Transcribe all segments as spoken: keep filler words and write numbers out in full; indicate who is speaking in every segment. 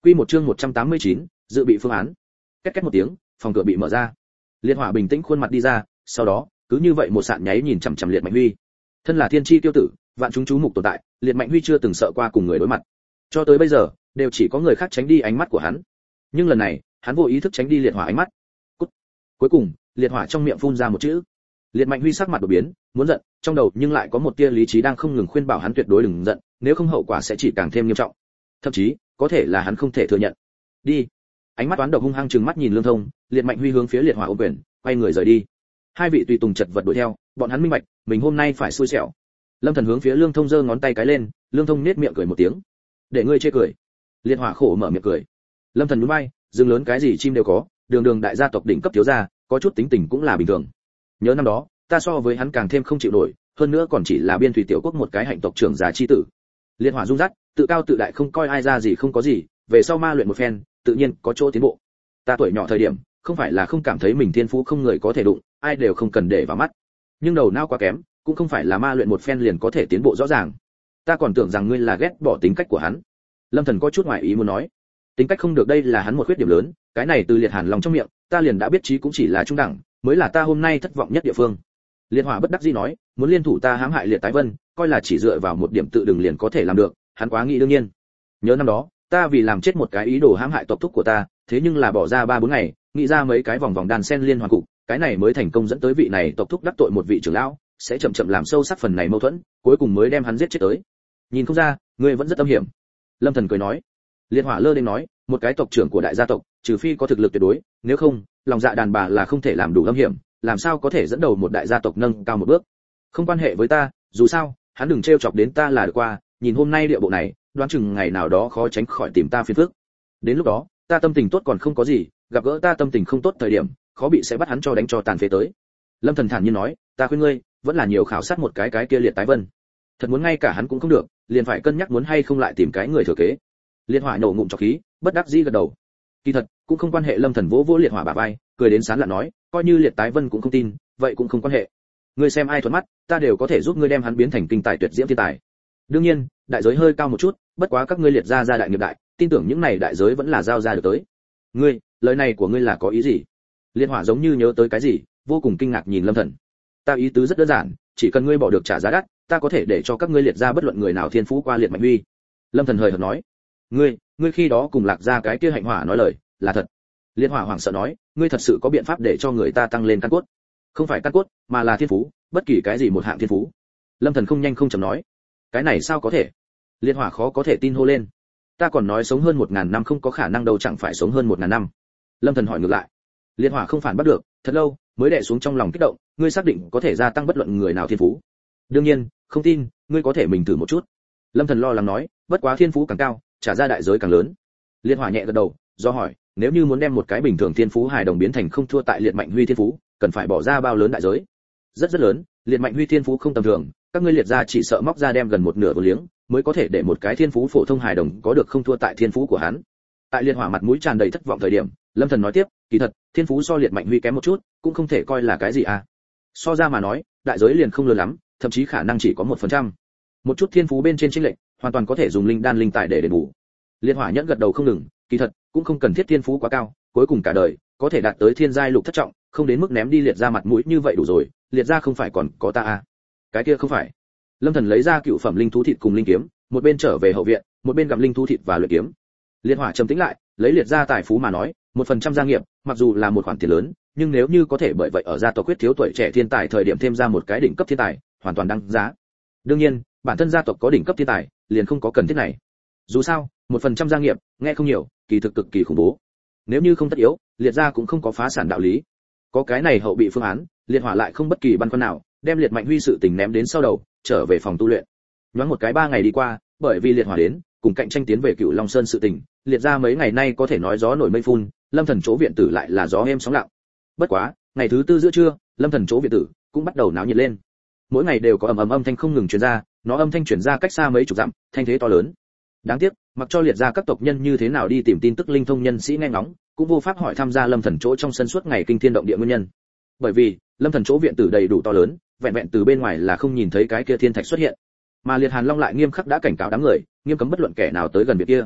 Speaker 1: Quy một chương một trăm tám mươi chín, dự bị phương án. Két két một tiếng, phòng cửa bị mở ra. Liệt Hỏa bình tĩnh khuôn mặt đi ra, sau đó, cứ như vậy một sạn nháy nhìn chằm chằm Liệt Mạnh Huy. Thân là thiên chi tiêu tử, vạn chúng chú mục tồn tại, Liệt Mạnh Huy chưa từng sợ qua cùng người đối mặt. Cho tới bây giờ, đều chỉ có người khác tránh đi ánh mắt của hắn. Nhưng lần này, hắn vô ý thức tránh đi Liệt Hỏa ánh mắt. Cút. Cuối cùng, Liệt Hỏa trong miệng phun ra một chữ. Liệt Mạnh Huy sắc mặt đổi biến, muốn giận, trong đầu nhưng lại có một tia lý trí đang không ngừng khuyên bảo hắn tuyệt đối đừng giận, nếu không hậu quả sẽ chỉ càng thêm nghiêm trọng. Thậm chí, có thể là hắn không thể thừa nhận. Đi. Ánh mắt toán độc hung hăng trừng mắt nhìn Lương Thông, Liệt Mạnh Huy hướng phía Liệt Hỏa ôm quyền, quay người rời đi. Hai vị tùy tùng chật vật đuổi theo, bọn hắn minh bạch, mình hôm nay phải xui xẻo. Lâm Thần hướng phía Lương Thông giơ ngón tay cái lên, Lương Thông nhếch miệng cười một tiếng. Để ngươi chê cười. Liệt Hỏa khổ mở miệng cười. Lâm Thần nhún vai, rừng lớn cái gì chim đều có, đường đường đại gia tộc đỉnh cấp thiếu gia, có chút tính tình cũng là bình thường. Nhớ năm đó, ta so với hắn càng thêm không chịu nổi, hơn nữa còn chỉ là biên thủy tiểu quốc một cái hạnh tộc trưởng già chi tử. Liệt Hỏa rung rắt, tự cao tự đại không coi ai ra gì không có gì, về sau ma luyện một phen, tự nhiên có chỗ tiến bộ. Ta tuổi nhỏ thời điểm, không phải là không cảm thấy mình thiên phú không người có thể đụng, ai đều không cần để vào mắt. Nhưng đầu não quá kém, cũng không phải là ma luyện một phen liền có thể tiến bộ rõ ràng. Ta còn tưởng rằng ngươi là ghét bỏ tính cách của hắn. Lâm Thần có chút ngoài ý muốn nói, tính cách không được đây là hắn một khuyết điểm lớn, cái này từ Liệt Hàn lòng trong miệng, ta liền đã biết chí cũng chỉ là trung đẳng, mới là ta hôm nay thất vọng nhất địa phương. Liệt Hỏa bất đắc dĩ nói, muốn liên thủ ta hãm hại Liệt Tái Vân, coi là chỉ dựa vào một điểm tự đừng liền có thể làm được, hắn quá nghĩ đương nhiên. Nhớ năm đó, ta vì làm chết một cái ý đồ hãm hại tộc thúc của ta, thế nhưng là bỏ ra ba bốn ngày, nghĩ ra mấy cái vòng vòng đàn sen liên hoàn cục, cái này mới thành công dẫn tới vị này tộc thúc đắc tội một vị trưởng lão, sẽ chậm chậm làm sâu sắc phần này mâu thuẫn, cuối cùng mới đem hắn giết chết tới. Nhìn không ra, ngươi vẫn rất âm hiểm. Lâm Thần cười nói. Liệt Hỏa lơ đến nói, một cái tộc trưởng của đại gia tộc, trừ phi có thực lực tuyệt đối, nếu không, lòng dạ đàn bà là không thể làm đủ âm hiểm, làm sao có thể dẫn đầu một đại gia tộc nâng cao một bước. Không quan hệ với ta, dù sao, hắn đừng trêu chọc đến ta là được qua, nhìn hôm nay địa bộ này, đoán chừng ngày nào đó khó tránh khỏi tìm ta phiền phức. Đến lúc đó, ta tâm tình tốt còn không có gì, gặp gỡ ta tâm tình không tốt thời điểm, khó bị sẽ bắt hắn cho đánh cho tàn phế tới. Lâm Thần thản nhiên nói, ta khuyên ngươi, vẫn là nhiều khảo sát một cái cái kia Liệt Tái Vân. Thật muốn ngay cả hắn cũng không được, liền phải cân nhắc muốn hay không lại tìm cái người thừa kế. Liệt Hỏa nổ ngụm trọc khí, bất đắc dĩ gật đầu. Kỳ thật, cũng không quan hệ. Lâm Thần vỗ vỗ Liệt Hỏa bả vai, cười đến sán lạ nói, coi như Liệt Tái Vân cũng không tin, vậy cũng không quan hệ. Ngươi xem ai thuận mắt, ta đều có thể giúp ngươi đem hắn biến thành kinh tài tuyệt diễm thiên tài. Đương nhiên, đại giới hơi cao một chút, bất quá các ngươi Liệt gia gia đại nghiệp đại, tin tưởng những này đại giới vẫn là giao ra được tới. Ngươi, lời này của ngươi là có ý gì? Liệt Hỏa giống như nhớ tới cái gì, vô cùng kinh ngạc nhìn Lâm Thần. Ta ý tứ rất đơn giản, chỉ cần ngươi bỏ được trả giá đắt, ta có thể để cho các ngươi Liệt gia bất luận người nào thiên phú qua Liệt Mạnh Huy. Lâm Thần hời hợt nói. Ngươi, ngươi khi đó cùng Lạc gia cái kia Hạnh Hỏa nói lời, là thật. Liệt Hỏa hoảng sợ nói, ngươi thật sự có biện pháp để cho người ta tăng lên căn cốt? Không phải căn cốt, mà là thiên phú, bất kỳ cái gì một hạng thiên phú. Lâm Thần không nhanh không chậm nói. Cái này sao có thể? Liệt Hỏa khó có thể tin hô lên. Ta còn nói sống hơn một ngàn năm không có khả năng đâu, chẳng phải sống hơn một ngàn năm. Lâm Thần hỏi ngược lại. Liệt Hỏa không phản bắt được, thật lâu mới đè xuống trong lòng kích động, ngươi xác định có thể gia tăng bất luận người nào thiên phú? Đương nhiên, không tin, ngươi có thể mình thử một chút. Lâm Thần lo lắng nói, bất quá thiên phú càng cao, trả ra đại giới càng lớn. Liệt Hỏa nhẹ gật đầu, do hỏi, nếu như muốn đem một cái bình thường thiên phú hài đồng biến thành không thua tại Liệt Mạnh Huy thiên phú, cần phải bỏ ra bao lớn đại giới? Rất rất lớn, Liệt Mạnh Huy thiên phú không tầm thường, các ngươi Liệt gia chỉ sợ móc ra đem gần một nửa vốn liếng, mới có thể để một cái thiên phú phổ thông hài đồng có được không thua tại thiên phú của hắn. Tại Liệt Hỏa mặt mũi tràn đầy thất vọng thời điểm, Lâm Thần nói tiếp, kỳ thật, thiên phú so Liệt Mạnh Huy kém một chút, cũng không thể coi là cái gì à. So ra mà nói, đại giới liền không lớn lắm, thậm chí khả năng chỉ có một phần trăm. Một chút thiên phú bên trên chênh lệch, hoàn toàn có thể dùng linh đan linh tài để đền bù. Liệt Hỏa nhẫn gật đầu không ngừng, kỳ thật, cũng không cần thiết thiên phú quá cao, cuối cùng cả đời có thể đạt tới thiên giai lục thất trọng, không đến mức ném đi Liệt gia mặt mũi như vậy đủ rồi, Liệt gia không phải còn có ta à? Cái kia không phải. Lâm Thần lấy ra cựu phẩm linh thú thịt cùng linh kiếm, một bên trở về hậu viện, một bên gặm linh thú thịt và luyện kiếm. Liệt Hỏa trầm tĩnh lại, lấy Liệt gia tài phú mà nói, một phần trăm gia nghiệp, mặc dù là một khoản tiền lớn, nhưng nếu như có thể bởi vậy ở gia tộc quyết thiếu tuổi trẻ thiên tài thời điểm thêm ra một cái đỉnh cấp thiên tài, hoàn toàn đăng giá. Đương nhiên, bản thân gia tộc có đỉnh cấp thiên tài, liền không có cần thiết này. Dù sao, một phần trăm gia nghiệp, nghe không nhiều, kỳ thực cực kỳ khủng bố. Nếu như không tất yếu, Liệt gia cũng không có phá sản đạo lý. Có cái này hậu bị phương án, Liệt Hỏa lại không bất kỳ băn khoăn nào, đem Liệt Mạnh Huy sự tình ném đến sau đầu, trở về phòng tu luyện. Nhoáng một cái ba ngày đi qua, bởi vì Liệt Hỏa đến, cùng cạnh tranh tiến về Cựu Long Sơn sự tình, Liệt gia mấy ngày nay có thể nói gió nổi mây phun, Lâm Thần chỗ viện tử lại là gió êm sóng lặng. Bất quá, ngày thứ tư giữa trưa, Lâm Thần chỗ viện tử cũng bắt đầu náo nhiệt lên. Mỗi ngày đều có ầm ầm âm thanh không ngừng truyền ra, nó âm thanh truyền ra cách xa mấy chục dặm, thanh thế to lớn. Đáng tiếc, mặc cho Liệt gia các tộc nhân như thế nào đi tìm tin tức linh thông nhân sĩ nghe ngóng, cũng vô pháp hỏi tham gia Lâm Thần chỗ trong sân suốt ngày kinh thiên động địa nguyên nhân. Bởi vì, Lâm Thần chỗ viện tử đầy đủ to lớn, vẹn vẹn từ bên ngoài là không nhìn thấy cái kia thiên thạch xuất hiện. Mà Liệt Hàn Long lại nghiêm khắc đã cảnh cáo đám người, nghiêm cấm bất luận kẻ nào tới gần việc kia.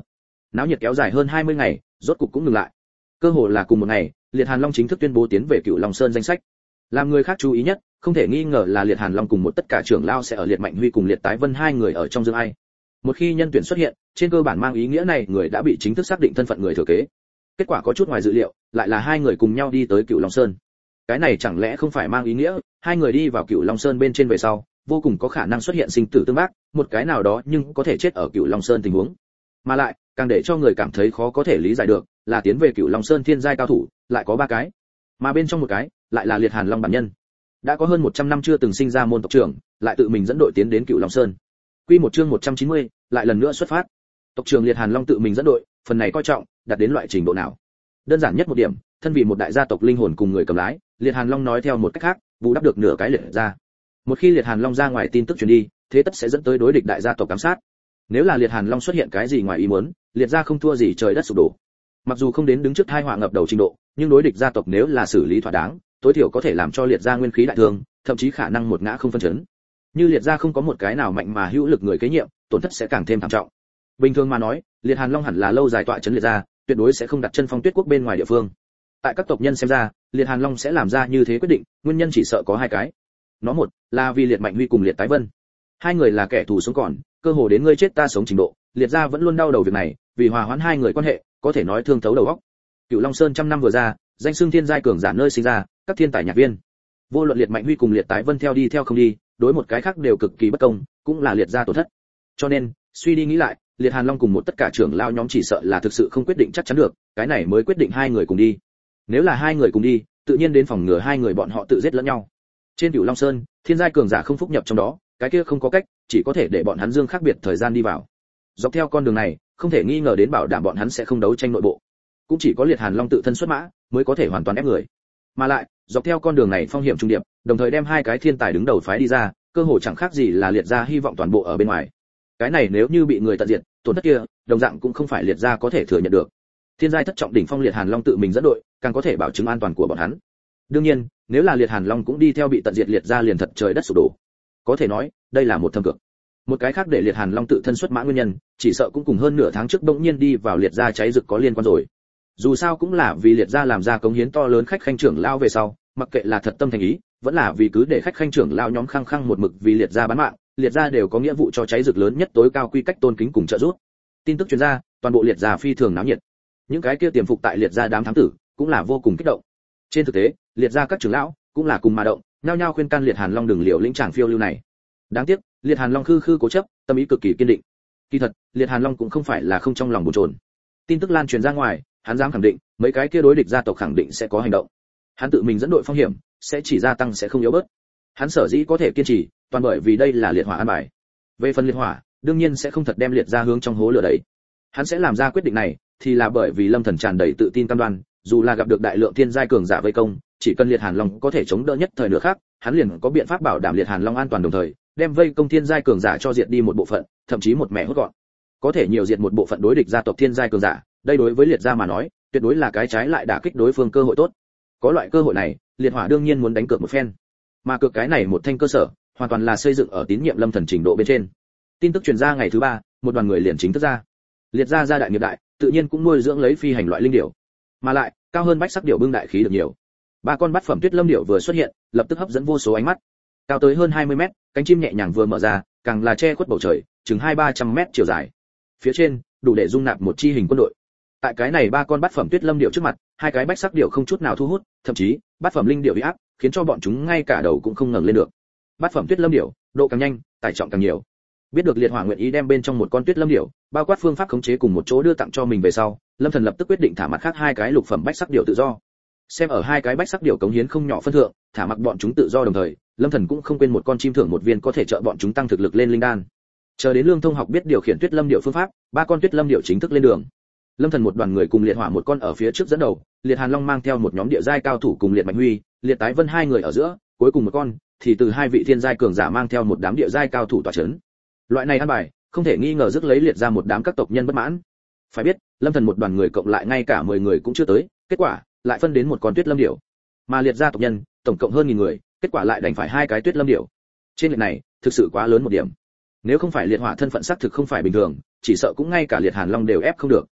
Speaker 1: náo nhiệt kéo dài hơn hai mươi ngày, rốt cục cũng ngừng lại. Cơ hồ là cùng một ngày, Liệt Hàn Long chính thức tuyên bố tiến về Cửu Long Sơn danh sách. Làm người khác chú ý nhất, không thể nghi ngờ là Liệt Hàn Long cùng một tất cả trưởng lao sẽ ở Liệt Mạnh Huy cùng Liệt Tái Vân hai người ở trong dương ai. Một khi nhân tuyển xuất hiện, trên cơ bản mang ý nghĩa này người đã bị chính thức xác định thân phận người thừa kế. Kết quả có chút ngoài dự liệu, lại là hai người cùng nhau đi tới Cửu Long Sơn. Cái này chẳng lẽ không phải mang ý nghĩa, hai người đi vào Cửu Long Sơn bên trên về sau, vô cùng có khả năng xuất hiện sinh tử tương bác, một cái nào đó nhưng có thể chết ở Cửu Long Sơn tình huống. Mà lại, càng để cho người cảm thấy khó có thể lý giải được, là tiến về Cửu Long Sơn thiên giai cao thủ, lại có ba cái. Mà bên trong một cái, lại là Liệt Hàn Long bản nhân. Đã có hơn một trăm năm chưa từng sinh ra môn tộc trưởng, lại tự mình dẫn đội tiến đến Cửu Long Sơn. Quy một chương một trăm chín mươi, lại lần nữa xuất phát. Tộc trưởng Liệt Hàn Long tự mình dẫn đội, phần này coi trọng, đạt đến loại trình độ nào? Đơn giản nhất một điểm, thân vì một đại gia tộc linh hồn cùng người cầm lái, Liệt Hàn Long nói theo một cách khác, bù đắp được nửa cái liệt gia. Một khi Liệt Hàn Long ra ngoài tin tức truyền đi, thế tất sẽ dẫn tới đối địch đại gia tộc giám sát. Nếu là Liệt Hàn Long xuất hiện cái gì ngoài ý muốn, liệt gia không thua gì trời đất sụp đổ. Mặc dù không đến đứng trước tai họa ngập đầu trình độ, nhưng đối địch gia tộc nếu là xử lý thỏa đáng, tối thiểu có thể làm cho liệt gia nguyên khí đại thương, thậm chí khả năng một ngã không phân chấn. Như liệt gia không có một cái nào mạnh mà hữu lực người kế nhiệm, tổn thất sẽ càng thêm thảm trọng. Bình thường mà nói, Liệt Hàn Long hẳn là lâu dài tọa trấn liệt gia, tuyệt đối sẽ không đặt chân Phong Tuyết quốc bên ngoài địa phương. Tại các tộc nhân xem ra, Liệt Hàn Long sẽ làm ra như thế quyết định, nguyên nhân chỉ sợ có hai cái. Nó một là vì Liệt Mạnh Huy cùng Liệt Tái Vân, hai người là kẻ thù sống còn, cơ hồ đến ngươi chết ta sống trình độ, liệt gia vẫn luôn đau đầu việc này, vì hòa hoãn hai người quan hệ, có thể nói thương thấu đầu óc. Cửu Long Sơn trăm năm vừa ra, danh xưng thiên giai cường giả nơi sinh ra, các thiên tài nhạc viên. Vô luận Liệt Mạnh Huy cùng Liệt Tái Vân theo đi theo không đi, đối một cái khác đều cực kỳ bất công, cũng là liệt gia tổn thất. Cho nên, suy đi nghĩ lại, Liệt Hàn Long cùng một tất cả trưởng lao nhóm chỉ sợ là thực sự không quyết định chắc chắn được, cái này mới quyết định hai người cùng đi. Nếu là hai người cùng đi, tự nhiên đến phòng ngừa hai người bọn họ tự giết lẫn nhau. Trên Cửu Long Sơn, thiên giai cường giả không phúc nhập trong đó, cái kia không có cách, chỉ có thể để bọn hắn dương khác biệt thời gian đi vào. Dọc theo con đường này, không thể nghi ngờ đến bảo đảm bọn hắn sẽ không đấu tranh nội bộ. Cũng chỉ có Liệt Hàn Long tự thân xuất mã, mới có thể hoàn toàn ép người. Mà lại, dọc theo con đường này phong hiểm trung điệp, đồng thời đem hai cái thiên tài đứng đầu phái đi ra, cơ hội chẳng khác gì là liệt gia hy vọng toàn bộ ở bên ngoài. Cái này nếu như bị người tận diệt, tổn thất kia, đồng dạng cũng không phải liệt gia có thể thừa nhận được. Thiên giai thất trọng đỉnh phong Liệt Hàn Long tự mình dẫn đội, càng có thể bảo chứng an toàn của bọn hắn. Đương nhiên, nếu là Liệt Hàn Long cũng đi theo bị tận diệt liệt gia liền thật trời đất sụp đổ. Có thể nói, đây là một thâm cược. Một cái khác để Liệt Hàn Long tự thân xuất mã nguyên nhân, chỉ sợ cũng cùng hơn nửa tháng trước bỗng nhiên đi vào liệt gia cháy rực có liên quan rồi. Dù sao cũng là vì liệt gia làm ra cống hiến to lớn khách khanh trưởng lao về sau, mặc kệ là thật tâm thành ý, vẫn là vì cứ để khách khanh trưởng lao nhóm khăng khăng một mực vì liệt gia bán mạng, liệt gia đều có nghĩa vụ cho cháy rực lớn nhất tối cao quy cách tôn kính cùng trợ giúp. Tin tức truyền ra, toàn bộ liệt gia phi thường náo nhiệt. Những cái kia tiềm phục tại liệt gia đám thám tử, cũng là vô cùng kích động. Trên thực tế, liệt gia các trưởng lão cũng là cùng mà động, nhao nhao khuyên can Liệt Hàn Long đừng liều lĩnh tràng phiêu lưu này. Đáng tiếc, Liệt Hàn Long khư khư cố chấp, tâm ý cực kỳ kiên định. Kỳ thật, Liệt Hàn Long cũng không phải là không trong lòng bồn chồn. Tin tức lan truyền ra ngoài, hắn dám khẳng định, mấy cái kia đối địch gia tộc khẳng định sẽ có hành động. Hắn tự mình dẫn đội phong hiểm, sẽ chỉ gia tăng sẽ không yếu bớt. Hắn sở dĩ có thể kiên trì, toàn bởi vì đây là liệt hỏa an bài. Về phần liệt hỏa, đương nhiên sẽ không thật đem liệt ra hướng trong hố lửa đấy. Hắn sẽ làm ra quyết định này, thì là bởi vì Lâm Thần tràn đầy tự tin cam đoan, dù là gặp được đại lượng thiên giai cường giả vây công, chỉ cần Liệt Hàn Long có thể chống đỡ nhất thời nữa khác, hắn liền có biện pháp bảo đảm Liệt Hàn Long an toàn đồng thời, đem vây công thiên giai cường giả cho diệt đi một bộ phận, thậm chí một mẻ hốt gọn. Có thể nhiều diệt một bộ phận đối địch gia tộc thiên giai cường giả, đây đối với liệt gia mà nói, tuyệt đối là cái trái lại đả kích đối phương cơ hội tốt. Có loại cơ hội này, liệt hỏa đương nhiên muốn đánh cược một phen. Mà cược cái này một thanh cơ sở, hoàn toàn là xây dựng ở tín nhiệm Lâm Thần trình độ bên trên. Tin tức truyền ra ngày thứ ba, một đoàn người liền chính thức ra. Liệt gia gia đại nghiệp đại, tự nhiên cũng nuôi dưỡng lấy phi hành loại linh điểu. Mà lại, cao hơn bách sắc điểu bưng đại khí được nhiều. Ba con bát phẩm tuyết lâm điểu vừa xuất hiện, lập tức hấp dẫn vô số ánh mắt. Cao tới hơn hai mươi mét, cánh chim nhẹ nhàng vừa mở ra, càng là che khuất bầu trời, chừng hai ba trăm mét chiều dài. Phía trên, đủ để dung nạp một chi hình quân đội. Tại cái này ba con bát phẩm tuyết lâm điểu trước mặt, hai cái bách sắc điểu không chút nào thu hút, thậm chí, bát phẩm linh điểu uy áp, khiến cho bọn chúng ngay cả đầu cũng không ngẩng lên được. Bát phẩm tuyết lâm điểu, độ càng nhanh, tải trọng càng nhiều. Biết được liệt hỏa nguyện ý đem bên trong một con tuyết lâm điểu, bao quát phương pháp khống chế cùng một chỗ đưa tặng cho mình về sau, Lâm Thần lập tức quyết định thả mặt khác hai cái lục phẩm bách sắc điểu tự do. Xem ở hai cái bách sắc điểu cống hiến không nhỏ phân thượng, thả mặc bọn chúng tự do đồng thời, Lâm Thần cũng không quên một con chim thưởng một viên có thể trợ bọn chúng tăng thực lực lên linh đan. Chờ đến Lương Thông học biết điều khiển tuyết lâm điểu phương pháp, ba con tuyết lâm điểu chính thức lên đường. Lâm Thần một đoàn người cùng liệt hỏa một con ở phía trước dẫn đầu, liệt Hàn Long mang theo một nhóm địa giai cao thủ cùng liệt Mạnh Huy, liệt Tái Vân hai người ở giữa, cuối cùng một con thì từ hai vị thiên giai cường giả mang theo một đám địa giai cao thủ tọa chấn. Loại này ăn bài, không thể nghi ngờ rước lấy liệt ra một đám các tộc nhân bất mãn. Phải biết, Lâm Thần một đoàn người cộng lại ngay cả mười người cũng chưa tới, kết quả lại phân đến một con tuyết lâm điểu. Mà liệt gia tộc nhân, tổng cộng hơn nghìn người, kết quả lại đành phải hai cái tuyết lâm điểu. Trên lệch này, thực sự quá lớn một điểm. Nếu không phải liệt hỏa thân phận xác thực không phải bình thường, chỉ sợ cũng ngay cả liệt Hàn Long đều ép không được.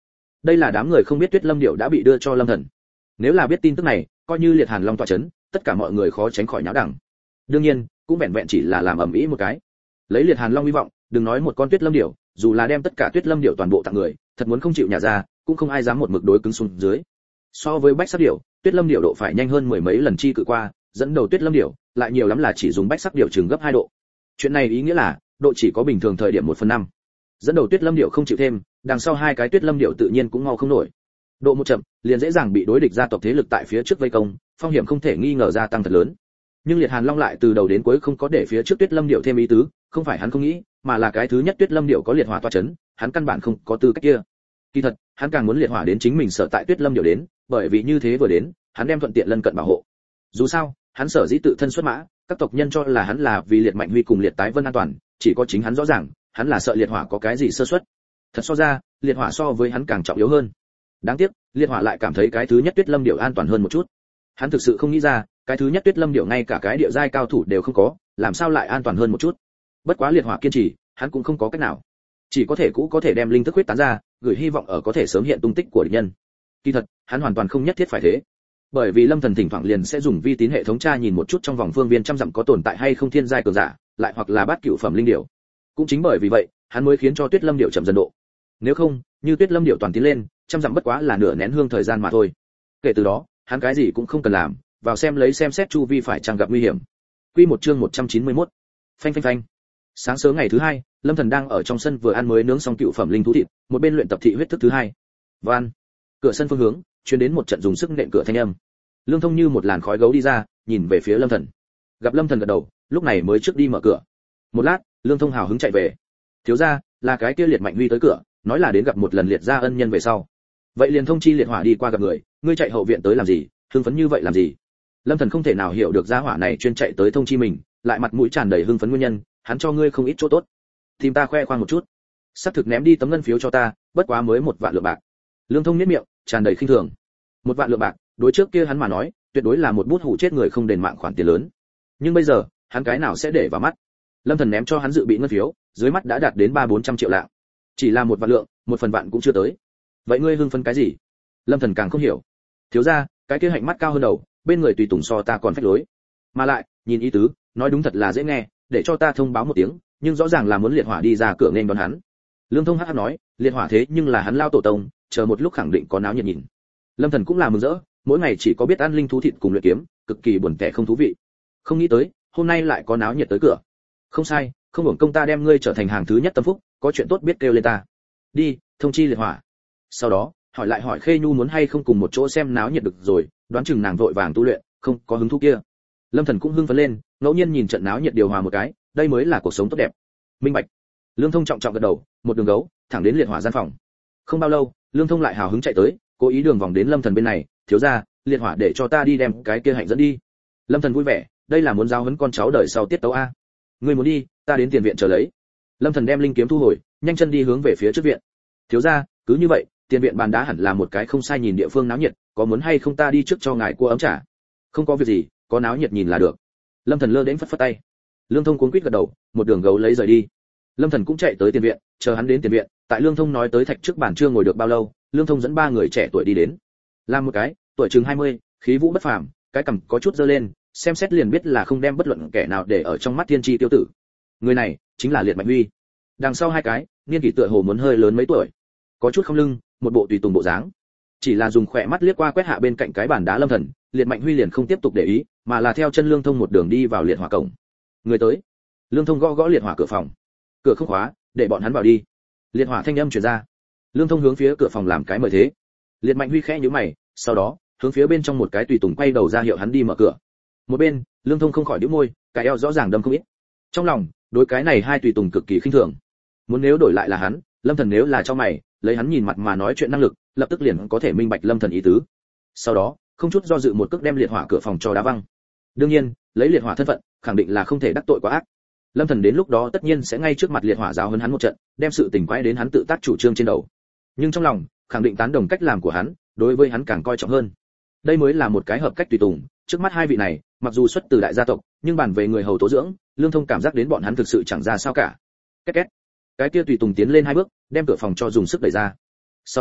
Speaker 1: Đây là đám người không biết Tuyết Lâm Điểu đã bị đưa cho Lâm Thần. Nếu là biết tin tức này, coi như Liệt Hàn Long tọa chấn, tất cả mọi người khó tránh khỏi nháo đẳng. Đương nhiên, cũng vẹn vẹn chỉ là làm ầm ĩ một cái. Lấy Liệt Hàn Long hy vọng, đừng nói một con Tuyết Lâm Điểu, dù là đem tất cả Tuyết Lâm Điểu toàn bộ tặng người, thật muốn không chịu nhả ra, cũng không ai dám một mực đối cứng xuống dưới. So với Bách Sắc Điểu, Tuyết Lâm Điểu độ phải nhanh hơn mười mấy lần chi cự qua, dẫn đầu Tuyết Lâm Điểu, lại nhiều lắm là chỉ dùng Bách Sắc Điểu chừng gấp hai độ. Chuyện này ý nghĩa là, độ chỉ có bình thường thời điểm một phần năm. Dẫn đầu Tuyết Lâm Điểu không chịu thêm, đằng sau hai cái Tuyết Lâm Điểu tự nhiên cũng mau không nổi. Độ một chậm, liền dễ dàng bị đối địch gia tộc thế lực tại phía trước vây công, phong hiểm không thể nghi ngờ gia tăng thật lớn. Nhưng Liệt Hàn Long lại từ đầu đến cuối không có để phía trước Tuyết Lâm Điểu thêm ý tứ, không phải hắn không nghĩ, mà là cái thứ nhất Tuyết Lâm Điểu có liệt hỏa tọa chấn, hắn căn bản không có tư cách kia. Kỳ thật, hắn càng muốn liệt hỏa đến chính mình sở tại Tuyết Lâm Điểu đến, bởi vì như thế vừa đến, hắn đem thuận tiện lân cận bảo hộ. Dù sao, hắn sở dĩ tự thân xuất mã, các tộc nhân cho là hắn là vì Liệt Mạnh Huy cùng Liệt Tái Vân an toàn, chỉ có chính hắn rõ ràng, hắn là sợ liệt hỏa có cái gì sơ suất. Thật so ra, liệt hỏa so với hắn càng trọng yếu hơn. Đáng tiếc, liệt hỏa lại cảm thấy cái thứ nhất Tuyết Lâm Điểu an toàn hơn một chút. Hắn thực sự không nghĩ ra, cái thứ nhất Tuyết Lâm Điểu ngay cả cái địa giai cao thủ đều không có, làm sao lại an toàn hơn một chút. Bất quá liệt hỏa kiên trì, hắn cũng không có cách nào, chỉ có thể cũ có thể đem linh thức huyết tán ra, gửi hy vọng ở có thể sớm hiện tung tích của địch nhân. Kỳ thật, hắn hoàn toàn không nhất thiết phải thế, bởi vì Lâm Thần thỉnh thoảng liền sẽ dùng vi tín hệ thống tra nhìn một chút trong vòng phương viên trăm dặm có tồn tại hay không thiên giai cường giả, lại hoặc là bát cửu phẩm linh điểu. Cũng chính bởi vì vậy, hắn mới khiến cho Tuyết Lâm Điểu chậm dần độ. Nếu không, như Tuyết Lâm Điểu toàn tiến lên, trăm dặm bất quá là nửa nén hương thời gian mà thôi. Kể từ đó, hắn cái gì cũng không cần làm, vào xem lấy xem xét chu vi phải chẳng gặp nguy hiểm. Quy một chương một trăm chín mươi mốt. Phanh phanh phanh. Sáng sớm ngày thứ hai, Lâm Thần đang ở trong sân vừa ăn mới nướng xong cựu phẩm linh thú thịt, một bên luyện tập thị huyết thức thứ hai. Van. Cửa sân phương hướng, truyền đến một trận dùng sức nện cửa thanh âm. Lương Thông như một làn khói gấu đi ra, nhìn về phía Lâm Thần. Gặp Lâm Thần gật đầu, lúc này mới trước đi mở cửa. Một lát, Lương Thông hào hứng chạy về. Thiếu gia, là cái kia Liệt Mạnh Huy tới cửa, nói là đến gặp một lần Liệt gia ân nhân về sau. Vậy liền thông chi Liệt Hỏa đi qua gặp người, ngươi chạy hậu viện tới làm gì, hưng phấn như vậy làm gì? Lâm Thần không thể nào hiểu được gia hỏa này chuyên chạy tới thông chi mình, lại mặt mũi tràn đầy hưng phấn nguyên nhân, hắn cho ngươi không ít chỗ tốt. Tìm ta khoe khoang một chút. Sắp thực ném đi tấm ngân phiếu cho ta, bất quá mới một vạn lượng bạc. Lương Thông nhếch miệng, tràn đầy khinh thường. Một vạn lượng bạc, đối trước kia hắn mà nói, tuyệt đối là một bút hủ chết người không đền mạng khoản tiền lớn. Nhưng bây giờ, hắn cái nào sẽ để vào mắt? Lâm Thần ném cho hắn dự bị ngân phiếu, dưới mắt đã đạt đến ba bốn trăm triệu lạng. Chỉ là một vạn lượng, một phần vạn cũng chưa tới. Vậy ngươi hưng phấn cái gì? Lâm Thần càng không hiểu. Thiếu gia, cái kia hạnh mắt cao hơn đầu, bên người tùy tùng so ta còn phách lối. Mà lại, nhìn ý tứ, nói đúng thật là dễ nghe, để cho ta thông báo một tiếng, nhưng rõ ràng là muốn Liệt Hỏa đi ra cửa nên đón hắn. Lương Thông hắc hắc nói, Liệt Hỏa thế nhưng là hắn lao tổ tông, chờ một lúc khẳng định có náo nhiệt nhìn. Lâm Thần cũng là mừng rỡ, mỗi ngày chỉ có biết ăn linh thú thịt cùng luyện kiếm, cực kỳ buồn tẻ không thú vị. Không nghĩ tới, hôm nay lại có náo nhiệt tới cửa. Không sai, không hưởng công ta đem ngươi trở thành hàng thứ nhất tâm phúc, có chuyện tốt biết kêu lên ta. Đi, thông chi Liệt Hỏa. Sau đó, hỏi lại hỏi Khê Nhu muốn hay không cùng một chỗ xem náo nhiệt được rồi, đoán chừng nàng vội vàng tu luyện, không có hứng thú kia. Lâm Thần cũng hưng phấn lên, ngẫu nhiên nhìn trận náo nhiệt điều hòa một cái, đây mới là cuộc sống tốt đẹp. Minh bạch. Lương Thông trọng trọng gật đầu, một đường gấu, thẳng đến Liệt Hỏa gian phòng. Không bao lâu, Lương Thông lại hào hứng chạy tới, cố ý đường vòng đến Lâm Thần bên này, thiếu gia, Liệt Hỏa để cho ta đi đem cái kia hạnh dẫn đi. Lâm Thần vui vẻ, đây là muốn giao huấn con cháu đời sau tiết tấu a. Ngươi muốn đi, ta đến tiền viện chờ lấy. Lâm Thần đem linh kiếm thu hồi, nhanh chân đi hướng về phía trước viện. Thiếu gia, cứ như vậy, tiền viện bàn đá hẳn là một cái không sai nhìn địa phương náo nhiệt, có muốn hay không ta đi trước cho ngài cua ấm trà? Không có việc gì, có náo nhiệt nhìn là được. Lâm Thần lơ đến phất phất tay. Lương Thông cuống quýt gật đầu, một đường gấu lấy rời đi. Lâm Thần cũng chạy tới tiền viện, chờ hắn đến tiền viện, tại Lương Thông nói tới thạch trước bàn chưa ngồi được bao lâu, Lương Thông dẫn ba người trẻ tuổi đi đến. Làm một cái, tuổi chừng hai mươi, khí vũ bất phàm, cái cằm có chút dơ lên, xem xét liền biết là không đem bất luận kẻ nào để ở trong mắt thiên chi tiêu tử. Người này chính là Liệt Mạnh Huy. Đằng sau hai cái, niên kỷ tựa hồ muốn hơi lớn mấy tuổi, có chút không lưng, một bộ tùy tùng bộ dáng. Chỉ là dùng khỏe mắt liếc qua quét hạ bên cạnh cái bàn đá Lâm Thần, Liệt Mạnh Huy liền không tiếp tục để ý, mà là theo chân Lương Thông một đường đi vào Liệt Hỏa cổng. Người tới. Lương Thông gõ gõ Liệt Hỏa cửa phòng. Cửa không khóa, để bọn hắn vào đi. Liệt Hỏa thanh âm truyền ra. Lương Thông hướng phía cửa phòng làm cái mời thế. Liệt Mạnh Huy khẽ nhíu mày, sau đó hướng phía bên trong một cái tùy tùng quay đầu ra hiệu hắn đi mở cửa. Một bên, Lương Thông không khỏi nhíu môi, cái eo rõ ràng đâm không ít. Trong lòng, đối cái này hai tùy tùng cực kỳ khinh thường. Muốn nếu đổi lại là hắn, Lâm Thần nếu là cho mày, lấy hắn nhìn mặt mà nói chuyện năng lực, lập tức liền có thể minh bạch Lâm Thần ý tứ. Sau đó, không chút do dự một cước đem Liệt Hỏa cửa phòng cho đá văng. Đương nhiên, lấy Liệt Hỏa thân phận, khẳng định là không thể đắc tội quá ác. Lâm Thần đến lúc đó tất nhiên sẽ ngay trước mặt Liệt Hỏa giáo huấn hắn một trận, đem sự tình quay đến hắn tự tác chủ trương trên đầu. Nhưng trong lòng, khẳng định tán đồng cách làm của hắn, đối với hắn càng coi trọng hơn. Đây mới là một cái hợp cách tùy tùng, trước mắt hai vị này, mặc dù xuất từ đại gia tộc, nhưng bản về người hầu tố dưỡng, Lương Thông cảm giác đến bọn hắn thực sự chẳng ra sao cả. Két két. Cái kia tùy tùng tiến lên hai bước, đem cửa phòng cho dùng sức đẩy ra. Sau đó,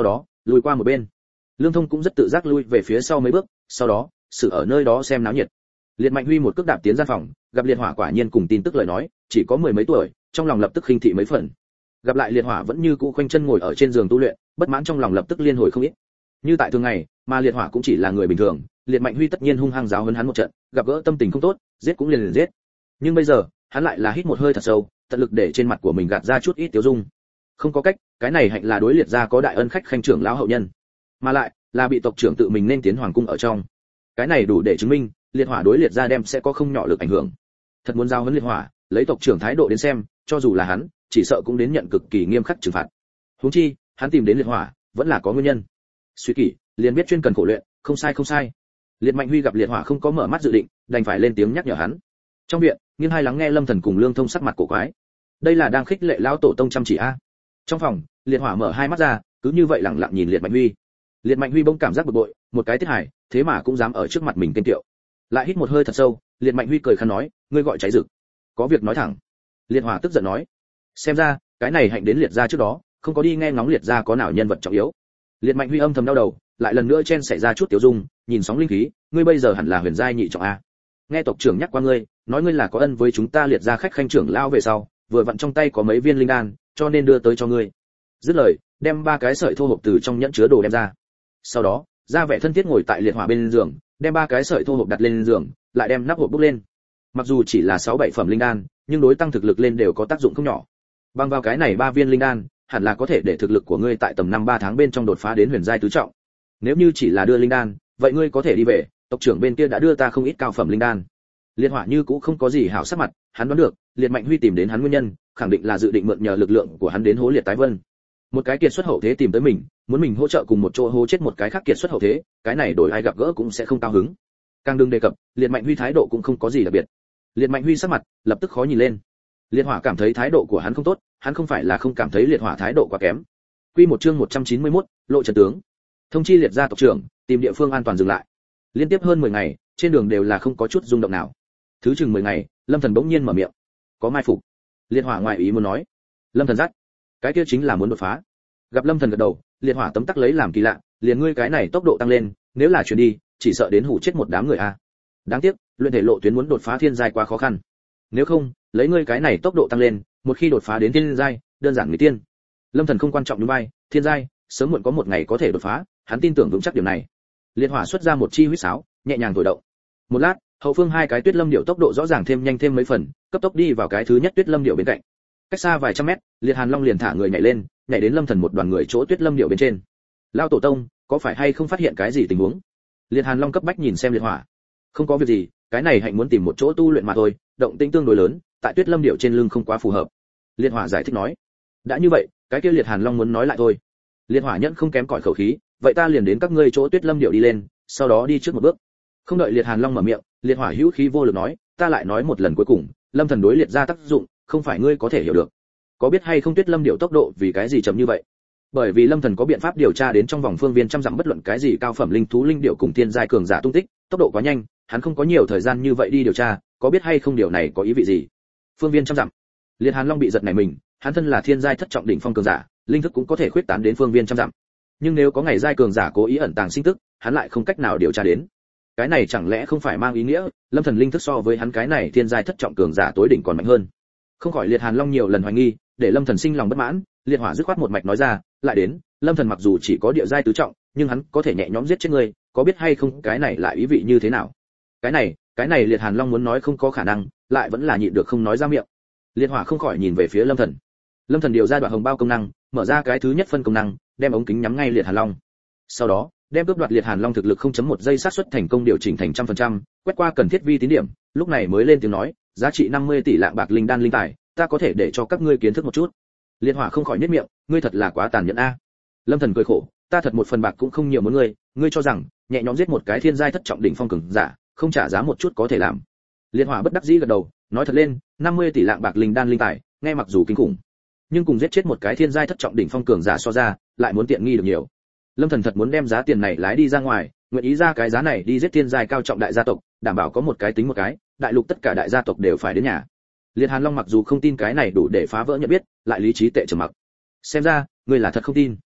Speaker 1: lùi qua một bên. Lương Thông cũng rất tự giác lui về phía sau mấy bước, sau đó sự ở nơi đó xem náo nhiệt. Liệt Mạnh Huy một cước đạp tiến gian phòng, gặp Liệt Hỏa quả nhiên cùng tin tức lời nói, chỉ có mười mấy tuổi, trong lòng lập tức khinh thị mấy phần. Gặp lại Liệt Hỏa vẫn như cũ khoanh chân ngồi ở trên giường tu luyện, bất mãn trong lòng lập tức liên hồi không ít. Như tại thường ngày, mà Liệt Hỏa cũng chỉ là người bình thường, Liệt Mạnh Huy tất nhiên hung hăng giáo huấn hắn một trận, gặp gỡ tâm tình không tốt, giết cũng liền liền giết. Nhưng bây giờ, hắn lại là hít một hơi thật sâu, tận lực để trên mặt của mình gạt ra chút ít tiêu dung. Không có cách, cái này hạnh là đối Liệt gia có đại ân khách khanh trưởng lão hậu nhân, mà lại là bị tộc trưởng tự mình nên tiến hoàng cung ở trong. Cái này đủ để chứng minh, Liệt Hỏa đối Liệt gia đem sẽ có không nhỏ lực ảnh hưởng. Thật muốn giao huấn Liệt Hỏa, lấy tộc trưởng thái độ đến xem, cho dù là hắn, chỉ sợ cũng đến nhận cực kỳ nghiêm khắc trừng phạt. Huống chi, hắn tìm đến Liệt Hỏa, vẫn là có nguyên nhân. Suy kỷ, liền biết chuyên cần khổ luyện, không sai không sai. Liệt Mạnh Huy gặp Liệt Hỏa không có mở mắt dự định, đành phải lên tiếng nhắc nhở hắn. Trong viện, nghiêng hai lắng nghe Lâm Thần cùng Lương Thông sắc mặt cổ quái. Đây là đang khích lệ lão tổ tông chăm chỉ a. Trong phòng, Liệt Hỏa mở hai mắt ra, cứ như vậy lẳng lặng nhìn Liệt Mạnh Huy. Liệt Mạnh Huy bỗng cảm giác bực bội, một cái tiết hải, thế mà cũng dám ở trước mặt mình tên tiệu. Lại hít một hơi thật sâu, Liệt Mạnh Huy cười khăn nói, ngươi gọi cháy rực, có việc nói thẳng. Liệt Hỏa tức giận nói, xem ra cái này hạnh đến Liệt gia trước đó, không có đi nghe ngóng Liệt gia có nào nhân vật trọng yếu. Liệt Mạnh Huy âm thầm đau đầu, lại lần nữa chen xảy ra chút tiểu dung, nhìn sóng linh khí, ngươi bây giờ hẳn là huyền giai nhị trọng a. Nghe tộc trưởng nhắc qua ngươi, nói ngươi là có ân với chúng ta Liệt gia khách khanh trưởng lao về sau, vừa vặn trong tay có mấy viên linh đan, cho nên đưa tới cho ngươi. Dứt lời, đem ba cái sợi thô hộp từ trong nhẫn chứa đồ đem ra. Sau đó, ra vẻ thân thiết ngồi tại Liệt Hỏa bên giường, đem ba cái sợi thô hộp đặt lên giường, lại đem nắp hộp bốc lên. Mặc dù chỉ là sáu bảy phẩm linh đan, nhưng đối tăng thực lực lên đều có tác dụng không nhỏ. Bằng vào cái này ba viên linh đan, hẳn là có thể để thực lực của ngươi tại tầm năm ba tháng bên trong đột phá đến huyền giai tứ trọng. Nếu như chỉ là đưa linh đan, vậy ngươi có thể đi về, tộc trưởng bên kia đã đưa ta không ít cao phẩm linh đan. Liệt Hỏa như cũ không có gì hảo sắc mặt, hắn đoán được, Liệt Mạnh Huy tìm đến hắn nguyên nhân, khẳng định là dự định mượn nhờ lực lượng của hắn đến hố Liệt Tái Vân. Một cái kiệt xuất hậu thế tìm tới mình, muốn mình hỗ trợ cùng một chỗ hố chết một cái khác kiệt xuất hậu thế, cái này đổi ai gặp gỡ cũng sẽ không cao hứng. Càng đừng đề cập, Liệt Mạnh Huy thái độ cũng không có gì đặc biệt. Liệt Mạnh Huy sắc mặt lập tức khó nhìn lên. Liệt Hỏa cảm thấy thái độ của hắn không tốt, hắn không phải là không cảm thấy Liệt Hỏa thái độ quá kém. Quy một chương một trăm chín mươi mốt, lộ trận tướng. Thông chi Liệt gia tộc trưởng, tìm địa phương an toàn dừng lại. Liên tiếp hơn mười ngày, trên đường đều là không có chút rung động nào. Thứ chừng mười ngày, Lâm Thần bỗng nhiên mở miệng. Có mai phục. Liệt Hỏa ngoài ý muốn nói. Lâm Thần dắt. Cái kia chính là muốn đột phá. Gặp Lâm Thần gật đầu, Liệt Hỏa tấm tắc lấy làm kỳ lạ, liền ngươi cái này tốc độ tăng lên, nếu là chuyển đi, chỉ sợ đến hủ chết một đám người a. Đáng tiếc, luyện thể lộ tuyến muốn đột phá thiên giai quá khó khăn. Nếu không, lấy ngươi cái này tốc độ tăng lên, một khi đột phá đến thiên giai, đơn giản người tiên. Lâm Thần không quan trọng như bay, thiên giai, sớm muộn có một ngày có thể đột phá, hắn tin tưởng vững chắc điều này. Liệt Hỏa xuất ra một chi huýt sáo, nhẹ nhàng thổi động. Một lát, hậu phương hai cái Tuyết Lâm điệu tốc độ rõ ràng thêm nhanh thêm mấy phần, cấp tốc đi vào cái thứ nhất Tuyết Lâm điệu bên cạnh. Cách xa vài trăm mét, Liệt Hàn Long liền thả người nhảy lên, nhảy đến Lâm Thần một đoàn người chỗ Tuyết Lâm điệu bên trên. Lao tổ tông, có phải hay không phát hiện cái gì tình huống? Liệt Hàn Long cấp bách nhìn xem Liệt Hỏa. Không có việc gì, cái này hạnh muốn tìm một chỗ tu luyện mà thôi, động tĩnh tương đối lớn, tại Tuyết Lâm điệu trên lưng không quá phù hợp. Liệt Hỏa giải thích nói. Đã như vậy, cái kia Liệt Hàn Long muốn nói lại thôi. Liệt Hỏa nhẫn không kém cỏi khẩu khí, vậy ta liền đến các ngươi chỗ Tuyết Lâm điệu đi lên, sau đó đi trước một bước. Không đợi Liệt Hàn Long mở miệng, Liệt Hỏa hữu khí vô lực nói, ta lại nói một lần cuối cùng, Lâm Thần đối Liệt gia tác dụng, không phải ngươi có thể hiểu được. Có biết hay không Tuyết Lâm điệu tốc độ vì cái gì chậm như vậy? Bởi vì Lâm Thần có biện pháp điều tra đến trong vòng phương viên trăm dặm bất luận cái gì cao phẩm linh thú linh điệu cùng tiên giai cường giả tung tích, tốc độ quá nhanh, hắn không có nhiều thời gian như vậy đi điều tra, có biết hay không điều này có ý vị gì? Phương viên trăm dặm. Liệt Hàn Long bị giật nảy mình, hắn thân là thiên giai thất trọng đỉnh phong cường giả, linh thức cũng có thể khuyết tán đến phương viên trăm dặm. Nhưng nếu có ngày giai cường giả cố ý ẩn tàng sinh tức, hắn lại không cách nào điều tra đến. Cái này chẳng lẽ không phải mang ý nghĩa, Lâm Thần linh thức so với hắn cái này thiên giai thất trọng cường giả tối đỉnh còn mạnh hơn? Không khỏi Liệt Hàn Long nhiều lần hoài nghi, để Lâm Thần sinh lòng bất mãn, Liệt Hỏa dứt khoát một mạch nói ra, lại đến, Lâm Thần mặc dù chỉ có địa giai tứ trọng, nhưng hắn có thể nhẹ nhõm giết chết ngươi, có biết hay không cái này lại ý vị như thế nào? Cái này, cái này Liệt Hàn Long muốn nói không có khả năng, lại vẫn là nhịn được không nói ra miệng. Liệt Hỏa không khỏi nhìn về phía Lâm Thần. Lâm Thần điều ra đoạn hồng bao công năng, mở ra cái thứ nhất phân công năng, đem ống kính nhắm ngay Liệt Hàn Long. Sau đó, đem cướp đoạt Liệt Hàn Long thực lực không chấm một giây xác suất thành công điều chỉnh thành trăm phần trăm, quét qua cần thiết vi tín điểm, lúc này mới lên tiếng nói, giá trị năm mươi tỷ lạng bạc linh đan linh tài, ta có thể để cho các ngươi kiến thức một chút. Liệt Hỏa không khỏi nhếch miệng, ngươi thật là quá tàn nhẫn a. Lâm Thần cười khổ, ta thật một phần bạc cũng không nhiều muốn ngươi, ngươi cho rằng nhẹ nhõm giết một cái thiên giai thất trọng đỉnh phong cường giả, không trả giá một chút có thể làm. Liệt Hỏa bất đắc dĩ gật đầu, nói thật lên, năm mươi tỷ lạng bạc linh đan linh tài, nghe mặc dù kinh khủng, nhưng cùng giết chết một cái thiên giai thất trọng đỉnh phong cường giả so ra, lại muốn tiện nghi được nhiều. Lâm Thần thật muốn đem giá tiền này lái đi ra ngoài, nguyện ý ra cái giá này đi giết thiên giai cao trọng đại gia tộc, đảm bảo có một cái tính một cái, đại lục tất cả đại gia tộc đều phải đến nhà. Liệt Hàn Long mặc dù không tin cái này đủ để phá vỡ nhận biết, lại lý trí tệ trầm mặc. Xem ra, ngươi là thật không tin.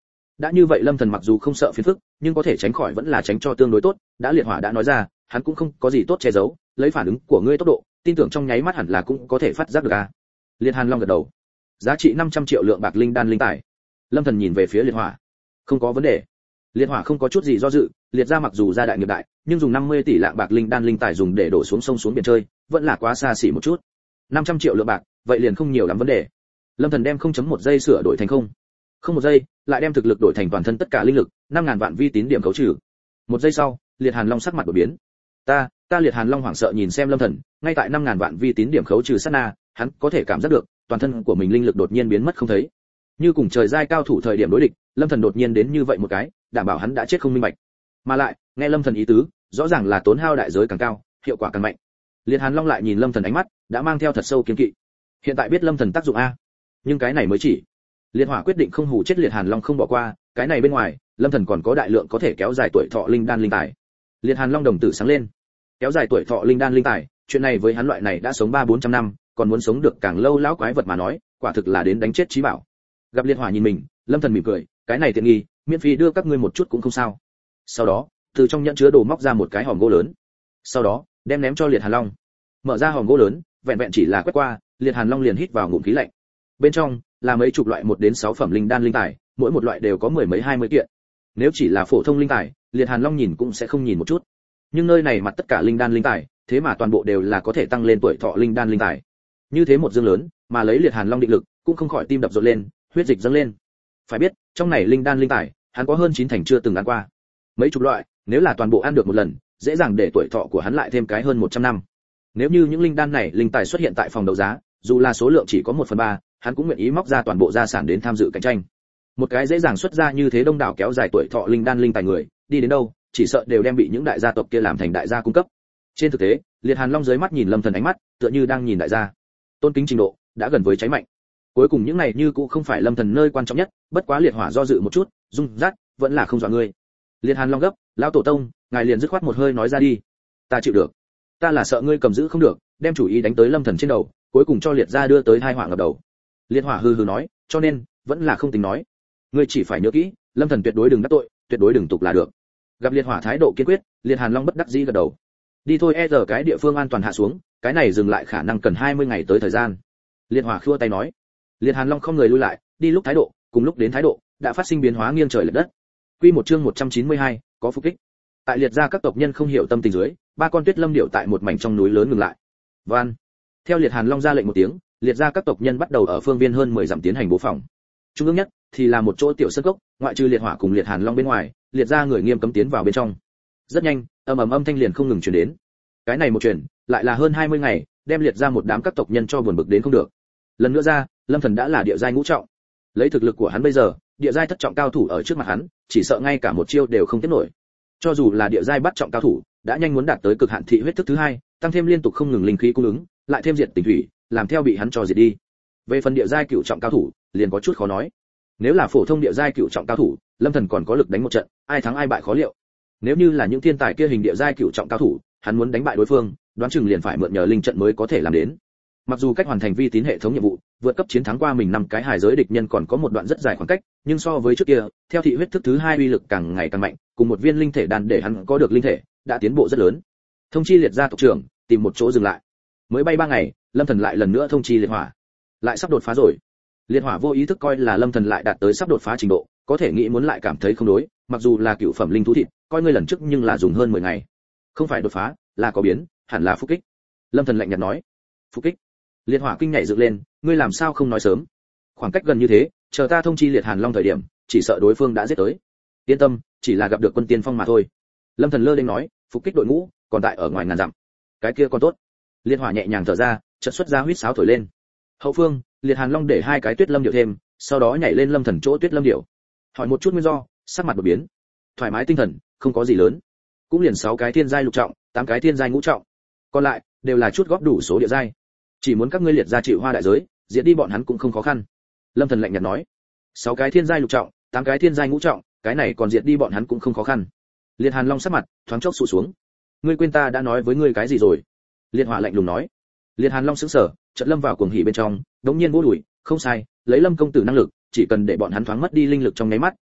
Speaker 1: đã như vậy Lâm Thần mặc dù không sợ phiền phức, nhưng có thể tránh khỏi vẫn là tránh cho tương đối tốt, đã liệt hỏa đã nói ra, hắn cũng không có gì tốt che giấu, lấy phản ứng của ngươi tốc độ, tin tưởng trong nháy mắt hẳn là cũng có thể phát giác được a. Liệt Hàn Long gật đầu. Giá trị năm trăm triệu lượng bạc linh đan linh tài. Lâm Thần nhìn về phía liệt hỏa. Không có vấn đề. Liệt hỏa không có chút gì do dự, liệt ra mặc dù gia đại nghiệp đại, nhưng dùng năm mươi tỷ lạng bạc linh đan linh tài dùng để đổ xuống sông xuống biển chơi, vẫn là quá xa xỉ một chút. năm trăm triệu lượng bạc, vậy liền không nhiều lắm vấn đề. Lâm Thần đem không chấm một giây sửa đổi thành không. Không một giây, lại đem thực lực đổi thành toàn thân tất cả linh lực, năm ngàn vạn vi tín điểm khấu trừ. Một giây sau, Liệt Hàn Long sắc mặt đổi biến. Ta, ta Liệt Hàn Long hoảng sợ nhìn xem Lâm Thần, ngay tại năm ngàn vạn vi tín điểm khấu trừ sát na, hắn có thể cảm giác được, toàn thân của mình linh lực đột nhiên biến mất không thấy. Như cùng trời giai cao thủ thời điểm đối địch, Lâm Thần đột nhiên đến như vậy một cái, đảm bảo hắn đã chết không minh bạch. Mà lại, nghe Lâm Thần ý tứ, rõ ràng là tốn hao đại giới càng cao, hiệu quả càng mạnh. Liệt Hàn Long lại nhìn Lâm Thần ánh mắt, đã mang theo thật sâu kiêng kỵ. Hiện tại biết Lâm Thần tác dụng a, nhưng cái này mới chỉ. Liệt Hỏa quyết định không hù chết Liệt Hàn Long không bỏ qua, cái này bên ngoài, Lâm Thần còn có đại lượng có thể kéo dài tuổi thọ linh đan linh tài. Liệt Hàn Long đồng tử sáng lên. Kéo dài tuổi thọ linh đan linh tài, chuyện này với hắn loại này đã sống ba bốn trăm năm, còn muốn sống được càng lâu lão quái vật mà nói, quả thực là đến đánh chết chí bảo. Gặp Liệt Hỏa nhìn mình, Lâm Thần mỉm cười, cái này tiện nghi, miễn phí đưa các ngươi một chút cũng không sao. Sau đó, từ trong nhẫn chứa đồ móc ra một cái hòm gỗ lớn. Sau đó, đem ném cho Liệt Hàn Long. Mở ra hòm gỗ lớn, vẹn vẹn chỉ là quét qua, Liệt Hàn Long liền hít vào ngụm khí lạnh. Bên trong là mấy chục loại một đến sáu phẩm linh đan linh tài, mỗi một loại đều có mười mấy hai mươi kiện. Nếu chỉ là phổ thông linh tài, Liệt Hàn Long nhìn cũng sẽ không nhìn một chút. Nhưng nơi này mặt tất cả linh đan linh tài, thế mà toàn bộ đều là có thể tăng lên tuổi thọ linh đan linh tài. Như thế một dương lớn, mà lấy Liệt Hàn Long định lực, cũng không khỏi tim đập rộn lên, huyết dịch dâng lên. Phải biết, trong này linh đan linh tài, hắn có hơn chín thành chưa từng ăn qua. Mấy chục loại, nếu là toàn bộ ăn được một lần, dễ dàng để tuổi thọ của hắn lại thêm cái hơn một trăm năm. Nếu như những linh đan này linh tài xuất hiện tại phòng đấu giá, dù là số lượng chỉ có một phần ba, hắn cũng nguyện ý móc ra toàn bộ gia sản đến tham dự cạnh tranh. Một cái dễ dàng xuất ra như thế đông đảo kéo dài tuổi thọ linh đan linh tài người, đi đến đâu, chỉ sợ đều đem bị những đại gia tộc kia làm thành đại gia cung cấp. Trên thực tế, Liệt Hàn Long dưới mắt nhìn Lâm Thần ánh mắt, tựa như đang nhìn đại gia. Tôn kính trình độ đã gần với cháy mạnh. Cuối cùng những này như cũng không phải Lâm Thần nơi quan trọng nhất, bất quá Liệt Hỏa do dự một chút, rung rát, vẫn là không dọa ngươi. Liệt Hàn Long gấp, lão tổ tông, ngài liền dứt khoát một hơi nói ra đi. Ta chịu được. Ta là sợ ngươi cầm giữ không được, đem chủ ý đánh tới Lâm Thần trên đầu, cuối cùng cho Liệt gia đưa tới tai họa ngập đầu. Liệt Hỏa hừ hừ nói, cho nên vẫn là không tính nói. Ngươi chỉ phải nhớ kỹ, Lâm Thần tuyệt đối đừng đắc tội, tuyệt đối đừng tục là được. Gặp Liệt Hỏa thái độ kiên quyết, Liệt Hàn Long bất đắc dĩ gật đầu. Đi thôi, e giờ cái địa phương an toàn hạ xuống, cái này dừng lại khả năng cần hai mươi ngày tới thời gian. Liệt Hỏa khua tay nói. Liệt Hàn Long không người lui lại, đi lúc thái độ, cùng lúc đến thái độ, đã phát sinh biến hóa nghiêng trời lệch đất. Quy một chương một trăm chín mươi hai, có phục kích. Tại Liệt gia các tộc nhân không hiểu tâm tình dưới, ba con Tuyết Lâm điểu tại một mảnh trong núi lớn ngừng lại. Van. Theo Liệt Hàn Long ra lệnh một tiếng, Liệt gia các tộc nhân bắt đầu ở phương viên hơn mười dặm tiến hành bố phòng. Trung ương nhất thì là một chỗ tiểu sơn cốc, ngoại trừ Liệt Hỏa cùng Liệt Hàn Long bên ngoài, Liệt gia người nghiêm cấm tiến vào bên trong. Rất nhanh, ầm ầm âm thanh liền không ngừng truyền đến. Cái này một truyền, lại là hơn hai mươi ngày, đem Liệt gia một đám các tộc nhân cho buồn bực đến không được. Lần nữa ra, Lâm Thần đã là địa giai ngũ trọng. Lấy thực lực của hắn bây giờ, địa giai thất trọng cao thủ ở trước mặt hắn, chỉ sợ ngay cả một chiêu đều không tiếp nổi. Cho dù là địa giai bắt trọng cao thủ, đã nhanh muốn đạt tới cực hạn thị huyết thức thứ hai, tăng thêm liên tục không ngừng linh khí cung ứng, lại thêm diệt tình thủy, làm theo bị hắn cho diệt đi. Về phần địa giai cửu trọng cao thủ, liền có chút khó nói. Nếu là phổ thông địa giai cửu trọng cao thủ, Lâm Thần còn có lực đánh một trận, ai thắng ai bại khó liệu. Nếu như là những thiên tài kia hình địa giai cửu trọng cao thủ, hắn muốn đánh bại đối phương, đoán chừng liền phải mượn nhờ linh trận mới có thể làm đến. Mặc dù cách hoàn thành vi tín hệ thống nhiệm vụ, vượt cấp chiến thắng qua mình năm cái hài giới địch nhân còn có một đoạn rất dài khoảng cách, nhưng so với trước kia, theo thị huyết thức thứ hai uy lực càng ngày càng mạnh, cùng một viên linh thể đan để hắn có được linh thể, đã tiến bộ rất lớn. Thông chi Liệt gia tộc trưởng, tìm một chỗ dừng lại. Mới bay ba ngày, Lâm Thần lại lần nữa thông chi Liệt Hỏa, lại sắp đột phá rồi. Liệt Hỏa vô ý thức coi là Lâm Thần lại đạt tới sắp đột phá trình độ, có thể nghĩ muốn lại cảm thấy không đối, mặc dù là cựu phẩm linh thú thịt, coi ngươi lần trước nhưng là dùng hơn mười ngày. Không phải đột phá, là có biến, hẳn là phục kích. Lâm Thần lạnh nhạt nói. Phục kích? Liệt Hỏa kinh nhảy dựng lên, ngươi làm sao không nói sớm? Khoảng cách gần như thế, chờ ta thông chi Liệt Hàn Long thời điểm, chỉ sợ đối phương đã giết tới. Yên tâm, chỉ là gặp được quân tiên phong mà thôi. Lâm Thần lơ đễnh nói, phục kích đội ngũ, còn tại ở ngoài ngàn dặm. Cái kia còn tốt. Liệt Hỏa nhẹ nhàng thở ra, chợt xuất ra huýt sáo thổi lên. Hậu phương, Liệt Hàn Long để hai cái Tuyết Lâm điệu thêm, sau đó nhảy lên Lâm Thần chỗ Tuyết Lâm điệu. Hỏi một chút nguyên do, sắc mặt đột biến. Thoải mái tinh thần, không có gì lớn. Cũng liền sáu cái thiên giai lục trọng, tám cái thiên giai ngũ trọng. Còn lại đều là chút góp đủ số địa giai. Chỉ muốn các ngươi Liệt gia chịu hoa đại giới, diệt đi bọn hắn cũng không khó khăn. Lâm Thần lạnh nhạt nói. Sáu cái thiên giai lục trọng, tám cái thiên giai ngũ trọng, cái này còn diệt đi bọn hắn cũng không khó khăn. Liệt Hàn Long sắc mặt thoáng chốc sụ xuống. Ngươi quên ta đã nói với ngươi cái gì rồi? Liệt Hỏa lạnh lùng nói. Liệt Hàn Long sững sờ, chợt lâm vào cuồng hỉ bên trong, đống nhiên vỗ đùi, không sai, lấy Lâm công tử năng lực, chỉ cần để bọn hắn thoáng mất đi linh lực trong nháy mắt,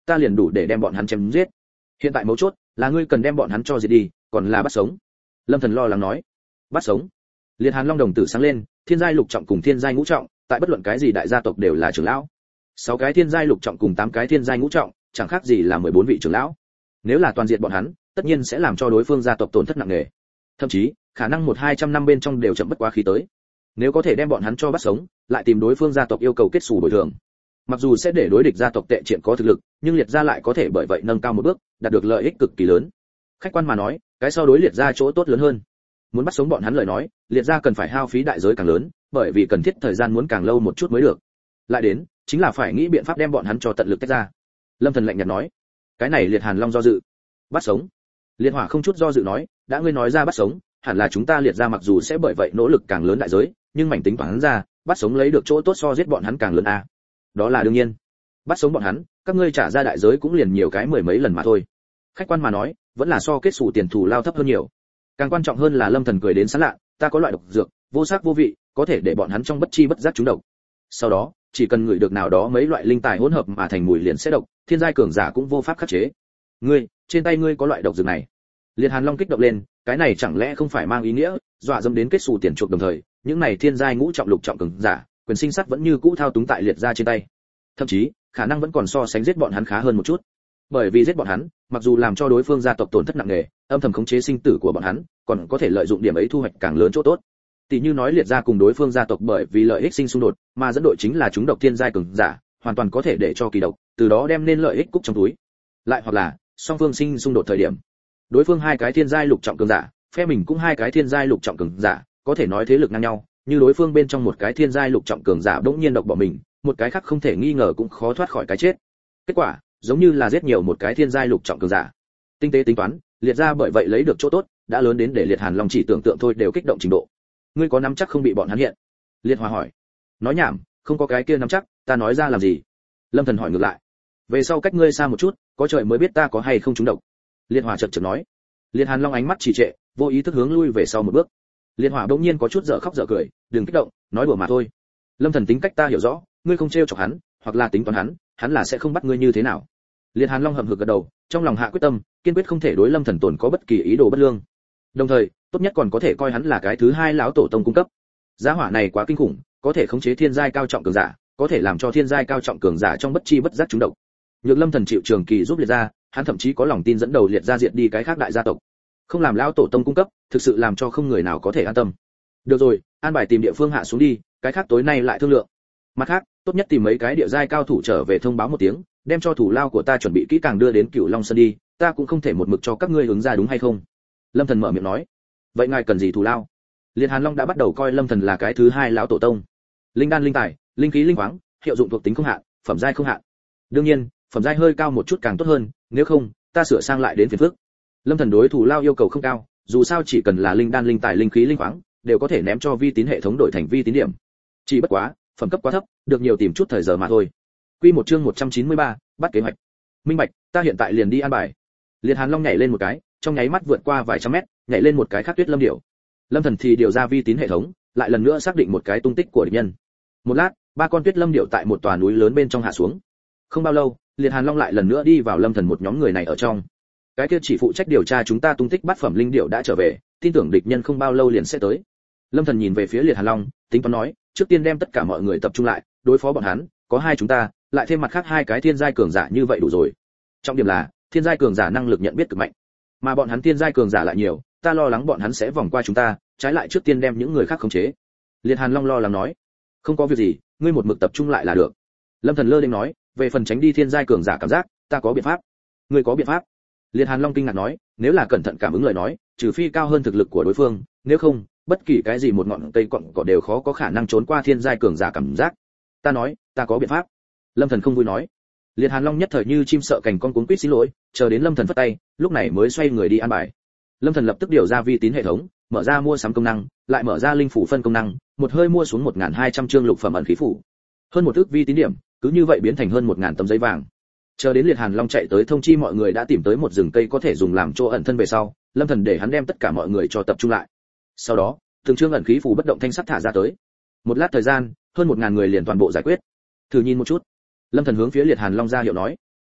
Speaker 1: ta liền đủ để đem bọn hắn chém giết. Hiện tại mấu chốt là ngươi cần đem bọn hắn cho diệt đi, còn là bắt sống. Lâm Thần lo lắng nói. Bắt sống? Liệt Hàn Long đồng tử sáng lên, thiên giai lục trọng cùng thiên giai ngũ trọng, tại bất luận cái gì đại gia tộc đều là trưởng lão. Sáu cái thiên giai lục trọng cùng tám cái thiên giai ngũ trọng, chẳng khác gì là mười bốn vị trưởng lão. Nếu là toàn diện bọn hắn, tất nhiên sẽ làm cho đối phương gia tộc tổn thất nặng nề. Thậm chí, khả năng một hai trăm năm bên trong đều chậm bất quá khí tới. Nếu có thể đem bọn hắn cho bắt sống, lại tìm đối phương gia tộc yêu cầu kết sủ bồi thường. Mặc dù sẽ để đối địch gia tộc tệ triện có thực lực, nhưng liệt gia lại có thể bởi vậy nâng cao một bước, đạt được lợi ích cực kỳ lớn. Khách quan mà nói, cái sau đối liệt gia chỗ tốt lớn hơn. Muốn bắt sống bọn hắn lời nói, liệt gia cần phải hao phí đại giới càng lớn, bởi vì cần thiết thời gian muốn càng lâu một chút mới được. Lại đến, chính là phải nghĩ biện pháp đem bọn hắn cho tận lực tách ra. Lâm Thần lạnh nhạt nói. Cái này Liệt Hàn Long do dự. Bắt sống? Liệt Hỏa không chút do dự nói, đã ngươi nói ra bắt sống, hẳn là chúng ta liệt gia mặc dù sẽ bởi vậy nỗ lực càng lớn đại giới, nhưng mảnh tính toán ra, bắt sống lấy được chỗ tốt so giết bọn hắn càng lớn a. Đó là đương nhiên. Bắt sống bọn hắn, các ngươi trả ra đại giới cũng liền nhiều cái mười mấy lần mà thôi. Khách quan mà nói, vẫn là so kết sủ tiền thù lao thấp hơn nhiều. Càng quan trọng hơn là Lâm Thần cười đến sán lạ, ta có loại độc dược, vô sắc vô vị, có thể để bọn hắn trong bất chi bất giác trúng độc. Sau đó, chỉ cần ngửi được nào đó mấy loại linh tài hỗn hợp mà thành mùi liền sẽ độc, thiên giai cường giả cũng vô pháp khắc chế. Ngươi, trên tay ngươi có loại độc dược này. Liệt Hàn Long kích động lên, cái này chẳng lẽ không phải mang ý nghĩa dọa dẫm đến kết sủ tiền chuộc đồng thời, những này thiên giai ngũ trọng lục trọng cường giả, quyền sinh sát vẫn như cũ thao túng tại liệt gia trên tay. Thậm chí, khả năng vẫn còn so sánh giết bọn hắn khá hơn một chút. Bởi vì giết bọn hắn, mặc dù làm cho đối phương gia tộc tổn thất nặng nề, âm thầm khống chế sinh tử của bọn hắn, còn có thể lợi dụng điểm ấy thu hoạch càng lớn chỗ tốt. Tỷ như nói liệt gia cùng đối phương gia tộc bởi vì lợi ích sinh xung đột, mà dẫn đội chính là chúng độc thiên giai cường giả, hoàn toàn có thể để cho kỳ độc, từ đó đem nên lợi ích cúc trong túi. Lại hoặc là, song phương sinh xung đột thời điểm, đối phương hai cái thiên giai lục trọng cường giả, phe mình cũng hai cái thiên giai lục trọng cường giả, có thể nói thế lực ngang nhau, như đối phương bên trong một cái thiên giai lục trọng cường giả bỗng nhiên độc bỏ mình, một cái khác không thể nghi ngờ cũng khó thoát khỏi cái chết. Kết quả, giống như là giết nhiều một cái thiên giai lục trọng cường giả. Tinh tế tính toán, liệt gia bởi vậy lấy được chỗ tốt, đã lớn đến để liệt Hàn Long chỉ tưởng tượng thôi đều kích động trình độ. Ngươi có nắm chắc không bị bọn hắn hiện? Liệt Hòa hỏi. Nói nhảm, không có cái kia nắm chắc, ta nói ra làm gì? Lâm Thần hỏi ngược lại. Về sau cách ngươi xa một chút, có trời mới biết ta có hay không trúng độc. Liệt Hòa chợt chợt nói. Liệt Hàn Long ánh mắt trì trệ, vô ý thức hướng lui về sau một bước. Liệt Hỏa bỗng nhiên có chút dở khóc dở cười, đừng kích động, nói đùa mà thôi. Lâm Thần tính cách ta hiểu rõ, ngươi không trêu chọc hắn, hoặc là tính toán hắn, hắn là sẽ không bắt ngươi như thế nào. Liệt Hàn Long hậm hực gật đầu, trong lòng hạ quyết tâm, kiên quyết không thể đối Lâm Thần tổn có bất kỳ ý đồ bất lương. Đồng thời, tốt nhất còn có thể coi hắn là cái thứ hai lão tổ tông cung cấp. Giá hỏa này quá kinh khủng, có thể khống chế thiên giai cao trọng cường giả, có thể làm cho thiên giai cao trọng cường giả trong bất chi bất giác trúng độc. Nhược Lâm Thần chịu trường kỳ giúp liệt gia, hắn thậm chí có lòng tin dẫn đầu liệt gia diệt đi cái khác đại gia tộc. Không làm lão tổ tông cung cấp, thực sự làm cho không người nào có thể an tâm. Được rồi, an bài tìm địa phương hạ xuống đi, cái khác tối nay lại thương lượng. Mặt khác, tốt nhất tìm mấy cái địa giai cao thủ trở về thông báo một tiếng, đem cho thủ lao của ta chuẩn bị kỹ càng đưa đến Cửu Long Sơn đi, ta cũng không thể một mực cho các ngươi ứng ra đúng hay không? Lâm Thần mở miệng nói. Vậy ngài cần gì thủ lao? Liệt Hàn Long đã bắt đầu coi Lâm Thần là cái thứ hai lão tổ tông. Linh đan linh tài, linh khí linh khoáng, hiệu dụng thuộc tính không hạn, phẩm giai không hạn. Đương nhiên, phẩm giai hơi cao một chút càng tốt hơn, nếu không, ta sửa sang lại đến phiền phức. Lâm Thần đối thủ lao yêu cầu không cao, dù sao chỉ cần là linh đan linh tài linh khí linh khoáng, đều có thể ném cho vi tín hệ thống đổi thành vi tín điểm. Chỉ bất quá, phẩm cấp quá thấp, được nhiều tìm chút thời giờ mà thôi. Quy một chương một trăm chín mươi ba, bắt kế hoạch. Minh bạch, ta hiện tại liền đi an bài. Liệt Hàn Long nhảy lên một cái, trong nháy mắt vượt qua vài trăm mét, nhảy lên một cái khác Tuyết Lâm điểu. Lâm Thần thì điều ra vi tín hệ thống, lại lần nữa xác định một cái tung tích của địch nhân. Một lát, ba con Tuyết Lâm điểu tại một tòa núi lớn bên trong hạ xuống. Không bao lâu, Liệt Hàn Long lại lần nữa đi vào Lâm Thần một nhóm người này ở trong. Cái kia chỉ phụ trách điều tra chúng ta tung tích bát phẩm linh điểu đã trở về, tin tưởng địch nhân không bao lâu liền sẽ tới. Lâm Thần nhìn về phía Liệt Hàn Long, tính toán nói, trước tiên đem tất cả mọi người tập trung lại, đối phó bọn hắn, có hai chúng ta, lại thêm mặt khác hai cái thiên giai cường giả như vậy đủ rồi. Trọng điểm là, thiên giai cường giả năng lực nhận biết cực mạnh, mà bọn hắn thiên giai cường giả lại nhiều, ta lo lắng bọn hắn sẽ vòng qua chúng ta, trái lại trước tiên đem những người khác khống chế. Liệt Hàn Long lo lắng nói, không có việc gì, ngươi một mực tập trung lại là được. Lâm Thần lơ đễnh nói, về phần tránh đi thiên giai cường giả cảm giác, ta có biện pháp. Ngươi có biện pháp? Liệt Hàn Long kinh ngạc nói, nếu là cẩn thận cảm ứng lời nói, trừ phi cao hơn thực lực của đối phương, nếu không, bất kỳ cái gì một ngọn cây cọn cỏ đều khó có khả năng trốn qua thiên giai cường giả cảm giác. Ta nói, ta có biện pháp. Lâm Thần không vui nói. Liệt Hàn Long nhất thời như chim sợ cành con cuống quýt xin lỗi, chờ đến Lâm Thần phất tay, lúc này mới xoay người đi an bài. Lâm Thần lập tức điều ra vi tín hệ thống, mở ra mua sắm công năng, lại mở ra linh phủ phân công năng, một hơi mua xuống một nghìn hai trăm chương lục phẩm ẩn khí phủ. Hơn một ức vi tín điểm, cứ như vậy biến thành hơn một nghìn tấm giấy vàng. Chờ đến Liệt Hàn Long chạy tới thông chi mọi người đã tìm tới một rừng cây có thể dùng làm chỗ ẩn thân về sau, Lâm Thần để hắn đem tất cả mọi người cho tập trung lại. Sau đó, từng chương ẩn khí phủ bất động thanh sắt thả ra tới. Một lát thời gian, hơn một nghìn người liền toàn bộ giải quyết. Thử nhìn một chút. Lâm Thần hướng phía Liệt Hàn Long ra hiệu nói.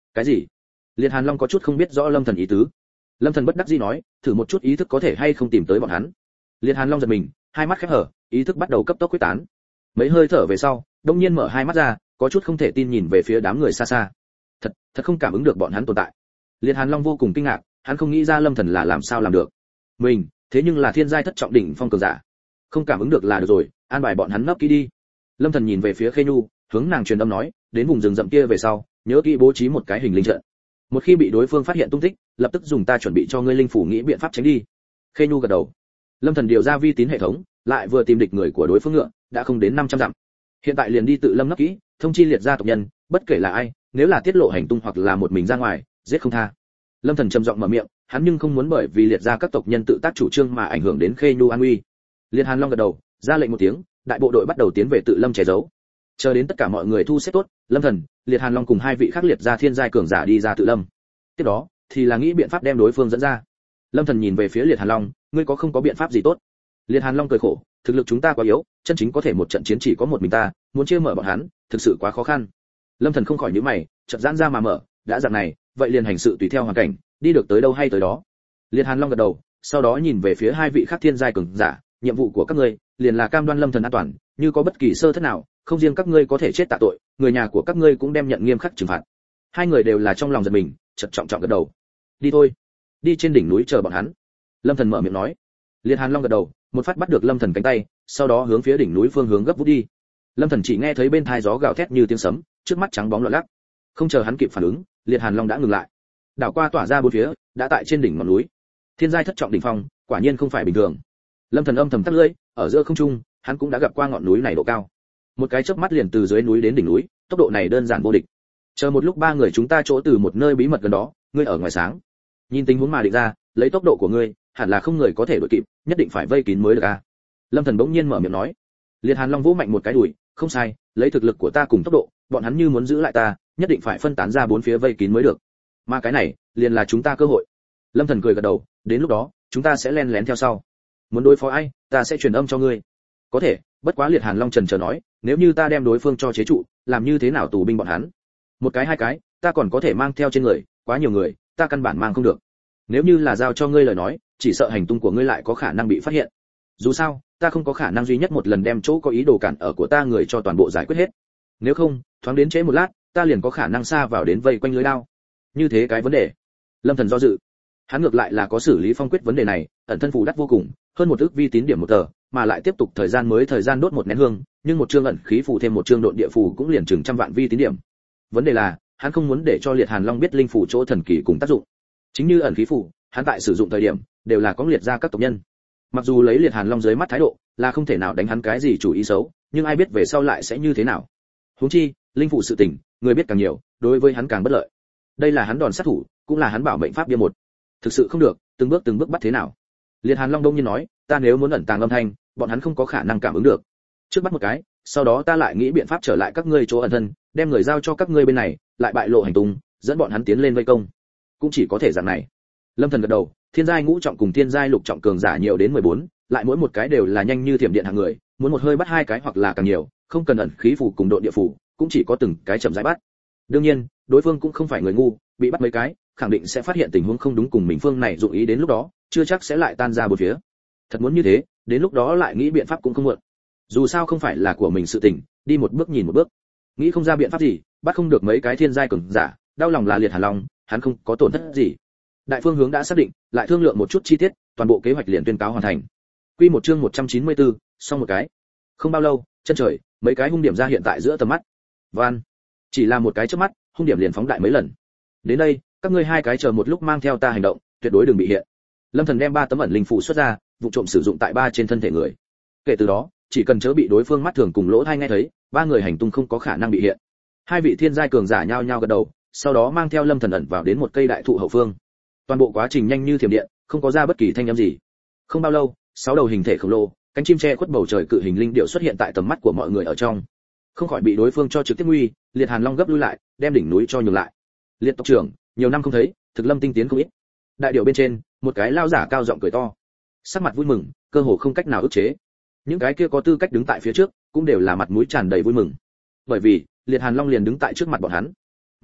Speaker 1: Cái gì? Liệt Hàn Long có chút không biết rõ Lâm Thần ý tứ. Lâm Thần bất đắc dĩ nói, thử một chút ý thức có thể hay không tìm tới bọn hắn. Liệt Hàn Long giật mình, hai mắt khép hở, ý thức bắt đầu cấp tốc quyết tán. Mấy hơi thở về sau, đông nhiên mở hai mắt ra, có chút không thể tin nhìn về phía đám người xa xa. Thật, thật không cảm ứng được bọn hắn tồn tại. Liệt Hàn Long vô cùng kinh ngạc, hắn không nghĩ ra Lâm Thần là làm sao làm được. Mình, thế nhưng là thiên giai thất trọng đỉnh phong cường giả, không cảm ứng được là được rồi, an bài bọn hắn nấp kỹ đi. Lâm Thần nhìn về phía Khê Nhu, hướng nàng truyền âm nói, đến vùng rừng rậm kia về sau, nhớ kỹ bố trí một cái hình linh trận. Một khi bị đối phương phát hiện tung tích, lập tức dùng ta chuẩn bị cho ngươi linh phủ nghĩ biện pháp tránh đi. Khê Nhu gật đầu. Lâm Thần điều ra vi tín hệ thống, lại vừa tìm địch người của đối phương ngựa, đã không đến năm trăm dặm. Hiện tại liền đi tự lâm nấp kỹ, thông chi liệt gia tộc nhân, bất kể là ai, nếu là tiết lộ hành tung hoặc là một mình ra ngoài, giết không tha. Lâm Thần trầm giọng mở miệng, hắn nhưng không muốn bởi vì liệt gia các tộc nhân tự tác chủ trương mà ảnh hưởng đến Khê Nhu an nguy. Liệt Hàn Long gật đầu, ra lệnh một tiếng, đại bộ đội bắt đầu tiến về tự lâm che giấu. Chờ đến tất cả mọi người thu xếp tốt, Lâm Thần, Liệt Hàn Long cùng hai vị khác liệt gia thiên giai cường giả đi ra tự lâm. Tiếp đó, thì là nghĩ biện pháp đem đối phương dẫn ra. Lâm Thần nhìn về phía Liệt Hàn Long, ngươi có không có biện pháp gì tốt? Liệt Hàn Long cười khổ, thực lực chúng ta quá yếu, chân chính có thể một trận chiến chỉ có một mình ta, muốn chia mở bọn hắn, thực sự quá khó khăn. Lâm Thần không khỏi nhíu mày, chợt giãn ra mà mở, đã dạng này, vậy liền hành sự tùy theo hoàn cảnh, đi được tới đâu hay tới đó. Liệt Hàn Long gật đầu, sau đó nhìn về phía hai vị khác thiên giai cường giả, nhiệm vụ của các ngươi liền là cam đoan Lâm Thần an toàn, như có bất kỳ sơ thất nào, không riêng các ngươi có thể chết tạ tội, người nhà của các ngươi cũng đem nhận nghiêm khắc trừng phạt. Hai người đều là trong lòng giật mình, chợt trọng trọng gật đầu. Đi thôi, đi trên đỉnh núi chờ bọn hắn. Lâm Thần mở miệng nói. Liệt Hàn Long gật đầu, một phát bắt được Lâm Thần cánh tay, sau đó hướng phía đỉnh núi phương hướng gấp vút đi. Lâm Thần chỉ nghe thấy bên tai gió gào thét như tiếng sấm, trước mắt trắng bóng loạn lắc. Không chờ hắn kịp phản ứng, Liệt Hàn Long đã ngừng lại. Đảo qua tỏa ra bốn phía, đã tại trên đỉnh ngọn núi. Thiên giai thất trọng đỉnh phong, quả nhiên không phải bình thường. Lâm Thần âm thầm tắt lưỡi, ở giữa không trung, hắn cũng đã gặp qua ngọn núi này độ cao. Một cái chớp mắt liền từ dưới núi đến đỉnh núi, tốc độ này đơn giản vô địch. Chờ một lúc ba người chúng ta chỗ từ một nơi bí mật gần đó, ngươi ở ngoài sáng. Nhìn tình huống mà định ra, lấy tốc độ của ngươi, hẳn là không người có thể đuổi kịp, nhất định phải vây kín mới được a. Lâm Thần bỗng nhiên mở miệng nói. Liệt Hàn Long vỗ mạnh một cái đùi, không sai, lấy thực lực của ta cùng tốc độ, bọn hắn như muốn giữ lại ta, nhất định phải phân tán ra bốn phía vây kín mới được. Mà cái này, liền là chúng ta cơ hội. Lâm Thần cười gật đầu, đến lúc đó, chúng ta sẽ len lén theo sau. Muốn đối phó ai, ta sẽ truyền âm cho ngươi. Có thể, bất quá Liệt Hàn Long trần chờ nói, nếu như ta đem đối phương cho chế trụ, làm như thế nào tù binh bọn hắn? Một cái hai cái, ta còn có thể mang theo trên người, quá nhiều người, ta căn bản mang không được. Nếu như là giao cho ngươi lời nói, chỉ sợ hành tung của ngươi lại có khả năng bị phát hiện. Dù sao, ta không có khả năng duy nhất một lần đem chỗ có ý đồ cản ở của ta người cho toàn bộ giải quyết hết. Nếu không, thoáng đến trễ một lát, ta liền có khả năng xa vào đến vây quanh lưới đao. Như thế cái vấn đề. Lâm Thần do dự. Hắn ngược lại là có xử lý phong quyết vấn đề này, ẩn thân phù đắt vô cùng, hơn một ức vi tín điểm một tờ, mà lại tiếp tục thời gian mới thời gian đốt một nén hương, nhưng một chương ẩn khí phù thêm một chương độn địa phù cũng liền chừng trăm vạn vi tín điểm. Vấn đề là, hắn không muốn để cho Liệt Hàn Long biết linh phù chỗ thần kỳ cùng tác dụng. Chính như ẩn khí phù, hắn tại sử dụng thời điểm đều là có liệt ra các tộc nhân. Mặc dù lấy Liệt Hàn Long dưới mắt thái độ, là không thể nào đánh hắn cái gì chủ ý xấu, nhưng ai biết về sau lại sẽ như thế nào. Huống chi, linh phù sự tình, người biết càng nhiều, đối với hắn càng bất lợi. Đây là hắn đòn sát thủ, cũng là hắn bảo mệnh pháp bia một. Thực sự không được, từng bước từng bước bắt thế nào? Liệt Hàn Long đông nhiên nói, ta nếu muốn ẩn tàng âm thanh, bọn hắn không có khả năng cảm ứng được. Trước bắt một cái, sau đó ta lại nghĩ biện pháp trở lại các ngươi chỗ ẩn thân, đem người giao cho các ngươi bên này, lại bại lộ hành tung, dẫn bọn hắn tiến lên vây công. Cũng chỉ có thể dạng này. Lâm Thần gật đầu, thiên giai ngũ trọng cùng thiên giai lục trọng cường giả nhiều đến mười bốn, lại mỗi một cái đều là nhanh như thiểm điện hạng người, muốn một hơi bắt hai cái hoặc là càng nhiều, không cần ẩn khí phù cùng độ địa phù, cũng chỉ có từng cái chậm rãi bắt. Đương nhiên, đối phương cũng không phải người ngu, bị bắt mấy cái, khẳng định sẽ phát hiện tình huống không đúng cùng mình phương này dụng ý đến lúc đó, chưa chắc sẽ lại tan ra bốn phía. Thật muốn như thế, đến lúc đó lại nghĩ biện pháp cũng không muộn. Dù sao không phải là của mình sự tình, đi một bước nhìn một bước. Nghĩ không ra biện pháp gì, bắt không được mấy cái thiên giai cường giả, đau lòng là Liệt Hàn Long, hắn không có tổn thất gì. Đại phương hướng đã xác định, lại thương lượng một chút chi tiết, toàn bộ kế hoạch liền tuyên cáo hoàn thành. Quy một chương một trăm chín mươi tư, xong một cái. Không bao lâu, chân trời, mấy cái hung điểm ra hiện tại giữa tầm mắt. Van, chỉ là một cái chớp mắt, hung điểm liền phóng đại mấy lần. Đến đây, các ngươi hai cái chờ một lúc mang theo ta hành động, tuyệt đối đừng bị hiện. Lâm Thần đem ba tấm ẩn linh phù xuất ra, vụ trộm sử dụng tại ba trên thân thể người. Kể từ đó, chỉ cần chớ bị đối phương mắt thường cùng lỗ tai nghe thấy, ba người hành tung không có khả năng bị hiện. Hai vị thiên giai cường giả nhao nhao gật đầu, sau đó mang theo Lâm Thần ẩn vào đến một cây đại thụ hậu phương. Toàn bộ quá trình nhanh như thiểm điện, không có ra bất kỳ thanh âm gì. Không bao lâu, sáu đầu hình thể khổng lồ, cánh chim che khuất bầu trời cự hình linh điệu xuất hiện tại tầm mắt của mọi người ở trong. Không khỏi bị đối phương cho trực tiếp nguy, Liệt Hàn Long gấp lui lại, đem đỉnh núi cho nhường lại. Liệt tộc trưởng, nhiều năm không thấy, thực lâm tinh tiến không ít. Đại điệu bên trên, một cái lao giả cao giọng cười to, sắc mặt vui mừng, cơ hồ không cách nào ức chế. Những cái kia có tư cách đứng tại phía trước, cũng đều là mặt mũi tràn đầy vui mừng. Bởi vì, Liệt Hàn Long liền đứng tại trước mặt bọn hắn. Mà lại,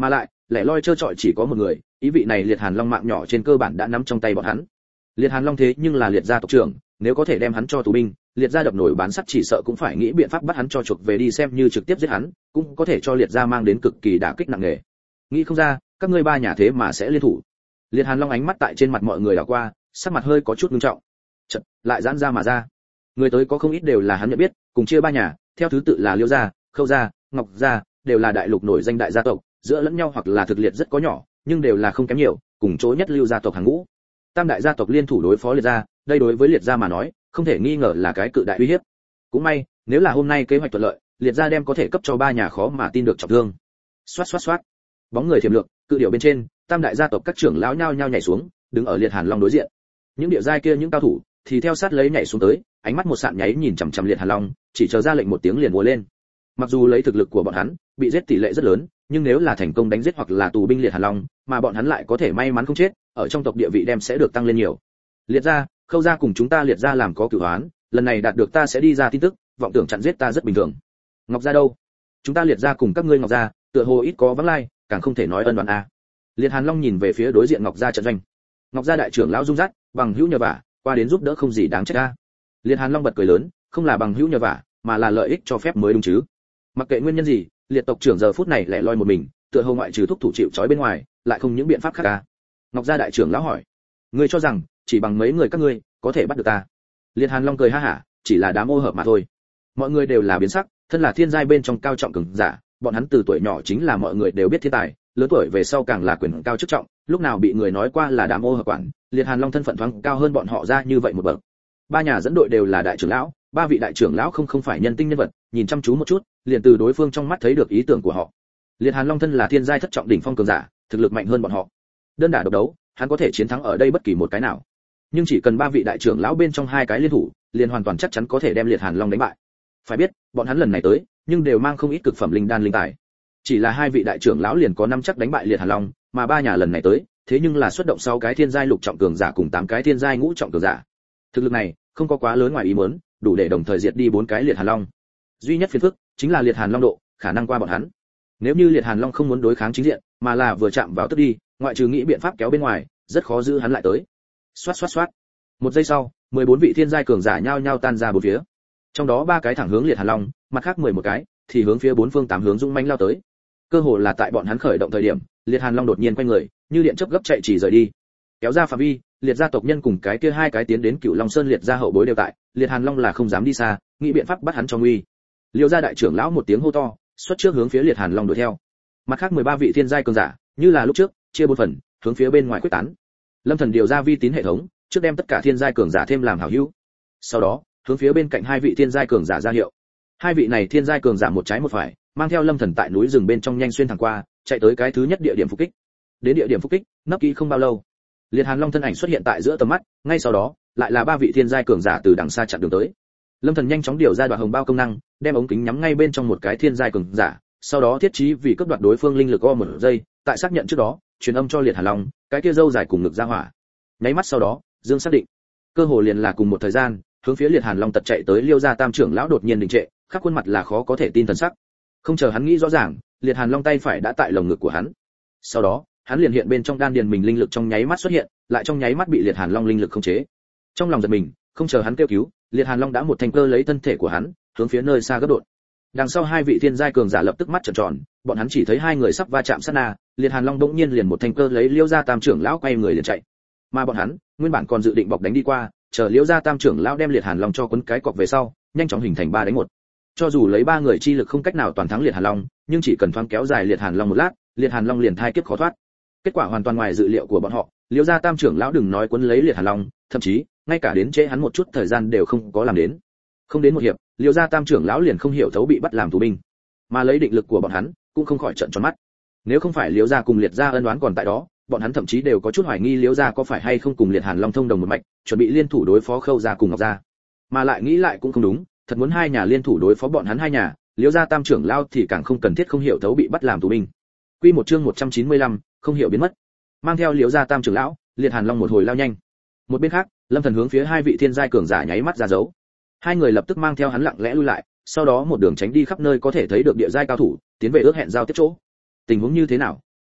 Speaker 1: lẻ loi trơ trọi chỉ có một người, ý vị này Liệt Hàn Long mạng nhỏ trên cơ bản đã nắm trong tay bọn hắn. Liệt Hàn Long thế nhưng là Liệt gia tộc trưởng, nếu có thể đem hắn cho tù binh, Liệt gia đập nổi bán sắt chỉ sợ cũng phải nghĩ biện pháp bắt hắn cho chuộc về đi, xem như trực tiếp giết hắn, cũng có thể cho Liệt gia mang đến cực kỳ đả kích nặng nề. Nghĩ không ra, các ngươi ba nhà thế mà sẽ liên thủ. Liệt Hàn Long ánh mắt tại trên mặt mọi người đảo qua, sắc mặt hơi có chút nghiêm trọng. Chợt, lại giãn ra mà ra. Người tới có không ít đều là hắn nhận biết, cùng chia ba nhà, theo thứ tự là Liêu gia, Khâu gia, Ngọc gia, đều là đại lục nổi danh đại gia tộc, giữa lẫn nhau hoặc là thực liệt rất có nhỏ, nhưng đều là không kém nhiều, cùng chỗ nhất lưu gia tộc hàng ngũ. Tam đại gia tộc liên thủ đối phó Liệt gia, đây đối với Liệt gia mà nói, không thể nghi ngờ là cái cự đại uy hiếp. Cũng may, nếu là hôm nay kế hoạch thuận lợi, Liệt gia đem có thể cấp cho ba nhà khó mà tin được trọng thương. Xoát xoát xoát. Bóng người thiểm lược, cự điểu bên trên, tam đại gia tộc các trưởng lão nhao nhao nhảy xuống, đứng ở Liệt Hàn Long đối diện. Những địa giai kia những cao thủ thì theo sát lấy nhảy xuống tới, ánh mắt một sạn nháy nhìn chằm chằm Liệt Hàn Long, chỉ chờ ra lệnh một tiếng liền múa lên. Mặc dù lấy thực lực của bọn hắn, bị giết tỷ lệ rất lớn, nhưng nếu là thành công đánh giết hoặc là tù binh Liệt Hàn Long, mà bọn hắn lại có thể may mắn không chết, ở trong tộc địa vị đem sẽ được tăng lên nhiều. Liệt gia, Khâu gia cùng chúng ta Liệt gia làm có cửu oán, lần này đạt được ta sẽ đi ra tin tức, vọng tưởng chặn giết ta rất bình thường. Ngọc gia đâu? Chúng ta Liệt gia cùng các ngươi Ngọc gia, tựa hồ ít có vắng lai, càng không thể nói ân oán a. Liệt Hàn Long nhìn về phía đối diện Ngọc gia trận doanh. Ngọc gia đại trưởng lão rung rắt, bằng hữu nhờ vả, qua đến giúp đỡ không gì đáng trách a. Liệt Hàn Long bật cười lớn, không là bằng hữu nhờ vả, mà là lợi ích cho phép mới đúng chứ. Mặc kệ nguyên nhân gì, Liệt tộc trưởng giờ phút này lẻ loi một mình, tựa hồ ngoại trừ thúc thủ chịu trói bên ngoài, lại không những biện pháp khác a. Ngọc gia đại trưởng lão hỏi, ngươi cho rằng chỉ bằng mấy người các ngươi có thể bắt được ta? Liệt Hàn Long cười ha hả, chỉ là đám ô hợp mà thôi. Mọi người đều là biến sắc, thân là thiên giai bên trong cao trọng cường giả, bọn hắn từ tuổi nhỏ chính là mọi người đều biết thiên tài, lớn tuổi về sau càng là quyền cao chức trọng, lúc nào bị người nói qua là đám ô hợp quản, Liệt Hàn Long thân phận thoáng cao hơn bọn họ ra như vậy một bậc. Ba nhà dẫn đội đều là đại trưởng lão, ba vị đại trưởng lão không không phải nhân tinh nhân vật, nhìn chăm chú một chút, liền từ đối phương trong mắt thấy được ý tưởng của họ. Liệt Hàn Long thân là thiên giai thất trọng đỉnh phong cường giả, thực lực mạnh hơn bọn họ. Đơn đả độc đấu, hắn có thể chiến thắng ở đây bất kỳ một cái nào. Nhưng chỉ cần ba vị đại trưởng lão bên trong hai cái liên thủ, liền hoàn toàn chắc chắn có thể đem Liệt Hàn Long đánh bại. Phải biết, bọn hắn lần này tới, nhưng đều mang không ít cực phẩm linh đan linh tài. Chỉ là hai vị đại trưởng lão liền có năm chắc đánh bại Liệt Hàn Long, mà ba nhà lần này tới, thế nhưng là xuất động sáu cái thiên giai lục trọng cường giả cùng tám cái thiên giai ngũ trọng cường giả. Thực lực này, không có quá lớn ngoài ý muốn, đủ để đồng thời diệt đi bốn cái Liệt Hàn Long. Duy nhất phiền phức chính là Liệt Hàn Long độ khả năng qua bọn hắn. Nếu như Liệt Hàn Long không muốn đối kháng chính diện, mà là vừa chạm vào tức đi, ngoại trừ nghĩ biện pháp kéo bên ngoài, rất khó giữ hắn lại tới. Xoát xoát xoát. Một giây sau, mười bốn vị thiên giai cường giả nhao nhao tan ra bốn phía. Trong đó ba cái thẳng hướng Liệt Hàn Long, mặt khác mười một cái thì hướng phía bốn phương tám hướng dũng mãnh lao tới. Cơ hồ là tại bọn hắn khởi động thời điểm, Liệt Hàn Long đột nhiên quay người, như điện chớp gấp chạy chỉ rời đi. Kéo ra phạm vi, Liệt gia tộc nhân cùng cái kia hai cái tiến đến Cửu Long Sơn Liệt gia hậu bối đều tại, Liệt Hàn Long là không dám đi xa, nghĩ biện pháp bắt hắn cho nguy. Liêu gia đại trưởng lão một tiếng hô to, xuất trước hướng phía Liệt Hàn Long đuổi theo. Mặt khác mười ba vị thiên giai cường giả, như là lúc trước, chia bốn phần, hướng phía bên ngoài quyết tán. Lâm Thần điều ra vi tín hệ thống, trước đem tất cả thiên giai cường giả thêm làm hảo hữu. Sau đó, hướng phía bên cạnh hai vị thiên giai cường giả ra hiệu. Hai vị này thiên giai cường giả một trái một phải, mang theo Lâm Thần tại núi rừng bên trong nhanh xuyên thẳng qua, chạy tới cái thứ nhất địa điểm phục kích. Đến địa điểm phục kích, nấp kỹ không bao lâu, Liệt Hàn Long thân ảnh xuất hiện tại giữa tầm mắt, ngay sau đó, lại là ba vị thiên giai cường giả từ đằng xa chặn đường tới. Lâm Thần nhanh chóng điều ra đoạn hồng bao công năng, đem ống kính nhắm ngay bên trong một cái thiên giai cường giả, sau đó thiết trí vì cướp đoạt đối phương linh lực o một giây, tại xác nhận trước đó, truyền âm cho Liệt Hàn Long, cái kia dâu dài cùng ngực ra hỏa. Nháy mắt sau đó, Dương xác định, cơ hồ liền là cùng một thời gian, hướng phía Liệt Hàn Long tật chạy tới Liêu gia tam trưởng lão đột nhiên đình trệ, khắp khuôn mặt là khó có thể tin thần sắc. Không chờ hắn nghĩ rõ ràng, Liệt Hàn Long tay phải đã tại lồng ngực của hắn. Sau đó, hắn liền hiện bên trong đan điền mình linh lực trong nháy mắt xuất hiện, lại trong nháy mắt bị Liệt Hàn Long linh lực khống chế. Trong lòng giật mình, không chờ hắn kêu cứu, Liệt Hàn Long đã một thanh cơ lấy thân thể của hắn, hướng phía nơi xa gấp đột. Đằng sau hai vị thiên giai cường giả lập tức mắt trợn tròn, bọn hắn chỉ thấy hai người sắp va chạm sát na, Liệt Hàn Long bỗng nhiên liền một thanh cơ lấy Liêu gia tam trưởng lão quay người liền chạy. Mà bọn hắn, nguyên bản còn dự định bọc đánh đi qua, chờ Liêu gia tam trưởng lão đem Liệt Hàn Long cho quấn cái cọc về sau, nhanh chóng hình thành ba đánh một. Cho dù lấy ba người chi lực không cách nào toàn thắng Liệt Hàn Long, nhưng chỉ cần thoáng kéo dài Liệt Hàn Long một lát, Liệt Hàn Long liền thai kiếp khó thoát. Kết quả hoàn toàn ngoài dự liệu của bọn họ, Liêu gia tam trưởng lão đừng nói quấn lấy Liệt Hàn Long, thậm chí ngay cả đến trễ hắn một chút thời gian đều không có làm đến. Không đến một hiệp, Liêu gia tam trưởng lão liền không hiểu thấu bị bắt làm tù binh, mà lấy định lực của bọn hắn cũng không khỏi trợn tròn mắt. Nếu không phải Liêu gia cùng Liệt gia ân oán còn tại đó, bọn hắn thậm chí đều có chút hoài nghi Liêu gia có phải hay không cùng Liệt Hàn Long thông đồng một mạch, chuẩn bị liên thủ đối phó Khâu gia cùng Ngọc gia. Mà lại nghĩ lại cũng không đúng, thật muốn hai nhà liên thủ đối phó bọn hắn hai nhà, Liêu gia tam trưởng lão thì càng không cần thiết không hiểu thấu bị bắt làm tù binh. Quy một chương một trăm chín mươi lăm, không hiểu biến mất. Mang theo Liêu gia tam trưởng lão, Liệt Hàn Long một hồi lao nhanh. Một bên khác, Lâm Thần hướng phía hai vị thiên giai cường giả nháy mắt ra dấu. Hai người lập tức mang theo hắn lặng lẽ lui lại, sau đó một đường tránh đi khắp nơi có thể thấy được địa giai cao thủ, tiến về ước hẹn giao tiếp chỗ. Tình huống như thế nào?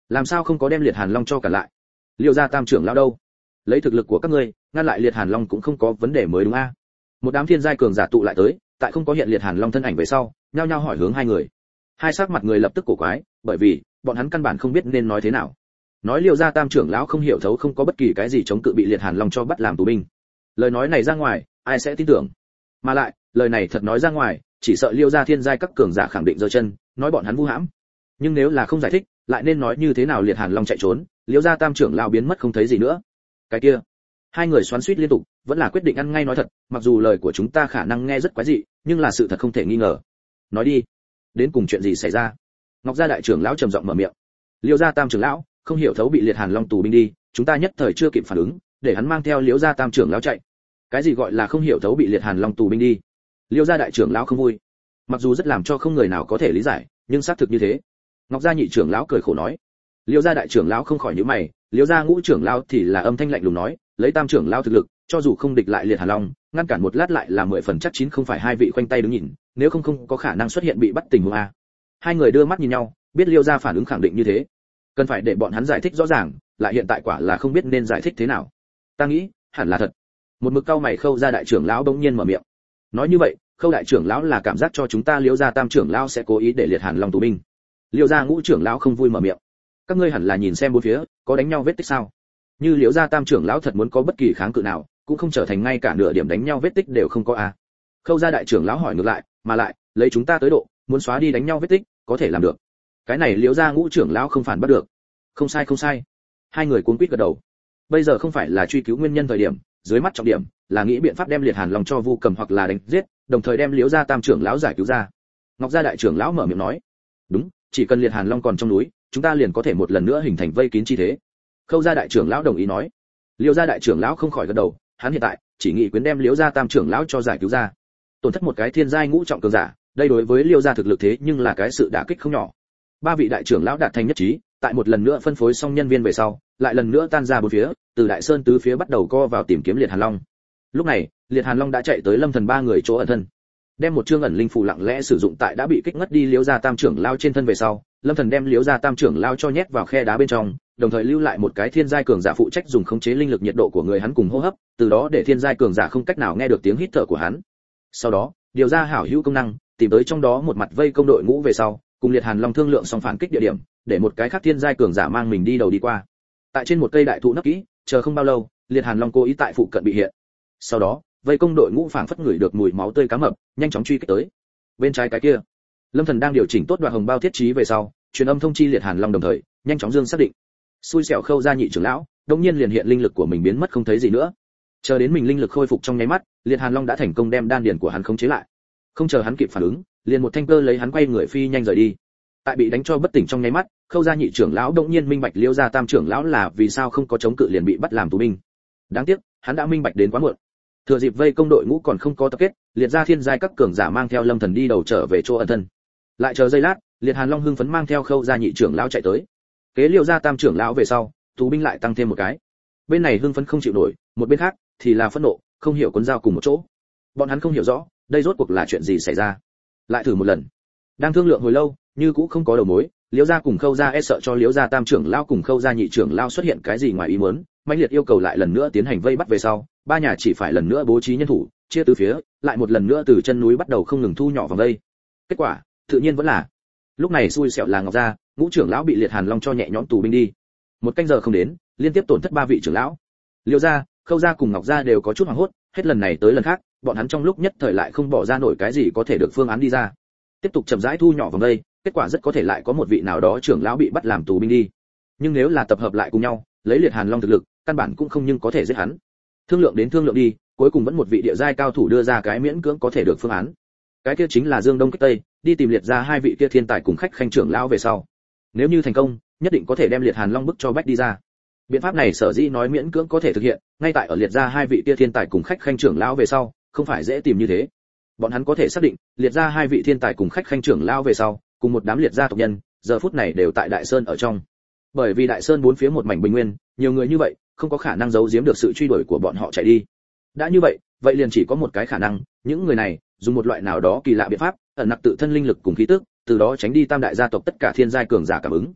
Speaker 1: làm sao không có đem liệt hàn long cho cả lại? Liêu gia tam trưởng lão đâu? Lấy thực lực của các ngươi ngăn lại liệt hàn long cũng không có vấn đề mới đúng a? Một đám thiên giai cường giả tụ lại tới, tại không có hiện liệt hàn long thân ảnh về sau, nhao nhao hỏi hướng hai người. Hai sắc mặt người lập tức cổ quái, bởi vì bọn hắn căn bản không biết nên nói thế nào. Nói Liêu gia tam trưởng lão không hiểu thấu không có bất kỳ cái gì chống cự bị liệt hàn long cho bắt làm tù binh. Lời nói này ra ngoài, ai sẽ tin tưởng? Mà lại, lời này thật nói ra ngoài, chỉ sợ Liêu gia thiên giai các cường giả khẳng định giơ chân, nói bọn hắn vu hãm. Nhưng nếu là không giải thích, lại nên nói như thế nào liệt hàn long chạy trốn, Liêu gia tam trưởng lão biến mất không thấy gì nữa. Cái kia, hai người xoắn xuýt liên tục, vẫn là quyết định ăn ngay nói thật, mặc dù lời của chúng ta khả năng nghe rất quái dị, nhưng là sự thật không thể nghi ngờ. Nói đi, đến cùng chuyện gì xảy ra? Ngọc gia đại trưởng lão trầm giọng mở miệng. Liêu gia tam trưởng lão không hiểu thấu bị liệt hàn long tù binh đi, chúng ta nhất thời chưa kịp phản ứng, để hắn mang theo Liêu gia tam trưởng lão chạy. Cái gì gọi là không hiểu thấu bị liệt hàn long tù binh đi? Liêu gia đại trưởng lão không vui, mặc dù rất làm cho không người nào có thể lý giải, nhưng xác thực như thế. Ngọc gia nhị trưởng lão cười khổ nói. Liêu gia đại trưởng lão không khỏi nhíu mày, Liêu gia ngũ trưởng lão thì là âm thanh lạnh lùng nói, lấy tam trưởng lão thực lực, cho dù không địch lại liệt hàn long, ngăn cản một lát lại là mười phần chắc chín không phải hai vị khoanh tay đứng nhìn, nếu không không có khả năng xuất hiện bị bắt tình huống a. Hai người đưa mắt nhìn nhau, biết Liêu gia phản ứng khẳng định như thế, cần phải để bọn hắn giải thích rõ ràng, lại hiện tại quả là không biết nên giải thích thế nào. Ta nghĩ, hẳn là thật. Một mực cau mày Khâu gia đại trưởng lão bỗng nhiên mở miệng. Nói như vậy, Khâu đại trưởng lão là cảm giác cho chúng ta Liêu gia tam trưởng lão sẽ cố ý để liệt hàn long tù binh. Liêu gia ngũ trưởng lão không vui mở miệng. Các ngươi hẳn là nhìn xem bốn phía, có đánh nhau vết tích sao? Như Liêu gia tam trưởng lão thật muốn có bất kỳ kháng cự nào, cũng không trở thành ngay cả nửa điểm đánh nhau vết tích đều không có a. Khâu gia đại trưởng lão hỏi ngược lại, mà lại, lấy chúng ta tới độ, muốn xóa đi đánh nhau vết tích, có thể làm được. Cái này Liêu gia ngũ trưởng lão không phản bắt được. Không sai không sai. Hai người cuống quýt gật đầu. Bây giờ không phải là truy cứu nguyên nhân thời điểm, dưới mắt trọng điểm là nghĩ biện pháp đem liệt hàn long cho vu cầm hoặc là đánh giết, đồng thời đem Liêu gia tam trưởng lão giải cứu ra. Ngọc gia đại trưởng lão mở miệng nói, đúng, chỉ cần liệt hàn long còn trong núi, chúng ta liền có thể một lần nữa hình thành vây kín chi thế. Khâu gia đại trưởng lão đồng ý nói. Liêu gia đại trưởng lão không khỏi gật đầu, hắn hiện tại chỉ nghĩ quyến đem Liêu gia tam trưởng lão cho giải cứu ra. Tổn thất một cái thiên giai ngũ trọng cường giả, đây đối với Liêu gia thực lực thế nhưng là cái sự đả kích không nhỏ. Ba vị đại trưởng lão đạt thành nhất trí, tại một lần nữa phân phối xong nhân viên về sau, lại lần nữa tan ra bốn phía, từ đại sơn tứ phía bắt đầu co vào tìm kiếm liệt hàn long. Lúc này, liệt hàn long đã chạy tới Lâm Thần ba người chỗ ẩn thân, đem một chương ẩn linh phù lặng lẽ sử dụng tại đã bị kích ngất đi Liêu gia tam trưởng lão trên thân về sau, Lâm Thần đem Liêu gia tam trưởng lão cho nhét vào khe đá bên trong, đồng thời lưu lại một cái thiên giai cường giả phụ trách dùng khống chế linh lực nhiệt độ của người hắn cùng hô hấp, từ đó để thiên giai cường giả không cách nào nghe được tiếng hít thở của hắn. Sau đó, điều ra hảo hữu công năng, tìm tới trong đó một mặt vây công đội ngũ về sau, cùng liệt hàn long thương lượng xong phản kích địa điểm, để một cái khác thiên giai cường giả mang mình đi đầu đi qua. Tại trên một cây đại thụ nấp kỹ, chờ không bao lâu, liệt hàn long cố ý tại phụ cận bị hiện. Sau đó, vây công đội ngũ phảng phất ngửi được mùi máu tươi cá mập, nhanh chóng truy kích tới. Bên trái cái kia, Lâm Thần đang điều chỉnh tốt đoạn hồng bao thiết trí về sau, truyền âm thông chi liệt hàn long đồng thời, nhanh chóng dương xác định. Xui xẻo Khâu gia nhị trưởng lão, đột nhiên liền hiện linh lực của mình biến mất không thấy gì nữa. Chờ đến mình linh lực khôi phục trong nháy mắt, liệt hàn long đã thành công đem đan điền của hắn khống chế lại. Không chờ hắn kịp phản ứng, liền một thanh cơ lấy hắn quay người phi nhanh rời đi. Tại bị đánh cho bất tỉnh trong nháy mắt, Khâu gia nhị trưởng lão đột nhiên minh bạch Liêu gia tam trưởng lão là vì sao không có chống cự liền bị bắt làm tù binh. Đáng tiếc, hắn đã minh bạch đến quá muộn. Thừa dịp vây công đội ngũ còn không có tập kết, liệt gia thiên giai các cường giả mang theo Lâm Thần đi đầu trở về chỗ ẩn thân. Lại chờ giây lát, liệt hàn long hưng phấn mang theo Khâu gia nhị trưởng lão chạy tới. Kế Liêu gia tam trưởng lão về sau, tù binh lại tăng thêm một cái. Bên này hưng phấn không chịu nổi, một bên khác thì là phẫn nộ, không hiểu cuốn dao cùng một chỗ. Bọn hắn không hiểu rõ, đây rốt cuộc là chuyện gì xảy ra. Lại thử một lần. Đang thương lượng hồi lâu, như cũ không có đầu mối, Liêu gia cùng Khâu gia e sợ cho Liêu gia tam trưởng lão cùng Khâu gia nhị trưởng lão xuất hiện cái gì ngoài ý muốn, mãnh liệt yêu cầu lại lần nữa tiến hành vây bắt về sau, ba nhà chỉ phải lần nữa bố trí nhân thủ, chia tứ phía, lại một lần nữa từ chân núi bắt đầu không ngừng thu nhỏ vòng vây. Kết quả, tự nhiên vẫn là lúc này xui xẻo là Ngọc gia, ngũ trưởng lão bị liệt hàn long cho nhẹ nhõm tù binh đi. Một canh giờ không đến, liên tiếp tổn thất ba vị trưởng lão. Liêu gia, Khâu gia cùng Ngọc gia đều có chút hoảng hốt, hết lần này tới lần khác, bọn hắn trong lúc nhất thời lại không bỏ ra nổi cái gì có thể được phương án đi ra. Tiếp tục chậm rãi thu nhỏ vòng vây, kết quả rất có thể lại có một vị nào đó trưởng lão bị bắt làm tù binh đi. Nhưng nếu là tập hợp lại cùng nhau, lấy liệt hàn long thực lực, căn bản cũng không nhưng có thể giết hắn. Thương lượng đến thương lượng đi, cuối cùng vẫn một vị địa giai cao thủ đưa ra cái miễn cưỡng có thể được phương án. Cái kia chính là Dương Đông kích Tây, đi tìm liệt ra hai vị kia thiên tài cùng khách khanh trưởng lão về sau. Nếu như thành công, nhất định có thể đem liệt hàn long bức cho bách đi ra. Biện pháp này sở dĩ nói miễn cưỡng có thể thực hiện, ngay tại ở liệt ra hai vị kia thiên tài cùng khách khanh trưởng lão về sau, không phải dễ tìm như thế. Bọn hắn có thể xác định, liệt ra hai vị thiên tài cùng khách khanh trưởng lão về sau, cùng một đám liệt gia tộc nhân, giờ phút này đều tại Đại Sơn ở trong. Bởi vì Đại Sơn bốn phía một mảnh bình nguyên, nhiều người như vậy, không có khả năng giấu giếm được sự truy đuổi của bọn họ chạy đi. Đã như vậy, vậy liền chỉ có một cái khả năng, những người này dùng một loại nào đó kỳ lạ biện pháp, ẩn nặc tự thân linh lực cùng khí tức, từ đó tránh đi tam đại gia tộc tất cả thiên giai cường giả cảm ứng.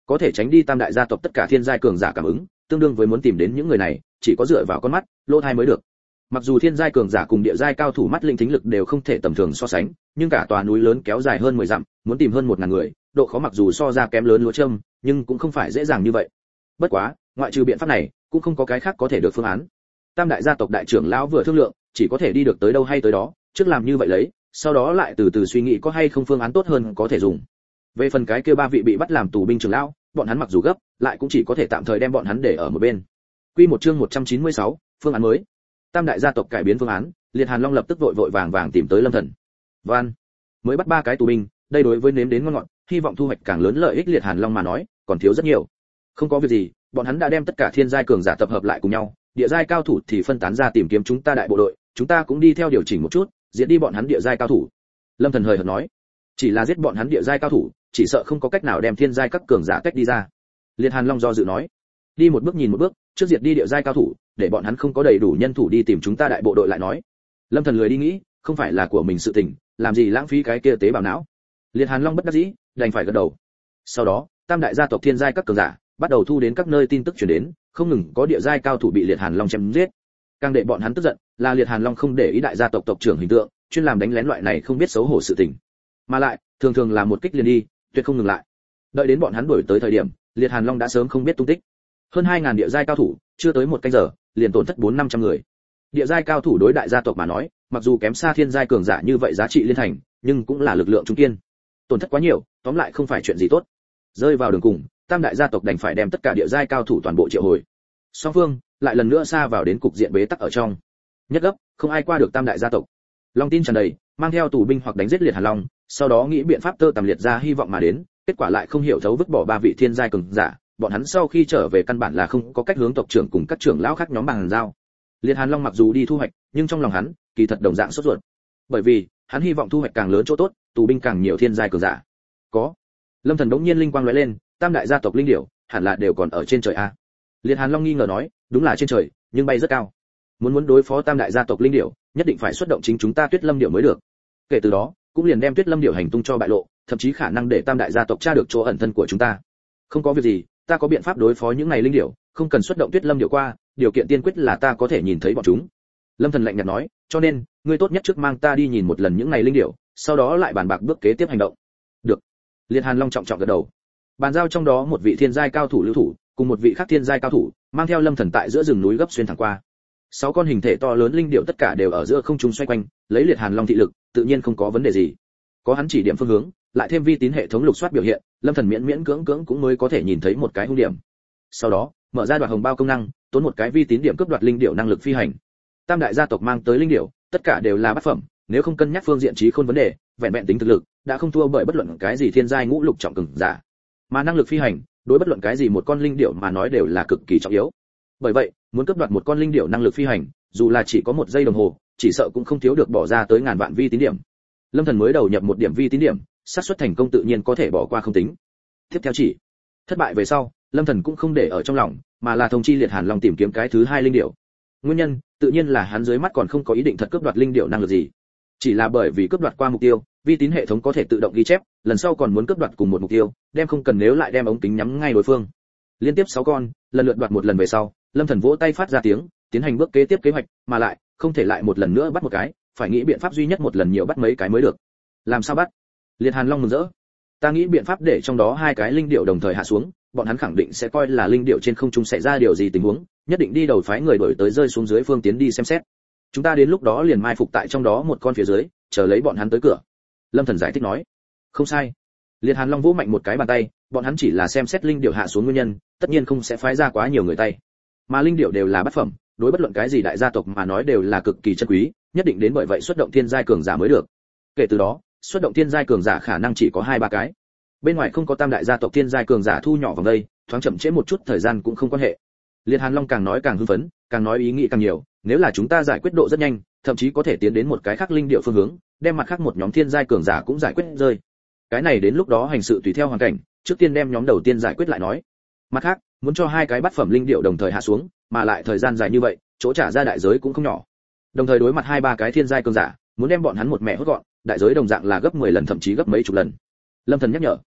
Speaker 1: có thể tránh đi tam đại gia tộc tất cả thiên giai cường giả cảm ứng, tương đương với muốn tìm đến những người này, chỉ có dựa vào con mắt, lỗ tai mới được. Mặc dù thiên giai cường giả cùng địa giai cao thủ mắt linh thính lực đều không thể tầm thường so sánh, nhưng cả tòa núi lớn kéo dài hơn mười dặm, muốn tìm hơn một ngàn người, độ khó mặc dù so ra kém lớn lúa châm, nhưng cũng không phải dễ dàng như vậy. Bất quá, ngoại trừ biện pháp này, cũng không có cái khác có thể được phương án. Tam đại gia tộc đại trưởng lão vừa thương lượng, chỉ có thể đi được tới đâu hay tới đó, trước làm như vậy lấy, sau đó lại từ từ suy nghĩ có hay không phương án tốt hơn có thể dùng. Về phần cái kia ba vị bị bắt làm tù binh trưởng lão, bọn hắn mặc dù gấp, lại cũng chỉ có thể tạm thời đem bọn hắn để ở một bên. Quy một chương một trăm chín mươi sáu, phương án mới. Tam đại gia tộc cải biến phương án, Liệt Hàn Long lập tức vội vội vàng vàng tìm tới Lâm Thần. Van, mới bắt ba cái tù binh, đây đối với nếm đến ngon ngọt, hy vọng thu hoạch càng lớn lợi ích Liệt Hàn Long mà nói, còn thiếu rất nhiều. Không có việc gì, bọn hắn đã đem tất cả thiên giai cường giả tập hợp lại cùng nhau, địa giai cao thủ thì phân tán ra tìm kiếm chúng ta đại bộ đội, chúng ta cũng đi theo điều chỉnh một chút, diệt đi bọn hắn địa giai cao thủ. Lâm Thần hời hợt nói, chỉ là giết bọn hắn địa giai cao thủ, chỉ sợ không có cách nào đem thiên giai các cường giả tách đi ra. Liệt Hàn Long do dự nói, đi một bước nhìn một bước, trước diệt đi địa giai cao thủ, để bọn hắn không có đầy đủ nhân thủ đi tìm chúng ta đại bộ đội lại nói. Lâm Thần lười đi nghĩ, không phải là của mình sự tình, làm gì lãng phí cái kia tế bào não. Liệt Hàn Long bất đắc dĩ, đành phải gật đầu. Sau đó, tam đại gia tộc thiên giai các cường giả bắt đầu thu đến các nơi tin tức truyền đến, không ngừng có địa giai cao thủ bị Liệt Hàn Long chém giết. Càng để bọn hắn tức giận, là Liệt Hàn Long không để ý đại gia tộc tộc trưởng hình tượng, chuyên làm đánh lén loại này không biết xấu hổ sự tình. Mà lại, thường thường là một kích liền đi, tuyệt không ngừng lại. Đợi đến bọn hắn đuổi tới thời điểm, Liệt Hàn Long đã sớm không biết tung tích. Hơn hai ngàn địa giai cao thủ, chưa tới một canh giờ, liền tổn thất bốn năm trăm người. Địa giai cao thủ đối đại gia tộc mà nói, mặc dù kém xa thiên giai cường giả như vậy giá trị liên thành, nhưng cũng là lực lượng trung kiên. Tổn thất quá nhiều, tóm lại không phải chuyện gì tốt. Rơi vào đường cùng, tam đại gia tộc đành phải đem tất cả địa giai cao thủ toàn bộ triệu hồi. Song phương lại lần nữa xa vào đến cục diện bế tắc ở trong. Nhất gấp, không ai qua được tam đại gia tộc. Long tin tràn đầy, mang theo tù binh hoặc đánh giết Liệt Hàn Long, sau đó nghĩ biện pháp tơ tằm liệt ra hy vọng mà đến, kết quả lại không hiểu thấu vứt bỏ ba vị thiên giai cường giả, bọn hắn sau khi trở về căn bản là không có cách hướng tộc trưởng cùng các trưởng lão khác nhóm bằng giao. Liệt Hàn Long mặc dù đi thu hoạch, nhưng trong lòng hắn, kỳ thật đồng dạng sốt ruột. Bởi vì, hắn hy vọng thu hoạch càng lớn chỗ tốt, tù binh càng nhiều thiên giai cường giả. Có. Lâm Thần đống nhiên linh quang lóe lên, tam đại gia tộc linh điểu, hẳn là đều còn ở trên trời a. Liệt Hàn Long nghi ngờ nói, đúng là trên trời, nhưng bay rất cao. Muốn muốn đối phó tam đại gia tộc linh điểu, nhất định phải xuất động chính chúng ta Tuyết Lâm điểu mới được. Kể từ đó, cũng liền đem Tuyết Lâm điểu hành tung cho bại lộ, thậm chí khả năng để tam đại gia tộc tra được chỗ ẩn thân của chúng ta. Không có việc gì, ta có biện pháp đối phó những này linh điểu, không cần xuất động Tuyết Lâm điểu qua, điều kiện tiên quyết là ta có thể nhìn thấy bọn chúng. Lâm Thần lạnh nhạt nói, cho nên, ngươi tốt nhất trước mang ta đi nhìn một lần những này linh điểu, sau đó lại bàn bạc bước kế tiếp hành động. Được. Liệt Hàn Long trọng trọng gật đầu. Bàn giao trong đó một vị thiên giai cao thủ lưu thủ, cùng một vị khác thiên giai cao thủ, mang theo Lâm Thần tại giữa rừng núi gấp xuyên thẳng qua. Sáu con hình thể to lớn linh điểu tất cả đều ở giữa không trung xoay quanh, lấy Liệt Hàn Long thị lực, tự nhiên không có vấn đề gì. Có hắn chỉ điểm phương hướng, lại thêm vi tín hệ thống lục soát biểu hiện, Lâm Thần miễn miễn cưỡng cưỡng cũng mới có thể nhìn thấy một cái hung điểm. Sau đó, mở ra đoạt hồng bao công năng, tốn một cái vi tín điểm cướp đoạt linh điểu năng lực phi hành. Tam đại gia tộc mang tới linh điểu, tất cả đều là bát phẩm, nếu không cân nhắc phương diện trí khôn vấn đề, vẹn vẹn tính thực lực, đã không thua bởi bất luận cái gì thiên giai ngũ lục trọng cường giả. Mà năng lực phi hành, đối bất luận cái gì một con linh điểu mà nói đều là cực kỳ trọng yếu. Bởi vậy, muốn cướp đoạt một con linh điểu năng lực phi hành, dù là chỉ có một giây đồng hồ, chỉ sợ cũng không thiếu được bỏ ra tới ngàn vạn vi tín điểm. Lâm Thần mới đầu nhập một điểm vi tín điểm, xác suất thành công tự nhiên có thể bỏ qua không tính. Tiếp theo chỉ, thất bại về sau, Lâm Thần cũng không để ở trong lòng, mà là thông chi Liệt Hàn Long tìm kiếm cái thứ hai linh điểu. Nguyên nhân, tự nhiên là hắn dưới mắt còn không có ý định thật cướp đoạt linh điểu năng lực gì. Chỉ là bởi vì cướp đoạt qua mục tiêu, vi tín hệ thống có thể tự động ghi chép, lần sau còn muốn cướp đoạt cùng một mục tiêu, đem không cần nếu lại đem ống kính nhắm ngay đối phương. Liên tiếp sáu con, lần lượt đoạt một lần về sau, Lâm Thần vỗ tay phát ra tiếng, tiến hành bước kế tiếp kế hoạch, mà lại, không thể lại một lần nữa bắt một cái, phải nghĩ biện pháp duy nhất một lần nhiều bắt mấy cái mới được. Làm sao bắt? Liệt Hàn Long mừng rỡ. Ta nghĩ biện pháp để trong đó hai cái linh điểu đồng thời hạ xuống, bọn hắn khẳng định sẽ coi là linh điểu trên không trung xảy ra điều gì tình huống, nhất định đi đầu phái người đuổi tới rơi xuống dưới phương tiến đi xem xét. Chúng ta đến lúc đó liền mai phục tại trong đó một con phía dưới, chờ lấy bọn hắn tới cửa. Lâm Thần giải thích nói. Không sai. Liệt Hàn Long vỗ mạnh một cái bàn tay, bọn hắn chỉ là xem xét linh điểu hạ xuống nguyên nhân, tất nhiên không sẽ phái ra quá nhiều người tay. Mà linh điểu đều là bát phẩm, đối bất luận cái gì đại gia tộc mà nói đều là cực kỳ chân quý, nhất định đến bởi vậy xuất động thiên giai cường giả mới được. Kể từ đó, xuất động thiên giai cường giả khả năng chỉ có hai ba cái. Bên ngoài không có tam đại gia tộc thiên giai cường giả thu nhỏ vòng đây, thoáng chậm trễ một chút thời gian cũng không quan hệ. Liệt Hàn Long càng nói càng hưng phấn, càng nói ý nghĩ càng nhiều, nếu là chúng ta giải quyết độ rất nhanh, thậm chí có thể tiến đến một cái khác linh điệu phương hướng, đem mặt khác một nhóm thiên giai cường giả cũng giải quyết rơi. Cái này đến lúc đó hành sự tùy theo hoàn cảnh, trước tiên đem nhóm đầu tiên giải quyết lại nói. Mặt khác, muốn cho hai cái bát phẩm linh điệu đồng thời hạ xuống, mà lại thời gian dài như vậy, chỗ trả ra đại giới cũng không nhỏ. Đồng thời đối mặt hai ba cái thiên giai cường giả, muốn đem bọn hắn một mẹ hốt gọn, đại giới đồng dạng là gấp mười lần thậm chí gấp mấy chục lần. Lâm Thần nhắc nhở.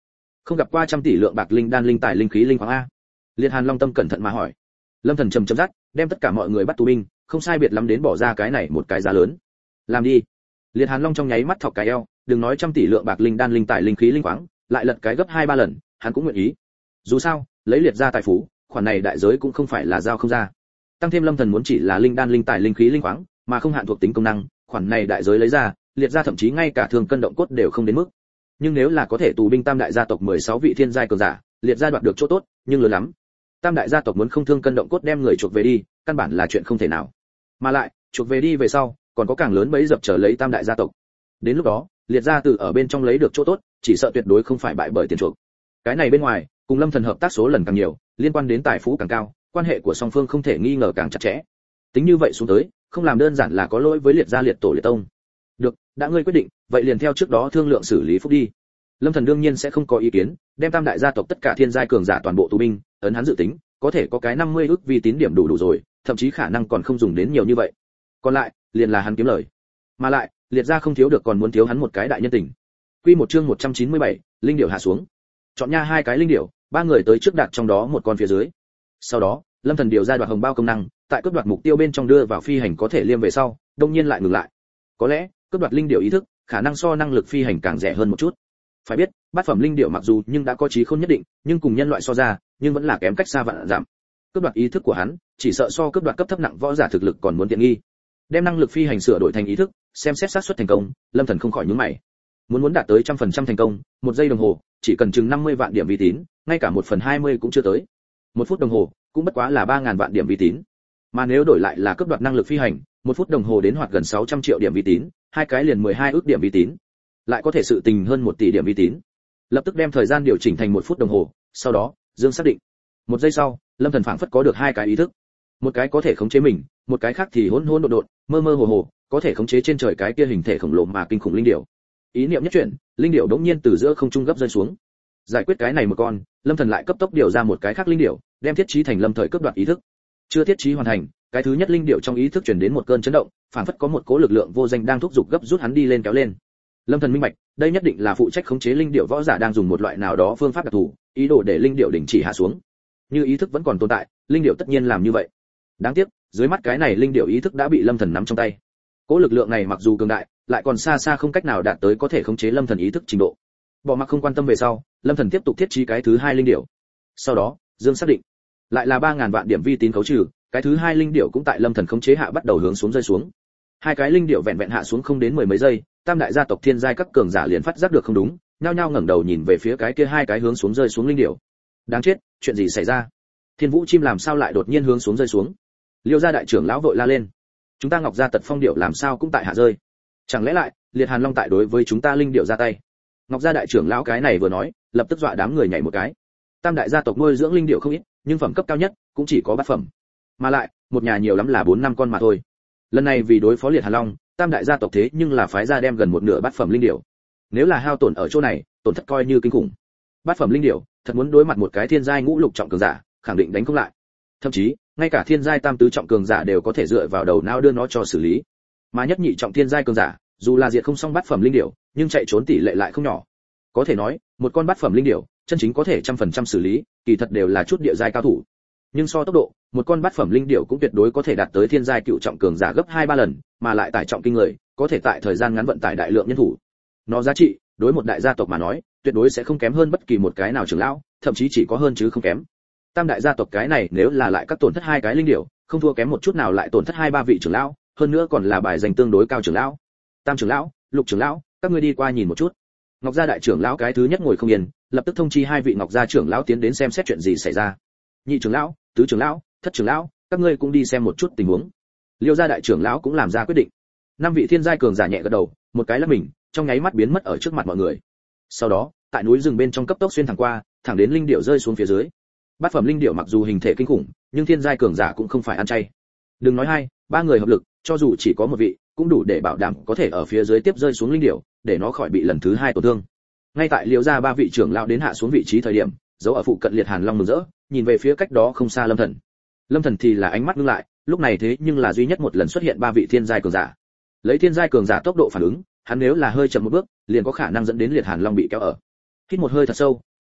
Speaker 1: Không gặp qua trăm tỷ lượng bạc linh đan linh tài linh khí linh khoáng a? Liệt Hàn Long tâm cẩn thận mà hỏi. Lâm Thần trầm trầm dắt, đem tất cả mọi người bắt tù binh, không sai biệt lắm đến bỏ ra cái này một cái giá lớn. Làm đi. Liệt Hàn Long trong nháy mắt thọc cái eo, đừng nói trăm tỷ lượng bạc linh đan linh tài linh khí linh khoáng, lại lật cái gấp hai ba lần, hắn cũng nguyện ý. Dù sao, lấy liệt gia tài phú, khoản này đại giới cũng không phải là giao không ra. Tăng thêm Lâm Thần muốn chỉ là linh đan linh tài linh khí linh khoáng, mà không hạn thuộc tính công năng, khoản này đại giới lấy ra, liệt gia thậm chí ngay cả thường cân động cốt đều không đến mức. Nhưng nếu là có thể tù binh tam đại gia tộc mười sáu vị thiên giai cường giả, liệt gia đoạt được chỗ tốt, nhưng lớn lắm. Tam đại gia tộc muốn không thương cân động cốt đem người chuộc về đi, căn bản là chuyện không thể nào. Mà lại, chuộc về đi về sau, còn có càng lớn bấy dập trở lấy tam đại gia tộc. Đến lúc đó, liệt gia từ ở bên trong lấy được chỗ tốt, chỉ sợ tuyệt đối không phải bại bởi tiền chuộc. Cái này bên ngoài, cùng Lâm Thần hợp tác số lần càng nhiều, liên quan đến tài phú càng cao, quan hệ của song phương không thể nghi ngờ càng chặt chẽ. Tính như vậy xuống tới, không làm đơn giản là có lỗi với liệt gia liệt tổ liệt tông. Được, đã ngươi quyết định, vậy liền theo trước đó thương lượng xử lý phúc đi. Lâm Thần đương nhiên sẽ không có ý kiến, đem tam đại gia tộc tất cả thiên giai cường giả toàn bộ tù binh, ấn hắn dự tính, có thể có cái năm mươi ức vi tín điểm đủ đủ rồi, thậm chí khả năng còn không dùng đến nhiều như vậy. Còn lại, liền là hắn kiếm lời. Mà lại, liệt gia không thiếu được còn muốn thiếu hắn một cái đại nhân tình. Quy một chương một trăm chín mươi bảy, linh điểu hạ xuống. Chọn nha hai cái linh điểu, ba người tới trước đặt trong đó một con phía dưới. Sau đó, Lâm Thần điều ra đoạt hồng bao công năng, tại cướp đoạt mục tiêu bên trong đưa vào phi hành có thể liêm về sau, đông nhiên lại ngừng lại. Có lẽ, cướp đoạt linh điểu ý thức, khả năng so năng lực phi hành càng rẻ hơn một chút. Phải biết, bát phẩm linh điểu mặc dù nhưng đã có trí khôn nhất định, nhưng cùng nhân loại so ra, nhưng vẫn là kém cách xa vạn giảm. Cướp đoạt ý thức của hắn, chỉ sợ so cướp đoạt cấp thấp nặng võ giả thực lực còn muốn tiện nghi. Đem năng lực phi hành sửa đổi thành ý thức, xem xét xác suất thành công, Lâm Thần không khỏi nhướng mày. Muốn muốn đạt tới trăm phần trăm thành công, một giây đồng hồ, chỉ cần chừng năm mươi vạn điểm vi tín, ngay cả một phần hai mươi cũng chưa tới. Một phút đồng hồ, cũng bất quá là ba ngàn vạn điểm vi tín. Mà nếu đổi lại là cướp đoạt năng lực phi hành, một phút đồng hồ đến hoạt gần sáu trăm triệu điểm vi tín, hai cái liền mười hai ước điểm vi tín. Lại có thể sự tình hơn một tỷ điểm vi tín. Lập tức đem thời gian điều chỉnh thành một phút đồng hồ, sau đó, Dương xác định. Một giây sau, Lâm Thần phảng phất có được hai cái ý thức. Một cái có thể khống chế mình, một cái khác thì hỗn hỗn độn độn, mơ mơ hồ hồ, có thể khống chế trên trời cái kia hình thể khổng lồ mà kinh khủng linh điểu. Ý niệm nhất chuyển, linh điểu đống nhiên từ giữa không trung gấp rơi xuống. Giải quyết cái này một con, Lâm Thần lại cấp tốc điều ra một cái khác linh điểu, đem thiết trí thành Lâm Thời cướp đoạt ý thức. Chưa thiết trí hoàn thành, cái thứ nhất linh điểu trong ý thức truyền đến một cơn chấn động, phảng phất có một cỗ lực lượng vô danh đang thúc giục gấp rút hắn đi lên kéo lên. Lâm Thần minh bạch, đây nhất định là phụ trách khống chế linh điểu võ giả đang dùng một loại nào đó phương pháp đặc thù, ý đồ để linh điểu đình chỉ hạ xuống. Như ý thức vẫn còn tồn tại, linh điểu tất nhiên làm như vậy. Đáng tiếc, dưới mắt cái này linh điểu ý thức đã bị Lâm Thần nắm trong tay. Cỗ lực lượng này mặc dù cường đại, lại còn xa xa không cách nào đạt tới có thể khống chế Lâm Thần ý thức trình độ. Bỏ mặc không quan tâm về sau, Lâm Thần tiếp tục thiết trí cái thứ hai linh điểu. Sau đó, Dương xác định, lại là ba ngàn vạn điểm vi tín khấu trừ, cái thứ hai linh điểu cũng tại Lâm Thần khống chế hạ bắt đầu hướng xuống rơi xuống. Hai cái linh điểu vẹn vẹn hạ xuống không đến mười mấy giây, tam đại gia tộc thiên giai các cường giả liền phát giác được không đúng, nhao nhao ngẩng đầu nhìn về phía cái kia hai cái hướng xuống rơi xuống linh điểu. Đáng chết, chuyện gì xảy ra? Thiên Vũ chim làm sao lại đột nhiên hướng xuống rơi xuống? Liêu gia đại trưởng lão vội la lên. Chúng ta Ngọc gia tật phong điểu làm sao cũng tại hạ rơi? Chẳng lẽ lại, Liệt Hàn Long tại đối với chúng ta linh điểu ra tay? Ngọc gia đại trưởng lão cái này vừa nói, lập tức dọa đám người nhảy một cái. Tam đại gia tộc nuôi dưỡng linh điểu không ít, nhưng phẩm cấp cao nhất cũng chỉ có bát phẩm. Mà lại, một nhà nhiều lắm là bốn năm con mà thôi. Lần này vì đối phó Liệt Hàn Long, tam đại gia tộc thế nhưng là phái ra đem gần một nửa bát phẩm linh điểu. Nếu là hao tổn ở chỗ này, tổn thất coi như kinh khủng. Bát phẩm linh điểu, thật muốn đối mặt một cái thiên giai ngũ lục trọng cường giả, khẳng định đánh không lại. Thậm chí, ngay cả thiên giai tam tứ trọng cường giả đều có thể dựa vào đầu não đưa nó cho xử lý. Mà nhất nhị trọng thiên giai cường giả, dù là diệt không xong bát phẩm linh điểu, nhưng chạy trốn tỷ lệ lại không nhỏ. Có thể nói, một con bát phẩm linh điểu, chân chính có thể trăm phần trăm xử lý, kỳ thật đều là chút địa giai cao thủ. Nhưng so tốc độ, một con bát phẩm linh điểu cũng tuyệt đối có thể đạt tới thiên giai cựu trọng cường giả gấp hai ba lần, mà lại tải trọng kinh người, có thể tại thời gian ngắn vận tải đại lượng nhân thủ. Nó giá trị, đối một đại gia tộc mà nói, tuyệt đối sẽ không kém hơn bất kỳ một cái nào trưởng lão, thậm chí chỉ có hơn chứ không kém. Tam đại gia tộc cái này nếu là lại các tổn thất hai cái linh điểu, không thua kém một chút nào lại tổn thất hai ba vị trưởng lão, hơn nữa còn là bài danh tương đối cao trưởng lão. Tam trưởng lão, Lục trưởng lão, các ngươi đi qua nhìn một chút. Ngọc gia đại trưởng lão cái thứ nhất ngồi không yên, lập tức thông chi hai vị Ngọc gia trưởng lão tiến đến xem xét chuyện gì xảy ra. Nhị trưởng lão, tứ trưởng lão, thất trưởng lão, các ngươi cũng đi xem một chút tình huống. Liêu gia đại trưởng lão cũng làm ra quyết định. Năm vị thiên giai cường giả nhẹ gật đầu, một cái là mình, trong nháy mắt biến mất ở trước mặt mọi người. Sau đó, tại núi rừng bên trong cấp tốc xuyên thẳng qua, thẳng đến linh điểu rơi xuống phía dưới. Bát phẩm linh điểu mặc dù hình thể kinh khủng, nhưng thiên giai cường giả cũng không phải ăn chay. Đừng nói hai, ba người hợp lực, cho dù chỉ có một vị, cũng đủ để bảo đảm có thể ở phía dưới tiếp rơi xuống linh điểu, để nó khỏi bị lần thứ hai tổn thương. Ngay tại Liêu gia ba vị trưởng lão đến hạ xuống vị trí thời điểm, dấu ở phụ cận Liệt Hàn Long mừng rỡ, nhìn về phía cách đó không xa Lâm Thần. Lâm Thần thì là ánh mắt ngưng lại, lúc này thế nhưng là duy nhất một lần xuất hiện ba vị thiên giai cường giả. Lấy thiên giai cường giả tốc độ phản ứng, hắn nếu là hơi chậm một bước, liền có khả năng dẫn đến Liệt Hàn Long bị kéo ở. Hít một hơi thật sâu,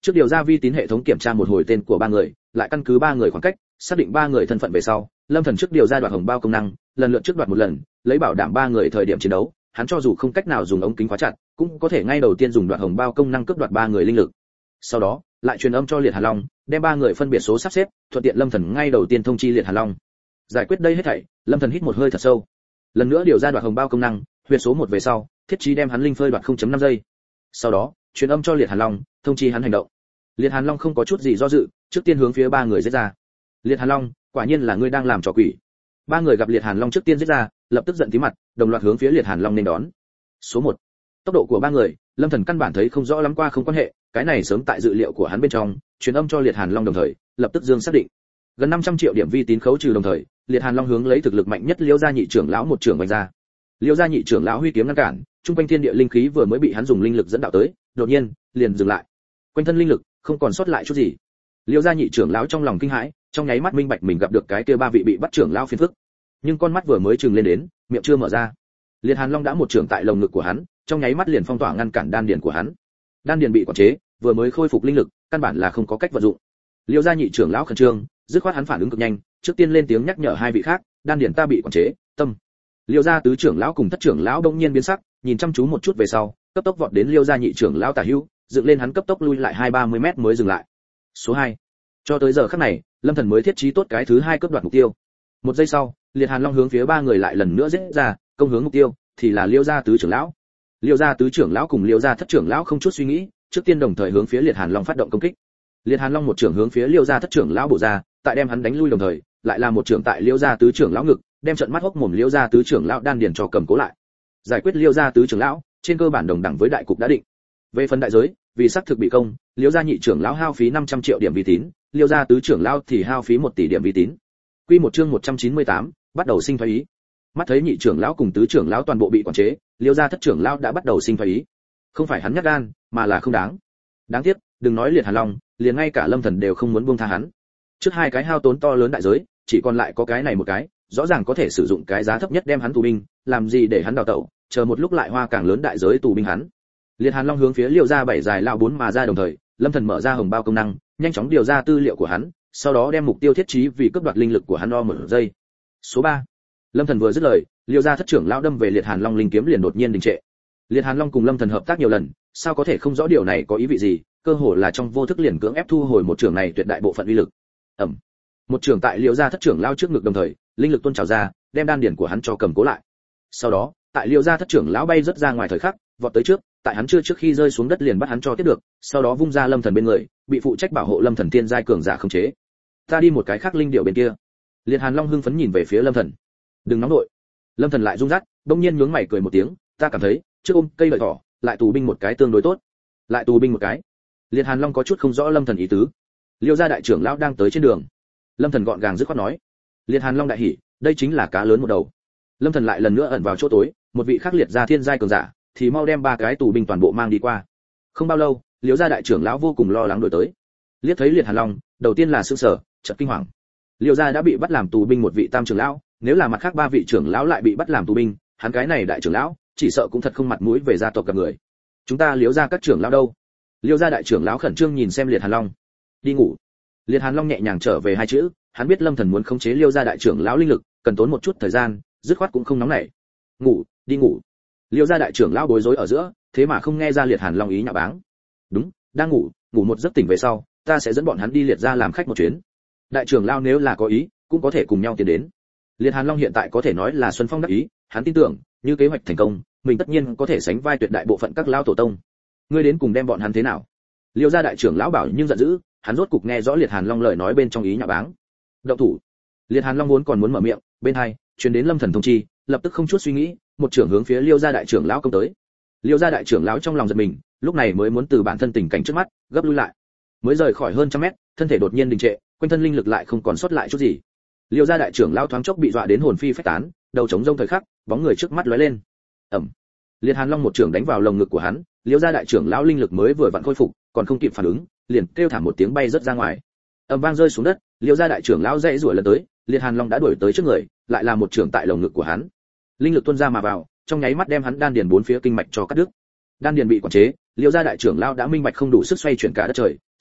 Speaker 1: trước điều ra vi tín hệ thống kiểm tra một hồi tên của ba người, lại căn cứ ba người khoảng cách, xác định ba người thân phận về sau, Lâm Thần trước điều ra đoạt hồng bao công năng, lần lượt trước đoạt một lần, lấy bảo đảm ba người thời điểm chiến đấu, hắn cho dù không cách nào dùng ống kính khóa chặt, cũng có thể ngay đầu tiên dùng đoạt hồng bao công năng cướp đoạt ba người linh lực. Sau đó, lại truyền âm cho Liệt Hàn Long, đem ba người phân biệt số sắp xếp, thuận tiện Lâm Thần ngay đầu tiên thông chi Liệt Hàn Long. Giải quyết đây hết thảy, Lâm Thần hít một hơi thật sâu. Lần nữa điều ra đoạt hồng bao công năng, huyệt số một về sau, thiết trí đem hắn linh phơi đoạt không chấm năm giây. Sau đó, truyền âm cho Liệt Hàn Long, thông chi hắn hành động. Liệt Hàn Long không có chút gì do dự, trước tiên hướng phía ba người giết ra. Liệt Hàn Long, quả nhiên là ngươi đang làm trò quỷ. Ba người gặp Liệt Hàn Long trước tiên giết ra, lập tức giận tím mặt, đồng loạt hướng phía Liệt Hàn Long nên đón. Số một. Tốc độ của ba người, Lâm Thần căn bản thấy không rõ lắm qua không quan hệ, cái này sớm tại dự liệu của hắn bên trong, truyền âm cho Liệt Hàn Long đồng thời, lập tức dương xác định. Gần năm trăm triệu điểm vi tín khấu trừ đồng thời, Liệt Hàn Long hướng lấy thực lực mạnh nhất Liễu gia nhị trưởng lão một trưởng vành ra. Liễu gia nhị trưởng lão huy kiếm ngăn cản, trung quanh thiên địa linh khí vừa mới bị hắn dùng linh lực dẫn đạo tới, đột nhiên liền dừng lại. Quanh thân linh lực không còn sót lại chút gì. Liễu gia nhị trưởng lão trong lòng kinh hãi, trong nháy mắt minh bạch mình gặp được cái kia ba vị bị bắt trưởng lão phiền phức. Nhưng con mắt vừa mới trừng lên đến, miệng chưa mở ra. Liệt Hàn Long đã một trưởng tại lồng ngực của hắn, trong nháy mắt liền phong tỏa ngăn cản đan điền của hắn. Đan điền bị quản chế, vừa mới khôi phục linh lực, căn bản là không có cách vận dụng. Liễu gia nhị trưởng lão khẩn trương, dứt khoát hắn phản ứng cực nhanh, trước tiên lên tiếng nhắc nhở hai vị khác, đan điền ta bị quản chế, tâm. Liễu gia tứ trưởng lão cùng thất trưởng lão đông nhiên biến sắc, nhìn chăm chú một chút về sau, cấp tốc vọt đến Liễu gia nhị trưởng lão tả hữu, dựng lên hắn cấp tốc lui lại hai ba mươi mét mới dừng lại. Số hai. Cho tới giờ khắc này, Lâm Thần mới thiết trí tốt cái thứ hai cướp đoạt mục tiêu. Một giây sau, Liệt Hàn Long hướng phía ba người lại lần nữa giết ra, công hướng mục tiêu thì là Liễu gia tứ trưởng lão. Liễu gia tứ trưởng lão cùng Liễu gia thất trưởng lão không chút suy nghĩ, trước tiên đồng thời hướng phía Liệt Hàn Long phát động công kích. Liệt Hàn Long một trưởng hướng phía Liễu gia thất trưởng lão bổ ra, tại đem hắn đánh lui đồng thời, lại là một trưởng tại Liễu gia tứ trưởng lão ngực, đem trận mắt hốc mồm Liễu gia tứ trưởng lão đan điền cho cầm cố lại. Giải quyết Liễu gia tứ trưởng lão, trên cơ bản đồng đẳng với đại cục đã định. Về phần đại giới, vì xác thực bị công, Liễu gia nhị trưởng lão hao phí năm trăm triệu điểm vi tín, Liễu gia tứ trưởng lão thì hao phí một tỷ điểm vi tín. Quy một chương một trăm chín mươi tám, bắt đầu sinh thoái ý. Mắt thấy nhị trưởng lão cùng tứ trưởng lão toàn bộ bị quản chế, Liễu gia thất trưởng lão đã bắt đầu sinh thoái ý. Không phải hắn nhát gan, mà là không đáng. Đáng tiếc, đừng nói Liệt Hàn Long, liền ngay cả Lâm Thần đều không muốn buông tha hắn. Trước hai cái hao tốn to lớn đại giới, chỉ còn lại có cái này một cái, rõ ràng có thể sử dụng cái giá thấp nhất đem hắn tù binh, làm gì để hắn đào tẩu, chờ một lúc lại hoa càng lớn đại giới tù binh hắn. Liệt Hàn Long hướng phía Liễu gia bảy dài lao bốn mà ra đồng thời, Lâm Thần mở ra hồng bao công năng, nhanh chóng điều ra tư liệu của hắn, sau đó đem mục tiêu thiết trí vì cướp đoạt linh lực của hắn o một giây. Số ba. Lâm Thần vừa dứt lời, Liễu gia thất trưởng lão đâm về Liệt Hàn Long linh kiếm liền đột nhiên đình trệ. Liệt Hàn Long cùng Lâm Thần hợp tác nhiều lần, sao có thể không rõ điều này có ý vị gì, cơ hồ là trong vô thức liền cưỡng ép thu hồi một trường này tuyệt đại bộ phận uy lực. Ầm. Một trường tại Liễu gia thất trưởng lão trước ngực đồng thời, linh lực tuôn trào ra, đem đan điển của hắn cho cầm cố lại. Sau đó, tại Liễu gia thất trưởng lão bay rất ra ngoài thời khắc, vọt tới trước, tại hắn chưa trước khi rơi xuống đất liền bắt hắn cho tiếp được, sau đó vung ra Lâm Thần bên người, bị phụ trách bảo hộ Lâm Thần thiên giai cường giả khống chế. Ta đi một cái khác linh điệu bên kia. Liệt Hàn Long hưng phấn nhìn về phía Lâm Thần. Đừng nóng nội. Lâm Thần lại rung rát, bỗng nhiên nhướng mày cười một tiếng, ta cảm thấy, trước ôm cây lợi thỏ, lại tù binh một cái tương đối tốt. Lại tù binh một cái. Liệt Hàn Long có chút không rõ Lâm Thần ý tứ. Liễu gia đại trưởng lão đang tới trên đường. Lâm Thần gọn gàng dứt khoát nói. Liệt Hàn Long đại hỉ, đây chính là cá lớn một đầu. Lâm Thần lại lần nữa ẩn vào chỗ tối, một vị khác liệt gia thiên giai cường giả, thì mau đem ba cái tù binh toàn bộ mang đi qua. Không bao lâu, Liễu gia đại trưởng lão vô cùng lo lắng đuổi tới. Liếc thấy Liệt Hàn Long, đầu tiên là sửng sở, chợt kinh hoàng. Liễu gia đã bị bắt làm tù binh một vị tam trưởng lão, nếu là mặt khác ba vị trưởng lão lại bị bắt làm tù binh, hắn cái này đại trưởng lão, chỉ sợ cũng thật không mặt mũi về gia tộc gặp người. Chúng ta Liễu gia các trưởng lão đâu? Liễu gia đại trưởng lão khẩn trương nhìn xem Liệt Hàn Long. Đi ngủ. Liệt Hàn Long nhẹ nhàng trở về hai chữ, hắn biết Lâm Thần muốn khống chế Liễu gia đại trưởng lão linh lực, cần tốn một chút thời gian, dứt khoát cũng không nóng nảy. Ngủ, đi ngủ. Liễu gia đại trưởng lão bối rối ở giữa, thế mà không nghe ra Liệt Hàn Long ý nhạo báng. Đúng, đang ngủ, ngủ một giấc tỉnh về sau, ta sẽ dẫn bọn hắn đi Liệt gia làm khách một chuyến. Đại trưởng lão nếu là có ý, cũng có thể cùng nhau tiến đến. Liệt Hàn Long hiện tại có thể nói là xuân phong đắc ý, hắn tin tưởng, như kế hoạch thành công, mình tất nhiên có thể sánh vai tuyệt đại bộ phận các lão tổ tông. Ngươi đến cùng đem bọn hắn thế nào? Liễu gia đại trưởng lão bảo nhưng giận dữ, hắn rốt cục nghe rõ Liệt Hàn Long lời nói bên trong ý nhạo báng. Động thủ. Liệt Hàn Long vốn còn muốn mở miệng, bên hai truyền đến Lâm Thần thông chi, lập tức không chút suy nghĩ, một trưởng hướng phía Liễu gia đại trưởng lão công tới. Liễu gia đại trưởng lão trong lòng giật mình, lúc này mới muốn từ bản thân tình cảnh trước mắt gấp lui lại. Mới rời khỏi hơn trăm mét, thân thể đột nhiên đình trệ, quanh thân linh lực lại không còn sót lại chút gì. Liễu gia đại trưởng lão thoáng chốc bị dọa đến hồn phi phách tán, đầu trống rông thời khắc, bóng người trước mắt lóe lên. Ầm. Liệt Hàn Long một trưởng đánh vào lồng ngực của hắn, Liễu gia đại trưởng lão linh lực mới vừa vặn khôi phục, còn không kịp phản ứng, liền kêu thảm một tiếng bay rất ra ngoài. Ầm vang rơi xuống đất, Liễu gia đại trưởng lão dãy rủa lần tới, Liệt Hàn Long đã đuổi tới trước người, lại là một trưởng tại lồng ngực của hắn. Linh lực tuôn ra mà vào, trong nháy mắt đem hắn đan điền bốn phía kinh mạch cho cắt đứt. Đan điền bị quản chế, Liễu gia đại trưởng lão đã minh bạch không đủ sức xoay chuyển cả đất trời,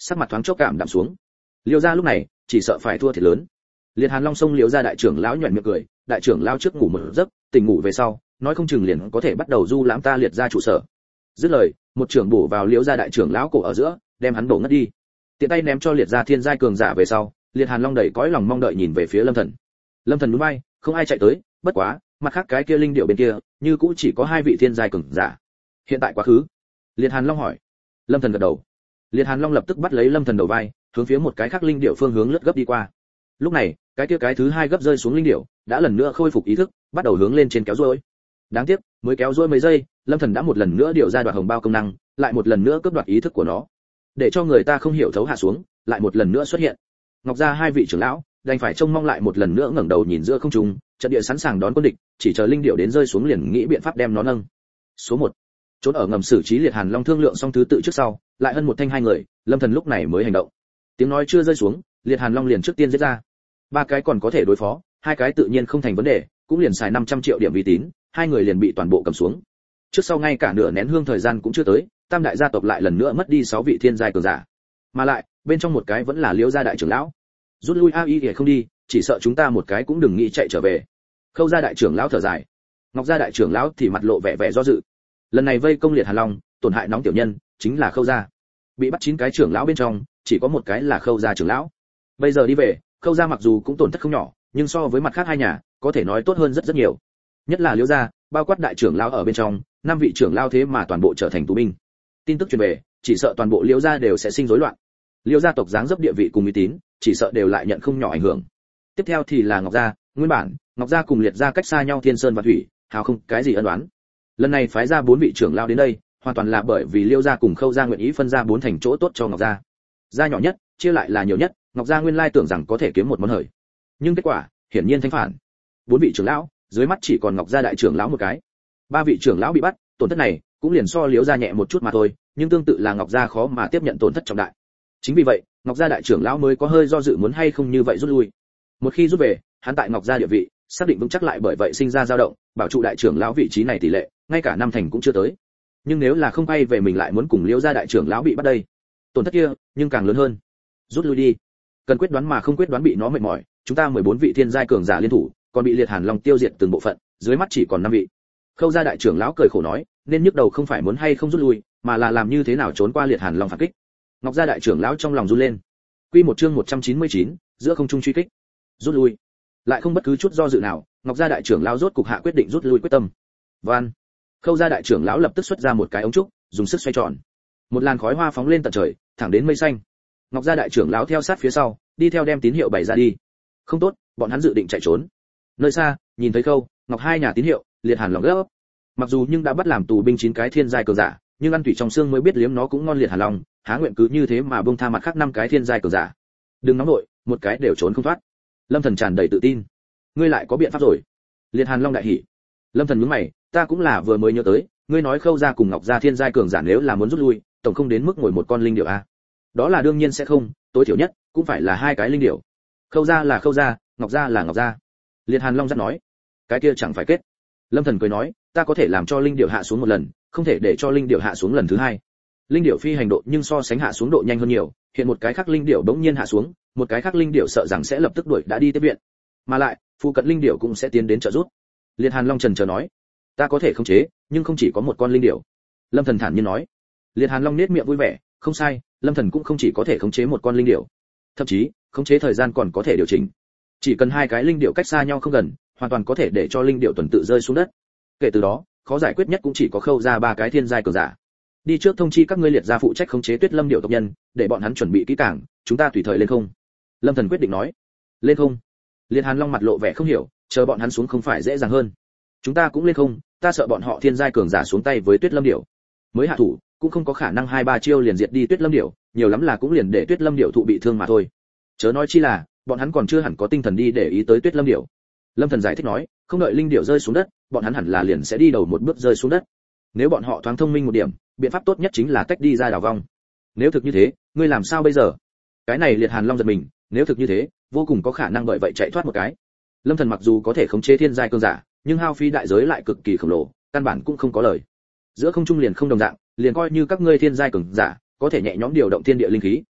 Speaker 1: sắc mặt thoáng chốc cảm đạm xuống. Liêu gia lúc này chỉ sợ phải thua thiệt lớn. Liệt Hàn Long xông Liêu gia đại trưởng lão nhuyễn miệng cười, đại trưởng lão trước ngủ một giấc, tỉnh ngủ về sau, nói không chừng liền có thể bắt đầu du lãm ta Liệt gia trụ sở. Dứt lời, một trưởng bổ vào Liêu gia đại trưởng lão cổ ở giữa, đem hắn đổ ngất đi. Tiện tay ném cho Liệt gia thiên giai cường giả về sau, Liệt Hàn Long đầy cõi lòng mong đợi nhìn về phía Lâm Thần. Lâm Thần nhún vai, không ai chạy tới, bất quá, mặt khác cái kia linh điệu bên kia, như cũ chỉ có hai vị thiên giai cường giả. Hiện tại quá khứ. Liệt Hàn Long hỏi. Lâm Thần gật đầu. Liệt Hàn Long lập tức bắt lấy Lâm Thần đầu vai, hướng phía một cái khác linh điệu phương hướng lướt gấp đi qua. Lúc này, cái kia cái thứ hai gấp rơi xuống linh điệu, đã lần nữa khôi phục ý thức, bắt đầu hướng lên trên kéo duỗi. Đáng tiếc, mới kéo duỗi mấy giây, Lâm Thần đã một lần nữa điều ra đoạt hồng bao công năng, lại một lần nữa cướp đoạt ý thức của nó, để cho người ta không hiểu thấu hạ xuống, lại một lần nữa xuất hiện. Ngọc gia hai vị trưởng lão đành phải trông mong lại một lần nữa ngẩng đầu nhìn giữa không trung, trận địa sẵn sàng đón quân địch, chỉ chờ linh điệu đến rơi xuống liền nghĩ biện pháp đem nó nâng. Số một, trốn ở ngầm xử trí Liệt Hàn Long thương lượng xong thứ tự trước sau, lại hơn một thanh hai người, Lâm Thần lúc này mới hành động. Tiếng nói chưa rơi xuống, Liệt Hàn Long liền trước tiên giết ra. Ba cái còn có thể đối phó, hai cái tự nhiên không thành vấn đề, cũng liền xài năm trăm triệu điểm uy tín, hai người liền bị toàn bộ cầm xuống. Trước sau ngay cả nửa nén hương thời gian cũng chưa tới, tam đại gia tộc lại lần nữa mất đi sáu vị thiên giai cường giả. Mà lại, bên trong một cái vẫn là Liễu gia đại trưởng lão. Rút lui a y để không đi, chỉ sợ chúng ta một cái cũng đừng nghĩ chạy trở về. Khâu gia đại trưởng lão thở dài. Ngọc gia đại trưởng lão thì mặt lộ vẻ vẻ do dự. Lần này vây công Liệt Hàn Long, tổn hại nóng tiểu nhân, chính là Khâu gia. Bị bắt chín cái trưởng lão bên trong, chỉ có một cái là Khâu gia trưởng lão. Bây giờ đi về, Khâu gia mặc dù cũng tổn thất không nhỏ, nhưng so với mặt khác hai nhà, có thể nói tốt hơn rất rất nhiều. Nhất là Liễu gia, bao quát đại trưởng lão ở bên trong, năm vị trưởng lão thế mà toàn bộ trở thành tù binh. Tin tức truyền về, chỉ sợ toàn bộ Liễu gia đều sẽ sinh rối loạn. Liễu gia tộc dáng dấp địa vị cùng uy tín, chỉ sợ đều lại nhận không nhỏ ảnh hưởng. Tiếp theo thì là Ngọc gia, nguyên bản, Ngọc gia cùng Liệt gia cách xa nhau thiên sơn và thủy, hào không cái gì ân oán. Lần này phái ra bốn vị trưởng lão đến đây, hoàn toàn là bởi vì Liễu gia cùng Khâu gia nguyện ý phân ra bốn thành chỗ tốt cho Ngọc gia. Gia nhỏ nhất, chia lại là nhiều nhất, Ngọc gia nguyên lai tưởng rằng có thể kiếm một món hời. Nhưng kết quả, hiển nhiên thanh phản. Bốn vị trưởng lão, dưới mắt chỉ còn Ngọc gia đại trưởng lão một cái. Ba vị trưởng lão bị bắt, tổn thất này cũng liền so Liễu gia nhẹ một chút mà thôi, nhưng tương tự là Ngọc gia khó mà tiếp nhận tổn thất trọng đại. Chính vì vậy, Ngọc gia đại trưởng lão mới có hơi do dự muốn hay không như vậy rút lui. Một khi rút về, hắn tại Ngọc gia địa vị, xác định vững chắc lại bởi vậy sinh ra dao động, bảo trụ đại trưởng lão vị trí này tỷ lệ, ngay cả năm thành cũng chưa tới. Nhưng nếu là không quay về mình lại muốn cùng Liễu gia đại trưởng lão bị bắt đây, tổn thất kia nhưng càng lớn hơn. Rút lui đi. Cần quyết đoán mà không quyết đoán bị nó mệt mỏi, chúng ta mười bốn vị thiên giai cường giả liên thủ, còn bị Liệt Hàn Long tiêu diệt từng bộ phận, dưới mắt chỉ còn năm vị. Khâu gia đại trưởng lão cười khổ nói, nên nhức đầu không phải muốn hay không rút lui, mà là làm như thế nào trốn qua Liệt Hàn Long phản kích. Ngọc gia đại trưởng lão trong lòng run lên. Quy một chương một trăm chín mươi chín, giữa không trung truy kích. Rút lui. Lại không bất cứ chút do dự nào, Ngọc gia đại trưởng lão rốt cục hạ quyết định rút lui quyết tâm. Van. Khâu gia đại trưởng lão lập tức xuất ra một cái ống trúc, dùng sức xoay tròn. Một làn khói hoa phóng lên tận trời, thẳng đến mây xanh. Ngọc gia đại trưởng lão theo sát phía sau, đi theo đem tín hiệu bày ra đi. Không tốt, bọn hắn dự định chạy trốn. Nơi xa, nhìn thấy Khâu, Ngọc hai nhà tín hiệu, Liệt Hàn Long gấp. Mặc dù nhưng đã bắt làm tù binh chín cái thiên giai cường giả, nhưng ăn thủy trong xương mới biết liếm nó cũng ngon. Liệt Hàn Long, há nguyện cứ như thế mà buông tha mặt khác năm cái thiên giai cường giả. Đừng nóng nội, một cái đều trốn không thoát. Lâm Thần tràn đầy tự tin. Ngươi lại có biện pháp rồi. Liệt Hàn Long đại hỉ. Lâm Thần nhướng mày, ta cũng là vừa mới nhớ tới, ngươi nói Khâu gia cùng Ngọc gia thiên giai cường giả nếu là muốn rút lui, tổng không đến mức ngồi một con linh điểu a. Đó là đương nhiên sẽ không, tối thiểu nhất cũng phải là hai cái linh điểu. Khâu gia là Khâu gia, Ngọc gia là Ngọc gia. Liệt Hàn Long dắt nói, cái kia chẳng phải kết. Lâm Thần cười nói, ta có thể làm cho linh điểu hạ xuống một lần, không thể để cho linh điểu hạ xuống lần thứ hai. Linh điểu phi hành độ nhưng so sánh hạ xuống độ nhanh hơn nhiều, hiện một cái khác linh điểu bỗng nhiên hạ xuống, một cái khác linh điểu sợ rằng sẽ lập tức đuổi đã đi tiếp viện. Mà lại, phụ cận linh điểu cũng sẽ tiến đến trợ giúp. Liệt Hàn Long trần chờ nói, ta có thể khống chế, nhưng không chỉ có một con linh điểu. Lâm Thần thản nhiên nói. Liệt Hàn Long nét miệng vui vẻ, không sai, Lâm Thần cũng không chỉ có thể khống chế một con linh điểu, thậm chí khống chế thời gian còn có thể điều chỉnh. Chỉ cần hai cái linh điểu cách xa nhau không gần, hoàn toàn có thể để cho linh điểu tuần tự rơi xuống đất. Kể từ đó, khó giải quyết nhất cũng chỉ có Khâu ra ba cái thiên giai cường giả. Đi trước thông chi các ngươi Liệt gia phụ trách khống chế Tuyết Lâm điểu tộc nhân, để bọn hắn chuẩn bị kỹ càng, chúng ta tùy thời lên không. Lâm Thần quyết định nói. Lên không? Liệt Hàn Long mặt lộ vẻ không hiểu, chờ bọn hắn xuống không phải dễ dàng hơn. Chúng ta cũng lên không, ta sợ bọn họ thiên giai cường giả xuống tay với Tuyết Lâm điểu. Mới hạ thủ, cũng không có khả năng hai ba chiêu liền diệt đi Tuyết Lâm điểu, nhiều lắm là cũng liền để Tuyết Lâm điểu thụ bị thương mà thôi. Chớ nói chi là, bọn hắn còn chưa hẳn có tinh thần đi để ý tới Tuyết Lâm điểu. Lâm Thần giải thích nói, không đợi linh điểu rơi xuống đất, bọn hắn hẳn là liền sẽ đi đầu một bước rơi xuống đất. Nếu bọn họ thoáng thông minh một điểm, biện pháp tốt nhất chính là tách đi ra đảo vong. Nếu thực như thế, ngươi làm sao bây giờ? Cái này Liệt Hàn Long giật mình, nếu thực như thế, vô cùng có khả năng bởi vậy chạy thoát một cái. Lâm Thần mặc dù có thể khống chế thiên giai cường giả, nhưng hao phí đại giới lại cực kỳ khổng lồ, căn bản cũng không có lời. Giữa không trung liền không đồng dạng, liền coi như các ngươi thiên giai cường giả, có thể nhẹ nhõm điều động thiên địa linh khí,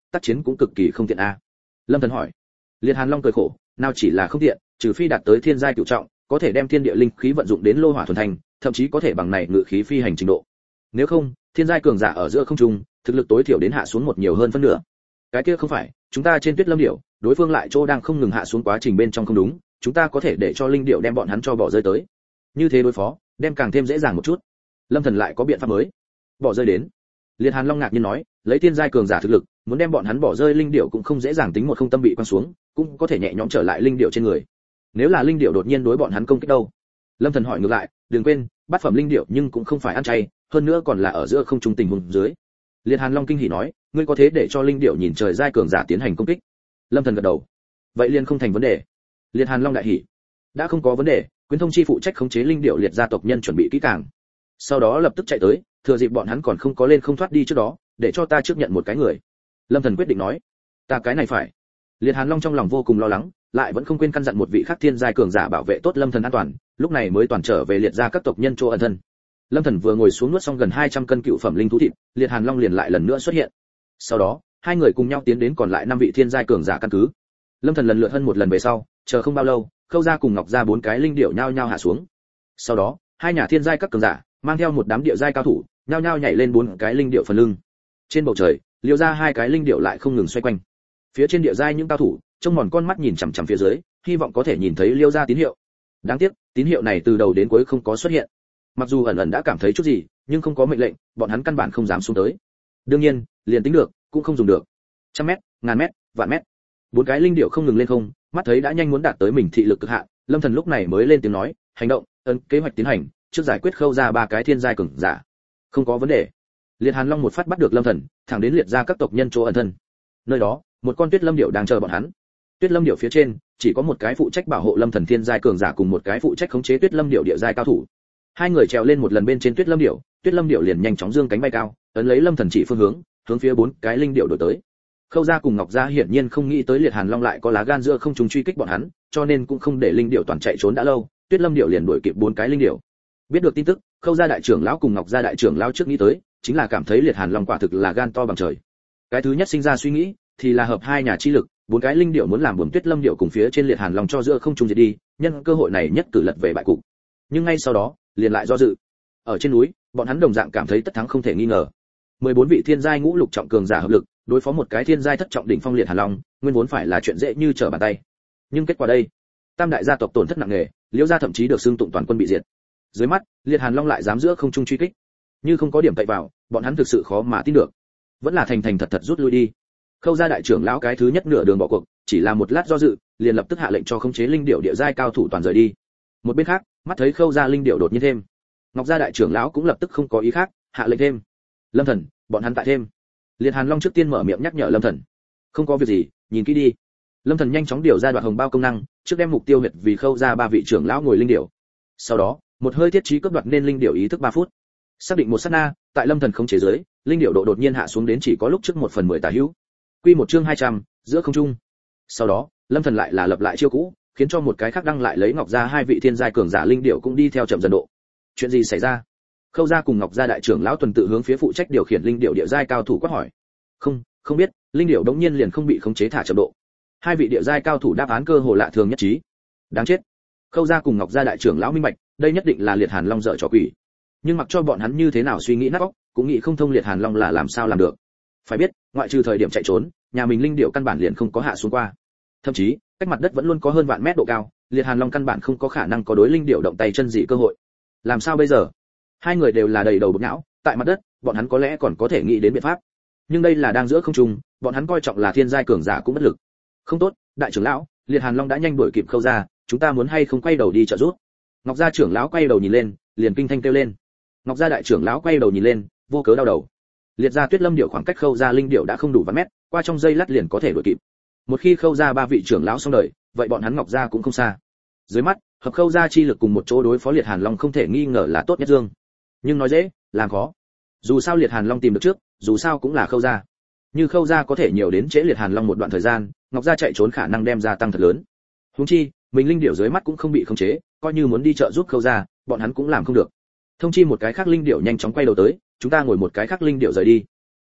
Speaker 1: tác chiến cũng cực kỳ không tiện a. Lâm Thần hỏi. Liệt Hàn Long cười khổ, nào chỉ là không tiện, trừ phi đạt tới thiên giai cửu trọng, có thể đem thiên địa linh khí vận dụng đến lô hỏa thuần thành, thậm chí có thể bằng này ngự khí phi hành trình độ. Nếu không, thiên giai cường giả ở giữa không trung, thực lực tối thiểu đến hạ xuống một nhiều hơn phân nửa. Cái kia không phải, chúng ta trên Tuyết Lâm Điểu, đối phương lại chỗ đang không ngừng hạ xuống quá trình bên trong không đúng, chúng ta có thể để cho linh điểu đem bọn hắn cho bỏ rơi tới. Như thế đối phó, đem càng thêm dễ dàng một chút. Lâm Thần lại có biện pháp mới. Bỏ rơi đến. Liệt Hàn Long ngạc nhiên nói, lấy thiên giai cường giả thực lực, muốn đem bọn hắn bỏ rơi linh điểu cũng không dễ dàng, tính một không tâm bị quăng xuống, cũng có thể nhẹ nhõm trở lại linh điểu trên người. Nếu là linh điểu đột nhiên đối bọn hắn công kích đâu? Lâm Thần hỏi ngược lại, đừng quên, bát phẩm linh điểu nhưng cũng không phải ăn chay, hơn nữa còn là ở giữa không trung tình huống dưới. Liệt Hàn Long kinh hỉ nói, ngươi có thế để cho linh điểu nhìn trời giai cường giả tiến hành công kích? Lâm Thần gật đầu. Vậy liền không thành vấn đề. Liệt Hàn Long đại hỉ. Đã không có vấn đề, Quyến Thông chi phụ trách khống chế linh điểu liệt gia tộc nhân chuẩn bị kỹ càng. Sau đó lập tức chạy tới, thừa dịp bọn hắn còn không có lên không thoát đi trước đó, để cho ta trước nhận một cái người. Lâm Thần quyết định nói, ta cái này phải. Liệt Hàn Long trong lòng vô cùng lo lắng, lại vẫn không quên căn dặn một vị khác thiên giai cường giả bảo vệ tốt Lâm Thần an toàn, lúc này mới toàn trở về liệt gia các tộc nhân chỗ ẩn thân. Lâm Thần vừa ngồi xuống nuốt xong gần hai trăm cân cựu phẩm linh thú thịt, Liệt Hàn Long liền lại lần nữa xuất hiện. Sau đó, hai người cùng nhau tiến đến còn lại năm vị thiên giai cường giả căn cứ. Lâm Thần lần lượt hơn một lần về sau, chờ không bao lâu, Khâu gia cùng Ngọc gia bốn cái linh điểu nhao nhao hạ xuống. Sau đó, hai nhà thiên giai các cường giả mang theo một đám địa giai cao thủ, nhao nhao nhảy lên bốn cái linh điểu phần lưng. Trên bầu trời, liêu ra hai cái linh điểu lại không ngừng xoay quanh. Phía trên địa giai những cao thủ, trông mòn con mắt nhìn chằm chằm phía dưới, hy vọng có thể nhìn thấy liêu ra tín hiệu. Đáng tiếc, tín hiệu này từ đầu đến cuối không có xuất hiện. Mặc dù ẩn ẩn đã cảm thấy chút gì, nhưng không có mệnh lệnh, bọn hắn căn bản không dám xuống tới. Đương nhiên, liền tính được, cũng không dùng được. Trăm mét, ngàn mét, vạn mét. Bốn cái linh điểu không ngừng lên không, mắt thấy đã nhanh muốn đạt tới mình thị lực cực hạn, Lâm Thần lúc này mới lên tiếng nói, hành động, ấn kế hoạch tiến hành, trước giải quyết Khâu ra ba cái thiên giai cường giả. Không có vấn đề. Liệt Hàn Long một phát bắt được Lâm Thần, thẳng đến liệt ra các tộc nhân chỗ ẩn thân. Nơi đó, một con Tuyết Lâm điểu đang chờ bọn hắn. Tuyết Lâm điểu phía trên, chỉ có một cái phụ trách bảo hộ Lâm Thần thiên giai cường giả cùng một cái phụ trách khống chế Tuyết Lâm điểu địa giai cao thủ. Hai người trèo lên một lần bên trên Tuyết Lâm điểu, Tuyết Lâm điểu liền nhanh chóng dương cánh bay cao, ấn lấy Lâm Thần chỉ phương hướng, hướng phía bốn cái linh điểu đuổi tới. Khâu gia cùng Ngọc gia hiển nhiên không nghĩ tới Liệt Hàn Long lại có lá gan giữa không trùng truy kích bọn hắn, cho nên cũng không để linh điểu toàn chạy trốn đã lâu, Tuyết Lâm điểu liền đuổi kịp bốn cái linh điểu. Biết được tin tức, Khâu gia đại trưởng lão cùng Ngọc gia đại trưởng lão trước nghĩ tới, chính là cảm thấy Liệt Hàn Long quả thực là gan to bằng trời. Cái thứ nhất sinh ra suy nghĩ thì là hợp hai nhà chi lực, bốn cái linh điểu muốn làm buồm Tuyết Lâm điểu cùng phía trên Liệt Hàn Long cho giữa không trùng diệt đi, nhân cơ hội này nhất cử lật về bại cục. Nhưng ngay sau đó, liền lại do dự. Ở trên núi, bọn hắn đồng dạng cảm thấy tất thắng không thể nghi ngờ. mười bốn vị thiên giai ngũ lục trọng cường giả hợp lực, đối phó một cái thiên giai thất trọng đỉnh phong Liệt Hàn Long, nguyên vốn phải là chuyện dễ như trở bàn tay. Nhưng kết quả đây, tam đại gia tộc tổn thất nặng nề, Liễu gia thậm chí được xưng tụng toàn quân bị diệt. Dưới mắt, Liệt Hàn Long lại dám giữa không trung truy kích, như không có điểm cậy vào, bọn hắn thực sự khó mà tin được. Vẫn là thành thành thật thật rút lui đi. Khâu gia đại trưởng lão cái thứ nhất nửa đường bỏ cuộc, chỉ là một lát do dự, liền lập tức hạ lệnh cho khống chế linh điểu địa giai cao thủ toàn rời đi. Một bên khác, mắt thấy Khâu gia linh điểu đột nhiên thêm, Ngọc gia đại trưởng lão cũng lập tức không có ý khác, hạ lệnh thêm. Lâm Thần, bọn hắn tại thêm. Liệt Hàn Long trước tiên mở miệng nhắc nhở Lâm Thần. Không có việc gì, nhìn kỹ đi. Lâm Thần nhanh chóng điều ra đoạn hồng bao công năng, trước đem mục tiêu huyệt vì Khâu gia ba vị trưởng lão ngồi linh điểu. Sau đó, một hơi thiết trí cướp đoạt nên linh điểu ý thức ba phút. Xác định một sát na, tại Lâm Thần không chế giới, linh điểu độ đột nhiên hạ xuống đến chỉ có lúc trước một phần mười tả hữu. Quy một chương hai trăm, giữa không trung. Sau đó, Lâm Thần lại là lập lại chiêu cũ, khiến cho một cái khác đăng lại lấy Ngọc gia hai vị thiên giai cường giả linh điểu cũng đi theo chậm dần độ. Chuyện gì xảy ra? Khâu gia cùng Ngọc gia đại trưởng lão tuần tự hướng phía phụ trách điều khiển linh điểu địa giai cao thủ quát hỏi. Không, không biết, linh điểu đống nhiên liền không bị khống chế thả chậm độ. Hai vị địa giai cao thủ đáp án cơ hồ lạ thường nhất trí. Đáng chết. Khâu gia cùng Ngọc gia đại trưởng lão minh bạch, đây nhất định là Liệt Hàn Long dở trò quỷ. Nhưng mặc cho bọn hắn như thế nào suy nghĩ nát óc, cũng nghĩ không thông Liệt Hàn Long là làm sao làm được. Phải biết, ngoại trừ thời điểm chạy trốn, nhà mình linh điểu căn bản liền không có hạ xuống qua. Thậm chí, cách mặt đất vẫn luôn có hơn vạn mét độ cao, Liệt Hàn Long căn bản không có khả năng có đối linh điểu động tay chân gì cơ hội. Làm sao bây giờ? Hai người đều là đầy đầu bực não, tại mặt đất, bọn hắn có lẽ còn có thể nghĩ đến biện pháp. Nhưng đây là đang giữa không trung, bọn hắn coi trọng là thiên giai cường giả cũng bất lực. Không tốt, đại trưởng lão, Liệt Hàn Long đã nhanh đuổi kịp Khâu gia, chúng ta muốn hay không quay đầu đi trợ giúp? Ngọc gia trưởng lão quay đầu nhìn lên, liền kinh thanh kêu lên. Ngọc gia đại trưởng lão quay đầu nhìn lên, vô cớ đau đầu. Liệt gia Tuyết Lâm điểu khoảng cách Khâu gia linh điểu đã không đủ vạn mét, qua trong giây lát liền có thể đuổi kịp. Một khi Khâu gia ba vị trưởng lão xong đời, vậy bọn hắn Ngọc gia cũng không xa. Dưới mắt, hợp Khâu gia chi lực cùng một chỗ đối phó Liệt Hàn Long không thể nghi ngờ là tốt nhất dương. Nhưng nói dễ, làm khó. Dù sao Liệt Hàn Long tìm được trước, dù sao cũng là Khâu gia. Như Khâu gia có thể nhiều đến trễ Liệt Hàn Long một đoạn thời gian, Ngọc gia chạy trốn khả năng đem gia tăng thật lớn. Huống chi, mình linh điểu dưới mắt cũng không bị khống chế, coi như muốn đi trợ giúp Khâu gia, bọn hắn cũng làm không được. Thông chi một cái khác linh điểu nhanh chóng quay đầu tới, chúng ta ngồi một cái khác linh điểu rời đi.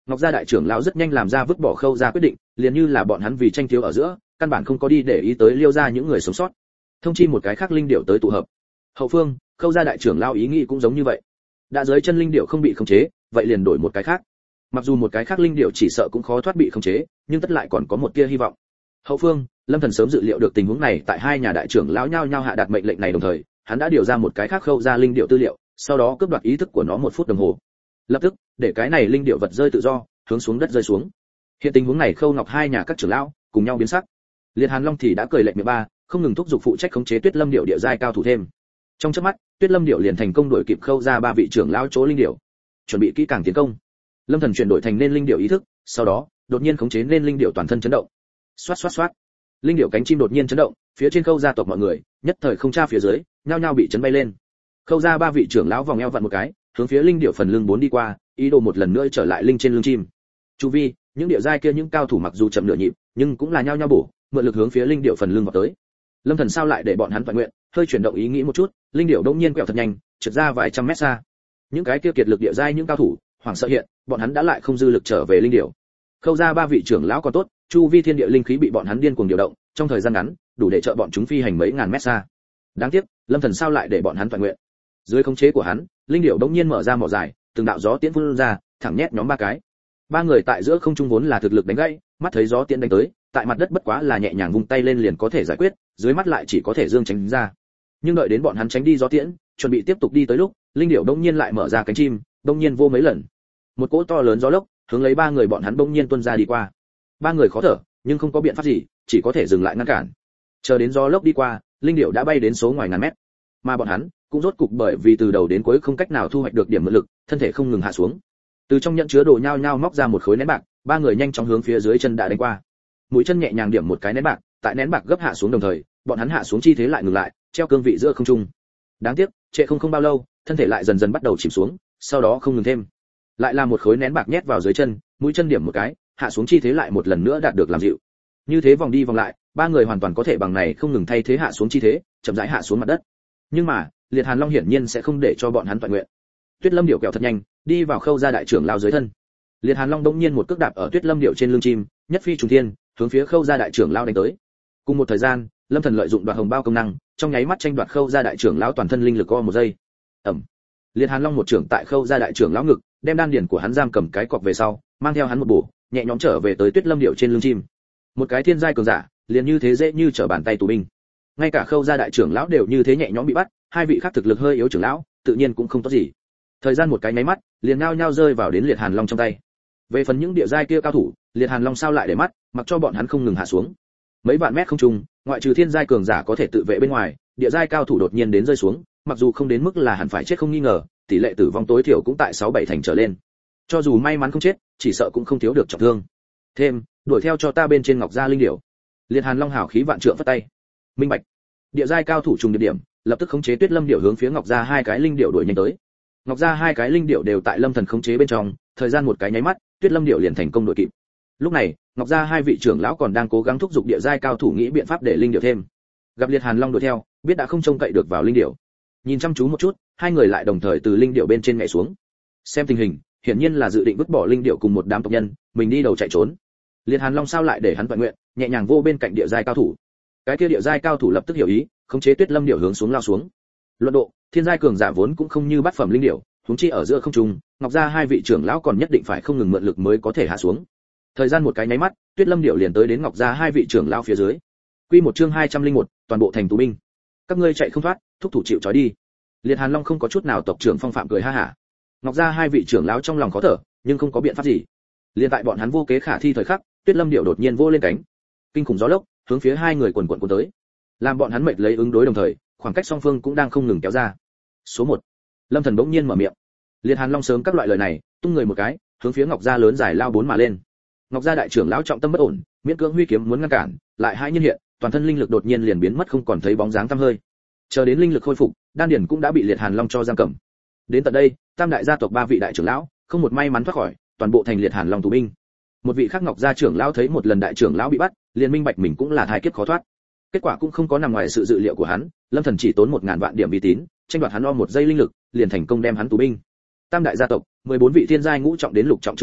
Speaker 1: Ngọc gia đại trưởng lão rất nhanh làm ra vứt bỏ Khâu gia quyết định, liền như là bọn hắn vì tranh thiếu ở giữa, căn bản không có đi để ý tới Liêu gia những người sống sót. Thông chi một cái khác linh điểu tới tụ hợp. Hậu phương, Khâu gia đại trưởng lão ý nghĩ cũng giống như vậy. Đã dưới chân linh điểu không bị khống chế, vậy liền đổi một cái khác. Mặc dù một cái khác linh điểu chỉ sợ cũng khó thoát bị khống chế, nhưng tất lại còn có một tia hy vọng. Hậu phương, Lâm Thần sớm dự liệu được tình huống này, tại hai nhà đại trưởng lão nhao nhao hạ đạt mệnh lệnh này đồng thời, hắn đã điều ra một cái khác Khâu gia linh điểu tư liệu, sau đó cướp đoạt ý thức của nó một phút đồng hồ. Lập tức, để cái này linh điểu vật rơi tự do, hướng xuống đất rơi xuống. Hiện tình huống này Khâu Ngọc hai nhà các trưởng lão cùng nhau biến sắc. Liệt Hàn Long thì đã cười lệnh mười ba, không ngừng thúc giục phụ trách khống chế Tuyết Lâm điểu địa giai cao thủ thêm. Trong chớp mắt, Tuyết Lâm điểu liền thành công đuổi kịp Khâu gia ba vị trưởng lão chỗ linh điểu, chuẩn bị kỹ càng tiến công. Lâm Thần chuyển đổi thành nên linh điểu ý thức, sau đó, đột nhiên khống chế nên linh điểu toàn thân chấn động. Xoát xoát xoát. Linh điểu cánh chim đột nhiên chấn động, phía trên Khâu gia tộc mọi người, nhất thời không tra phía dưới, nhao nhao bị chấn bay lên. Khâu gia ba vị trưởng lão vòng eo vặn một cái, hướng phía linh điểu phần lưng bốn đi qua, ý đồ một lần nữa trở lại linh trên lưng chim. Chu vi, những điểu giai kia những cao thủ mặc dù chậm nửa nhịp, nhưng cũng là nhao nhao bổ, mượn lực hướng phía linh điểu phần lưng vào tới. Lâm Thần sao lại để bọn hắn toàn nguyện, hơi chuyển động ý nghĩ một chút, linh điểu đột nhiên quẹo thật nhanh, trượt ra vài trăm mét xa. Những cái kia kiệt lực địa giai những cao thủ, hoảng sợ hiện, bọn hắn đã lại không dư lực trở về linh điểu. Khâu gia ba vị trưởng lão còn tốt, chu vi thiên địa linh khí bị bọn hắn điên cuồng điều động, trong thời gian ngắn, đủ để trợ bọn chúng phi hành mấy ngàn mét xa. Đáng tiếc, Lâm Thần sao lại để bọn hắn toàn nguyện. Dưới khống chế của hắn, linh điểu đột nhiên mở ra mỏ dài, từng đạo gió tiễn phun ra, thẳng nhét nhóm ba cái. Ba người tại giữa không trung vốn là thực lực đánh gãy, mắt thấy gió tiễn đánh tới, tại mặt đất bất quá là nhẹ nhàng vung tay lên liền có thể giải quyết, dưới mắt lại chỉ có thể dương tránh ra. Nhưng đợi đến bọn hắn tránh đi gió tiễn, chuẩn bị tiếp tục đi tới lúc, linh điểu đột nhiên lại mở ra cánh chim, đột nhiên vô mấy lần. Một cỗ to lớn gió lốc, hướng lấy ba người bọn hắn đột nhiên tuôn ra đi qua. Ba người khó thở, nhưng không có biện pháp gì, chỉ có thể dừng lại ngăn cản. Chờ đến gió lốc đi qua, linh điểu đã bay đến số ngoài ngàn mét. Mà bọn hắn cũng rốt cục bởi vì từ đầu đến cuối không cách nào thu hoạch được điểm mượn lực, thân thể không ngừng hạ xuống. Từ trong nhận chứa đồ nhao nhao móc ra một khối nén bạc, ba người nhanh chóng hướng phía dưới chân đã đánh qua. Mũi chân nhẹ nhàng điểm một cái nén bạc, tại nén bạc gấp hạ xuống đồng thời, bọn hắn hạ xuống chi thế lại ngừng lại, treo cương vị giữa không trung. Đáng tiếc, trệ không không bao lâu, thân thể lại dần dần bắt đầu chìm xuống, sau đó không ngừng thêm. Lại là một khối nén bạc nhét vào dưới chân, mũi chân điểm một cái, hạ xuống chi thế lại một lần nữa đạt được làm dịu. Như thế vòng đi vòng lại, ba người hoàn toàn có thể bằng này không ngừng thay thế hạ xuống chi thế, chậm rãi hạ xuống mặt đất. Nhưng mà, Liệt Hàn Long hiển nhiên sẽ không để cho bọn hắn toàn nguyện. Tuyết Lâm điểu quẹo thật nhanh, đi vào Khâu gia đại trưởng lao dưới thân. Liệt Hàn Long đống nhiên một cước đạp ở Tuyết Lâm điểu trên lưng chim, nhất phi trùng thiên, hướng phía Khâu gia đại trưởng lao đánh tới. Cùng một thời gian, Lâm Thần lợi dụng đoạt hồng bao công năng, trong nháy mắt tranh đoạt Khâu gia đại trưởng lão toàn thân linh lực co một giây. Ầm. Liệt Hàn Long một trưởng tại Khâu gia đại trưởng lão ngực, đem đan điển của hắn giam cầm cái cọc về sau, mang theo hắn một bổ, nhẹ nhõm trở về tới Tuyết Lâm điểu trên lưng chim. Một cái thiên giai cường giả, liền như thế dễ như trở bàn tay tù binh. Ngay cả Khâu gia đại trưởng lão đều như thế nhẹ nhõm bị bắt, hai vị khác thực lực hơi yếu trưởng lão, tự nhiên cũng không tốt gì. Thời gian một cái nháy mắt, liền nhao nhao rơi vào đến Liệt Hàn Long trong tay. Về phần những địa giai kia cao thủ, Liệt Hàn Long sao lại để mắt, mặc cho bọn hắn không ngừng hạ xuống. Mấy vạn mét không trung, ngoại trừ thiên giai cường giả có thể tự vệ bên ngoài, địa giai cao thủ đột nhiên đến rơi xuống, mặc dù không đến mức là hẳn phải chết không nghi ngờ, tỷ lệ tử vong tối thiểu cũng tại sáu bảy thành trở lên. Cho dù may mắn không chết, chỉ sợ cũng không thiếu được trọng thương. Thêm, đuổi theo cho ta bên trên Ngọc Gia linh điểu. Liệt Hàn Long hào khí vạn trượng phất tay. Minh bạch. Địa giai cao thủ trùng địa điểm, lập tức khống chế Tuyết Lâm điểu hướng phía Ngọc Gia hai cái linh điểu đuổi nhanh tới. Ngọc Gia hai cái linh điểu đều tại Lâm Thần khống chế bên trong, thời gian một cái nháy mắt, Tuyết Lâm điểu liền thành công đuổi kịp. Lúc này, Ngọc Gia hai vị trưởng lão còn đang cố gắng thúc giục địa giai cao thủ nghĩ biện pháp để linh điểu thêm. Gặp Liệt Hàn Long đuổi theo, biết đã không trông cậy được vào linh điểu. Nhìn chăm chú một chút, hai người lại đồng thời từ linh điểu bên trên nhảy xuống. Xem tình hình, hiển nhiên là dự định vứt bỏ linh điểu cùng một đám tộc nhân, mình đi đầu chạy trốn. Liệt Hàn Long sao lại để hắn toàn nguyện, nhẹ nhàng vô bên cạnh địa giai cao thủ. Cái kia địa giai cao thủ lập tức hiểu ý, khống chế Tuyết Lâm điểu hướng xuống lao xuống. Luận độ, thiên giai cường giả vốn cũng không như bát phẩm linh điểu, huống chi ở giữa không trung, Ngọc Gia hai vị trưởng lão còn nhất định phải không ngừng mượn lực mới có thể hạ xuống. Thời gian một cái nháy mắt, Tuyết Lâm điểu liền tới đến Ngọc Gia hai vị trưởng lão phía dưới. Quy một chương hai trăm linh một, toàn bộ thành tù binh. Các ngươi chạy không thoát, thúc thủ chịu trói đi. Liệt Hàn Long không có chút nào tộc trưởng phong phạm cười ha hả. Ngọc Gia hai vị trưởng lão trong lòng khó thở, nhưng không có biện pháp gì. Liên tại bọn hắn vô kế khả thi thời khắc, Tuyết Lâm điểu đột nhiên vô lên cánh. Kinh khủng gió lốc, hướng phía hai người quần quần cuốn tới. Làm bọn hắn mệt lấy ứng đối đồng thời, khoảng cách song phương cũng đang không ngừng kéo ra. Số một. Lâm Thần bỗng nhiên mở miệng. Liệt Hàn Long sớm các loại lời này, tung người một cái, hướng phía Ngọc Gia lớn dài lao bốn mà lên. Ngọc Gia đại trưởng lão trọng tâm bất ổn, miễn cưỡng huy kiếm muốn ngăn cản, lại hai nhân hiện, toàn thân linh lực đột nhiên liền biến mất không còn thấy bóng dáng tăm hơi. Chờ đến linh lực khôi phục, đan điển cũng đã bị Liệt Hàn Long cho giam cầm. Đến tận đây, tam đại gia tộc ba vị đại trưởng lão, không một may mắn thoát khỏi, toàn bộ thành Liệt Hàn Long tù binh. Một vị khác Ngọc Gia trưởng lão thấy một lần đại trưởng lão bị bắt, liền minh bạch mình cũng là thai kiếp khó thoát. Kết quả cũng không có nằm ngoài sự dự liệu của hắn, Lâm Thần chỉ tốn một ngàn vạn điểm uy tín, tranh đoạt hắn o một giây linh lực, liền thành công đem hắn tù binh. Tam đại gia tộc, mười bốn vị thiên giai ngũ trọng đến lục trọng trưởng lão,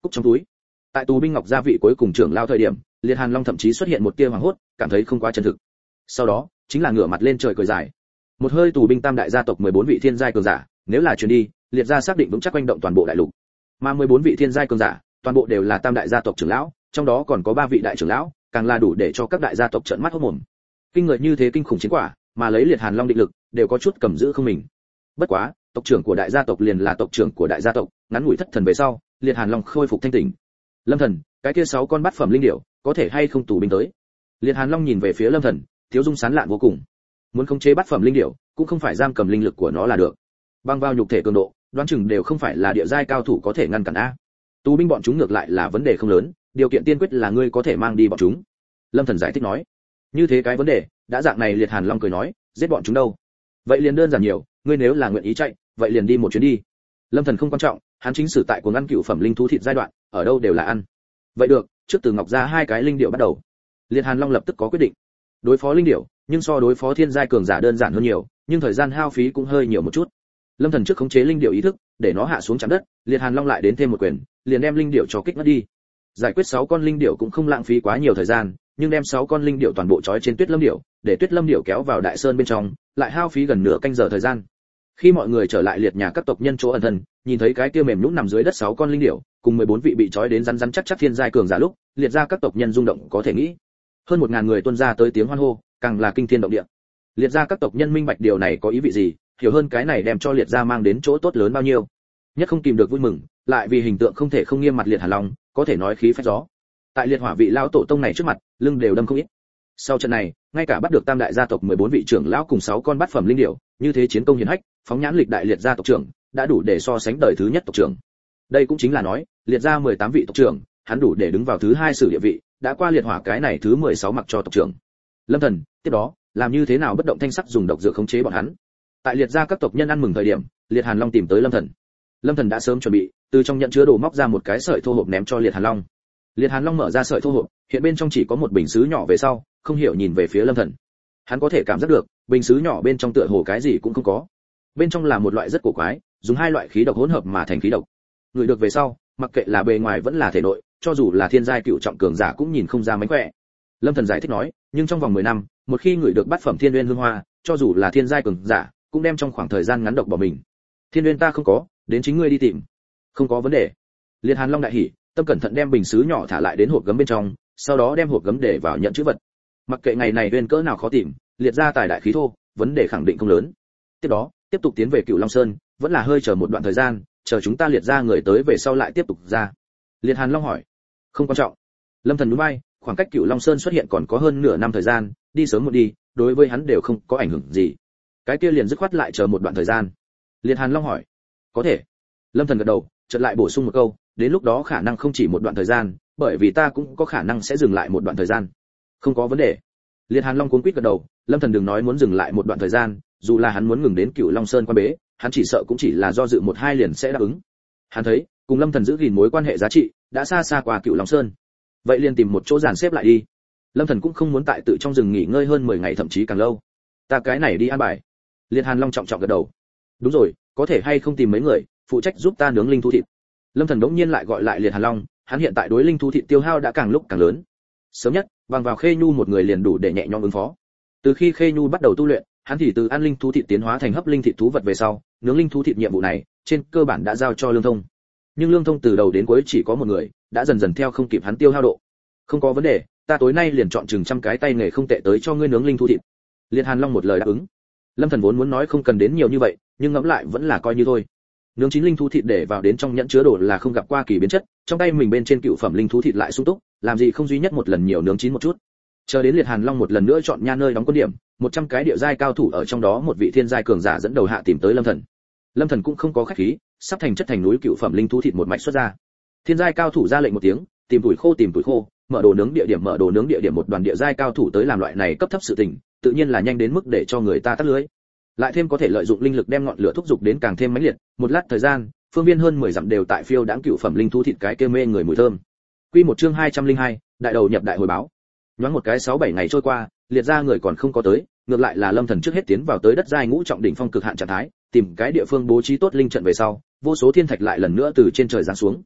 Speaker 1: cúc trong túi. Tại tù binh ngọc gia vị cuối cùng trưởng lao thời điểm, Liệt Hàn Long thậm chí xuất hiện một tia hoảng hốt, cảm thấy không quá chân thực. Sau đó, chính là ngửa mặt lên trời cười dài. Một hơi tù binh tam đại gia tộc mười bốn vị thiên giai cường giả, nếu là truyền đi, Liệt gia xác định vững chắc quanh động toàn bộ đại lục. Mà mười bốn vị thiên giai cường giả, toàn bộ đều là tam đại gia tộc trưởng lão, trong đó còn có ba vị đại trưởng lão, càng là đủ để cho các đại gia tộc trợn mắt hốt mồm. Kinh người như thế kinh khủng chiến quả, mà lấy Liệt Hàn Long định lực, đều có chút cầm giữ không mình. Bất quá, tộc trưởng của đại gia tộc liền là tộc trưởng của đại gia tộc, ngắn ngủi thất thần về sau, Liệt Hàn Long khôi phục thanh tỉnh. Lâm Thần, cái kia sáu con bát phẩm linh điểu, có thể hay không tù binh tới? Liệt Hàn Long nhìn về phía Lâm Thần, thiếu dung sán lạn vô cùng. Muốn khống chế bát phẩm linh điểu, cũng không phải giam cầm linh lực của nó là được. Băng vào nhục thể cường độ, đoán chừng đều không phải là địa giai cao thủ có thể ngăn cản a. Tù binh bọn chúng ngược lại là vấn đề không lớn, điều kiện tiên quyết là ngươi có thể mang đi bọn chúng. Lâm Thần giải thích nói. Như thế cái vấn đề, đã dạng này Liệt Hàn Long cười nói, giết bọn chúng đâu? Vậy liền đơn giản nhiều, ngươi nếu là nguyện ý chạy, vậy liền đi một chuyến đi. Lâm Thần không quan trọng, hắn chính sử tại cuồng ăn cựu phẩm linh thú thịt giai đoạn, ở đâu đều là ăn. Vậy được, trước từ ngọc ra hai cái linh điệu bắt đầu. Liệt Hàn Long lập tức có quyết định. Đối phó linh điệu, nhưng so đối phó thiên giai cường giả đơn giản hơn nhiều, nhưng thời gian hao phí cũng hơi nhiều một chút. Lâm Thần trước khống chế linh điệu ý thức, để nó hạ xuống chạm đất, Liệt Hàn Long lại đến thêm một quyền, liền đem linh điệu cho kích mất đi. Giải quyết sáu con linh điệu cũng không lãng phí quá nhiều thời gian, nhưng đem sáu con linh điệu toàn bộ trói trên Tuyết Lâm điệu, để Tuyết Lâm điệu kéo vào đại sơn bên trong, lại hao phí gần nửa canh giờ thời gian. Khi mọi người trở lại Liệt nhà các tộc nhân chỗ ẩn thân, nhìn thấy cái kia mềm nhũn nằm dưới đất sáu con linh điểu, cùng mười bốn vị bị trói đến rắn rắn chắc chắc thiên giai cường giả lúc, Liệt ra các tộc nhân rung động có thể nghĩ. Hơn một ngàn người tuôn ra tới tiếng hoan hô, càng là kinh thiên động địa. Liệt ra các tộc nhân minh bạch điều này có ý vị gì, hiểu hơn cái này đem cho Liệt gia mang đến chỗ tốt lớn bao nhiêu. Nhất không kìm được vui mừng, lại vì hình tượng không thể không nghiêm mặt Liệt Hàn Long, có thể nói khí phách gió. Tại Liệt hỏa vị lão tổ tông này trước mặt, lưng đều đâm không ít. Sau trận này, ngay cả bắt được tam đại gia tộc mười bốn vị trưởng lão cùng sáu con bát phẩm linh điểu, như thế chiến công hiển hách, phóng nhãn lịch đại Liệt gia tộc trưởng, đã đủ để so sánh đời thứ nhất tộc trưởng. Đây cũng chính là nói, Liệt gia mười tám vị tộc trưởng, hắn đủ để đứng vào thứ hai sử địa vị, đã qua Liệt hỏa cái này thứ mười sáu mặc cho tộc trưởng. Lâm Thần, tiếp đó, làm như thế nào bất động thanh sắc dùng độc dược khống chế bọn hắn. Tại Liệt gia các tộc nhân ăn mừng thời điểm, Liệt Hàn Long tìm tới Lâm Thần. Lâm Thần đã sớm chuẩn bị, từ trong nhận chứa đồ móc ra một cái sợi thô hộp ném cho Liệt Hàn Long. Liệt Hàn Long mở ra sợi thô hộp, hiện bên trong chỉ có một bình sứ nhỏ về sau, không hiểu nhìn về phía Lâm Thần. Hắn có thể cảm giác được, bình sứ nhỏ bên trong tựa hồ cái gì cũng không có. Bên trong là một loại rất cổ quái, dùng hai loại khí độc hỗn hợp mà thành khí độc. Người được về sau, mặc kệ là bề ngoài vẫn là thể nội, cho dù là thiên giai cựu trọng cường giả cũng nhìn không ra mánh khỏe. Lâm Thần giải thích nói, nhưng trong vòng mười năm, một khi người được bát phẩm thiên nguyên hương hoa, cho dù là thiên giai cường giả, cũng đem trong khoảng thời gian ngắn độc bỏ mình. Thiên nguyên ta không có, đến chính ngươi đi tìm. Không có vấn đề. Liệt Hàn Long đại hỉ, tâm cẩn thận đem bình sứ nhỏ thả lại đến hộp gấm bên trong, sau đó đem hộp gấm để vào nhận chữ vật. Mặc kệ ngày này nguyên cỡ nào khó tìm, Liệt gia tài đại khí thô, vấn đề khẳng định không lớn. Tiếp đó, tiếp tục tiến về Cửu Long Sơn, vẫn là hơi chờ một đoạn thời gian, chờ chúng ta Liệt gia người tới về sau lại tiếp tục ra. Liệt Hàn Long hỏi. Không quan trọng. Lâm Thần nhún vai, khoảng cách Cửu Long Sơn xuất hiện còn có hơn nửa năm thời gian, đi sớm một đi, đối với hắn đều không có ảnh hưởng gì. Cái kia liền dứt khoát lại chờ một đoạn thời gian. Liệt Hàn Long hỏi. Có thể. Lâm Thần gật đầu, chợt lại bổ sung một câu, đến lúc đó khả năng không chỉ một đoạn thời gian, bởi vì ta cũng có khả năng sẽ dừng lại một đoạn thời gian. Không có vấn đề. Liệt Hàn Long cuống quýt gật đầu, Lâm Thần đừng nói muốn dừng lại một đoạn thời gian, dù là hắn muốn ngừng đến Cửu Long Sơn quan bế, hắn chỉ sợ cũng chỉ là do dự một hai liền sẽ đáp ứng. Hắn thấy, cùng Lâm Thần giữ gìn mối quan hệ giá trị, đã xa xa qua Cửu Long Sơn. Vậy liền tìm một chỗ dàn xếp lại đi. Lâm Thần cũng không muốn tại tự trong rừng nghỉ ngơi hơn mười ngày thậm chí càng lâu. Ta cái này đi an bài. Liệt Hàn Long trọng trọng gật đầu. Đúng rồi, có thể hay không tìm mấy người phụ trách giúp ta nướng linh thú thịt. Lâm Thần đống nhiên lại gọi lại Liệt Hàn Long, hắn hiện tại đối linh thú thịt tiêu hao đã càng lúc càng lớn. Sớm nhất, bằng vào Khê Nhu một người liền đủ để nhẹ nhõm ứng phó. Từ khi Khê Nhu bắt đầu tu luyện, hắn thì từ ăn linh thú thịt tiến hóa thành hấp linh thịt thú vật về sau, nướng linh thú thịt nhiệm vụ này, trên cơ bản đã giao cho Lương Thông. Nhưng Lương Thông từ đầu đến cuối chỉ có một người, đã dần dần theo không kịp hắn tiêu hao độ. Không có vấn đề, ta tối nay liền chọn chừng trăm cái tay nghề không tệ tới cho ngươi nướng linh thú thịt. Liệt Hàn Long một lời đáp ứng. Lâm Thần vốn muốn nói không cần đến nhiều như vậy, nhưng ngẫm lại vẫn là coi như thôi. Nướng chín linh thú thịt để vào đến trong nhẫn chứa đồ là không gặp qua kỳ biến chất, trong tay mình bên trên cựu phẩm linh thú thịt lại sung túc, làm gì không duy nhất một lần nhiều nướng chín một chút. Chờ đến Liệt Hàn Long một lần nữa chọn nha nơi đóng quân điểm, một trăm cái địa giai cao thủ ở trong đó một vị thiên giai cường giả dẫn đầu hạ tìm tới Lâm Thần. Lâm Thần cũng không có khách khí, sắp thành chất thành núi cựu phẩm linh thú thịt một mạch xuất ra. Thiên giai cao thủ ra lệnh một tiếng, tìm tuổi khô tìm tuổi khô, mở đồ nướng địa điểm mở đồ nướng địa điểm một đoàn địa giai cao thủ tới làm loại này cấp thấp sự tình, tự nhiên là nhanh đến mức để cho người ta tắt lưới. Lại thêm có thể lợi dụng linh lực đem ngọn lửa thúc dục đến càng thêm mãnh liệt, một lát thời gian, phương viên hơn mười dặm đều tại phiêu đãng cựu phẩm linh thú thịt cái kia mê người mùi thơm. Quy một chương hai trăm lẻ hai, đại đầu nhập đại hồi báo. Nhoáng một cái sáu bảy ngày trôi qua, Liệt gia người còn không có tới, ngược lại là Lâm Thần trước hết tiến vào tới đất giai ngũ trọng đỉnh phong cực hạn trạng thái, tìm cái địa phương bố trí tốt linh trận về sau, vô số thiên thạch lại lần nữa từ trên trời giáng xuống.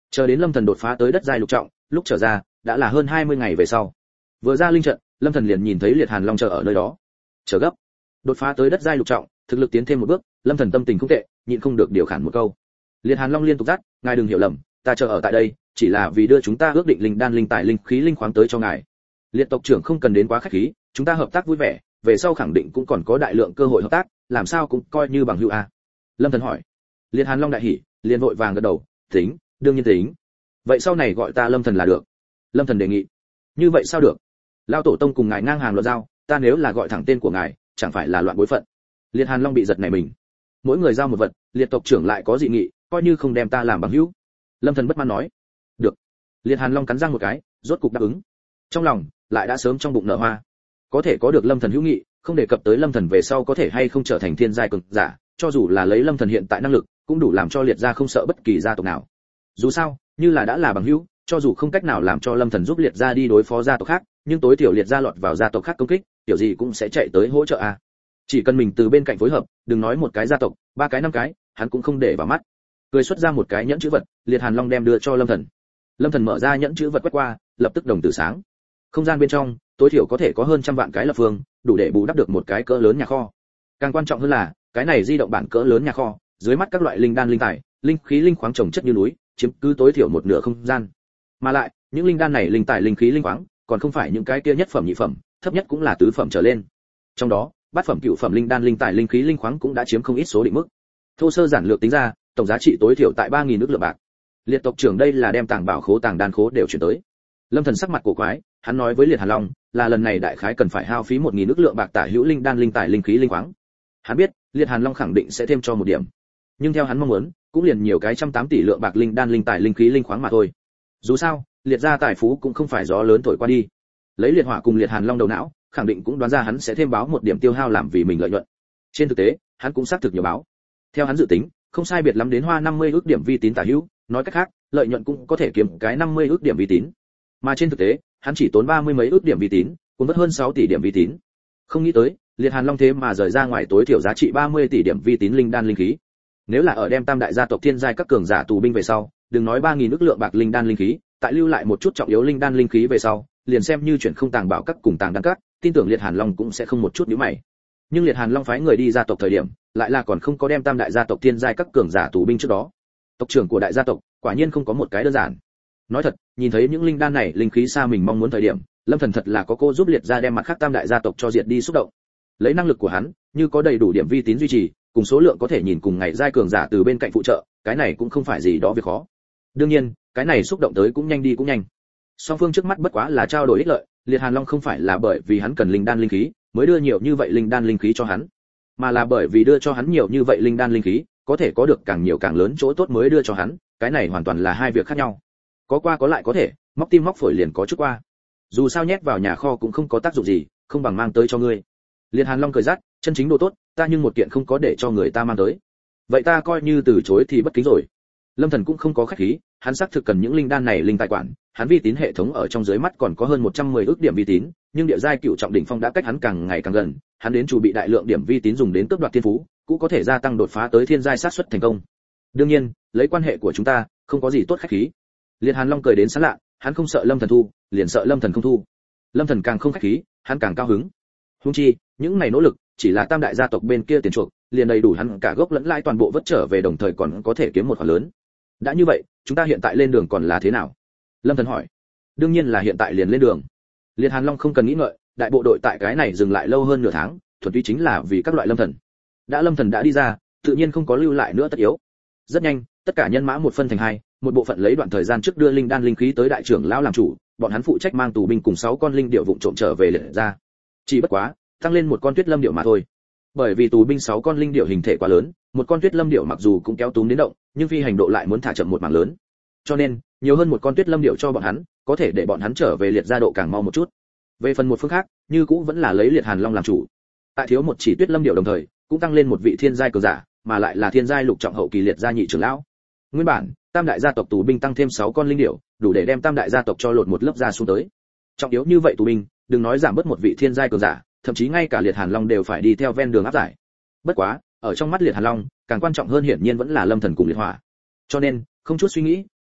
Speaker 1: Chờ đến Lâm Thần đột phá tới đất giai lục trọng, lúc trở ra, đã là hơn hai mươi ngày về sau. Vừa ra linh trận, Lâm Thần liền nhìn thấy Liệt Hàn Long chờ ở nơi đó. Chờ gấp. Đột phá tới đất giai lục trọng, thực lực tiến thêm một bước, Lâm Thần tâm tình không tệ, nhịn không được điều khản một câu. Liệt Hàn Long liên tục dắt, ngài đừng hiểu lầm, ta chờ ở tại đây, chỉ là vì đưa chúng ta ước định linh đan linh tài linh khí linh khoáng tới cho ngài. Liệt tộc trưởng không cần đến quá khách khí, chúng ta hợp tác vui vẻ, về sau khẳng định cũng còn có đại lượng cơ hội hợp tác, làm sao cũng coi như bằng hữu a. Lâm Thần hỏi. Liệt Hàn Long đại hỉ, liền vội vàng gật đầu, tính, đương nhiên tính. Vậy sau này gọi ta Lâm Thần là được. Lâm Thần đề nghị. Như vậy sao được? Lão tổ tông cùng ngài ngang hàng luận giao, ta nếu là gọi thẳng tên của ngài, chẳng phải là loạn bối phận. Liệt Hàn Long bị giật này mình. Mỗi người giao một vật, Liệt tộc trưởng lại có dị nghị, coi như không đem ta làm bằng hữu. Lâm Thần bất mãn nói. Được. Liệt Hàn Long cắn răng một cái, rốt cục đáp ứng. Trong lòng lại đã sớm trong bụng nở hoa. Có thể có được Lâm Thần hữu nghị, không đề cập tới Lâm Thần về sau có thể hay không trở thành thiên giai cường giả, cho dù là lấy Lâm Thần hiện tại năng lực, cũng đủ làm cho Liệt gia không sợ bất kỳ gia tộc nào. Dù sao, như là đã là bằng hữu, cho dù không cách nào làm cho Lâm Thần giúp Liệt gia đi đối phó gia tộc khác, nhưng tối thiểu Liệt gia lọt vào gia tộc khác công kích, tiểu gì cũng sẽ chạy tới hỗ trợ a. À. Chỉ cần mình từ bên cạnh phối hợp, đừng nói một cái gia tộc, ba cái năm cái, hắn cũng không để vào mắt. Cười xuất ra một cái nhẫn chữ vật, Liệt Hàn Long đem đưa cho Lâm Thần. Lâm Thần mở ra nhẫn chữ vật quét qua, lập tức đồng tử sáng. Không gian bên trong, tối thiểu có thể có hơn trăm vạn cái lập phương, đủ để bù đắp được một cái cỡ lớn nhà kho. Càng quan trọng hơn là, cái này di động bản cỡ lớn nhà kho, dưới mắt các loại linh đan linh tài, linh khí linh khoáng trồng chất như núi, chiếm cứ tối thiểu một nửa không gian. Mà lại, những linh đan này linh tài linh khí linh khoáng, còn không phải những cái kia nhất phẩm nhị phẩm, thấp nhất cũng là tứ phẩm trở lên. Trong đó, bát phẩm cửu phẩm linh đan linh tài linh khí linh khoáng cũng đã chiếm không ít số định mức. Thô sơ giản lược tính ra, tổng giá trị tối thiểu tại ba nghìn nước lượng bạc. Liệt tộc trưởng đây là đem tàng bảo khố tàng đan khố đều chuyển tới. Lâm Thần sắc mặt cổ quái, hắn nói với Liệt Hàn Long, là lần này đại khái cần phải hao phí một nghìn nước lượng bạc tả hữu linh đan linh tài linh khí linh khoáng. Hắn biết, Liệt Hàn Long khẳng định sẽ thêm cho một điểm. Nhưng theo hắn mong muốn, cũng liền nhiều cái trăm tám tỷ lượng bạc linh đan linh tài linh khí linh khoáng mà thôi. Dù sao, Liệt gia tài phú cũng không phải gió lớn thổi qua đi. Lấy Liệt Hỏa cùng Liệt Hàn Long đầu não, khẳng định cũng đoán ra hắn sẽ thêm báo một điểm tiêu hao làm vì mình lợi nhuận. Trên thực tế, hắn cũng xác thực nhiều báo. Theo hắn dự tính, không sai biệt lắm đến hoa năm mươi ước điểm vi tín tả hữu, nói cách khác, lợi nhuận cũng có thể kiếm cái năm mươi ước điểm vi tín. Mà trên thực tế, hắn chỉ tốn ba mươi mấy ước điểm vi tín, cũng mất hơn sáu tỷ điểm vi tín. Không nghĩ tới, Liệt Hàn Long thế mà rời ra ngoài tối thiểu giá trị ba mươi tỷ điểm vi tín linh đan linh khí. Nếu là ở đem tam đại gia tộc thiên giai các cường giả tù binh về sau, đừng nói ba nghìn ước lượng bạc linh đan linh khí, tại lưu lại một chút trọng yếu linh đan linh khí về sau, liền xem như chuyển không tàng bảo các cùng tàng đan các, tin tưởng Liệt Hàn Long cũng sẽ không một chút nhíu mày. Nhưng Liệt Hàn Long phái người đi gia tộc thời điểm, lại là còn không có đem tam đại gia tộc thiên giai các cường giả tù binh trước đó. Tộc trưởng của đại gia tộc, quả nhiên không có một cái đơn giản. Nói thật, nhìn thấy những linh đan này linh khí xa mình mong muốn thời điểm, Lâm Thần thật là có cô giúp Liệt gia đem mặt khác tam đại gia tộc cho diệt đi xúc động. Lấy năng lực của hắn, như có đầy đủ điểm vi tín duy trì, cùng số lượng có thể nhìn cùng ngày giai cường giả từ bên cạnh phụ trợ, cái này cũng không phải gì đó việc khó. Đương nhiên, cái này xúc động tới cũng nhanh đi cũng nhanh. Song phương trước mắt bất quá là trao đổi ích lợi, Liệt Hàn Long không phải là bởi vì hắn cần linh đan linh khí, mới đưa nhiều như vậy linh đan linh khí cho hắn, mà là bởi vì đưa cho hắn nhiều như vậy linh đan linh khí, có thể có được càng nhiều càng lớn chỗ tốt mới đưa cho hắn, cái này hoàn toàn là hai việc khác nhau. Có qua có lại có thể, móc tim móc phổi liền có chút qua. Dù sao nhét vào nhà kho cũng không có tác dụng gì, không bằng mang tới cho ngươi. Liệt Hàn Long cười rát, chân chính đồ tốt, ta nhưng một kiện không có để cho người ta mang tới. Vậy ta coi như từ chối thì bất kính rồi. Lâm Thần cũng không có khách khí, hắn xác thực cần những linh đan này linh tài quản, hắn vi tín hệ thống ở trong dưới mắt còn có hơn một trăm mười ước điểm vi tín, nhưng địa giai cựu trọng đỉnh phong đã cách hắn càng ngày càng gần, hắn đến chủ bị đại lượng điểm vi tín dùng đến cướp đoạt thiên phú, cũng có thể gia tăng đột phá tới thiên giai sát suất thành công. Đương nhiên, lấy quan hệ của chúng ta, không có gì tốt khách khí. Liệt Hàn Long cười đến sán lạ, hắn không sợ Lâm Thần thu, liền sợ Lâm Thần không thu. Lâm Thần càng không khách khí, hắn càng cao hứng. Huống chi, những này nỗ lực, chỉ là tam đại gia tộc bên kia tiền chuộc, liền đầy đủ hắn cả gốc lẫn lãi toàn bộ vất trở về, đồng thời còn có thể kiếm một khoản lớn. Đã như vậy, chúng ta hiện tại lên đường còn là thế nào? Lâm Thần hỏi. Đương nhiên là hiện tại liền lên đường. Liệt Hàn Long không cần nghĩ ngợi, đại bộ đội tại cái này dừng lại lâu hơn nửa tháng, thuần túy chính là vì các loại Lâm Thần. Đã Lâm Thần đã đi ra, tự nhiên không có lưu lại nữa tất yếu. Rất nhanh, tất cả nhân mã một phân thành hai, một bộ phận lấy đoạn thời gian trước đưa linh đan linh khí tới đại trưởng lão làm chủ, bọn hắn phụ trách mang tù binh cùng sáu con linh điệu vụng trộm trở về Liệt gia. Chỉ bất quá, tăng lên một con Tuyết Lâm điệu mà thôi. Bởi vì tù binh sáu con linh điệu hình thể quá lớn, một con Tuyết Lâm điệu mặc dù cũng kéo túm đến động, nhưng phi hành độ lại muốn thả chậm một mảng lớn. Cho nên, nhiều hơn một con Tuyết Lâm điệu cho bọn hắn, có thể để bọn hắn trở về Liệt gia độ càng mau một chút. Về phần một phương khác, như cũ vẫn là lấy Liệt Hàn Long làm chủ. Tại thiếu một chỉ Tuyết Lâm điệu đồng thời, cũng tăng lên một vị thiên giai cường giả, mà lại là thiên giai lục trọng hậu kỳ Liệt gia nhị trưởng lão. Nguyên bản, tam đại gia tộc tù binh tăng thêm sáu con linh điệu, đủ để đem tam đại gia tộc cho lột một lớp da xuống tới. Trọng yếu như vậy tù binh, đừng nói giảm bớt một vị thiên giai cường giả, thậm chí ngay cả Liệt Hàn Long đều phải đi theo ven đường áp giải. Bất quá, ở trong mắt Liệt Hàn Long, càng quan trọng hơn hiển nhiên vẫn là Lâm Thần cùng Liệt Hỏa. Cho nên, không chút suy nghĩ,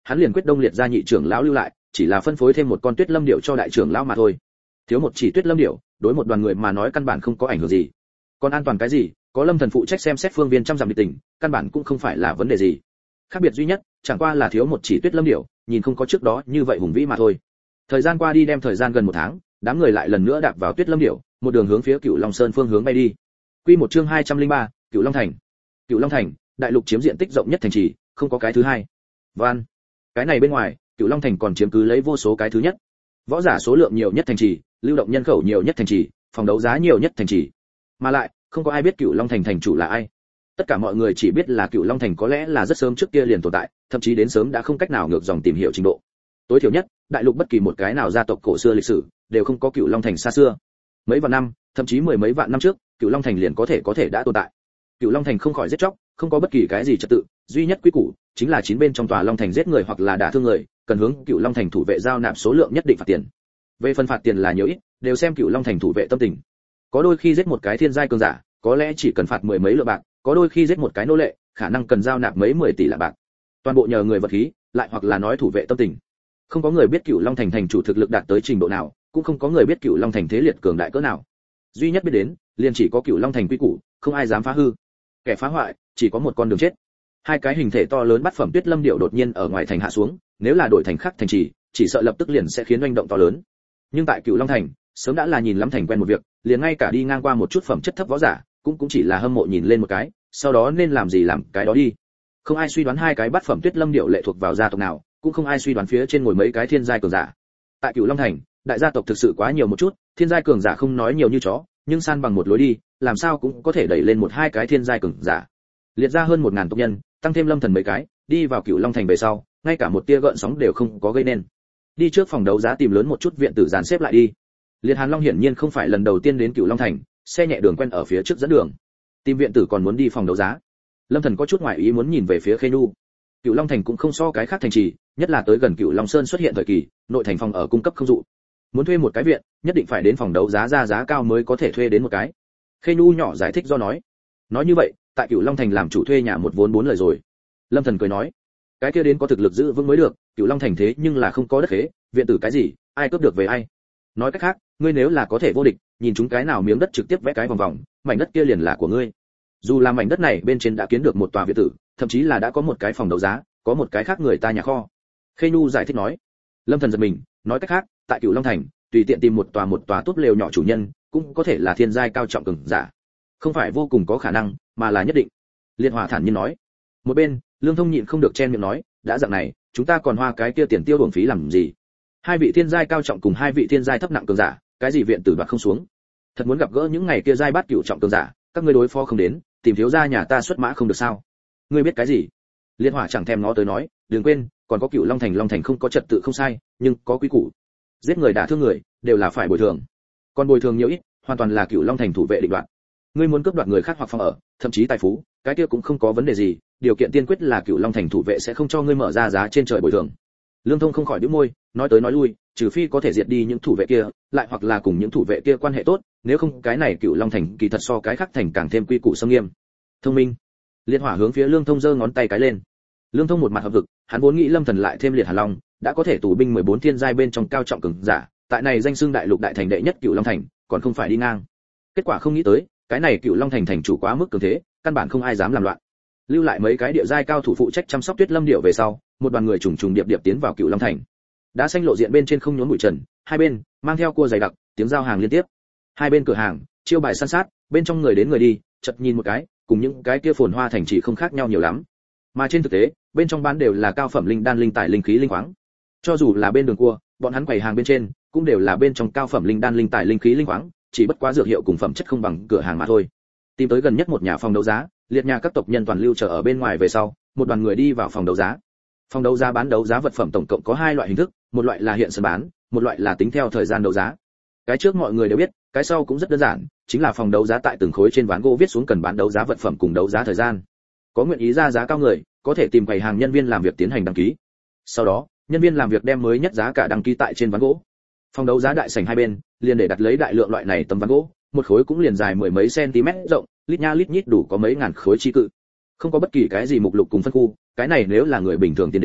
Speaker 1: hắn liền quyết đông liệt ra nhị trưởng lão lưu lại, chỉ là phân phối thêm một con Tuyết Lâm điểu cho đại trưởng lão mà thôi. Thiếu một chỉ Tuyết Lâm điểu, đối một đoàn người mà nói căn bản không có ảnh hưởng gì. Còn an toàn cái gì, có Lâm Thần phụ trách xem xét phương viên trăm dặm địch tình, căn bản cũng không phải là vấn đề gì. Khác biệt duy nhất, chẳng qua là thiếu một chỉ Tuyết Lâm điểu, nhìn không có trước đó như vậy hùng vĩ mà thôi. Thời gian qua đi đem thời gian gần một tháng, đám người lại lần nữa đạp vào Tuyết Lâm điểu, một đường hướng phía Cửu Long Sơn phương hướng bay đi. Quy một chương hai trăm lẻ ba, Cửu Long Thành. Cửu Long Thành, đại lục chiếm diện tích rộng nhất thành trì, không có cái thứ hai. Van, cái này bên ngoài, Cửu Long Thành còn chiếm cứ lấy vô số cái thứ nhất. Võ giả số lượng nhiều nhất thành trì, lưu động nhân khẩu nhiều nhất thành trì, phòng đấu giá nhiều nhất thành trì. Mà lại, không có ai biết Cửu Long Thành thành chủ là ai. Tất cả mọi người chỉ biết là Cửu Long Thành có lẽ là rất sớm trước kia liền tồn tại, thậm chí đến sớm đã không cách nào ngược dòng tìm hiểu trình độ. Tối thiểu nhất, đại lục bất kỳ một cái nào gia tộc cổ xưa lịch sử đều không có Cửu Long Thành xa xưa. Mấy vạn năm, thậm chí mười mấy vạn năm trước, Cửu Long Thành liền có thể có thể đã tồn tại. Cửu Long Thành không khỏi giết chóc, không có bất kỳ cái gì trật tự, duy nhất quy củ chính là chín bên trong tòa Long Thành giết người hoặc là đả thương người, cần hướng Cửu Long Thành thủ vệ giao nạp số lượng nhất định phạt tiền. Về phần phạt tiền là nhiều ít, đều xem Cửu Long Thành thủ vệ tâm tình. Có đôi khi giết một cái thiên giai cường giả, có lẽ chỉ cần phạt mười mấy lượng bạc, có đôi khi giết một cái nô lệ, khả năng cần giao nạp mấy mười tỷ lạng bạc. Toàn bộ nhờ người vật khí, lại hoặc là nói thủ vệ tâm tình. Không có người biết Cửu Long Thành thành chủ thực lực đạt tới trình độ nào, cũng không có người biết Cửu Long Thành thế liệt cường đại cỡ nào. Duy nhất biết đến, liền chỉ có Cửu Long Thành quy củ, không ai dám phá hư. Kẻ phá hoại, chỉ có một con đường chết. Hai cái hình thể to lớn bát phẩm Tuyết Lâm điểu đột nhiên ở ngoài thành hạ xuống, nếu là đổi thành khác thành trì, chỉ sợ lập tức liền sẽ khiến oanh động to lớn. Nhưng tại Cửu Long Thành, sớm đã là nhìn lắm thành quen một việc, liền ngay cả đi ngang qua một chút phẩm chất thấp võ giả, cũng cũng chỉ là hâm mộ nhìn lên một cái, sau đó nên làm gì làm cái đó đi. Không ai suy đoán hai cái bát phẩm Tuyết Lâm điểu lệ thuộc vào gia tộc nào, cũng không ai suy đoán phía trên ngồi mấy cái thiên giai cường giả. Tại Cửu Long Thành, đại gia tộc thực sự quá nhiều một chút, thiên giai cường giả không nói nhiều như chó, nhưng san bằng một lối đi, làm sao cũng có thể đẩy lên một hai cái thiên giai cường giả. Liệt ra hơn một ngàn tộc nhân, tăng thêm Lâm Thần mấy cái, đi vào Cửu Long Thành về sau, ngay cả một tia gợn sóng đều không có gây nên. Đi trước phòng đấu giá tìm lớn một chút viện tử dàn xếp lại đi. Liệt Hàn Long hiển nhiên không phải lần đầu tiên đến Cửu Long Thành, xe nhẹ đường quen ở phía trước dẫn đường. Tìm viện tử còn muốn đi phòng đấu giá. Lâm Thần có chút ngoại ý muốn nhìn về phía Khê Nhu. Cửu Long Thành cũng không so cái khác thành trì, nhất là tới gần Cửu Long Sơn xuất hiện thời kỳ, nội thành phòng ở cung cấp không dụ. Muốn thuê một cái viện, nhất định phải đến phòng đấu giá ra giá cao mới có thể thuê đến một cái. Khê Nhu nhỏ giải thích do nói. Nói như vậy, tại Cửu Long Thành làm chủ thuê nhà một vốn bốn lời rồi. Lâm Thần cười nói, cái kia đến có thực lực giữ vững mới được, Cửu Long Thành thế nhưng là không có đất khế, viện tử cái gì, ai cướp được về ai. Nói cách khác, ngươi nếu là có thể vô địch, nhìn chúng cái nào miếng đất trực tiếp vẽ cái vòng vòng, mảnh đất kia liền là của ngươi. Dù là mảnh đất này bên trên đã kiến được một tòa viện tử, thậm chí là đã có một cái phòng đấu giá, có một cái khác người ta nhà kho. Khê Nhu giải thích nói. Lâm Thần giật mình, nói cách khác, tại Cửu Long Thành, tùy tiện tìm một tòa một tòa tốt lều nhỏ chủ nhân, cũng có thể là thiên giai cao trọng cường giả. Không phải vô cùng có khả năng, mà là nhất định. Liệt Hỏa thản nhiên nói. Một bên, Lương Thông nhịn không được chen miệng nói, đã dạng này, chúng ta còn hoa cái kia tiền tiêu uổng phí làm gì? Hai vị thiên giai cao trọng cùng hai vị thiên giai thấp nặng cường giả, cái gì viện tử đoạt không xuống. Thật muốn gặp gỡ những ngày kia giai bát cửu trọng cường giả, các ngươi đối phó không đến, tìm thiếu gia nhà ta xuất mã không được sao? Ngươi biết cái gì? Liệt Hỏa chẳng thèm ngó tới nói, đừng quên, còn có Cửu Long Thành, Long Thành không có trật tự không sai, nhưng có quý củ. Giết người đả thương người, đều là phải bồi thường. Còn bồi thường nhiều ít, hoàn toàn là Cửu Long Thành thủ vệ định đoạt. Ngươi muốn cướp đoạt người khác hoặc phòng ở, thậm chí tài phú, cái kia cũng không có vấn đề gì, điều kiện tiên quyết là Cửu Long Thành thủ vệ sẽ không cho ngươi mở ra giá trên trời bồi thường. Lương Thông không khỏi nhíu môi, nói tới nói lui, trừ phi có thể diệt đi những thủ vệ kia, lại hoặc là cùng những thủ vệ kia quan hệ tốt, nếu không cái này Cửu Long Thành kỳ thật so cái khác thành càng thêm quy củ nghiêm nghiêm. Thông minh. Liệt Hỏa hướng phía Lương Thông giơ ngón tay cái lên. Lương Thông một mặt hợp vực, hắn vốn nghĩ Lâm Thần lại thêm Liệt Hàn Long, đã có thể tù binh mười bốn thiên giai bên trong cao trọng cường giả, tại này danh xưng đại lục đại thành đệ nhất Cửu Long Thành, còn không phải đi ngang. Kết quả không nghĩ tới, cái này Cửu Long Thành thành chủ quá mức cường thế, căn bản không ai dám làm loạn. Lưu lại mấy cái địa giai cao thủ phụ trách chăm sóc Tuyết Lâm điệu về sau, một đoàn người trùng trùng điệp điệp tiến vào Cửu Long Thành. Đã xanh lộ diện bên trên không nhốn bụi trần, hai bên mang theo cua dày đặc, tiếng giao hàng liên tiếp. Hai bên cửa hàng, chiêu bài san sát, bên trong người đến người đi, chợt nhìn một cái, cùng những cái kia phồn hoa thành chỉ không khác nhau nhiều lắm. Mà trên thực tế, bên trong bán đều là cao phẩm linh đan linh tài linh khí linh khoáng. Cho dù là bên đường cua, bọn hắn quầy hàng bên trên cũng đều là bên trong cao phẩm linh đan linh tài linh khí linh khoáng, chỉ bất quá dược hiệu cùng phẩm chất không bằng cửa hàng mà thôi. Tìm tới gần nhất một nhà phòng đấu giá, liệt nhà các tộc nhân toàn lưu chờ ở bên ngoài về sau, một đoàn người đi vào phòng đấu giá. Phòng đấu giá bán đấu giá vật phẩm tổng cộng có hai loại hình thức, một loại là hiện sân bán, một loại là tính theo thời gian đấu giá. Cái trước mọi người đều biết, cái sau cũng rất đơn giản, chính là phòng đấu giá tại từng khối trên ván gỗ viết xuống cần bán đấu giá vật phẩm cùng đấu giá thời gian. Có nguyện ý ra giá cao người, có thể tìm quầy hàng nhân viên làm việc tiến hành đăng ký. Sau đó, nhân viên làm việc đem mới nhất giá cả đăng ký tại trên ván gỗ. Phòng đấu giá đại sảnh hai bên, liền để đặt lấy đại lượng loại này tấm ván gỗ, một khối cũng liền dài mười mấy cm rộng, lít nha lít nhít đủ có mấy ngàn khối chi cự. Không có bất kỳ cái gì mục lục cùng phân khu, cái này nếu là người bình thường tiến đến,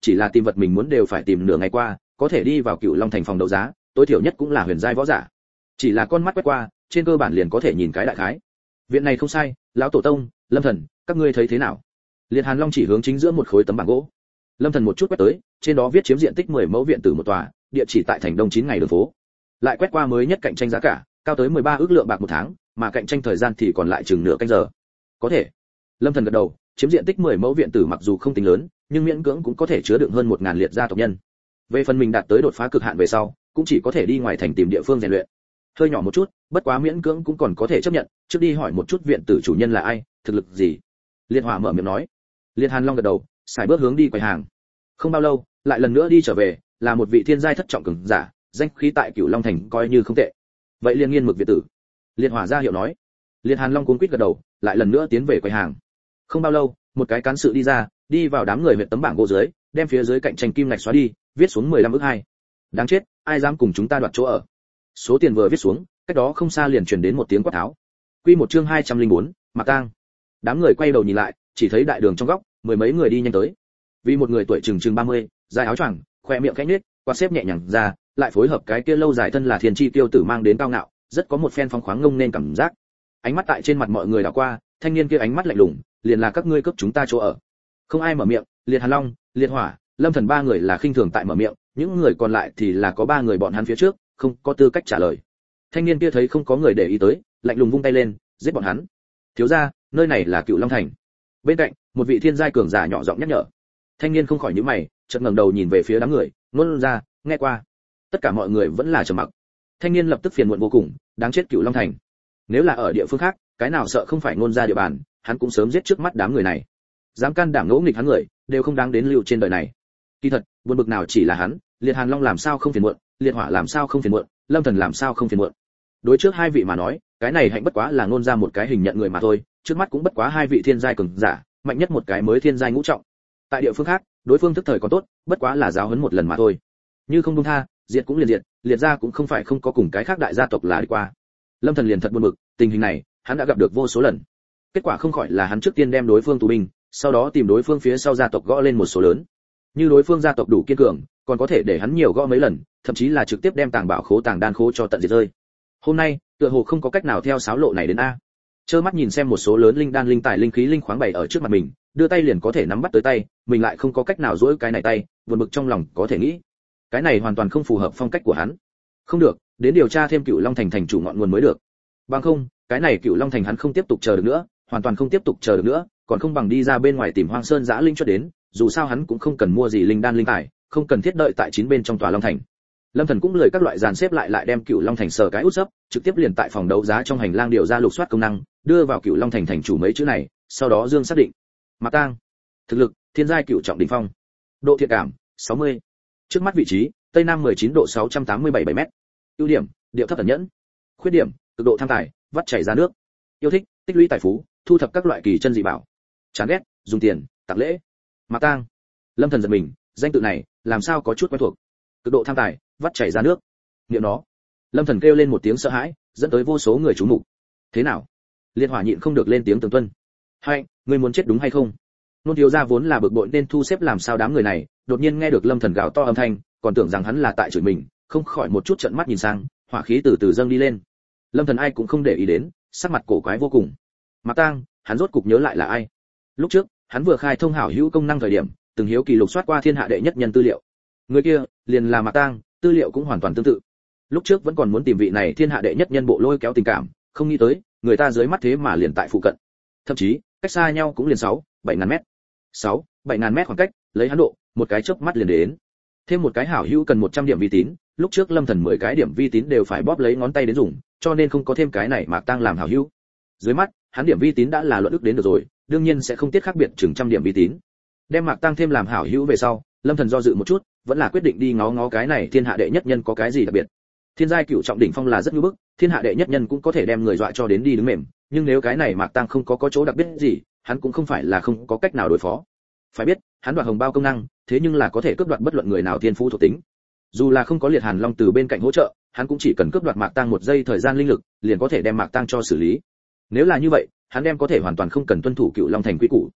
Speaker 1: chỉ là tìm vật mình muốn đều phải tìm nửa ngày qua, có thể đi vào Cựu Long Thành phòng đấu giá, tối thiểu nhất cũng là huyền giai võ giả. Chỉ là con mắt quét qua, trên cơ bản liền có thể nhìn cái đại khái. Viện này không sai, lão tổ tông, Lâm Thần, các ngươi thấy thế nào? Liệt Hàn Long chỉ hướng chính giữa một khối tấm bảng gỗ. Lâm Thần một chút quét tới, trên đó viết chiếm diện tích mười mẫu viện tử một tòa, địa chỉ tại thành Đông chín ngày đường phố. Lại quét qua mới nhất cạnh tranh giá cả, cao tới mười ba ức lượng bạc một tháng, mà cạnh tranh thời gian thì còn lại chừng nửa canh giờ. Có thể. Lâm Thần gật đầu, chiếm diện tích mười mẫu viện tử mặc dù không tính lớn, nhưng miễn cưỡng cũng có thể chứa đựng hơn một ngàn liệt gia tộc nhân. Về phần mình đạt tới đột phá cực hạn về sau, cũng chỉ có thể đi ngoài thành tìm địa phương rèn luyện. Hơi nhỏ một chút, bất quá miễn cưỡng cũng còn có thể chấp nhận, trước đi hỏi một chút viện tử chủ nhân là ai, thực lực gì. Liệt Hỏa mở miệng nói. Liệt Hàn Long gật đầu, xài bước hướng đi quầy hàng. Không bao lâu, lại lần nữa đi trở về, là một vị thiên giai thất trọng cường giả, danh khí tại Cửu Long Thành coi như không tệ. Vậy liền nghiên mực viện tử. Liệt Hỏa ra hiệu nói. Liệt Hàn Long cuống quýt gật đầu, lại lần nữa tiến về quầy hàng. Không bao lâu, một cái cán sự đi ra, đi vào đám người huyện tấm bảng gỗ dưới, đem phía dưới cạnh tranh kim ngạch xóa đi, viết xuống mười lăm ức hai. Đáng chết, ai dám cùng chúng ta đoạt chỗ ở. Số tiền vừa viết xuống, cách đó không xa liền truyền đến một tiếng quát tháo. Quy một chương hai trăm lẻ bốn, Mạc Tang. Đám người quay đầu nhìn lại, chỉ thấy đại đường trong góc, mười mấy người đi nhanh tới. Vì một người tuổi chừng chừng ba mươi, dài áo choàng, khoe miệng khẽ nhếch, quạt xếp nhẹ nhàng ra, lại phối hợp cái kia lâu dài thân là thiên chi tiêu tử mang đến cao ngạo, rất có một phen phóng khoáng ngông nên cảm giác. Ánh mắt tại trên mặt mọi người đảo qua, thanh niên kia ánh mắt lạnh lùng, liền là các ngươi cướp chúng ta chỗ ở. Không ai mở miệng, Liệt Hàn Long, Liệt Hỏa, Lâm Thần ba người là khinh thường tại mở miệng, những người còn lại thì là có ba người bọn hắn phía trước, không có tư cách trả lời. Thanh niên kia thấy không có người để ý tới, lạnh lùng vung tay lên, giết bọn hắn. Thiếu gia, nơi này là Cựu Long Thành. Bên cạnh, một vị thiên giai cường giả nhỏ giọng nhắc nhở. Thanh niên không khỏi nhíu mày, chợt ngẩng đầu nhìn về phía đám người, ngôn ra, nghe qua. Tất cả mọi người vẫn là trầm mặc. Thanh niên lập tức phiền muộn vô cùng, đáng chết Cựu Long Thành. Nếu là ở địa phương khác, cái nào sợ không phải ngôn ra địa bàn, hắn cũng sớm giết trước mắt đám người này. Dám can đảm ngỗ nghịch hắn người, đều không đáng đến lưu trên đời này. Kỳ thật, buồn bực nào chỉ là hắn, Liệt Hàn Long làm sao không phiền muộn, Liệt Hỏa làm sao không phiền muộn, Lâm Thần làm sao không phiền muộn. Đối trước hai vị mà nói, cái này hạnh bất quá là ngôn ra một cái hình nhận người mà thôi, trước mắt cũng bất quá hai vị thiên giai cường giả, mạnh nhất một cái mới thiên giai ngũ trọng. Tại địa phương khác, đối phương thức thời còn tốt, bất quá là giáo huấn một lần mà thôi. Như không buông tha, diệt cũng liền diệt, liệt ra cũng không phải không có cùng cái khác đại gia tộc là đi qua. Lâm Thần liền thật buồn bực, tình hình này, hắn đã gặp được vô số lần. Kết quả không khỏi là hắn trước tiên đem đối phương tù binh, sau đó tìm đối phương phía sau gia tộc gõ lên một số lớn. Như đối phương gia tộc đủ kiên cường, còn có thể để hắn nhiều gõ mấy lần, thậm chí là trực tiếp đem tàng bảo khố tàng đan khố cho tận diệt rơi. Hôm nay, tựa hồ không có cách nào theo sáo lộ này đến a. Trơ mắt nhìn xem một số lớn linh đan linh tài linh khí linh khoáng bày ở trước mặt mình, đưa tay liền có thể nắm bắt tới tay, mình lại không có cách nào giũi cái này tay, buồn bực trong lòng có thể nghĩ. Cái này hoàn toàn không phù hợp phong cách của hắn. Không được, đến điều tra thêm Cựu Long Thành thành chủ ngọn nguồn mới được. Bằng không, cái này Cựu Long Thành hắn không tiếp tục chờ được nữa, hoàn toàn không tiếp tục chờ được nữa, còn không bằng đi ra bên ngoài tìm Hoang Sơn Giã Linh cho đến, dù sao hắn cũng không cần mua gì linh đan linh tài, không cần thiết đợi tại chín bên trong tòa Long Thành. Lâm Thần cũng lười các loại dàn xếp lại lại đem Cựu Long Thành sờ cái út sấp, trực tiếp liền tại phòng đấu giá trong hành lang điều ra lục soát công năng, đưa vào Cựu Long Thành thành chủ mấy chữ này, sau đó dương xác định. Mạc Tang, thực lực, thiên giai cựu trọng đỉnh phong. Độ thiện cảm, sáu mươi. Trước mắt vị trí, tây nam mười chín độ sáu trăm tám mươi bảy bảy mét. Ưu điểm, điệu thấp ẩn nhẫn. Khuyết điểm, cực độ tham tài, vắt chảy ra nước. Yêu thích, tích lũy tài phú, thu thập các loại kỳ chân dị bảo. Chán ghét, dùng tiền, tặng lễ. Mạc Tang. Lâm Thần giật mình, danh tự này, làm sao có chút quen thuộc. Cực độ tham tài, vắt chảy ra nước. Niệm nó. Lâm Thần kêu lên một tiếng sợ hãi, dẫn tới vô số người chú mục. Thế nào? Liệt Hỏa nhịn không được lên tiếng tường tuân. Hay, ngươi muốn chết đúng hay không? Nôn thiếu gia vốn là bực bội nên thu xếp làm sao đám người này, đột nhiên nghe được Lâm Thần gào to âm thanh, còn tưởng rằng hắn là tại chửi mình, không khỏi một chút trợn mắt nhìn sang, hỏa khí từ từ dâng đi lên. Lâm Thần ai cũng không để ý đến, sắc mặt cổ quái vô cùng. Mạc Tang, hắn rốt cục nhớ lại là ai. Lúc trước, hắn vừa khai thông hảo hữu công năng thời điểm, từng hiếu kỳ lục soát qua thiên hạ đệ nhất nhân tư liệu. Người kia, liền là Mạc Tang, tư liệu cũng hoàn toàn tương tự. Lúc trước vẫn còn muốn tìm vị này thiên hạ đệ nhất nhân bộ lôi kéo tình cảm, không nghĩ tới, người ta dưới mắt thế mà liền tại phụ cận. Thậm chí, cách xa nhau cũng liền sáu, bảy ngàn mét. sáu, bảy ngàn mét khoảng cách, lấy hắn độ, một cái chớp mắt liền đến. Thêm một cái hảo hữu cần một trăm điểm vi tín, lúc trước Lâm Thần mười cái điểm vi tín đều phải bóp lấy ngón tay đến dùng, cho nên không có thêm cái này Mạc Tang làm hảo hữu. Dưới mắt, hắn điểm vi tín đã là luận ức đến được rồi, đương nhiên sẽ không tiết khác biệt chừng trăm điểm vi tín. Đem Mạc Tang thêm làm hảo hữu về sau, Lâm Thần do dự một chút, vẫn là quyết định đi ngó ngó cái này thiên hạ đệ nhất nhân có cái gì đặc biệt. Thiên giai cửu trọng đỉnh phong là rất nhu bức, thiên hạ đệ nhất nhân cũng có thể đem người dọa cho đến đi đứng mềm, nhưng nếu cái này Mạc Tang không có có chỗ đặc biệt gì, hắn cũng không phải là không có cách nào đối phó. Phải biết, hắn đoạt hồng bao công năng, thế nhưng là có thể cướp đoạt bất luận người nào thiên phú thuộc tính. Dù là không có Liệt Hàn Long từ bên cạnh hỗ trợ, hắn cũng chỉ cần cướp đoạt Mạc Tang một giây thời gian linh lực, liền có thể đem Mạc Tang cho xử lý. Nếu là như vậy, hắn đem có thể hoàn toàn không cần tuân thủ Cựu Long Thành quy củ.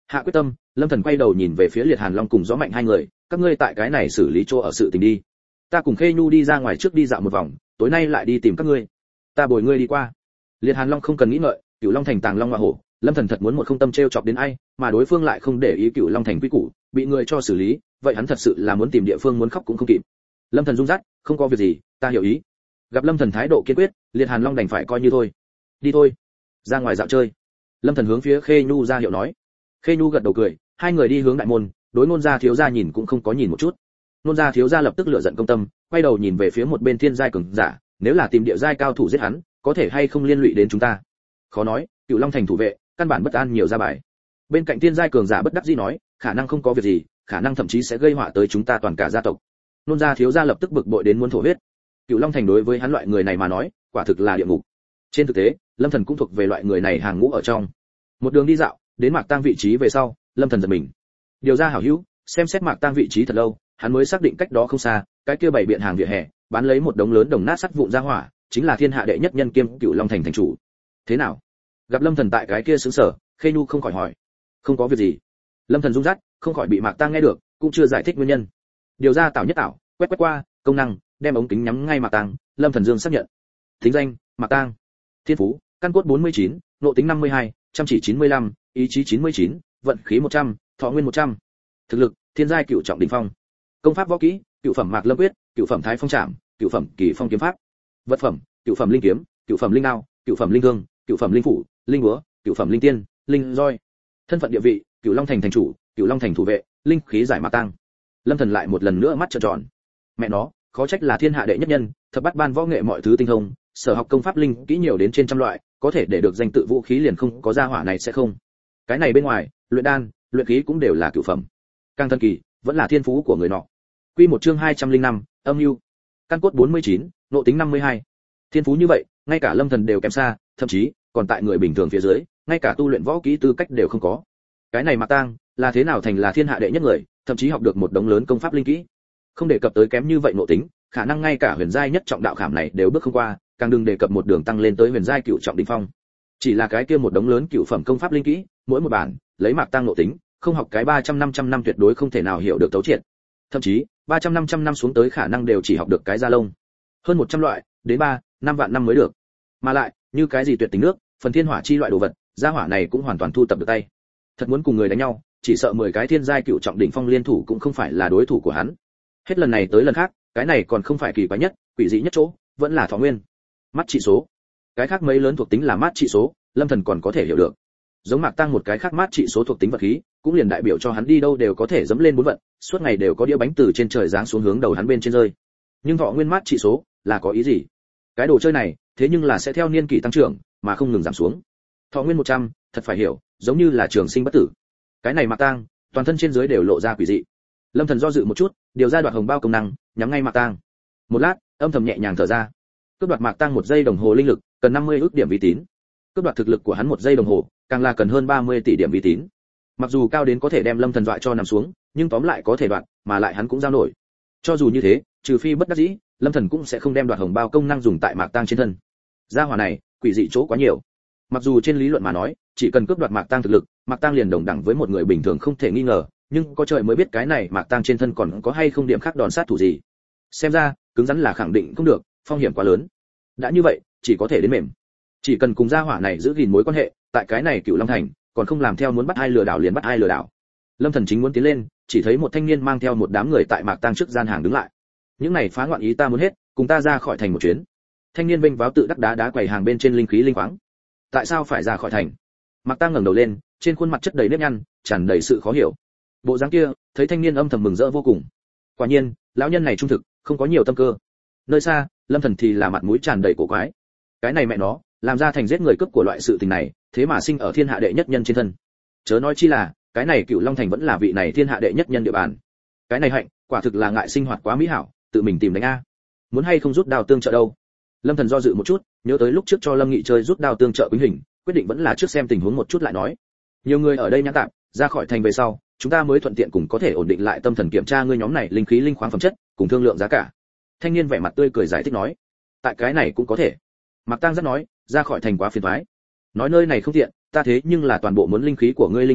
Speaker 1: Hạ quyết tâm, Lâm Thần quay đầu nhìn về phía Liệt Hàn Long cùng Gió Mạnh hai người, các ngươi tại cái này xử lý chỗ ở sự tình đi. Ta cùng Khê Nhu đi ra ngoài trước đi dạo một vòng, tối nay lại đi tìm các ngươi. Ta bồi ngươi đi qua. Liệt Hàn Long không cần nghĩ ngợi, Cửu Long Thành tàng long hoa hổ, Lâm Thần thật muốn một không tâm treo chọc đến ai, mà đối phương lại không để ý Cửu Long Thành quy củ, bị người cho xử lý, vậy hắn thật sự là muốn tìm địa phương muốn khóc cũng không kịp. Lâm Thần rung rát, không có việc gì, ta hiểu ý. Gặp Lâm Thần thái độ kiên quyết, Liệt Hàn Long đành phải coi như thôi. Đi thôi, ra ngoài dạo chơi. Lâm Thần hướng phía Khê Nhu ra hiệu nói. Khê Nhu gật đầu cười, hai người đi hướng đại môn, đối Nôn gia thiếu gia nhìn cũng không có nhìn một chút. Nôn gia thiếu gia lập tức lựa giận công tâm, quay đầu nhìn về phía một bên thiên giai cường giả, nếu là tìm địa giai cao thủ giết hắn, có thể hay không liên lụy đến chúng ta. Khó nói, Cửu Long Thành thủ vệ, căn bản bất an nhiều ra bài. Bên cạnh thiên giai cường giả bất đắc dĩ nói, khả năng không có việc gì, khả năng thậm chí sẽ gây họa tới chúng ta toàn cả gia tộc. Nôn gia thiếu gia lập tức bực bội đến muốn thổ huyết. Cửu Long Thành đối với hắn loại người này mà nói, quả thực là địa ngục. Trên thực tế, Lâm Thần cũng thuộc về loại người này hàng ngũ ở trong. Một đường đi dạo, đến Mạc Tang vị trí về sau, Lâm Thần giật mình. Điều ra hảo hữu, xem xét Mạc Tang vị trí thật lâu, hắn mới xác định cách đó không xa, cái kia bảy biện hàng vỉa hè, bán lấy một đống lớn đồng nát sắt vụn ra hỏa, chính là thiên hạ đệ nhất nhân kiêm Cửu Long Thành thành chủ. Thế nào? Gặp Lâm Thần tại cái kia sững sờ, Khê Nhu không khỏi hỏi. Không có việc gì. Lâm Thần rung rát, không khỏi bị Mạc Tang nghe được, cũng chưa giải thích nguyên nhân. Điều ra tạo nhất tạo, quét quét qua, công năng, đem ống kính nhắm ngay Mạc Tang, Lâm Thần Dương xác nhận. Thính danh, Mạc Tang. Thiên phú, căn cốt bốn mươi chín, nộ tính năm mươi hai, chăm chỉ chín mươi lăm, ý chí chín mươi chín, vận khí một trăm, thọ nguyên một trăm. Thực lực, thiên giai cựu trọng đỉnh phong. Công pháp võ kỹ, cựu phẩm Mạc Lâm quyết, cựu phẩm Thái Phong Trảm, cựu phẩm Kỳ Phong kiếm pháp. Vật phẩm, cựu phẩm linh kiếm, cựu phẩm linh đao, cựu phẩm linh thương, cựu phẩm linh phủ, linh búa, cựu phẩm linh tiên, linh roi. Thân phận địa vị, Cửu Long Thành thành chủ, Cửu Long Thành thủ vệ, linh khí giải Mạc Tang. Lâm Thần lại một lần nữa mắt trợn tròn. Mẹ nó, khó trách là thiên hạ đệ nhất nhân, thập bát ban võ nghệ mọi thứ tinh thông, sở học công pháp linh kỹ nhiều đến trên trăm loại, có thể để được danh tự vũ khí liền không có gia hỏa này sẽ không. Cái này bên ngoài, luyện đan, luyện khí cũng đều là cửu phẩm. Càng thần kỳ, vẫn là thiên phú của người nọ. Quy một chương hai trăm lẻ năm, âm nhu. Căn cốt bốn mươi chín, nộ tính năm mươi hai. Thiên phú như vậy, ngay cả Lâm Thần đều kém xa, thậm chí còn tại người bình thường phía dưới, ngay cả tu luyện võ kỹ tư cách đều không có. Cái này Mạc Tang, là thế nào thành là thiên hạ đệ nhất người, thậm chí học được một đống lớn công pháp linh kỹ. Không đề cập tới kém như vậy nộ tính, khả năng ngay cả huyền giai nhất trọng đạo khảm này đều bước không qua, càng đừng đề cập một đường tăng lên tới huyền giai cửu trọng đỉnh phong. Chỉ là cái kia một đống lớn cửu phẩm công pháp linh kỹ, mỗi một bản, lấy Mạc Tang nộ tính, không học cái ba trăm năm trăm năm tuyệt đối không thể nào hiểu được tấu triệt. Thậm chí, ba trăm năm trăm năm xuống tới khả năng đều chỉ học được cái da lông. Hơn một trăm loại, đến ba, năm vạn năm mới được. Mà lại, như cái gì tuyệt tình nước, phần thiên hỏa chi loại đồ vật, gia hỏa này cũng hoàn toàn thu tập được tay. Thật muốn cùng người đánh nhau, chỉ sợ mười cái thiên giai cửu trọng đỉnh phong liên thủ cũng không phải là đối thủ của hắn. Hết lần này tới lần khác, cái này còn không phải kỳ quái nhất, quỷ dị nhất chỗ, vẫn là thọ nguyên. Mắt trị số. Cái khác mấy lớn thuộc tính là mát trị số, Lâm Thần còn có thể hiểu được. Giống Mạc Tang một cái khác mát trị số thuộc tính vật khí, cũng liền đại biểu cho hắn đi đâu đều có thể dẫm lên bốn vận, suốt ngày đều có đĩa bánh từ trên trời giáng xuống hướng đầu hắn bên trên rơi. Nhưng thọ nguyên mát trị số là có ý gì? Cái đồ chơi này, thế nhưng là sẽ theo niên kỷ tăng trưởng mà không ngừng giảm xuống. Thọ nguyên một trăm, thật phải hiểu, giống như là trường sinh bất tử. Cái này Mạc Tang, toàn thân trên dưới đều lộ ra quỷ dị. Lâm Thần do dự một chút, điều ra đoạt hồng bao công năng, nhắm ngay Mạc Tang. Một lát, âm thầm nhẹ nhàng thở ra. Cướp đoạt Mạc Tang một giây đồng hồ linh lực, cần năm mươi ức điểm vi tín. Cướp đoạt thực lực của hắn một giây đồng hồ, càng là cần hơn ba mươi tỷ điểm vi tín. Mặc dù cao đến có thể đem Lâm Thần dọa cho nằm xuống, nhưng tóm lại có thể đoạt, mà lại hắn cũng giao nổi. Cho dù như thế, trừ phi bất đắc dĩ, Lâm Thần cũng sẽ không đem đoạt hồng bao công năng dùng tại Mạc Tang trên thân. Gia hỏa này, quỷ dị chỗ quá nhiều. Mặc dù trên lý luận mà nói, chỉ cần cướp đoạt Mạc Tang thực lực, Mạc Tang liền đồng đẳng với một người bình thường không thể nghi ngờ, nhưng có trời mới biết cái này Mạc Tang trên thân còn có hay không điểm khác đòn sát thủ gì. Xem ra, cứng rắn là khẳng định không được, phong hiểm quá lớn. Đã như vậy, chỉ có thể đến mềm. Chỉ cần cùng gia hỏa này giữ gìn mối quan hệ, tại cái này Cửu Long Thành, còn không làm theo muốn bắt ai lừa đảo liền bắt ai lừa đảo. Lâm Thần chính muốn tiến lên, chỉ thấy một thanh niên mang theo một đám người tại Mạc Tang trước gian hàng đứng lại. Những này phá loạn ý ta muốn hết, cùng ta ra khỏi thành một chuyến. Thanh niên vênh váo tự đắc đá đá quầy hàng bên trên linh khí linh khoáng. Tại sao phải ra khỏi thành? Mạc Tang ngẩng đầu lên, trên khuôn mặt chất đầy nếp nhăn, tràn đầy sự khó hiểu. Bộ dáng kia, thấy thanh niên âm thầm mừng rỡ vô cùng. Quả nhiên, lão nhân này trung thực, không có nhiều tâm cơ. Nơi xa, Lâm Thần thì là mặt mũi tràn đầy cổ quái. Cái này mẹ nó, làm ra thành giết người cướp của loại sự tình này, thế mà sinh ở thiên hạ đệ nhất nhân trên thân. Chớ nói chi là, cái này Cửu Long Thành vẫn là vị này thiên hạ đệ nhất nhân địa bàn. Cái này hạnh, quả thực là ngại sinh hoạt quá mỹ hảo, tự mình tìm đánh a. Muốn hay không rút đao tương trợ đâu? Lâm Thần do dự một chút, nhớ tới lúc trước cho Lâm Nghị chơi rút đao tương trợ Quýnh Hình, quyết định vẫn là trước xem tình huống một chút lại nói. Nhiều người ở đây nhã tạm, ra khỏi thành về sau, chúng ta mới thuận tiện cùng có thể ổn định lại tâm thần kiểm tra ngươi nhóm này linh khí linh khoáng phẩm chất, cùng thương lượng giá cả. Thanh niên vẻ mặt tươi cười giải thích nói, tại cái này cũng có thể. Mạc Tang rất nói, ra khỏi thành quá phiền toái. Nói nơi này không tiện, ta thế nhưng là toàn bộ muốn linh khí của ngươi linh khoáng,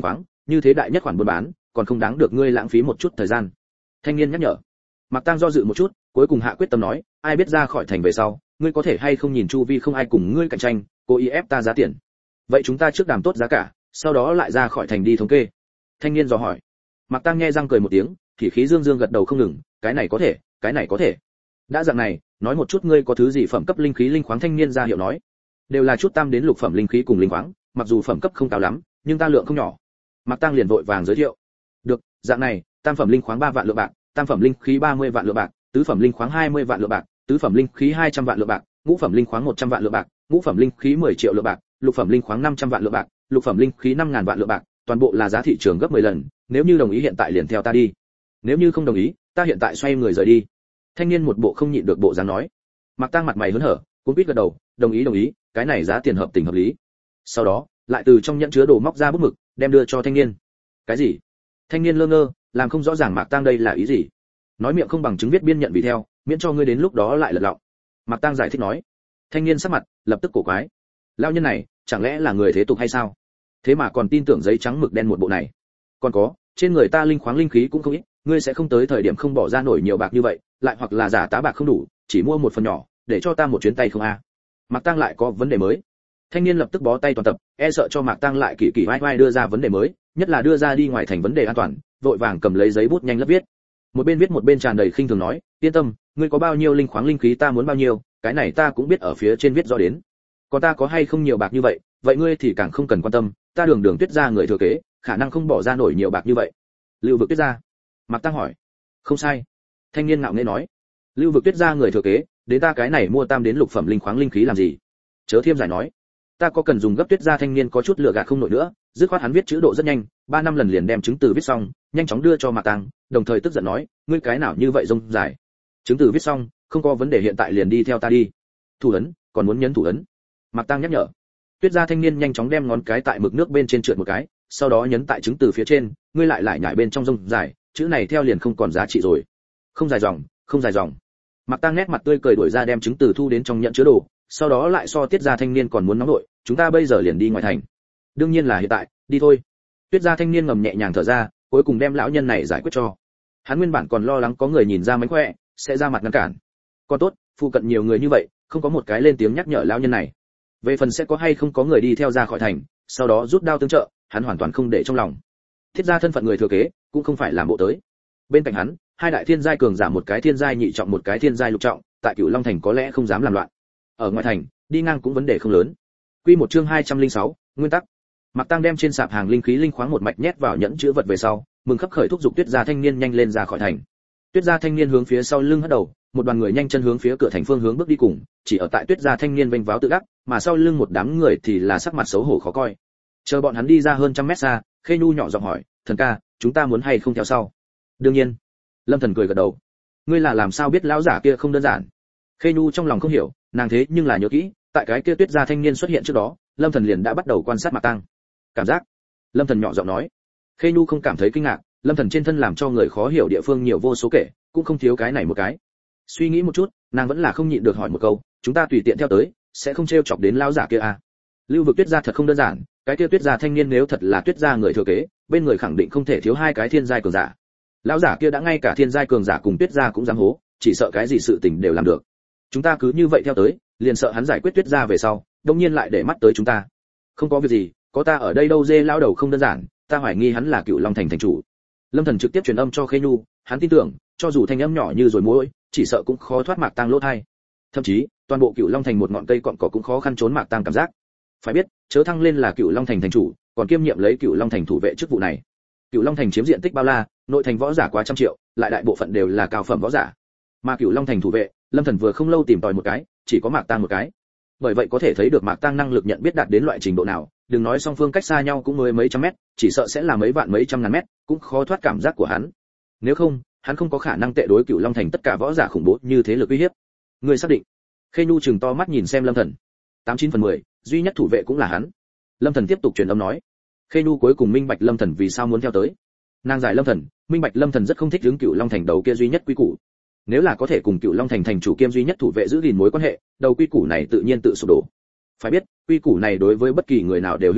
Speaker 1: như thế đại nhất khoản buôn bán còn không đáng được ngươi lãng phí một chút thời gian. Thanh niên nhắc nhở. Mạc Tăng do dự một chút, cuối cùng hạ quyết tâm nói, ai biết ra khỏi thành về sau, ngươi có thể hay không nhìn chu vi không ai cùng ngươi cạnh tranh, cố ý ép ta giá tiền. Vậy chúng ta trước đàm tốt giá cả, sau đó lại ra khỏi thành đi thống kê. Thanh niên dò hỏi. Mạc Tăng nghe răng cười một tiếng, thì khí dương dương gật đầu không ngừng, cái này có thể, cái này có thể. Đã dạng này, nói một chút ngươi có thứ gì phẩm cấp linh khí linh khoáng. Thanh niên ra hiệu nói, đều là chút tam đến lục phẩm linh khí cùng linh khoáng, mặc dù phẩm cấp không cao lắm, nhưng ta lượng không nhỏ. Mạc Tăng liền vội vàng giới thiệu. Được, dạng này, tam phẩm linh khoáng ba vạn lượng bạc, tam phẩm linh khí ba mươi vạn lượng bạc, tứ phẩm linh khoáng hai mươi vạn lượng bạc, tứ phẩm linh khí hai trăm vạn lượng bạc, ngũ phẩm linh khoáng một trăm vạn lượng bạc, ngũ phẩm linh khí mười triệu lượng bạc, lục phẩm linh khoáng năm trăm vạn lượng bạc, lục phẩm linh khí năm ngàn vạn lượng bạc, toàn bộ là giá thị trường gấp mười lần, nếu như đồng ý hiện tại liền theo ta đi. Nếu như không đồng ý, ta hiện tại xoay người rời đi. Thanh niên một bộ không nhịn được bộ dáng nói. Mạc Tăng mặt mày hớn hở, cuống quýt gật đầu, đồng ý đồng ý, cái này giá tiền hợp tình hợp lý. Sau đó, lại từ trong nhẫn chứa đồ móc ra bút mực, đem đưa cho thanh niên. Cái gì? Thanh niên lơ ngơ, làm không rõ ràng Mạc Tăng đây là ý gì. Nói miệng không bằng chứng viết biên nhận vì theo, miễn cho ngươi đến lúc đó lại lật lọng. Mạc Tăng giải thích nói. Thanh niên sắc mặt lập tức cổ quái. Lão nhân này, chẳng lẽ là người thế tục hay sao? Thế mà còn tin tưởng giấy trắng mực đen một bộ này. Còn có, trên người ta linh khoáng linh khí cũng không ít, ngươi sẽ không tới thời điểm không bỏ ra nổi nhiều bạc như vậy, lại hoặc là giả tá bạc không đủ, chỉ mua một phần nhỏ, để cho ta một chuyến tay không a? À? Mạc Tăng lại có vấn đề mới. Thanh niên lập tức bó tay toàn tập, e sợ cho Mạc Tăng lại kỳ kỳ vai vai đưa ra vấn đề mới, nhất là đưa ra đi ngoài thành vấn đề an toàn, vội vàng cầm lấy giấy bút nhanh lấp viết. Một bên viết một bên tràn đầy khinh thường nói, yên tâm, ngươi có bao nhiêu linh khoáng linh khí ta muốn bao nhiêu, cái này ta cũng biết ở phía trên viết rõ đến. Còn ta có hay không nhiều bạc như vậy, vậy ngươi thì càng không cần quan tâm, ta Đường Đường Tuyết gia người thừa kế, khả năng không bỏ ra nổi nhiều bạc như vậy. Lưu Vực Tuyết gia. Mạc Tăng hỏi. Không sai. Thanh niên ngạo nghễ nói. Lưu Vực Tuyết gia người thừa kế, đến ta cái này mua tam đến lục phẩm linh khoáng linh khí làm gì? Chớ Thiêm giải nói. Ta có cần dùng gấp. Tuyết gia thanh niên có chút lừa gạt không nổi nữa, dứt khoát hắn viết chữ độ rất nhanh, ba năm lần liền đem chứng từ viết xong, nhanh chóng đưa cho Mạc Tăng, đồng thời tức giận nói, ngươi cái nào như vậy rông dài. Chứng từ viết xong, không có vấn đề hiện tại liền đi theo ta đi. Thủ ấn, còn muốn nhấn thủ ấn. Mạc Tăng nhắc nhở. Tuyết gia thanh niên nhanh chóng đem ngón cái tại mực nước bên trên trượt một cái, sau đó nhấn tại chứng từ phía trên, ngươi lại lại nhảy bên trong rông dài, chữ này theo liền không còn giá trị rồi. Không dài dòng, không dài dòng. Mạc Tăng nét mặt tươi cười đuổi ra đem chứng từ thu đến trong nhận chứa đồ, sau đó lại so Tuyết gia thanh niên còn muốn nóng nội, chúng ta bây giờ liền đi ngoài thành. Đương nhiên là hiện tại, đi thôi. Tuyết gia thanh niên ngầm nhẹ nhàng thở ra, cuối cùng đem lão nhân này giải quyết cho. Hắn nguyên bản còn lo lắng có người nhìn ra mánh khỏe, sẽ ra mặt ngăn cản. Còn tốt, phụ cận nhiều người như vậy, không có một cái lên tiếng nhắc nhở lão nhân này. Về phần sẽ có hay không có người đi theo ra khỏi thành, sau đó rút đao tương trợ, hắn hoàn toàn không để trong lòng. Thiết gia thân phận người thừa kế, cũng không phải làm bộ tới. Bên cạnh hắn, hai đại thiên giai cường giả, một cái thiên giai nhị trọng, một cái thiên giai lục trọng, tại Cửu Long thành có lẽ không dám làm loạn. Ở ngoài thành, đi ngang cũng vấn đề không lớn. Quy một chương hai trăm lẻ sáu, nguyên tắc. Mạc Tăng đem trên sạp hàng linh khí linh khoáng một mạch nhét vào nhẫn chứa vật về sau, mừng khấp khởi thúc giục Tuyết gia thanh niên nhanh lên ra khỏi thành. Tuyết gia thanh niên hướng phía sau lưng hất đầu, một đoàn người nhanh chân hướng phía cửa thành phương hướng bước đi cùng, chỉ ở tại Tuyết gia thanh niên vênh váo tự đắc, mà sau lưng một đám người thì là sắc mặt xấu hổ khó coi. Chờ bọn hắn đi ra hơn trăm mét xa, Khê Nhu nhỏ giọng hỏi, "Thần ca, chúng ta muốn hay không theo sau?" "Đương nhiên." Lâm Thần cười gật đầu. "Ngươi là làm sao biết lão giả kia không đơn giản?" Khê Nhu trong lòng không hiểu, nàng thế nhưng là nhớ kỹ, tại cái kia Tuyết gia thanh niên xuất hiện trước đó, Lâm Thần liền đã bắt đầu quan sát Mạc Tăng. "Cảm giác." Lâm Thần nhỏ giọng nói. Khê Nhu không cảm thấy kinh ngạc, Lâm Thần trên thân làm cho người khó hiểu địa phương nhiều vô số kể, cũng không thiếu cái này một cái. Suy nghĩ một chút, nàng vẫn là không nhịn được hỏi một câu, "Chúng ta tùy tiện theo tới, sẽ không trêu chọc đến lão giả kia à?" Lưu Vực Tuyết gia thật không đơn giản, cái kia Tuyết gia thanh niên nếu thật là Tuyết gia người thừa kế, bên người khẳng định không thể thiếu hai cái thiên giai cường giả. Lão giả kia đã ngay cả thiên giai cường giả cùng Tuyết gia cũng dám hố, chỉ sợ cái gì sự tình đều làm được. Chúng ta cứ như vậy theo tới, liền sợ hắn giải quyết Tuyết gia về sau, đương nhiên lại để mắt tới chúng ta. Không có việc gì, có ta ở đây đâu, dê lão đầu không đơn giản, ta hoài nghi hắn là Cửu Long thành thành chủ. Lâm Thần trực tiếp truyền âm cho Khê Nhu, hắn tin tưởng, cho dù thanh âm nhỏ như rồi muỗi, chỉ sợ cũng khó thoát Mạc Tăng lỗ tai. Thậm chí, toàn bộ Cửu Long thành một ngọn cây cọn cỏ cũng khó khăn trốn Mạc Tăng cảm giác. Phải biết, chớ thăng lên là Cửu Long thành thành chủ, còn kiêm nhiệm lấy Cửu Long thành thủ vệ chức vụ này. Cửu Long thành chiếm diện tích bao la, nội thành võ giả quá trăm triệu, lại đại bộ phận đều là cao phẩm võ giả. Mà Cửu Long thành thủ vệ, Lâm Thần vừa không lâu tìm tòi một cái, chỉ có Mạc Tăng một cái. Bởi vậy có thể thấy được Mạc Tăng năng lực nhận biết đạt đến loại trình độ nào, đừng nói song phương cách xa nhau cũng mới mấy trăm mét, chỉ sợ sẽ là mấy vạn mấy trăm ngàn mét, cũng khó thoát cảm giác của hắn. Nếu không, hắn không có khả năng tệ đối Cửu Long thành tất cả võ giả khủng bố như thế lực uy hiếp. Người xác định? Khê Nhu trừng to mắt nhìn xem Lâm Thần. tám chín phần mười, duy nhất thủ vệ cũng là hắn. Lâm Thần tiếp tục truyền âm nói. Khê Nhu cuối cùng minh bạch Lâm Thần vì sao muốn theo tới. Nàng giải Lâm Thần, minh bạch Lâm Thần rất không thích hướng Cửu Long thành đầu kia duy nhất quy củ. Nếu là có thể cùng Cửu Long thành thành chủ kiêm duy nhất thủ vệ giữ gìn mối quan hệ, đầu quy củ này tự nhiên tự sụp đổ. Phải biết, quy củ này đối với bất kỳ người nào đều hữu hiệu,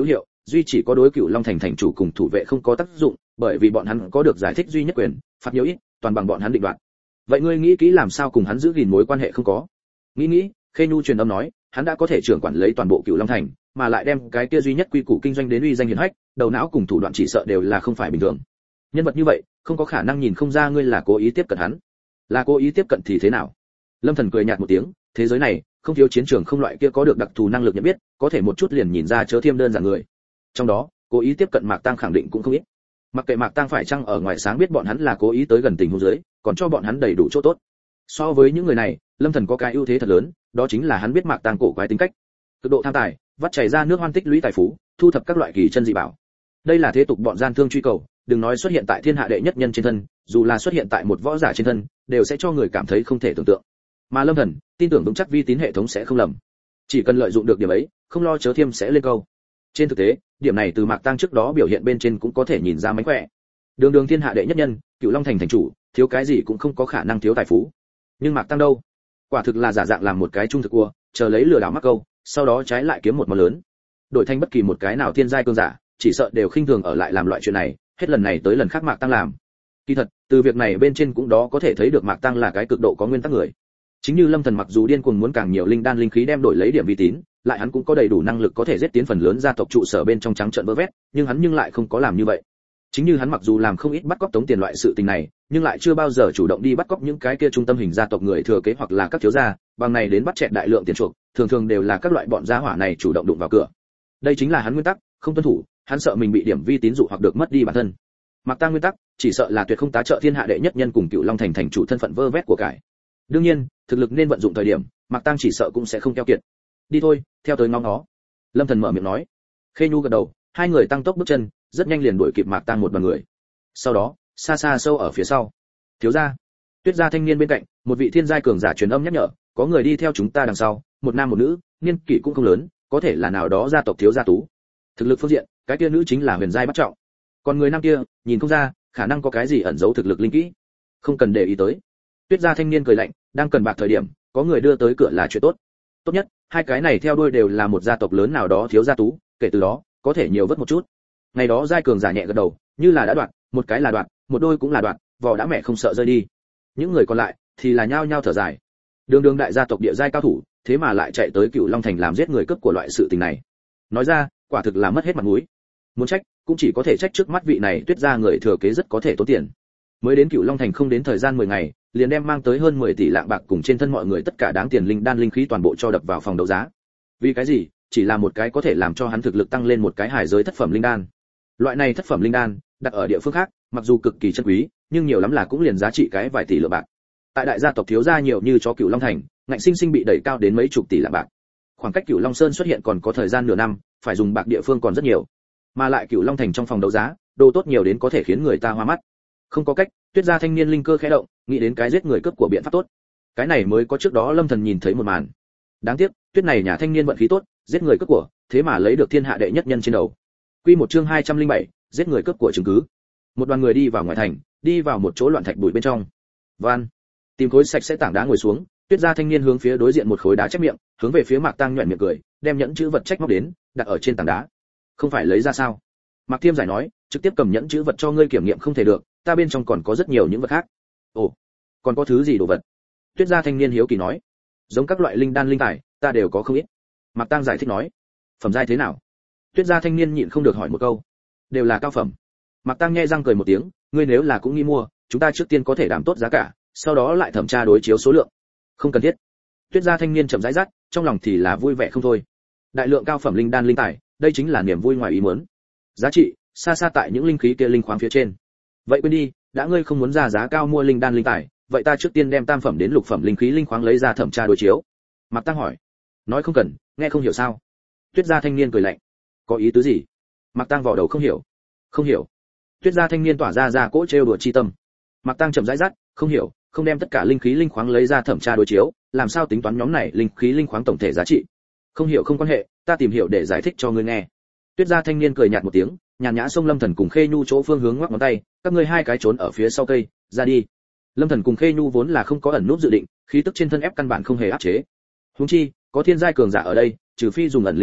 Speaker 1: duy chỉ có đối Cựu Long thành thành chủ cùng thủ vệ không có tác dụng, bởi vì bọn hắn có được giải thích duy nhất quyền, phạt nhiều ít, toàn bằng bọn hắn định đoạt. Vậy ngươi nghĩ kỹ làm sao cùng hắn giữ gìn mối quan hệ không có? Nghĩ nghĩ, Khê Nhu truyền âm nói, hắn đã có thể trưởng quản lấy toàn bộ Cựu Long thành, mà lại đem cái kia duy nhất quy củ kinh doanh đến uy danh hiển hách, đầu não cùng thủ đoạn chỉ sợ đều là không phải bình thường. Nhân vật như vậy, không có khả năng nhìn không ra ngươi là cố ý tiếp cận hắn. Là cố ý tiếp cận thì thế nào? Lâm Thần cười nhạt một tiếng, thế giới này không thiếu chiến trường không loại kia có được đặc thù năng lực nhận biết, có thể một chút liền nhìn ra chớ thiêm đơn giản người. Trong đó, cố ý tiếp cận Mạc Tang khẳng định cũng không ít. Mặc kệ Mạc Tang phải chăng ở ngoài sáng biết bọn hắn là cố ý tới gần tình huống dưới, còn cho bọn hắn đầy đủ chỗ tốt. So với những người này, Lâm Thần có cái ưu thế thật lớn, đó chính là hắn biết Mạc Tang cổ quái tính cách, cực độ tham tài, vắt chảy ra nước hoan tích lũy tài phú, thu thập các loại kỳ chân dị bảo. Đây là thế tục bọn gian thương truy cầu, đừng nói xuất hiện tại thiên hạ đệ nhất nhân trên thân, dù là xuất hiện tại một võ giả trên thân, đều sẽ cho người cảm thấy không thể tưởng tượng. Mà Lâm Thần tin tưởng vững chắc vi tín hệ thống sẽ không lầm, chỉ cần lợi dụng được điểm ấy, không lo chớ thiêm sẽ lên câu. Trên thực tế, điểm này từ Mạc Tang trước đó biểu hiện bên trên cũng có thể nhìn ra mánh khỏe. Đường đường thiên hạ đệ nhất nhân, Cựu Long thành thành chủ, thiếu cái gì cũng không có khả năng thiếu tài phú. Nhưng Mạc Tang đâu? Quả thực là giả dạng làm một cái trung thực cua, chờ lấy lừa đảo mắc câu, sau đó trái lại kiếm một món lớn. Đổi thành bất kỳ một cái nào thiên giai cương giả, chỉ sợ đều khinh thường ở lại làm loại chuyện này, hết lần này tới lần khác Mạc Tang làm. Kỳ thật, từ việc này bên trên cũng đó có thể thấy được Mạc Tang là cái cực độ có nguyên tắc người. Chính như Lâm Thần mặc dù điên cuồng muốn càng nhiều linh đan linh khí đem đổi lấy điểm vi tín, lại hắn cũng có đầy đủ năng lực có thể giết tiến phần lớn gia tộc trụ sở bên trong trắng trợn vơ vét, nhưng hắn nhưng lại không có làm như vậy. Chính như hắn mặc dù làm không ít bắt cóc tống tiền loại sự tình này, nhưng lại chưa bao giờ chủ động đi bắt cóc những cái kia trung tâm hình gia tộc người thừa kế hoặc là các thiếu gia, bằng này đến bắt chẹt đại lượng tiền chuộc, thường thường đều là các loại bọn gia hỏa này chủ động đụng vào cửa. Đây chính là hắn nguyên tắc, không tuân thủ, hắn sợ mình bị điểm vi tín dụ hoặc được mất đi bản thân. Mạc Tang nguyên tắc, chỉ sợ là tuyệt không tá trợ thiên hạ đệ nhất nhân cùng Cựu Long thành thành chủ thân phận vơ vét của cải. Đương nhiên, thực lực nên vận dụng thời điểm, Mạc Tang chỉ sợ cũng sẽ không keo kiệt. Đi thôi, theo tới ngóng nó. Lâm Thần mở miệng nói. Khê Nhu gật đầu, hai người tăng tốc bước chân, rất nhanh liền đuổi kịp Mạc Tang một đoàn người. Sau đó, xa xa sâu ở phía sau, thiếu gia, Tuyết gia thanh niên bên cạnh, một vị thiên giai cường giả truyền âm nhắc nhở, có người đi theo chúng ta đằng sau, một nam một nữ, niên kỷ cũng không lớn, có thể là nào đó gia tộc thiếu gia tú. Thực lực phương diện, cái kia nữ chính là huyền giai bắt trọng. Còn người nam kia, nhìn không ra, khả năng có cái gì ẩn giấu thực lực linh kỹ. Không cần để ý tới. Tuyết gia thanh niên cười lạnh, đang cần bạc thời điểm, có người đưa tới cửa là chuyện tốt. Tốt nhất, hai cái này theo đuôi đều là một gia tộc lớn nào đó thiếu gia tú, kể từ đó, có thể nhiều vất một chút. Ngày đó giai cường giả nhẹ gật đầu, như là đã đoạn, một cái là đoạn, một đôi cũng là đoạn, vò đã mẹ không sợ rơi đi. Những người còn lại thì là nhao nhao thở dài. Đường đường đại gia tộc địa giai cao thủ, thế mà lại chạy tới Cựu Long thành làm giết người cướp của loại sự tình này. Nói ra, quả thực là mất hết mặt mũi. Muốn trách, cũng chỉ có thể trách trước mắt vị này Tuyết gia người thừa kế rất có thể tốn tiền. Mới đến Cựu Long thành không đến thời gian mười ngày, liền đem mang tới hơn mười tỷ lạng bạc cùng trên thân mọi người tất cả đáng tiền linh đan linh khí toàn bộ cho đập vào phòng đấu giá. Vì cái gì? Chỉ là một cái có thể làm cho hắn thực lực tăng lên một cái hải giới thất phẩm linh đan. Loại này thất phẩm linh đan, đặt ở địa phương khác, mặc dù cực kỳ chân quý, nhưng nhiều lắm là cũng liền giá trị cái vài tỷ lượng bạc. Tại đại gia tộc thiếu gia nhiều như cho Cựu Long thành, ngạnh sinh sinh bị đẩy cao đến mấy chục tỷ lạng bạc. Khoảng cách Cựu Long Sơn xuất hiện còn có thời gian nửa năm, phải dùng bạc địa phương còn rất nhiều. Mà lại Cựu Long thành trong phòng đấu giá, đồ tốt nhiều đến có thể khiến người ta hoa mắt. Không có cách, Tuyết gia thanh niên linh cơ khẽ động, nghĩ đến cái giết người cướp của biện pháp tốt. Cái này mới có trước đó Lâm Thần nhìn thấy một màn. Đáng tiếc, Tuyết này nhà thanh niên vận khí tốt, giết người cướp của, thế mà lấy được thiên hạ đệ nhất nhân trên đầu. Quy một chương hai trăm lẻ bảy, giết người cướp của chứng cứ. Một đoàn người đi vào ngoài thành, đi vào một chỗ loạn thạch bụi bên trong. Van, tìm khối sạch sẽ tảng đá ngồi xuống, Tuyết gia thanh niên hướng phía đối diện một khối đá chép miệng, hướng về phía Mạc Tang nhuyễn miệng cười, đem nhẫn chữ vật trách móc đến, đặt ở trên tảng đá. Không phải lấy ra sao? Mạc Thiêm giải nói, trực tiếp cầm nhẫn chữ vật cho ngươi kiểm nghiệm không thể được, ta bên trong còn có rất nhiều những vật khác. Ồ, còn có thứ gì đồ vật? Tuyết gia thanh niên hiếu kỳ nói. Giống các loại linh đan linh tài, ta đều có không ít. Mạc Tang giải thích nói. Phẩm giai thế nào? Tuyết gia thanh niên nhịn không được hỏi một câu. Đều là cao phẩm. Mạc Tang nhe răng cười một tiếng, ngươi nếu là cũng nghi mua, chúng ta trước tiên có thể đảm tốt giá cả, sau đó lại thẩm tra đối chiếu số lượng. Không cần thiết. Tuyết gia thanh niên chậm rãi rát, trong lòng thì là vui vẻ không thôi. Đại lượng cao phẩm linh đan linh tài, đây chính là niềm vui ngoài ý muốn. Giá trị xa xa tại những linh khí kia linh khoáng phía trên. Vậy quên đi, đã ngươi không muốn ra giá cao mua linh đan linh tài, vậy ta trước tiên đem tam phẩm đến lục phẩm linh khí linh khoáng lấy ra thẩm tra đối chiếu. Mạc Tang hỏi. Nói không cần, nghe không hiểu sao? Tuyết gia thanh niên cười lạnh. Có ý tứ gì? Mạc Tang vò đầu không hiểu. Không hiểu. Tuyết gia thanh niên tỏa ra ra cỗ trêu đùa chi tâm. Mạc Tang chậm rãi rát, không hiểu, không đem tất cả linh khí linh khoáng lấy ra thẩm tra đối chiếu, làm sao tính toán nhóm này linh khí linh khoáng tổng thể giá trị? Không hiểu không quan hệ, ta tìm hiểu để giải thích cho ngươi nghe. Tuyết gia thanh niên cười nhạt một tiếng, nhàn nhã xông Lâm Thần cùng Khê Nhu chỗ phương hướng ngoắc ngón tay, các ngươi hai cái trốn ở phía sau cây, ra đi. Lâm Thần cùng Khê Nhu vốn là không có ẩn núp dự định, khí tức trên thân ép căn bản không hề áp chế. Huống chi, có thiên giai cường giả ở đây, trừ phi dùng ẩn linh phủ,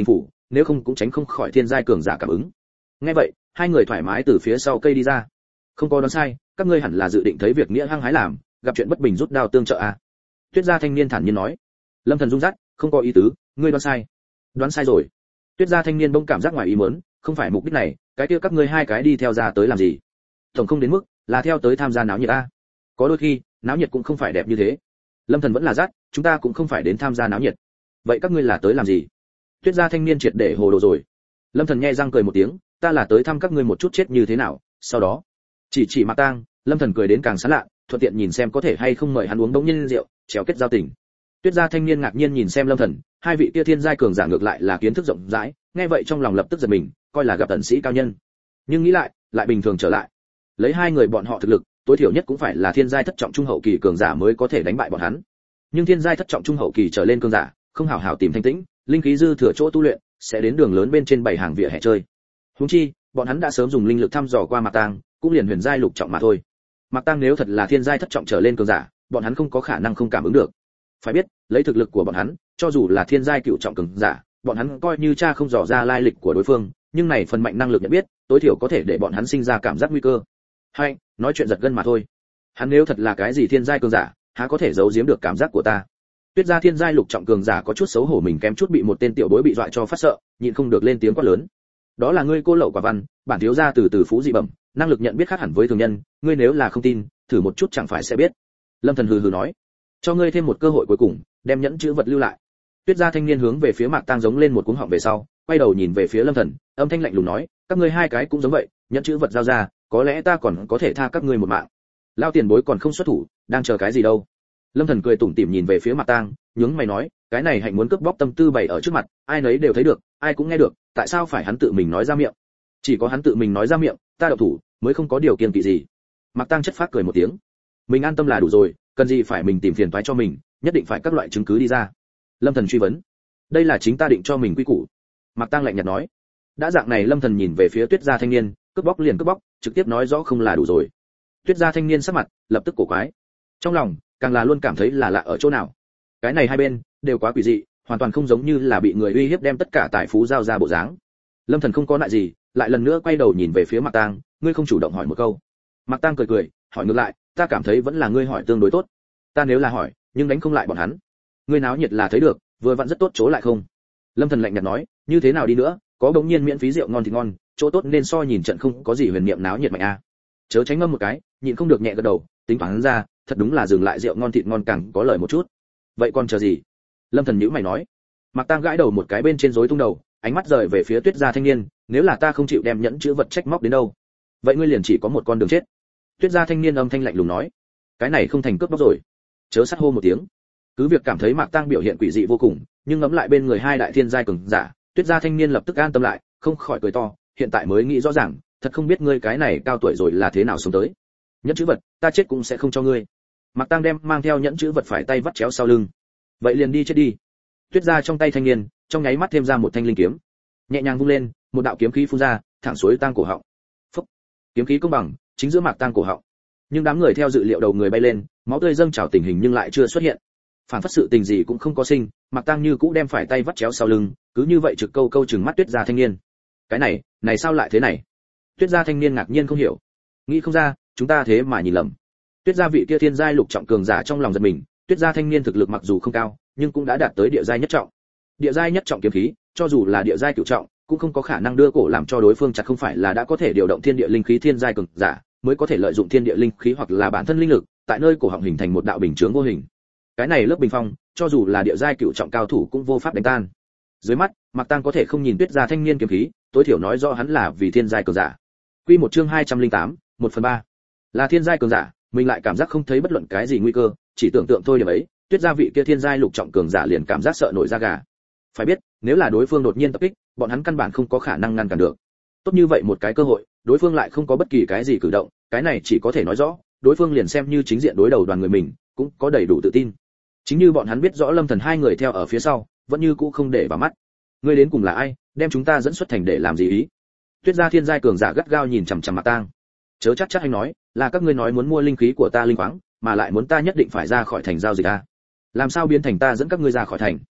Speaker 1: nếu không cũng tránh không khỏi thiên giai cường giả cảm ứng. Nghe vậy, hai người thoải mái từ phía sau cây đi ra. Không có đoán sai, các ngươi hẳn là dự định thấy việc nghĩa hăng hái làm, gặp chuyện bất bình rút đao tương trợ à? Tuyết gia thanh niên thản nhiên nói. Lâm Thần rung rát, không có ý tứ, ngươi đoán sai. Đoán sai rồi. Tuyết gia thanh niên bỗng cảm giác ngoài ý muốn, không phải mục đích này, cái kia các ngươi hai cái đi theo ra tới làm gì? Tổng không đến mức là theo tới tham gia náo nhiệt a. Có đôi khi, náo nhiệt cũng không phải đẹp như thế. Lâm Thần vẫn là rát, chúng ta cũng không phải đến tham gia náo nhiệt. Vậy các ngươi là tới làm gì? Tuyết gia thanh niên triệt để hồ đồ rồi. Lâm Thần nhe răng cười một tiếng, ta là tới thăm các ngươi một chút chết như thế nào, sau đó chỉ chỉ Mạc Tang, Lâm Thần cười đến càng sán lạ, thuận tiện nhìn xem có thể hay không mời hắn uống đống nhân rượu, chéo kết giao tình. Tuyết gia thanh niên ngạc nhiên nhìn xem Lâm Thần, hai vị kia thiên giai cường giả ngược lại là kiến thức rộng rãi, nghe vậy trong lòng lập tức giật mình, coi là gặp tận sĩ cao nhân. Nhưng nghĩ lại, lại bình thường trở lại. Lấy hai người bọn họ thực lực, tối thiểu nhất cũng phải là thiên giai thất trọng trung hậu kỳ cường giả mới có thể đánh bại bọn hắn. Nhưng thiên giai thất trọng trung hậu kỳ trở lên cường giả, không hảo hảo tìm thanh tĩnh, linh khí dư thừa chỗ tu luyện, sẽ đến đường lớn bên trên bảy hàng vỉa hè chơi. Huống chi, bọn hắn đã sớm dùng linh lực thăm dò qua Mạc Tang, cũng liền huyền giai lục trọng mà thôi. Mạc Tang nếu thật là thiên giai thất trọng trở lên cường giả, bọn hắn không có khả năng không cảm ứng được. Phải biết, lấy thực lực của bọn hắn, cho dù là thiên giai cựu trọng cường giả, bọn hắn coi như cha không dò ra lai lịch của đối phương, nhưng này phần mạnh năng lực nhận biết, tối thiểu có thể để bọn hắn sinh ra cảm giác nguy cơ. Hay, nói chuyện giật gân mà thôi. Hắn nếu thật là cái gì thiên giai cường giả, há có thể giấu giếm được cảm giác của ta. Tuyết gia thiên giai lục trọng cường giả có chút xấu hổ mình kém chút bị một tên tiểu bối bị dọa cho phát sợ, nhịn không được lên tiếng quát lớn. Đó là ngươi cô lậu quả văn, bản thiếu gia từ từ phú dị bẩm, năng lực nhận biết khác hẳn với thường nhân, ngươi nếu là không tin, thử một chút chẳng phải sẽ biết. Lâm Thần hừ hừ nói, cho ngươi thêm một cơ hội cuối cùng, đem nhẫn chữ vật lưu lại. Tuyết gia thanh niên hướng về phía Mạc Tang giống lên một cuống họng về sau, quay đầu nhìn về phía Lâm Thần, âm thanh lạnh lùng nói, các ngươi hai cái cũng giống vậy, nhẫn chữ vật giao ra, có lẽ ta còn có thể tha các ngươi một mạng. Lao tiền bối còn không xuất thủ, đang chờ cái gì đâu? Lâm Thần cười tủm tỉm nhìn về phía Mạc Tang, nhướng mày nói, cái này hạnh muốn cướp bóc tâm tư bày ở trước mặt, ai nấy đều thấy được, ai cũng nghe được, tại sao phải hắn tự mình nói ra miệng? Chỉ có hắn tự mình nói ra miệng, ta động thủ, mới không có điều kiêng kỵ gì. Mạc Tang chất phác cười một tiếng, mình an tâm là đủ rồi, cần gì phải mình tìm phiền toái cho mình, nhất định phải các loại chứng cứ đi ra. Lâm Thần truy vấn, đây là chính ta định cho mình quy củ. Mạc Tang lạnh nhạt nói, đã dạng này Lâm Thần nhìn về phía Tuyết gia thanh niên, cướp bóc liền cướp bóc, trực tiếp nói rõ không là đủ rồi. Tuyết gia thanh niên sắc mặt lập tức cổ quái, trong lòng càng là luôn cảm thấy là lạ ở chỗ nào. Cái này hai bên đều quá quỷ dị, hoàn toàn không giống như là bị người uy hiếp đem tất cả tài phú giao ra bộ dáng. Lâm Thần không có lại gì, lại lần nữa quay đầu nhìn về phía Mạc Tang, ngươi không chủ động hỏi một câu. Mạc Tang cười cười, hỏi ngược lại, ta cảm thấy vẫn là ngươi hỏi tương đối tốt. Ta nếu là hỏi, nhưng đánh không lại bọn hắn. Ngươi náo nhiệt là thấy được, vừa vặn rất tốt chỗ lại không. Lâm Thần lạnh nhạt nói, như thế nào đi nữa, có đống nhiên miễn phí rượu ngon thì ngon, chỗ tốt nên so nhìn trận không có gì huyền niệm náo nhiệt mạnh a. Chớ tránh ngâm một cái, nhịn không được nhẹ gật đầu, tính toán ra, thật đúng là dừng lại rượu ngon thịt ngon càng có lời một chút. Vậy còn chờ gì? Lâm Thần nhíu mày nói. Mạc Tang gãi đầu một cái bên trên rối tung đầu, ánh mắt rời về phía Tuyết gia thanh niên, nếu là ta không chịu đem nhẫn chữ vật trách móc đến đâu, vậy ngươi liền chỉ có một con đường chết. Tuyết gia thanh niên âm thanh lạnh lùng nói, cái này không thành cướp bóc rồi. Chớ sát hô một tiếng. Cứ việc cảm thấy Mạc Tang biểu hiện quỷ dị vô cùng, nhưng ngẫm lại bên người hai đại thiên giai cường giả, Tuyết gia thanh niên lập tức an tâm lại, không khỏi cười to, hiện tại mới nghĩ rõ ràng, thật không biết ngươi cái này cao tuổi rồi là thế nào sống tới. Nhẫn chữ vật, ta chết cũng sẽ không cho ngươi. Mạc Tang đem mang theo nhẫn chữ vật phải tay vắt chéo sau lưng. Vậy liền đi chết đi. Tuyết gia trong tay thanh niên, trong nháy mắt thêm ra một thanh linh kiếm, nhẹ nhàng vung lên, một đạo kiếm khí phun ra, thẳng suối tang cổ họng. Phốc. Kiếm khí công bằng, chính giữa Mạc Tang cổ họng. Nhưng đám người theo dự liệu đầu người bay lên, máu tươi dâng trào tình hình nhưng lại chưa xuất hiện. Phản phất sự tình gì cũng không có sinh, Mạc Tang như cũ đem phải tay vắt chéo sau lưng, cứ như vậy trực câu câu trừng mắt Tuyết gia thanh niên. Cái này, này sao lại thế này? Tuyết gia thanh niên ngạc nhiên không hiểu, nghĩ không ra, chúng ta thế mà nhìn lầm. Tuyết gia vị kia thiên giai lục trọng cường giả trong lòng giật mình, Tuyết gia thanh niên thực lực mặc dù không cao, nhưng cũng đã đạt tới địa giai nhất trọng. Địa giai nhất trọng kiếm khí, cho dù là địa giai cửu trọng, cũng không có khả năng đưa cổ làm cho đối phương chặt không phải là đã có thể điều động thiên địa linh khí thiên giai cường giả, mới có thể lợi dụng thiên địa linh khí hoặc là bản thân linh lực, tại nơi cổ họng hình thành một đạo bình chướng vô hình. Cái này lớp bình phong, cho dù là địa giai cửu trọng cao thủ cũng vô pháp đánh tan. Dưới mắt, Mạc Tang có thể không nhìn Tuyết gia thanh niên kiếm khí, tối thiểu nói rõ hắn là vì thiên giai cường giả. Quy một chương hai trăm lẻ tám, một phần ba. Là thiên giai cường giả, mình lại cảm giác không thấy bất luận cái gì nguy cơ, chỉ tưởng tượng thôi điểm ấy, Tuyết gia vị kia thiên giai lục trọng cường giả liền cảm giác sợ nổi da gà. Phải biết, nếu là đối phương đột nhiên tập kích, bọn hắn căn bản không có khả năng ngăn cản được. Tốt như vậy một cái cơ hội, đối phương lại không có bất kỳ cái gì cử động, cái này chỉ có thể nói rõ, đối phương liền xem như chính diện đối đầu đoàn người mình, cũng có đầy đủ tự tin. Chính như bọn hắn biết rõ Lâm Thần hai người theo ở phía sau, vẫn như cũ không để vào mắt. Ngươi đến cùng là ai, đem chúng ta dẫn xuất thành để làm gì ý? Tuyết gia thiên giai cường giả gắt gao nhìn chằm chằm Mạc Tang. Chớ chắc chắc anh nói, là các ngươi nói muốn mua linh khí của ta linh khoáng, mà lại muốn ta nhất định phải ra khỏi thành giao dịch a. Làm sao biến thành ta dẫn các ngươi ra khỏi thành?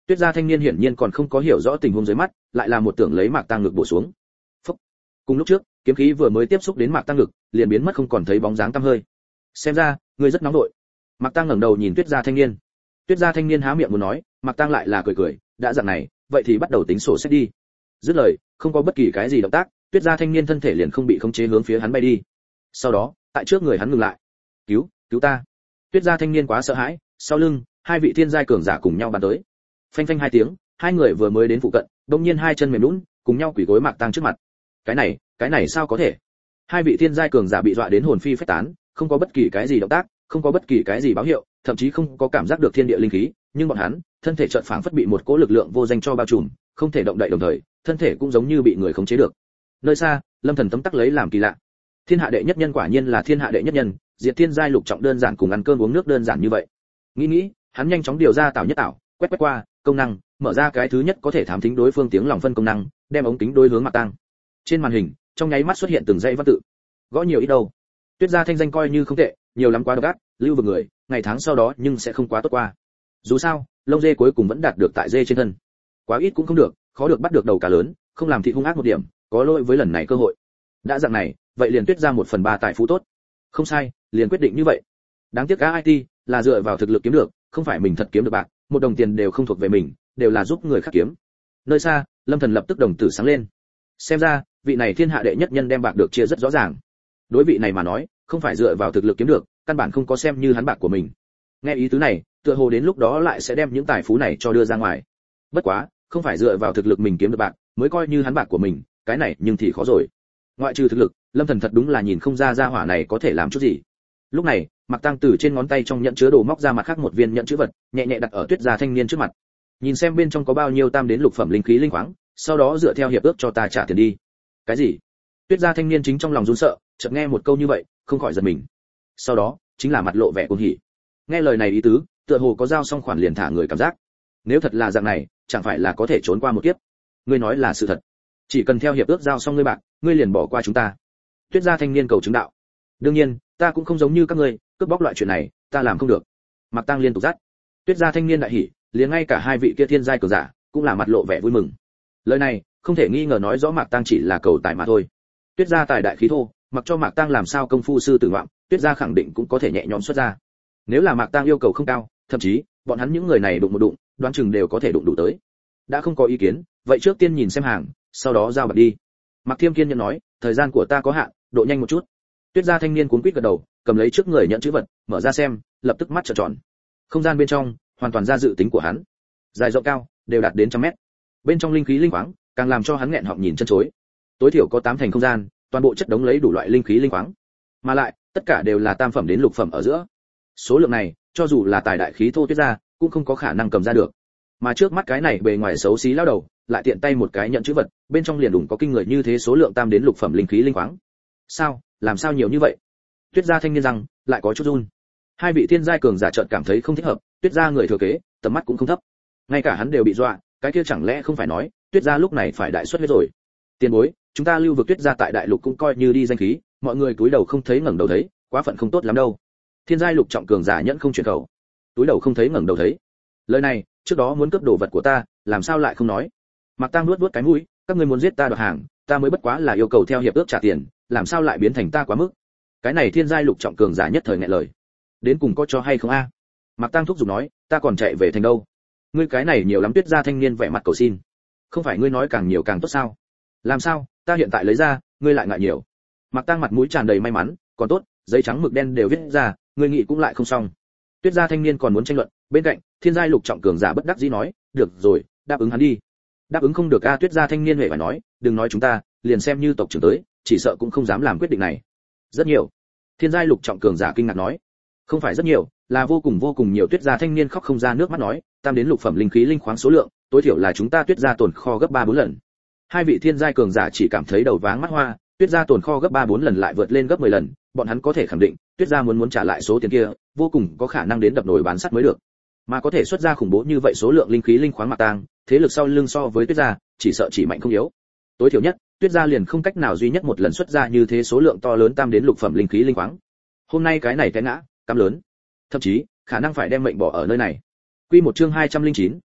Speaker 1: Tuyết gia thanh niên hiển nhiên còn không có hiểu rõ tình huống dưới mắt, lại là một tưởng lấy Mạc Tăng ngực bổ xuống. Phốc. Cùng lúc trước, kiếm khí vừa mới tiếp xúc đến Mạc Tăng ngực, liền biến mất không còn thấy bóng dáng tăm hơi. Xem ra, ngươi rất nóng nội. Mạc Tăng ngẩng đầu nhìn Tuyết gia thanh niên. Tuyết gia thanh niên há miệng muốn nói, Mạc Tăng lại là cười cười, đã dạng này, vậy thì bắt đầu tính sổ sách đi. Dứt lời, không có bất kỳ cái gì động tác, Tuyết gia thanh niên thân thể liền không bị khống chế hướng phía hắn bay đi. Sau đó, tại trước người hắn ngừng lại. "Cứu, cứu ta!" Tuyết gia thanh niên quá sợ hãi, sau lưng, hai vị thiên giai cường giả cùng nhau bắn tới. Phanh phanh hai tiếng, hai người vừa mới đến phụ cận, đột nhiên hai chân mềm nhũn, cùng nhau quỳ gối Mạc Tăng trước mặt. Cái này, cái này sao có thể? Hai vị thiên giai cường giả bị dọa đến hồn phi phách tán, không có bất kỳ cái gì động tác, không có bất kỳ cái gì báo hiệu, thậm chí không có cảm giác được thiên địa linh khí, nhưng bọn hắn, thân thể chợt phảng phất bị một cỗ lực lượng vô danh cho bao trùm, không thể động đậy đồng thời, thân thể cũng giống như bị người khống chế được. Nơi xa, Lâm Thần tấm tắc lấy làm kỳ lạ. Thiên hạ đệ nhất nhân quả nhiên là thiên hạ đệ nhất nhân, diệt thiên giai lục trọng đơn giản cùng ăn cơm uống nước đơn giản như vậy. Nghĩ nghĩ, hắn nhanh chóng điều ra tạo nhất tạo, quét quét qua, công năng, mở ra cái thứ nhất có thể thám thính đối phương tiếng lòng phân công năng, đem ống kính đối hướng Mạc Tăng. Trên màn hình, trong nháy mắt xuất hiện từng dãy văn tự. Gõ nhiều ít đâu. Tuyết gia thanh danh coi như không tệ, nhiều lắm quá độc ác, lưu vực người, ngày tháng sau đó nhưng sẽ không quá tốt qua. Dù sao, lông dê cuối cùng vẫn đạt được tại dê trên thân. Quá ít cũng không được, khó được bắt được đầu cá lớn, không làm thịt hung ác một điểm, có lỗi với lần này cơ hội. Đã dạng này, vậy liền Tuyết gia một phần ba tài phú tốt. Không sai, liền quyết định như vậy. Đáng tiếc cái i tê là dựa vào thực lực kiếm được, không phải mình thật kiếm được bạc, một đồng tiền đều không thuộc về mình, đều là giúp người khác kiếm. Nơi xa, Lâm Thần lập tức đồng tử sáng lên. Xem ra, vị này thiên hạ đệ nhất nhân đem bạc được chia rất rõ ràng. Đối vị này mà nói, không phải dựa vào thực lực kiếm được, căn bản không có xem như hắn bạc của mình. Nghe ý tứ này, tựa hồ đến lúc đó lại sẽ đem những tài phú này cho đưa ra ngoài. Bất quá, không phải dựa vào thực lực mình kiếm được bạc, mới coi như hắn bạc của mình, cái này nhưng thì khó rồi. Ngoại trừ thực lực, Lâm Thần thật đúng là nhìn không ra gia hỏa này có thể làm chút gì. Lúc này, Mạc Tăng từ trên ngón tay trong nhẫn chứa đồ móc ra mặt khác một viên nhẫn chữ vật, nhẹ nhẹ đặt ở Tuyết gia thanh niên trước mặt. Nhìn xem bên trong có bao nhiêu tam đến lục phẩm linh khí linh khoáng, sau đó dựa theo hiệp ước cho ta trả tiền đi. Cái gì? Tuyết gia thanh niên chính trong lòng run sợ, chợt nghe một câu như vậy, không khỏi giật mình. Sau đó, chính là mặt lộ vẻ cuồng hỉ. Nghe lời này ý tứ, tựa hồ có giao xong khoản liền thả người cảm giác. Nếu thật là dạng này, chẳng phải là có thể trốn qua một kiếp. Ngươi nói là sự thật. Chỉ cần theo hiệp ước giao xong ngươi bạc, ngươi liền bỏ qua chúng ta. Tuyết gia thanh niên cầu chứng đạo. Đương nhiên, ta cũng không giống như các ngươi, cướp bóc loại chuyện này, ta làm không được. Mạc Tăng liên tục dắt. Tuyết gia thanh niên đại hỉ, liền ngay cả hai vị kia thiên giai cường giả, cũng là mặt lộ vẻ vui mừng. Lời này, không thể nghi ngờ nói rõ Mạc Tăng chỉ là cầu tài mà thôi. Tuyết gia tài đại khí thô, mặc cho Mạc Tăng làm sao công phu sư tử ngoạm, Tuyết gia khẳng định cũng có thể nhẹ nhõm xuất ra. Nếu là Mạc Tăng yêu cầu không cao, thậm chí, bọn hắn những người này đụng một đụng, đoán chừng đều có thể đụng đủ tới. Đã không có ý kiến, vậy trước tiên nhìn xem hàng, sau đó giao bạc đi. Mạc Thiêm Kiên nhẫn nói, thời gian của ta có hạn, độ nhanh một chút. Tuyết gia thanh niên cuống quýt gật đầu, cầm lấy trước người nhận chữ vật, mở ra xem, lập tức mắt trợn tròn. Không gian bên trong, hoàn toàn ra dự tính của hắn. Dài rộng cao, đều đạt đến trăm mét. Bên trong linh khí linh khoáng, càng làm cho hắn nghẹn họng nhìn chân chối. Tối thiểu có tám thành không gian, toàn bộ chất đống lấy đủ loại linh khí linh khoáng. Mà lại, tất cả đều là tam phẩm đến lục phẩm ở giữa. Số lượng này, cho dù là tài đại khí thô Tuyết gia, cũng không có khả năng cầm ra được. Mà trước mắt cái này bề ngoài xấu xí lão đầu, lại tiện tay một cái nhận chữ vật, bên trong liền đủ có kinh người như thế số lượng tam đến lục phẩm linh khí linh khoáng. Sao, làm sao nhiều như vậy? Tuyết gia thanh niên rằng, lại có chút run. Hai vị thiên giai cường giả chợt cảm thấy không thích hợp, Tuyết gia người thừa kế, tầm mắt cũng không thấp. Ngay cả hắn đều bị dọa, cái kia chẳng lẽ không phải nói, Tuyết gia lúc này phải đại xuất huyết rồi. Tiền bối, chúng ta lưu vực Tuyết gia tại đại lục cũng coi như đi danh khí, mọi người cúi đầu không thấy ngẩng đầu thấy, quá phận không tốt lắm đâu. Thiên giai lục trọng cường giả nhẫn không chuyển khẩu. Túi đầu không thấy ngẩng đầu thấy. Lời này, trước đó muốn cướp đồ vật của ta, làm sao lại không nói? Mạc Tăng nuốt nuốt cái mũi, các ngươi muốn giết ta đoạt hàng, ta mới bất quá là yêu cầu theo hiệp ước trả tiền, làm sao lại biến thành ta quá mức? Cái này thiên giai lục trọng cường giả nhất thời nghẹn lời. Đến cùng có cho hay không a? À? Mạc Tăng thúc giục nói, ta còn chạy về thành đâu? Ngươi cái này nhiều lắm. Tuyết gia thanh niên vẻ mặt cầu xin. Không phải ngươi nói càng nhiều càng tốt sao? Làm sao, ta hiện tại lấy ra, ngươi lại ngại nhiều. Mạc Tăng mặt mũi tràn đầy may mắn, còn tốt, giấy trắng mực đen đều viết ra, ngươi nghĩ cũng lại không xong. Tuyết gia thanh niên còn muốn tranh luận, bên cạnh, thiên giai lục trọng cường giả bất đắc dĩ nói, được rồi, đáp ứng hắn đi. Đáp ứng không được a? Tuyết gia thanh niên huệ phải nói, đừng nói chúng ta, liền xem như tộc trưởng tới, chỉ sợ cũng không dám làm quyết định này. Rất nhiều. Thiên giai lục trọng cường giả kinh ngạc nói, không phải rất nhiều, là vô cùng vô cùng nhiều. Tuyết gia thanh niên khóc không ra nước mắt nói, tam đến lục phẩm linh khí linh khoáng số lượng, tối thiểu là chúng ta Tuyết gia tồn kho gấp ba bốn lần. Hai vị thiên giai cường giả chỉ cảm thấy đầu váng mắt hoa, Tuyết gia tồn kho gấp ba bốn lần lại vượt lên gấp mười lần, bọn hắn có thể khẳng định, Tuyết gia muốn muốn trả lại số tiền kia, vô cùng có khả năng đến đập nồi bán sắt mới được. Mà có thể xuất ra khủng bố như vậy số lượng linh khí linh khoáng Mạc Tăng, thế lực sau lưng so với Tuyết gia, chỉ sợ chỉ mạnh không yếu. Tối thiểu nhất, Tuyết gia liền không cách nào duy nhất một lần xuất ra như thế số lượng to lớn tam đến lục phẩm linh khí linh khoáng. Hôm nay cái này té ngã, cam lớn, thậm chí khả năng phải đem mệnh bỏ ở nơi này. Quy một chương hai trăm linh chín,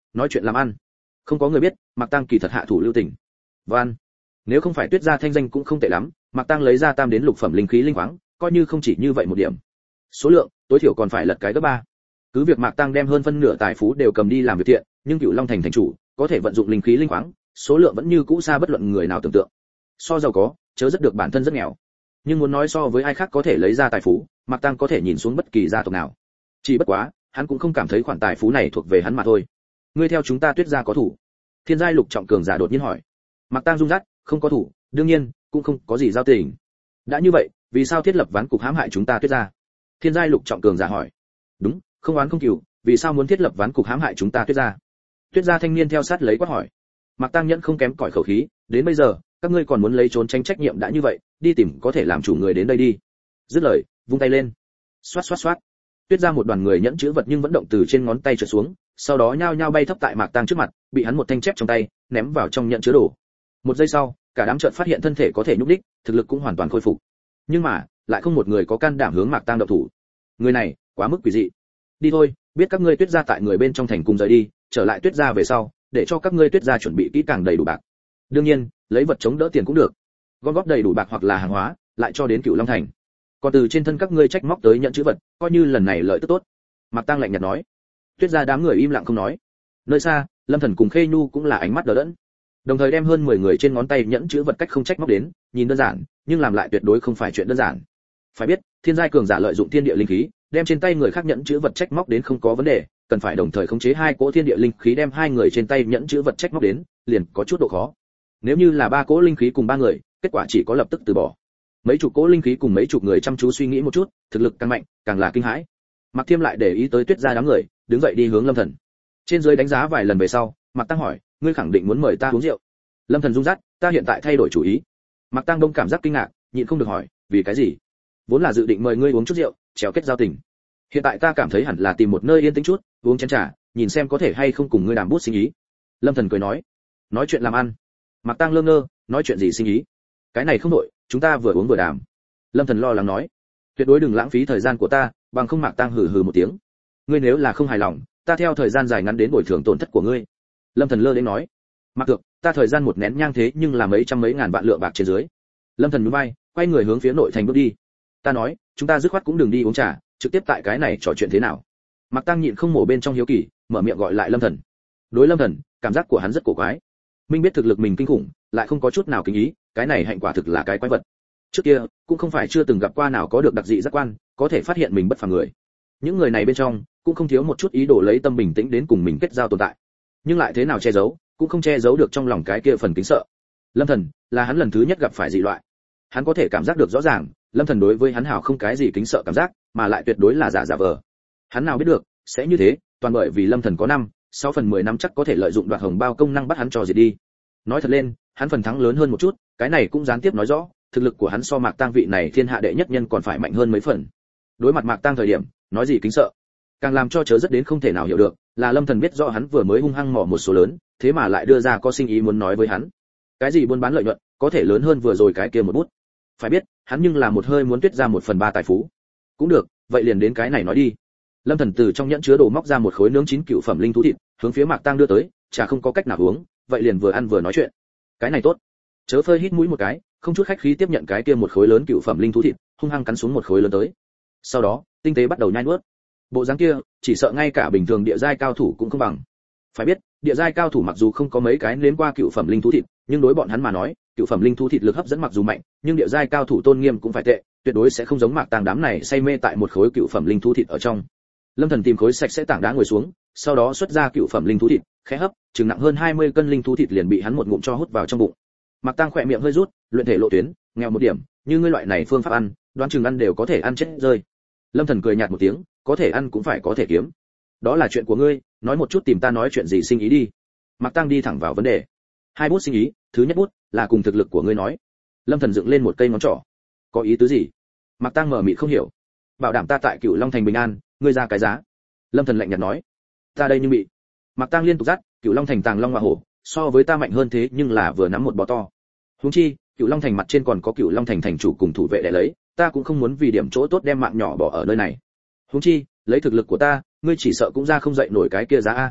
Speaker 1: nói chuyện làm ăn. Không có người biết, Mạc Tăng kỳ thật hạ thủ lưu tình. Van, nếu không phải Tuyết gia thanh danh cũng không tệ lắm, Mạc Tăng lấy ra tam đến lục phẩm linh khí linh khoáng, coi như không chỉ như vậy một điểm. Số lượng, tối thiểu còn phải lật cái gấp ba. Cứ việc Mạc Tăng đem hơn phân nửa tài phú đều cầm đi làm việc thiện, nhưng Cửu Long thành thành chủ, có thể vận dụng linh khí linh khoáng, số lượng vẫn như cũ xa bất luận người nào tưởng tượng. So giàu có, chớ rất được bản thân rất nghèo. Nhưng muốn nói so với ai khác có thể lấy ra tài phú, Mạc Tăng có thể nhìn xuống bất kỳ gia tộc nào. Chỉ bất quá, hắn cũng không cảm thấy khoản tài phú này thuộc về hắn mà thôi. Ngươi theo chúng ta Tuyết gia có thủ? Thiên giai lục trọng cường giả đột nhiên hỏi. Mạc Tăng rung rát, không có thủ, đương nhiên, cũng không có gì giao tình. Đã như vậy, vì sao thiết lập ván cục hãm hại chúng ta Tuyết gia? Thiên giai lục trọng cường giả hỏi. Đúng, không oán không cừu, vì sao muốn thiết lập ván cục hãm hại chúng ta Tuyết gia? Tuyết gia thanh niên theo sát lấy quát hỏi. Mạc Tăng nhẫn không kém cỏi khẩu khí, đến bây giờ, các ngươi còn muốn lấy trốn tránh trách nhiệm đã như vậy, đi tìm có thể làm chủ người đến đây đi. Dứt lời, vung tay lên. Xoát xoát xoát. Tuyết gia một đoàn người nhẫn chữ vật nhưng vẫn động từ trên ngón tay trượt xuống, sau đó nhao nhao bay thấp tại Mạc Tăng trước mặt, bị hắn một thanh chép trong tay, ném vào trong nhẫn chứa đồ. Một giây sau, cả đám chợt phát hiện thân thể có thể nhúc đích, thực lực cũng hoàn toàn khôi phục. Nhưng mà, lại không một người có can đảm hướng Mạc Tăng động thủ. Người này, quá mức quỷ dị. Đi thôi, biết các ngươi Tuyết gia tại người bên trong thành cùng rời đi, trở lại Tuyết gia về sau, để cho các ngươi Tuyết gia chuẩn bị kỹ càng đầy đủ bạc. Đương nhiên, lấy vật chống đỡ tiền cũng được. Gom góp đầy đủ bạc hoặc là hàng hóa, lại cho đến Cửu Long thành. Còn từ trên thân các ngươi trách móc tới nhận chữ vật, coi như lần này lợi tức tốt. Mạc Tăng lạnh nhạt nói. Tuyết gia đám người im lặng không nói. Nơi xa, Lâm Thần cùng Khê Nhu cũng là ánh mắt đờ đẫn. Đồng thời đem hơn mười người trên ngón tay nhẫn chữ vật cách không trách móc đến, nhìn đơn giản, nhưng làm lại tuyệt đối không phải chuyện đơn giản. Phải biết, thiên giai cường giả lợi dụng thiên địa linh khí, đem trên tay người khác nhẫn chữ vật trách móc đến không có vấn đề, cần phải đồng thời khống chế hai cỗ thiên địa linh khí đem hai người trên tay nhẫn chữ vật trách móc đến, liền có chút độ khó. Nếu như là ba cỗ linh khí cùng ba người, kết quả chỉ có lập tức từ bỏ. Mấy chục cỗ linh khí cùng mấy chục người chăm chú suy nghĩ một chút, thực lực càng mạnh, càng là kinh hãi. Mạc Thiêm lại để ý tới Tuyết gia đám người, đứng dậy đi hướng Lâm Thần. Trên dưới đánh giá vài lần về sau, Mạc Tăng hỏi, ngươi khẳng định muốn mời ta uống rượu? Lâm Thần rung rát, ta hiện tại thay đổi chủ ý. Mạc Tăng đông cảm giác kinh ngạc, nhịn không được hỏi, vì cái gì? Vốn là dự định mời ngươi uống chút rượu, trèo kết giao tình. Hiện tại ta cảm thấy hẳn là tìm một nơi yên tĩnh chút, uống chén trà, nhìn xem có thể hay không cùng ngươi đàm bút sinh ý. Lâm Thần cười nói, nói chuyện làm ăn. Mạc Tăng lơ ngơ, nói chuyện gì sinh ý? Cái này không đổi, chúng ta vừa uống vừa đàm. Lâm Thần lo lắng nói, tuyệt đối đừng lãng phí thời gian của ta, bằng không. Mạc Tăng hừ hừ một tiếng. Ngươi nếu là không hài lòng, ta theo thời gian dài ngắn đến bồi thường tổn thất của ngươi. Lâm Thần lơ đến nói, Mạc Thượng, ta thời gian một nén nhang thế nhưng là mấy trăm mấy ngàn vạn lượng bạc trên dưới. Lâm Thần nhún vai, quay người hướng phía nội thành bước đi. Ta nói, chúng ta dứt khoát cũng đừng đi uống trà, trực tiếp tại cái này trò chuyện thế nào? Mạc Tăng nhịn không mổ bên trong hiếu kỳ, mở miệng gọi lại Lâm Thần. Đối Lâm Thần, cảm giác của hắn rất cổ quái. Minh biết thực lực mình kinh khủng, lại không có chút nào kính ý, cái này hạnh quả thực là cái quái vật. Trước kia, cũng không phải chưa từng gặp qua nào có được đặc dị giác quan, có thể phát hiện mình bất phàm người. Những người này bên trong, cũng không thiếu một chút ý đồ lấy tâm bình tĩnh đến cùng mình kết giao tồn tại. Nhưng lại thế nào che giấu, cũng không che giấu được trong lòng cái kia phần kính sợ. Lâm Thần, là hắn lần thứ nhất gặp phải dị loại. Hắn có thể cảm giác được rõ ràng, Lâm Thần đối với hắn hảo không cái gì kính sợ cảm giác, mà lại tuyệt đối là giả giả vờ. Hắn nào biết được, sẽ như thế, toàn bởi vì Lâm Thần có năm, sáu phần mười năm chắc có thể lợi dụng đoạt hồng bao công năng bắt hắn cho diệt đi. Nói thật lên, hắn phần thắng lớn hơn một chút, cái này cũng gián tiếp nói rõ, thực lực của hắn so Mạc Tăng vị này thiên hạ đệ nhất nhân còn phải mạnh hơn mấy phần. Đối mặt Mạc Tăng thời điểm, nói gì kính sợ, càng làm cho chớ rất đến không thể nào hiểu được, là Lâm Thần biết rõ hắn vừa mới hung hăng mỏ một số lớn, thế mà lại đưa ra có sinh ý muốn nói với hắn. Cái gì buôn bán lợi nhuận, có thể lớn hơn vừa rồi cái kia một bút. Phải biết, hắn nhưng là một hơi muốn Tuyết ra một phần ba tài phú. Cũng được, vậy liền đến cái này nói đi. Lâm Thần từ trong nhẫn chứa đồ móc ra một khối nướng chín cựu phẩm linh thú thịt, hướng phía Mạc Tăng đưa tới, trà không có cách nào uống, vậy liền vừa ăn vừa nói chuyện. Cái này tốt. Chớ phơi hít mũi một cái, không chút khách khí tiếp nhận cái kia một khối lớn cựu phẩm linh thú thịt, hung hăng cắn xuống một khối lớn tới. Sau đó, tinh tế bắt đầu nhai nuốt. Bộ dáng kia, chỉ sợ ngay cả bình thường địa giai cao thủ cũng không bằng. Phải biết, địa giai cao thủ mặc dù không có mấy cái nếm qua cựu phẩm linh thú thịt, nhưng đối bọn hắn mà nói, cựu phẩm linh thú thịt lực hấp dẫn mặc dù mạnh, nhưng địa giai cao thủ tôn nghiêm cũng phải tệ, tuyệt đối sẽ không giống Mạc Tăng đám này say mê tại một khối cựu phẩm linh thú thịt ở trong. Lâm Thần tìm khối sạch sẽ tảng đá ngồi xuống, sau đó xuất ra cựu phẩm linh thú thịt, khẽ hấp, chừng nặng hơn hai mươi cân linh thú thịt liền bị hắn một ngụm cho hút vào trong bụng. Mạc Tăng khỏe miệng hơi rút, luyện thể lộ tuyến, nghèo một điểm, như ngươi loại này phương pháp ăn, đoán chừng ăn đều có thể ăn chết rơi. Lâm Thần cười nhạt một tiếng, có thể ăn cũng phải có thể kiếm. Đó là chuyện của ngươi, nói một chút tìm ta nói chuyện gì sinh ý đi. Mạc Tăng đi thẳng vào vấn đề. Hai bút sinh ý, thứ nhất bút là cùng thực lực của ngươi nói. Lâm Thần dựng lên một cây ngón trỏ. Có ý tứ gì? Mạc Tăng mở mịt không hiểu. Bảo đảm ta tại Cửu Long thành bình an, ngươi ra cái giá. Lâm Thần lạnh nhạt nói. Ta đây nhưng bị. Mạc Tăng liên tục dắt, Cửu Long thành tàng long hoa hổ, so với ta mạnh hơn thế nhưng là vừa nắm một bò to. Huống chi, Cửu Long thành mặt trên còn có Cửu Long thành thành chủ cùng thủ vệ để lấy, ta cũng không muốn vì điểm chỗ tốt đem mạng nhỏ bỏ ở nơi này. Huống chi, lấy thực lực của ta, ngươi chỉ sợ cũng ra không dậy nổi cái kia giá a.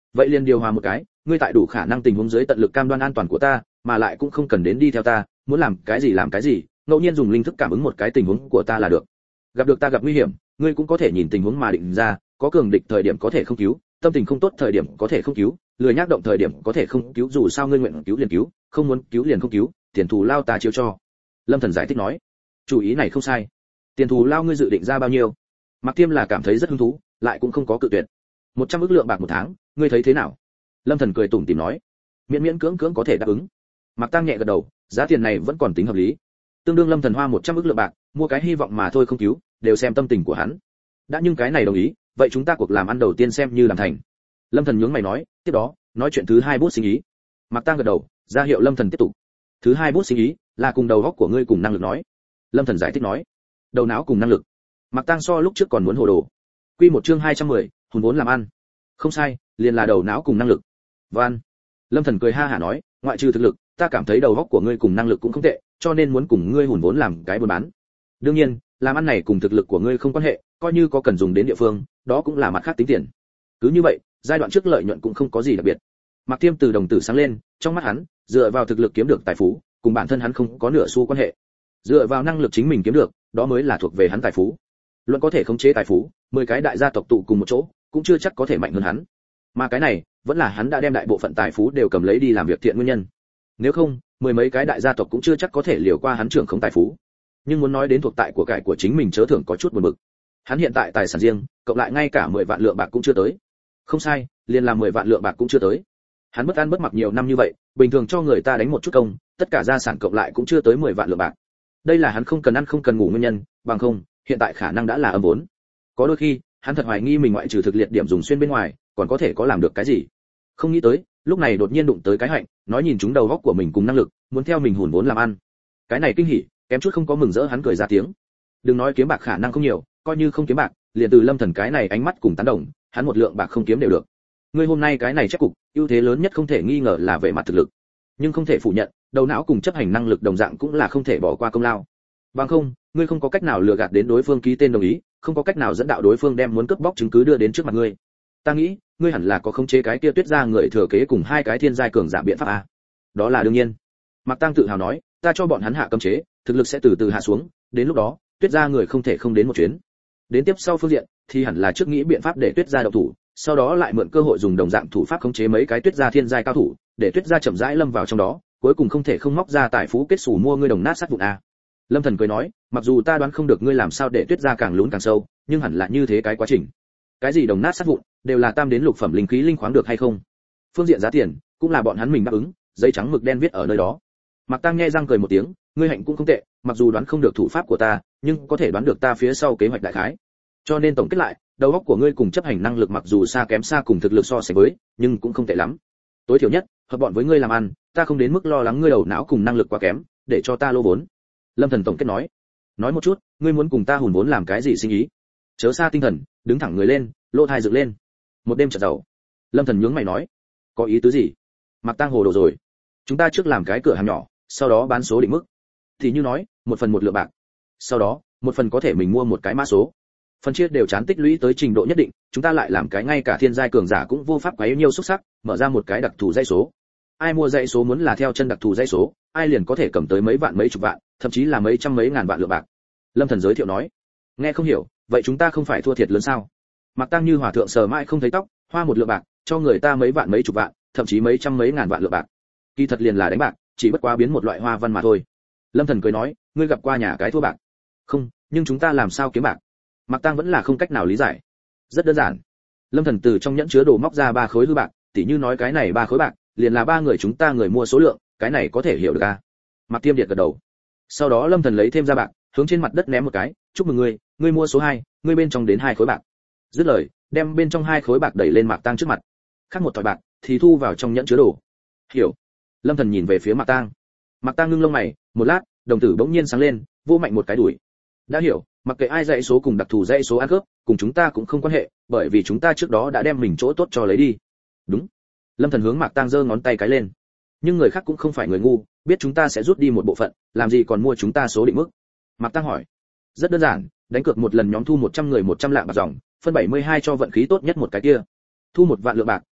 Speaker 1: vậy liền điều hòa một cái, ngươi tại đủ khả năng tình huống dưới tận lực cam đoan an toàn của ta, mà lại cũng không cần đến đi theo ta, muốn làm cái gì làm cái gì, ngẫu nhiên dùng linh thức cảm ứng một cái tình huống của ta là được. Gặp được ta gặp nguy hiểm, ngươi cũng có thể nhìn tình huống mà định ra, có cường địch thời điểm có thể không cứu, tâm tình không tốt thời điểm có thể không cứu, lười nhác động thời điểm có thể không cứu, dù sao ngươi nguyện cứu liền cứu, không muốn cứu liền không cứu, tiền thù lao ta chiếu cho. Lâm Thần giải thích nói, chủ ý này không sai. Tiền thù lao ngươi dự định ra bao nhiêu? Mạc Tiêm là cảm thấy rất hứng thú, lại cũng không có cự tuyệt. một trăm ức lượng bạc một tháng, ngươi thấy thế nào? Lâm Thần cười tủm tỉm nói, miễn miễn cưỡng cưỡng có thể đáp ứng. Mạc Tăng nhẹ gật đầu, giá tiền này vẫn còn tính hợp lý. Tương đương Lâm Thần hoa một trăm ức lượng bạc, mua cái hy vọng mà thôi không cứu, đều xem tâm tình của hắn. Đã nhưng cái này đồng ý, vậy chúng ta cuộc làm ăn đầu tiên xem như làm thành. Lâm Thần nhướng mày nói, tiếp đó, nói chuyện thứ hai bút sinh ý. Mạc Tăng gật đầu, ra hiệu Lâm Thần tiếp tục. Thứ hai bút sinh ý là cùng đầu óc của ngươi cùng năng lực nói. Lâm Thần giải thích nói, đầu não cùng năng lực. Mạc Tăng so lúc trước còn muốn hồ đồ. Quy một chương hai trăm mười, hùn vốn làm ăn. Không sai, liền là đầu não cùng năng lực. Van. Lâm Thần cười ha hả nói, ngoại trừ thực lực, ta cảm thấy đầu óc của ngươi cùng năng lực cũng không tệ, cho nên muốn cùng ngươi hùn vốn làm cái buôn bán. Đương nhiên, làm ăn này cùng thực lực của ngươi không quan hệ, coi như có cần dùng đến địa phương, đó cũng là mặt khác tính tiền. Cứ như vậy, giai đoạn trước lợi nhuận cũng không có gì đặc biệt. Mạc Tiêm từ đồng tử sáng lên, trong mắt hắn, dựa vào thực lực kiếm được tài phú, cùng bản thân hắn không có nửa xu quan hệ. Dựa vào năng lực chính mình kiếm được, đó mới là thuộc về hắn tài phú. Luận có thể khống chế tài phú, mười cái đại gia tộc tụ cùng một chỗ, cũng chưa chắc có thể mạnh hơn hắn. Mà cái này, vẫn là hắn đã đem đại bộ phận tài phú đều cầm lấy đi làm việc thiện nguyên nhân. Nếu không, mười mấy cái đại gia tộc cũng chưa chắc có thể liều qua hắn trưởng khống tài phú. Nhưng muốn nói đến thuộc tại của cải của chính mình chớ thưởng có chút buồn bực. Hắn hiện tại tài sản riêng, cộng lại ngay cả mười vạn lượng bạc cũng chưa tới. Không sai, liền là mười vạn lượng bạc cũng chưa tới. Hắn bất ăn bất mặc nhiều năm như vậy, bình thường cho người ta đánh một chút công, tất cả gia sản cộng lại cũng chưa tới mười vạn lượng bạc. Đây là hắn không cần ăn không cần ngủ nguyên nhân, bằng không, hiện tại khả năng đã là âm vốn. Có đôi khi, hắn thật hoài nghi mình ngoại trừ thực liệt điểm dùng xuyên bên ngoài, còn có thể có làm được cái gì. Không nghĩ tới, lúc này đột nhiên đụng tới cái hạnh, nói nhìn chúng đầu óc của mình cùng năng lực, muốn theo mình hùn vốn làm ăn. Cái này kinh hỉ, kém chút không có mừng rỡ hắn cười ra tiếng. Đừng nói kiếm bạc khả năng không nhiều, coi như không kiếm bạc, liền từ Lâm Thần cái này ánh mắt cùng tán đồng, hắn một lượng bạc không kiếm đều được. Ngươi hôm nay cái này chắc cục, ưu thế lớn nhất không thể nghi ngờ là về mặt thực lực, nhưng không thể phủ nhận, đầu não cùng chấp hành năng lực đồng dạng cũng là không thể bỏ qua công lao. Bằng không, ngươi không có cách nào lừa gạt đến đối phương ký tên đồng ý, không có cách nào dẫn đạo đối phương đem muốn cướp bóc chứng cứ đưa đến trước mặt ngươi. Ta nghĩ, ngươi hẳn là có khống chế cái kia Tuyết gia người thừa kế cùng hai cái thiên giai cường giả biện pháp a. Đó là đương nhiên. Mạc Tăng tự hào nói, ta cho bọn hắn hạ cấm chế, thực lực sẽ từ từ hạ xuống, đến lúc đó, Tuyết gia người không thể không đến một chuyến. Đến tiếp sau phương diện, thì hẳn là trước nghĩ biện pháp để Tuyết gia động thủ, sau đó lại mượn cơ hội dùng đồng dạng thủ pháp khống chế mấy cái Tuyết gia thiên giai cao thủ, để Tuyết gia chậm rãi lâm vào trong đó, cuối cùng không thể không móc ra tài phú kết sủ mua ngươi đồng nát sát vụn a. Lâm Thần cười nói, mặc dù ta đoán không được ngươi làm sao để Tuyết gia càng lún càng sâu, nhưng hẳn là như thế cái quá trình. Cái gì đồng nát sát vụn, đều là tam đến lục phẩm linh khí linh khoáng được hay không? Phương diện giá tiền, cũng là bọn hắn mình đáp ứng, giấy trắng mực đen viết ở nơi đó. Mạc Tăng nghe răng cười một tiếng, ngươi hạnh cũng không tệ, mặc dù đoán không được thủ pháp của ta, nhưng có thể đoán được ta phía sau kế hoạch đại khái. Cho nên tổng kết lại, đầu óc của ngươi cùng chấp hành năng lực mặc dù xa kém xa cùng thực lực so sánh với, nhưng cũng không tệ lắm. Tối thiểu nhất, hợp bọn với ngươi làm ăn, ta không đến mức lo lắng ngươi đầu não cùng năng lực quá kém, để cho ta lô vốn. Lâm Thần tổng kết nói, nói một chút, ngươi muốn cùng ta hùn vốn làm cái gì sinh ý? Chớ xa tinh thần, đứng thẳng người lên, lỗ tai dựng lên. Một đêm chợt giàu. Lâm Thần nhướng mày nói, có ý tứ gì? Mạc Tăng hồ đồ rồi. Chúng ta trước làm cái cửa hàng nhỏ, sau đó bán số định mức. Thì như nói, một phần một lượng bạc. Sau đó, một phần có thể mình mua một cái mã số. Phần chia đều chán tích lũy tới trình độ nhất định, chúng ta lại làm cái ngay cả thiên giai cường giả cũng vô pháp quấy nhiêu xuất sắc, mở ra một cái đặc thù dãy số. Ai mua dãy số muốn là theo chân đặc thù dãy số, ai liền có thể cầm tới mấy vạn mấy chục vạn, thậm chí là mấy trăm mấy ngàn vạn lượng bạc. Lâm Thần giới thiệu nói, nghe không hiểu, vậy chúng ta không phải thua thiệt lớn sao? Mạc Tăng như hòa thượng sờ mãi không thấy tóc, hoa một lượng bạc, cho người ta mấy vạn mấy chục vạn, thậm chí mấy trăm mấy ngàn vạn lượng bạc. Kỳ thật liền là đánh bạc, chỉ bất quá biến một loại hoa văn mà thôi. Lâm Thần cười nói, ngươi gặp qua nhà cái thua bạc? Không, nhưng chúng ta làm sao kiếm bạc? Mạc Tăng vẫn là không cách nào lý giải. Rất đơn giản. Lâm Thần từ trong nhẫn chứa đồ móc ra ba khối hư bạc, tỉ như nói cái này ba khối bạc, liền là ba người chúng ta người mua số lượng, cái này có thể hiểu được à? Mạc Tiêm Điệt gật đầu. Sau đó Lâm Thần lấy thêm ra bạc, hướng trên mặt đất ném một cái, chúc mừng ngươi, ngươi mua số hai, ngươi bên trong đến hai khối bạc. Dứt lời, đem bên trong hai khối bạc đẩy lên Mạc Tăng trước mặt. Khác một thỏi bạc thì thu vào trong nhẫn chứa đồ. Hiểu. Lâm Thần nhìn về phía Mạc Tăng. Mạc Tăng ngưng lông mày, một lát, đồng tử bỗng nhiên sáng lên, vô mạnh một cái đuổi. Đã hiểu, mặc kệ ai dãy số cùng đặc thù dãy số ăn cướp, cùng chúng ta cũng không quan hệ, bởi vì chúng ta trước đó đã đem mình chỗ tốt cho lấy đi. Đúng. Lâm Thần hướng Mạc Tăng giơ ngón tay cái lên. Nhưng người khác cũng không phải người ngu, biết chúng ta sẽ rút đi một bộ phận, làm gì còn mua chúng ta số định mức. Mạc Tăng hỏi. Rất đơn giản, đánh cược một lần nhóm thu một trăm người một trăm lạng bạc dòng, phân bảy mươi hai cho vận khí tốt nhất một cái kia. Thu một vạn lượng bạc,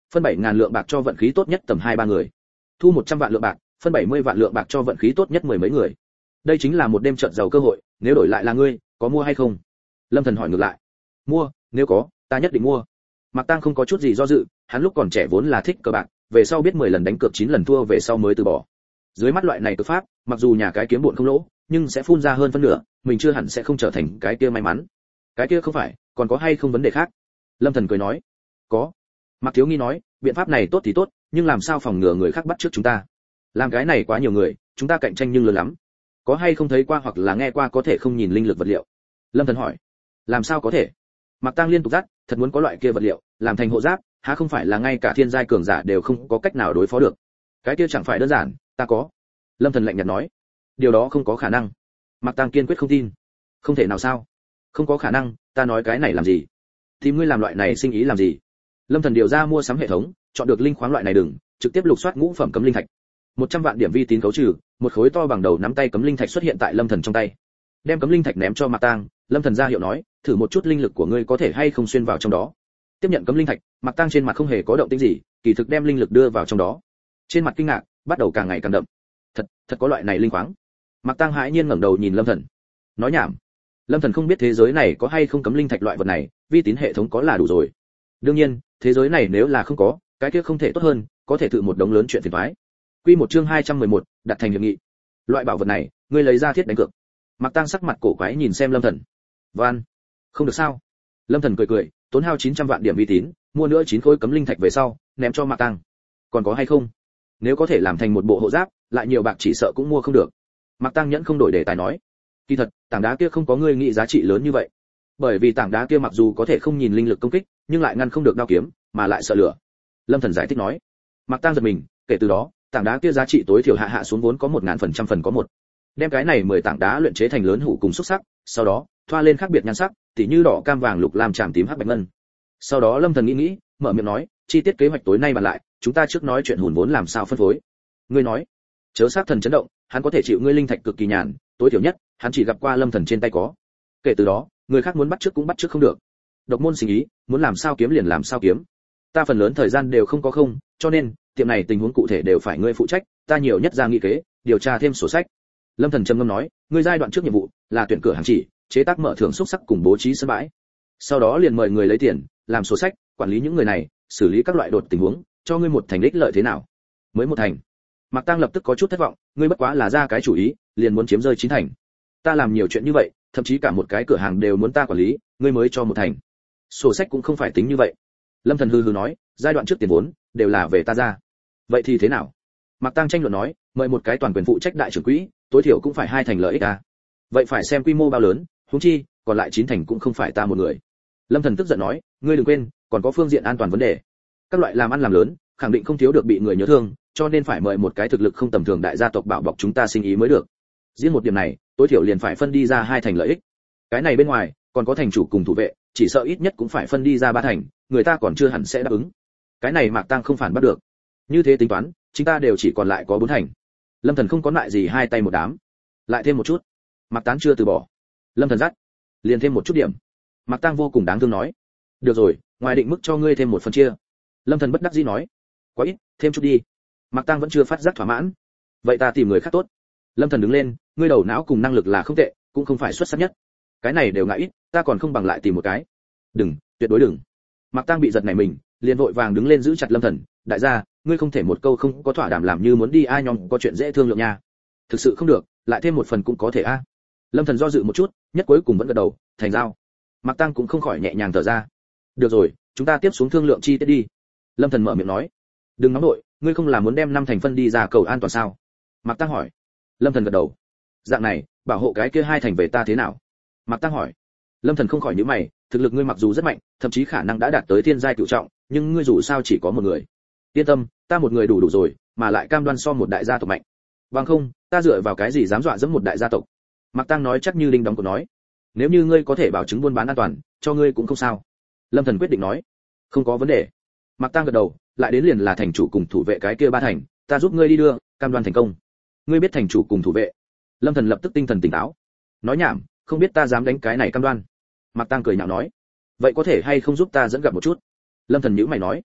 Speaker 1: phân bảy ngàn lượng bạc cho vận khí tốt nhất tầm hai ba người. Thu một trăm vạn lượng bạc, phân bảy mươi vạn lượng bạc cho vận khí tốt nhất mười mấy người. Đây chính là một đêm trợt giàu cơ hội, nếu đổi lại là ngươi, có mua hay không? Lâm Thần hỏi ngược lại. Mua, nếu có, ta nhất định mua. Mạc Tăng không có chút gì do dự, hắn lúc còn trẻ vốn là thích cờ bạc, về sau biết mười lần đánh cược chín lần thua về sau mới từ bỏ. Dưới mắt loại này cực pháp, mặc dù nhà cái kiếm bộn không lỗ, nhưng sẽ phun ra hơn phân nửa, mình chưa hẳn sẽ không trở thành cái kia may mắn. Cái kia không phải, còn có hay không vấn đề khác? Lâm Thần cười nói. Có. Mạc Thiếu Nghi nói, biện pháp này tốt thì tốt, nhưng làm sao phòng ngừa người khác bắt trước chúng ta? Làm cái này quá nhiều người, chúng ta cạnh tranh nhưng lớn lắm. Có hay không thấy qua hoặc là nghe qua có thể không nhìn linh lực vật liệu? Lâm Thần hỏi. Làm sao có thể? Mạc Tăng liên tục dắt, thật muốn có loại kia vật liệu, làm thành hộ giáp, há không phải là ngay cả thiên giai cường giả đều không có cách nào đối phó được? Cái kia chẳng phải đơn giản, ta có. Lâm Thần lạnh nhạt nói. Điều đó không có khả năng. Mạc Tăng kiên quyết không tin. Không thể nào sao? Không có khả năng, ta nói cái này làm gì? Tìm ngươi làm loại này sinh ý làm gì? Lâm Thần điều ra mua sắm hệ thống, chọn được linh khoáng loại này đừng, trực tiếp lục soát ngũ phẩm cấm linh thạch. một trăm vạn điểm vi tín cấu trừ, một khối to bằng đầu nắm tay cấm linh thạch xuất hiện tại Lâm Thần trong tay. Đem cấm linh thạch ném cho Mạc Tăng, Lâm Thần ra hiệu nói, thử một chút linh lực của ngươi có thể hay không xuyên vào trong đó. Tiếp nhận cấm linh thạch, Mạc Tăng trên mặt không hề có động tĩnh gì, kỳ thực đem linh lực đưa vào trong đó. Trên mặt kinh ngạc bắt đầu càng ngày càng đậm. Thật, thật có loại này linh khoáng. Mạc Tăng hãi nhiên ngẩng đầu nhìn Lâm Thần. Nói nhảm. Lâm Thần không biết thế giới này có hay không cấm linh thạch loại vật này, vi tín hệ thống có là đủ rồi. Đương nhiên, thế giới này nếu là không có, cái kia không thể tốt hơn, có thể tự một đống lớn chuyện phiền toái. Quy một chương hai trăm mười một, đặt thành hiệp nghị. Loại bảo vật này, ngươi lấy ra thiết đánh cược. Mạc Tăng sắc mặt cổ quái nhìn xem Lâm Thần. Van, không được sao? Lâm Thần cười cười, tốn hao chín trăm vạn điểm vi tín, mua nữa chín khối cấm linh thạch về sau, ném cho Mạc Tăng. Còn có hay không? Nếu có thể làm thành một bộ hộ giáp, lại nhiều bạc chỉ sợ cũng mua không được. Mạc Tăng nhẫn không đổi đề tài nói. Kỳ thật, tảng đá kia không có ngươi nghĩ giá trị lớn như vậy. Bởi vì tảng đá kia mặc dù có thể không nhìn linh lực công kích, nhưng lại ngăn không được đao kiếm, mà lại sợ lửa. Lâm Thần giải thích nói. Mạc Tăng giật mình, kể từ đó, tảng đá kia giá trị tối thiểu hạ hạ xuống vốn có một ngàn phần trăm phần có một. Đem cái này mười tảng đá luyện chế thành lớn hủ cùng xúc sắc, sau đó thoa lên khác biệt nhan sắc, tỉ như đỏ, cam, vàng, lục, lam, tràm, tím, hắc, bạch, ngân. Sau đó Lâm Thần nghĩ nghĩ, mở miệng nói, chi tiết kế hoạch tối nay bàn lại, chúng ta trước nói chuyện hùn vốn làm sao phân phối. Ngươi nói. Chớ sát thần chấn động, hắn có thể chịu ngươi linh thạch cực kỳ nhàn, tối thiểu nhất, hắn chỉ gặp qua Lâm Thần trên tay có. Kể từ đó, người khác muốn bắt trước cũng bắt trước không được. Độc môn sinh ý, muốn làm sao kiếm liền làm sao kiếm. Ta phần lớn thời gian đều không có không, cho nên, tiệm này tình huống cụ thể đều phải ngươi phụ trách, ta nhiều nhất ra nghị kế, điều tra thêm sổ sách. Lâm Thần trầm ngâm nói, ngươi giai đoạn trước nhiệm vụ là tuyển cửa hàng chỉ, chế tác mở thưởng xúc sắc cùng bố trí sân bãi. Sau đó liền mời người lấy tiền, làm sổ sách, quản lý những người này, xử lý các loại đột tình huống, cho ngươi một thành đích lợi thế nào? Mới một thành. Mạc Tăng lập tức có chút thất vọng, ngươi bất quá là ra cái chủ ý, liền muốn chiếm rơi chín thành. Ta làm nhiều chuyện như vậy, thậm chí cả một cái cửa hàng đều muốn ta quản lý, ngươi mới cho một thành. Sổ sách cũng không phải tính như vậy. Lâm Thần hừ hừ nói, giai đoạn trước tiền vốn đều là về ta ra. Vậy thì thế nào? Mạc Tăng tranh luận nói, mời một cái toàn quyền phụ trách đại trưởng quỹ, tối thiểu cũng phải hai thành lợi ích à? Vậy phải xem quy mô bao lớn, huống chi, còn lại chín thành cũng không phải ta một người. Lâm Thần tức giận nói, ngươi đừng quên, còn có phương diện an toàn vấn đề. Các loại làm ăn làm lớn, khẳng định không thiếu được bị người nhớ thương, cho nên phải mời một cái thực lực không tầm thường đại gia tộc bảo bọc chúng ta sinh ý mới được. Riêng một điểm này, tối thiểu liền phải phân đi ra hai thành lợi ích. Cái này bên ngoài, còn có thành chủ cùng thủ vệ, chỉ sợ ít nhất cũng phải phân đi ra ba thành, người ta còn chưa hẳn sẽ đáp ứng. Cái này Mạc Tăng không phản bắt được. Như thế tính toán, chúng ta đều chỉ còn lại có bốn thành. Lâm Thần không có lại gì hai tay một đám. Lại thêm một chút. Mạc Tán chưa từ bỏ. Lâm Thần dắt. Liền thêm một chút điểm. Mạc Tăng vô cùng đáng thương nói. Được rồi, ngoài định mức cho ngươi thêm một phần chia. Lâm Thần bất đắc dĩ nói. Quá ít, thêm chút đi. Mạc Tăng vẫn chưa phát giác thỏa mãn. Vậy ta tìm người khác tốt. Lâm Thần đứng lên, ngươi đầu não cùng năng lực là không tệ, cũng không phải xuất sắc nhất. Cái này đều ngại ít, ta còn không bằng lại tìm một cái. Đừng, tuyệt đối đừng. Mạc Tăng bị giật nảy mình, liền vội vàng đứng lên giữ chặt Lâm Thần, đại gia, ngươi không thể một câu không có thỏa đàm làm như muốn đi ai nhóm có chuyện dễ thương lượng nha. Thực sự không được, lại thêm một phần cũng có thể a. Lâm Thần do dự một chút, nhất cuối cùng vẫn gật đầu, thành giao. Mạc Tăng cũng không khỏi nhẹ nhàng thở ra. Được rồi, chúng ta tiếp xuống thương lượng chi tiết đi. Lâm Thần mở miệng nói. Đừng nóng nội, ngươi không là muốn đem năm thành phân đi ra cầu an toàn sao? Mạc Tăng hỏi. Lâm Thần gật đầu. Dạng này, bảo hộ cái kia hai thành về ta thế nào? Mạc Tăng hỏi. Lâm Thần không khỏi nhíu mày, thực lực ngươi mặc dù rất mạnh, thậm chí khả năng đã đạt tới thiên giai cửu trọng, nhưng ngươi dù sao chỉ có một người. Yên tâm, ta một người đủ đủ rồi, mà lại cam đoan so một đại gia tộc mạnh. Bằng không, ta dựa vào cái gì dám dọa dẫm một đại gia tộc? Mạc Tăng nói chắc như đinh đóng cột nói. Nếu như ngươi có thể bảo chứng buôn bán an toàn, cho ngươi cũng không sao. Lâm Thần quyết định nói. Không có vấn đề. Mạc Tăng gật đầu, lại đến liền là thành chủ cùng thủ vệ cái kia ba thành, ta giúp ngươi đi đưa, cam đoan thành công. Ngươi biết thành chủ cùng thủ vệ? Lâm Thần lập tức tinh thần tỉnh táo. Nói nhảm, không biết ta dám đánh cái này cam đoan. Mạc Tăng cười nhạo nói. Vậy có thể hay không giúp ta dẫn gặp một chút? Lâm Thần nhíu mày nói.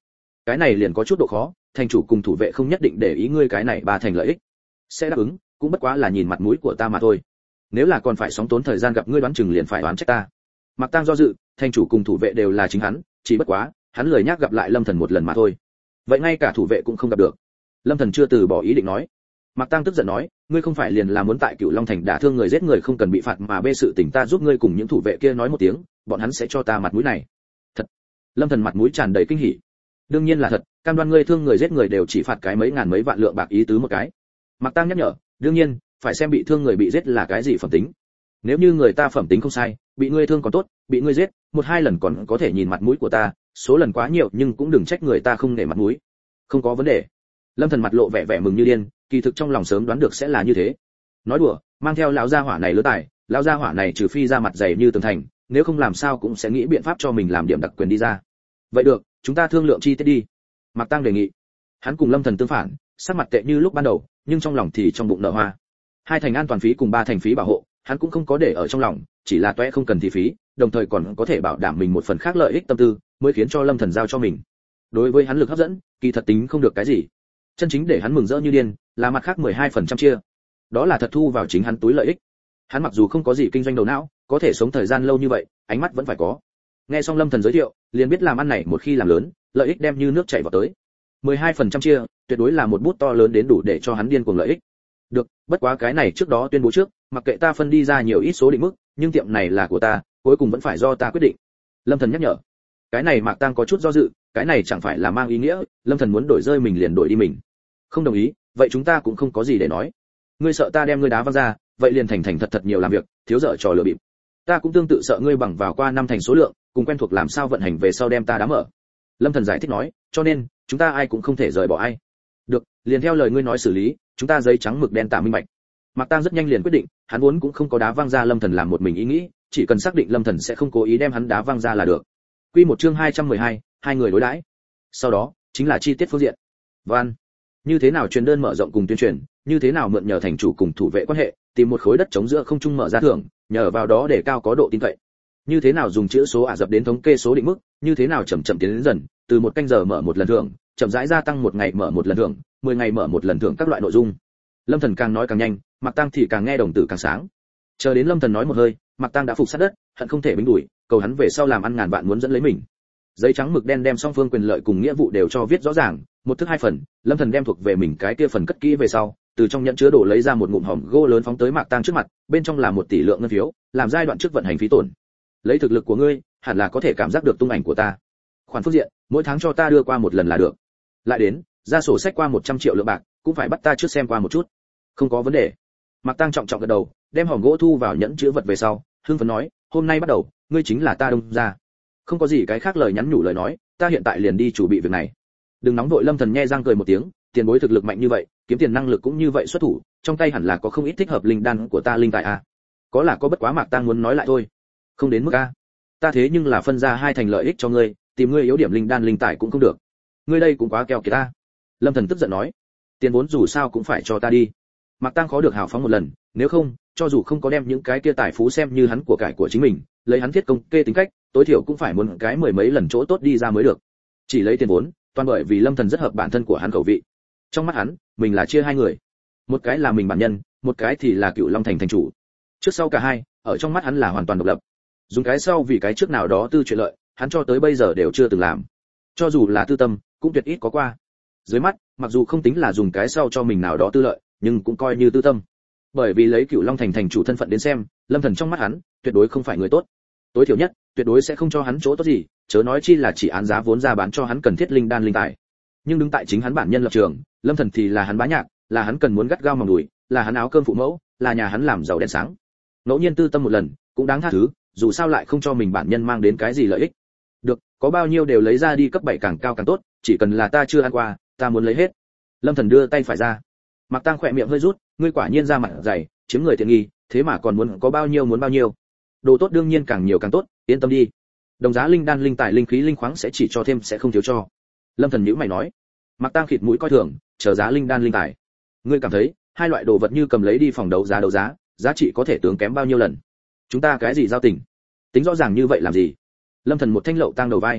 Speaker 1: cái này liền có chút độ khó, thành chủ cùng thủ vệ không nhất định để ý ngươi cái này ba thành lợi ích. Sẽ đáp ứng, cũng bất quá là nhìn mặt mũi của ta mà thôi. Nếu là còn phải sóng tốn thời gian gặp ngươi đoán chừng liền phải đoán trách ta. Mạc Tang do dự, thành chủ cùng thủ vệ đều là chính hắn, chỉ bất quá, hắn lười nhác gặp lại Lâm Thần một lần mà thôi. Vậy ngay cả thủ vệ cũng không gặp được. Lâm Thần chưa từ bỏ ý định nói. Mạc Tang tức giận nói, ngươi không phải liền là muốn tại Cửu Long Thành đả thương người giết người không cần bị phạt mà bê sự tình ta giúp ngươi cùng những thủ vệ kia nói một tiếng, bọn hắn sẽ cho ta mặt mũi này. Thật. Lâm Thần mặt mũi tràn đầy kinh hỉ. Đương nhiên là thật, cam đoan ngươi thương người giết người đều chỉ phạt cái mấy ngàn mấy vạn lượng bạc ý tứ một cái. Mạc Tang nhắc nhở, đương nhiên, phải xem bị thương người bị giết là cái gì phẩm tính. Nếu như người ta phẩm tính không sai, bị ngươi thương còn tốt, bị ngươi giết, một hai lần còn có thể nhìn mặt mũi của ta, số lần quá nhiều nhưng cũng đừng trách người ta không để mặt mũi. Không có vấn đề. Lâm Thần mặt lộ vẻ vẻ mừng như điên, kỳ thực trong lòng sớm đoán được sẽ là như thế. Nói đùa, mang theo lão gia hỏa này lứa tài, lão gia hỏa này trừ phi ra mặt dày như tường thành, nếu không làm sao cũng sẽ nghĩ biện pháp cho mình làm điểm đặc quyền đi ra. Vậy được, chúng ta thương lượng chi tiết đi. Mạc Tăng đề nghị. Hắn cùng Lâm Thần tương phản, sắc mặt tệ như lúc ban đầu, nhưng trong lòng thì trong bụng nở hoa. Hai thành an toàn phí cùng ba thành phí bảo hộ, hắn cũng không có để ở trong lòng, chỉ là toé không cần thì phí, đồng thời còn có thể bảo đảm mình một phần khác lợi ích tâm tư, mới khiến cho Lâm Thần giao cho mình. Đối với hắn lực hấp dẫn, kỳ thật tính không được cái gì. Chân chính để hắn mừng rỡ như điên, là mặt khác mười hai phần trăm chia. Đó là thật thu vào chính hắn túi lợi ích. Hắn mặc dù không có gì kinh doanh đầu não, có thể sống thời gian lâu như vậy, ánh mắt vẫn phải có. Nghe xong Lâm Thần giới thiệu, liền biết làm ăn này một khi làm lớn, lợi ích đem như nước chảy vào tới. mười hai phần trăm chia, tuyệt đối là một bút to lớn đến đủ để cho hắn điên cuồng lợi ích. Được, bất quá cái này trước đó tuyên bố trước, mặc kệ ta phân đi ra nhiều ít số định mức, nhưng tiệm này là của ta, cuối cùng vẫn phải do ta quyết định. Lâm Thần nhắc nhở. Cái này Mạc Tăng có chút do dự, cái này chẳng phải là mang ý nghĩa, Lâm Thần muốn đổi rơi mình liền đổi đi mình. Không đồng ý, vậy chúng ta cũng không có gì để nói. Ngươi sợ ta đem ngươi đá văng ra, vậy liền thành thành thật thật nhiều làm việc, thiếu dở trò lừa bịp. Ta cũng tương tự sợ ngươi bằng vào qua năm thành số lượng, cùng quen thuộc làm sao vận hành về sau đem ta đá mở. Lâm Thần giải thích nói, cho nên, chúng ta ai cũng không thể rời bỏ ai. Được, liền theo lời ngươi nói xử lý, chúng ta giấy trắng mực đen tả minh bạch. Mạc Tăng rất nhanh liền quyết định, hắn vốn cũng không có đá văng ra Lâm Thần làm một mình ý nghĩ, chỉ cần xác định Lâm Thần sẽ không cố ý đem hắn đá văng ra là được. Quy một chương hai trăm mười hai, hai người đối đãi. Sau đó, chính là chi tiết phương diện. Văn, như thế nào truyền đơn mở rộng cùng tuyên truyền, như thế nào mượn nhờ thành chủ cùng thủ vệ quan hệ, tìm một khối đất trống giữa không trung mở ra thưởng, nhờ vào đó để cao có độ tin cậy. Như thế nào dùng chữ số ả dập đến thống kê số định mức, như thế nào chậm chậm tiến đến dần, từ một canh giờ mở một lần thưởng, chậm rãi gia tăng một ngày mở một lần thưởng, mười ngày mở một lần thưởng các loại nội dung. Lâm Thần càng nói càng nhanh, Mạc Tăng thì càng nghe đồng tử càng sáng. Chờ đến Lâm Thần nói một hơi, Mạc Tăng đã phục sát đất, hận không thể bính đuổi, cầu hắn về sau làm ăn ngàn vạn muốn dẫn lấy mình. Giấy trắng mực đen đem song phương quyền lợi cùng nghĩa vụ đều cho viết rõ ràng, một thức hai phần, Lâm Thần đem thuộc về mình cái kia phần cất kỹ về sau, từ trong nhẫn chứa đồ lấy ra một ngụm hòm gỗ lớn phóng tới Mạc Tăng trước mặt, bên trong là một tỷ lượng ngân phiếu, làm giai đoạn trước vận hành phí tổn. Lấy thực lực của ngươi, hẳn là có thể cảm giác được tung ảnh của ta. Khoản phương diện, mỗi tháng cho ta đưa qua một lần là được. Lại đến, ra sổ sách qua một trăm triệu lượng bạc, cũng phải bắt ta trước xem qua một chút. Không có vấn đề. Mạc Tăng trọng trọng gật đầu, đem hòm gỗ thu vào nhẫn chứa vật về sau, hưng phấn nói, hôm nay bắt đầu, ngươi chính là ta Đông gia. Không có gì cái khác lời nhắn nhủ lời nói, ta hiện tại liền đi chủ bị việc này. Đừng nóng đội. Lâm Thần nhe răng cười một tiếng, tiền bối thực lực mạnh như vậy, kiếm tiền năng lực cũng như vậy xuất thủ, trong tay hẳn là có không ít thích hợp linh đan của ta linh tài a. Có là có, bất quá Mạc Tăng muốn nói lại thôi. Không đến mức a. Ta thế nhưng là phân ra hai thành lợi ích cho ngươi, tìm ngươi yếu điểm linh đan linh tài cũng không được. Ngươi đây cũng quá keo kiệt ta. Lâm Thần tức giận nói, tiền vốn dù sao cũng phải cho ta đi. Mạc Tăng khó được hào phóng một lần, nếu không, cho dù không có đem những cái kia tài phú xem như hắn của cải của chính mình, lấy hắn thiết công kê tính cách, tối thiểu cũng phải muốn cái mười mấy lần chỗ tốt đi ra mới được. Chỉ lấy tiền vốn, toàn bởi vì Lâm Thần rất hợp bản thân của hắn khẩu vị. Trong mắt hắn, mình là chia hai người, một cái là mình bản nhân, một cái thì là Cựu Long Thành thành chủ. Trước sau cả hai, ở trong mắt hắn là hoàn toàn độc lập. Dùng cái sau vì cái trước nào đó tư chuyện lợi, hắn cho tới bây giờ đều chưa từng làm. Cho dù là tư tâm, cũng tuyệt ít có qua. Dưới mắt, mặc dù không tính là dùng cái sau cho mình nào đó tư lợi, nhưng cũng coi như tư tâm. Bởi vì lấy Cựu Long Thành thành chủ thân phận đến xem, Lâm Thần trong mắt hắn, tuyệt đối không phải người tốt. Tối thiểu nhất, tuyệt đối sẽ không cho hắn chỗ tốt gì, chớ nói chi là chỉ án giá vốn ra bán cho hắn cần thiết linh đan linh tài. Nhưng đứng tại chính hắn bản nhân lập trường, Lâm Thần thì là hắn bá nhạc, là hắn cần muốn gắt gao mòng đùi, là hắn áo cơm phụ mẫu, là nhà hắn làm giàu đèn sáng. Ngẫu nhiên tư tâm một lần, cũng đáng tha thứ, dù sao lại không cho mình bản nhân mang đến cái gì lợi ích. Được, có bao nhiêu đều lấy ra đi, cấp bảy càng cao càng tốt, chỉ cần là ta chưa ăn qua, ta muốn lấy hết. Lâm Thần đưa tay phải ra. Mạc Tăng khỏe miệng hơi rút, ngươi quả nhiên ra mặt dày, chiếm người tiện nghi, thế mà còn muốn có bao nhiêu muốn bao nhiêu. Đồ tốt đương nhiên càng nhiều càng tốt, yên tâm đi. Đồng giá linh đan linh tài linh khí linh khoáng sẽ chỉ cho thêm sẽ không thiếu cho. Lâm Thần nhíu mày nói. Mạc Tăng khịt mũi coi thường, chờ giá linh đan linh tài. Ngươi cảm thấy, hai loại đồ vật như cầm lấy đi phòng đấu giá đấu giá, giá trị có thể tướng kém bao nhiêu lần? Chúng ta cái gì giao tình? Tính rõ ràng như vậy làm gì? Lâm Thần một thanh lậu tang đầu vai.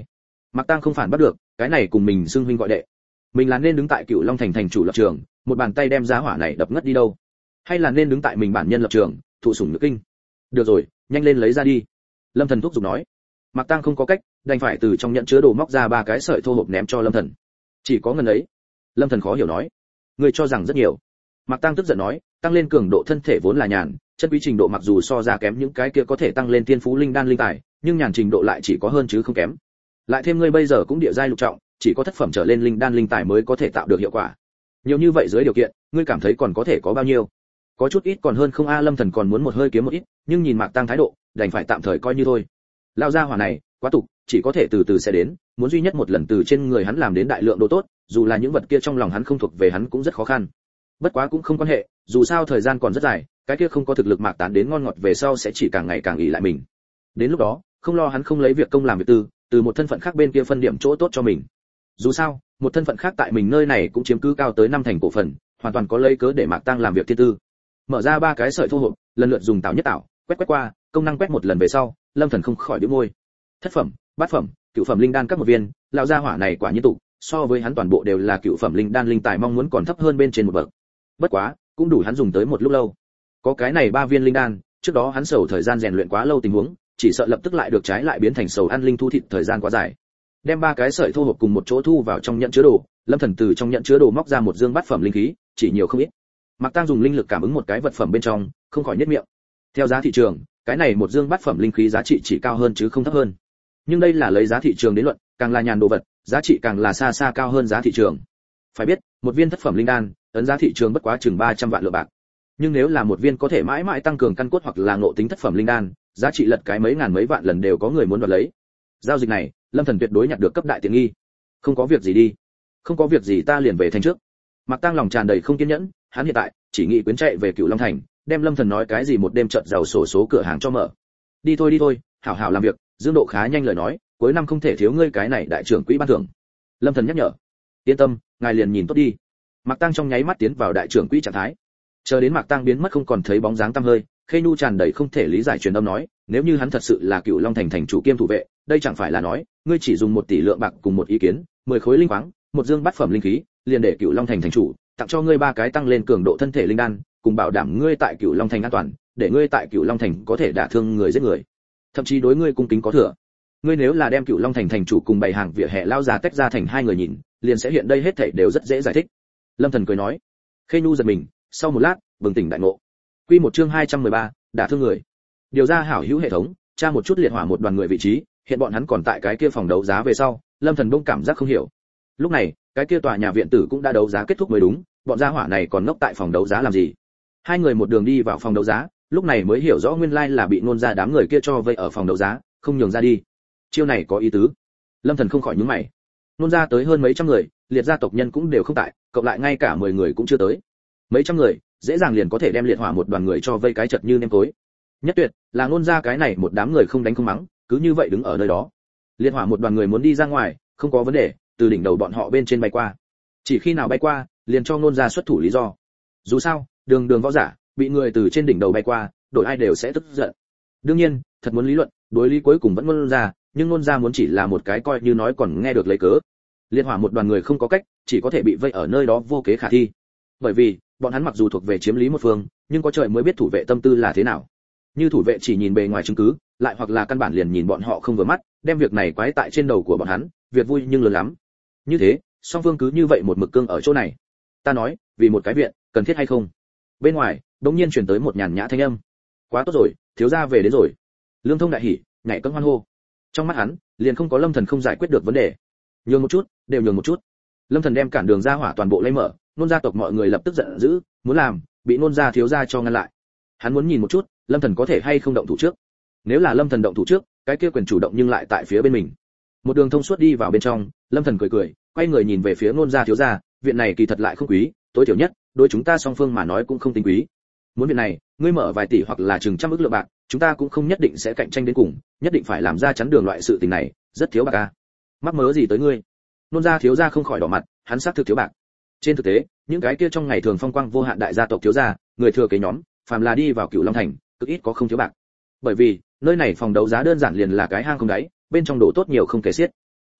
Speaker 1: Mạc Tăng không phản bắt được, cái này cùng mình xưng huynh gọi đệ. Mình là nên đứng tại Cửu Long thành thành chủ lập trường, một bàn tay đem giá hỏa này đập ngất đi đâu, hay là nên đứng tại mình bản nhân lập trường, thụ sủng nhược kinh? Được rồi, nhanh lên lấy ra đi. Lâm Thần thúc giục nói. Mạc Tăng không có cách, đành phải từ trong nhẫn chứa đồ móc ra ba cái sợi thô hộp ném cho Lâm Thần. Chỉ có ngần ấy. Lâm Thần khó hiểu nói. Ngươi cho rằng rất nhiều. Mạc Tăng tức giận nói, tăng lên cường độ thân thể vốn là nhàn, chân quý trình độ mặc dù so ra kém những cái kia có thể tăng lên tiên phú linh đan linh tài, nhưng nhàn trình độ lại chỉ có hơn chứ không kém. Lại thêm ngươi bây giờ cũng địa giai lục trọng, chỉ có thất phẩm trở lên linh đan linh tài mới có thể tạo được hiệu quả. Nhiều như vậy dưới điều kiện, ngươi cảm thấy còn có thể có bao nhiêu? Có chút ít còn hơn không a. Lâm Thần còn muốn một hơi kiếm một ít, nhưng nhìn Mạc Tăng thái độ, đành phải tạm thời coi như thôi. Lao ra hỏa này, quá tục, chỉ có thể từ từ sẽ đến, muốn duy nhất một lần từ trên người hắn làm đến đại lượng đồ tốt, dù là những vật kia trong lòng hắn không thuộc về hắn cũng rất khó khăn. Bất quá cũng không quan hệ, dù sao thời gian còn rất dài, cái kia không có thực lực Mạc Tán đến ngon ngọt về sau sẽ chỉ càng ngày càng ỷ lại mình. Đến lúc đó, không lo hắn không lấy việc công làm việc tư, từ một thân phận khác bên kia phân điểm chỗ tốt cho mình. Dù sao, một thân phận khác tại mình nơi này cũng chiếm cứ cao tới năm thành cổ phần, hoàn toàn có lấy cớ để Mạc Tăng làm việc thiên tư. Mở ra ba cái sợi thô hộp, lần lượt dùng tảo nhất tảo, quét quét qua, công năng quét một lần về sau, Lâm Thần không khỏi bĩu môi. Thất phẩm, bát phẩm, cửu phẩm linh đan các một viên, lão gia hỏa này quả nhiên tụ, so với hắn toàn bộ đều là cửu phẩm linh đan linh tài mong muốn còn thấp hơn bên trên một bậc. Bất quá, cũng đủ hắn dùng tới một lúc lâu. Có cái này ba viên linh đan, trước đó hắn sầu thời gian rèn luyện quá lâu tình huống, chỉ sợ lập tức lại được trái lại biến thành sầu ăn linh thu thịt thời gian quá dài. Đem ba cái sợi thô hộp cùng một chỗ thu vào trong nhẫn chứa đồ, Lâm Thần từ trong nhẫn chứa đồ móc ra một dương bát phẩm linh khí, chỉ nhiều không ít. Mạc Tăng dùng linh lực cảm ứng một cái vật phẩm bên trong, không khỏi nhếch miệng. Theo giá thị trường, cái này một dương bát phẩm linh khí giá trị chỉ cao hơn chứ không thấp hơn. Nhưng đây là lấy giá thị trường đến luận, càng là nhàn đồ vật, giá trị càng là xa xa cao hơn giá thị trường. Phải biết, một viên thất phẩm linh đan, ấn giá thị trường bất quá chừng ba trăm vạn lượng bạc. Nhưng nếu là một viên có thể mãi mãi tăng cường căn cốt hoặc là ngộ tính thất phẩm linh đan, giá trị lật cái mấy ngàn mấy vạn lần đều có người muốn đoạt lấy. Giao dịch này, Lâm Thần tuyệt đối nhặt được cấp đại tiện nghi. Không có việc gì đi. Không có việc gì ta liền về thành trước. Mạc Tăng lòng tràn đầy không kiên nhẫn, hắn hiện tại chỉ nghĩ quyến chạy về Cửu Long thành, đem Lâm Thần nói cái gì một đêm trận giàu sổ số cửa hàng cho mở. Đi thôi đi thôi, hảo hảo làm việc, Dương Độ khá nhanh lời nói, cuối năm không thể thiếu ngươi cái này đại trưởng quỹ ban thưởng. Lâm Thần nhắc nhở. Yên tâm, ngài liền nhìn tốt đi. Mạc Tăng trong nháy mắt tiến vào đại trưởng quỹ trạng thái. Chờ đến Mạc Tăng biến mất không còn thấy bóng dáng tăm hơi, Khê Nhu tràn đầy không thể lý giải truyền âm nói, nếu như hắn thật sự là Cửu Long thành thành chủ kiêm thủ vệ, đây chẳng phải là nói, ngươi chỉ dùng một tỷ lượng bạc cùng một ý kiến, mười khối linh khoáng, một dương bát phẩm linh khí, liền để Cửu Long thành thành chủ tặng cho ngươi ba cái tăng lên cường độ thân thể linh đan, cùng bảo đảm ngươi tại Cửu Long thành an toàn, để ngươi tại Cửu Long thành có thể đả thương người giết người, thậm chí đối ngươi cung kính có thừa. Ngươi nếu là đem Cửu Long thành thành chủ cùng bảy hàng vỉa hè lao già tách ra thành hai người nhìn, liền sẽ hiện đây hết thảy đều rất dễ giải thích. Lâm Thần cười nói. Khê Nhu giật mình, sau một lát, bừng tỉnh đại ngộ. Quy một chương hai trăm mười ba, đả thương người. Điều ra hảo hữu hệ thống, tra một chút liệt hỏa một đoàn người vị trí, hiện bọn hắn còn tại cái kia phòng đấu giá về sau, Lâm Thần bỗng cảm giác không hiểu. Lúc này, cái kia tòa nhà viện tử cũng đã đấu giá kết thúc mới đúng, bọn gia hỏa này còn ngốc tại phòng đấu giá làm gì? Hai người một đường đi vào phòng đấu giá, lúc này mới hiểu rõ nguyên lai là bị nôn ra đám người kia cho vây ở phòng đấu giá, không nhường ra đi. Chiêu này có ý tứ. Lâm Thần không khỏi nhướng mày. Nôn ra tới hơn mấy trăm người, liệt gia tộc nhân cũng đều không tại, cộng lại ngay cả mười người cũng chưa tới. Mấy trăm người, dễ dàng liền có thể đem liệt hỏa một đoàn người cho vây cái chật như nêm tối. Nhất tuyệt, là nôn ra cái này một đám người không đánh không mắng, cứ như vậy đứng ở nơi đó. Liệt hỏa một đoàn người muốn đi ra ngoài, không có vấn đề, từ đỉnh đầu bọn họ bên trên bay qua. Chỉ khi nào bay qua, liền cho nôn ra xuất thủ lý do. Dù sao, đường đường võ giả, bị người từ trên đỉnh đầu bay qua, đổi ai đều sẽ tức giận. Đương nhiên, thật muốn lý luận, đối lý cuối cùng vẫn nôn ra, nhưng nôn ra muốn chỉ là một cái coi như nói còn nghe được lấy cớ. Liệt hỏa một đoàn người không có cách, chỉ có thể bị vây ở nơi đó vô kế khả thi. Bởi vì, bọn hắn mặc dù thuộc về chiếm lý một phương, nhưng có trời mới biết thủ vệ tâm tư là thế nào. Như thủ vệ chỉ nhìn bề ngoài chứng cứ, lại hoặc là căn bản liền nhìn bọn họ không vừa mắt, đem việc này quái tại trên đầu của bọn hắn, việc vui nhưng lớn lắm. Như thế, song phương cứ như vậy một mực cương ở chỗ này. Ta nói, vì một cái viện, cần thiết hay không? Bên ngoài, đột nhiên truyền tới một nhàn nhã thanh âm. Quá tốt rồi, thiếu gia về đến rồi. Lương Thông đại hỉ, nhảy cẫng hoan hô. Trong mắt hắn, liền không có Lâm Thần không giải quyết được vấn đề. Nhường một chút, đều nhường một chút. Lâm Thần đem cản đường ra hỏa toàn bộ lấy mở, nôn gia tộc mọi người lập tức giận dữ, muốn làm, bị nôn gia thiếu gia cho ngăn lại. Hắn muốn nhìn một chút, Lâm Thần có thể hay không động thủ trước. Nếu là Lâm Thần động thủ trước, cái kia quyền chủ động nhưng lại tại phía bên mình. Một đường thông suốt đi vào bên trong, Lâm Thần cười cười, quay người nhìn về phía nôn gia thiếu gia, viện này kỳ thật lại không quý, tối thiểu nhất, đối chúng ta song phương mà nói cũng không tính quý. Muốn viện này, ngươi mở vài tỷ hoặc là chừng trăm ức lượng bạc, chúng ta cũng không nhất định sẽ cạnh tranh đến cùng, nhất định phải làm ra chắn đường loại sự tình này, rất thiếu bạc a. Mắc mớ gì tới ngươi? Nôn gia thiếu gia không khỏi đỏ mặt, hắn xác thực thiếu bạc. Trên thực tế, những cái kia trong ngày thường phong quang vô hạn đại gia tộc thiếu gia, người thừa kế nhóm, phàm là đi vào Cửu Long thành, cực ít có không thiếu bạc. Bởi vì, nơi này phòng đấu giá đơn giản liền là cái hang không đáy, bên trong đồ tốt nhiều không kể xiết.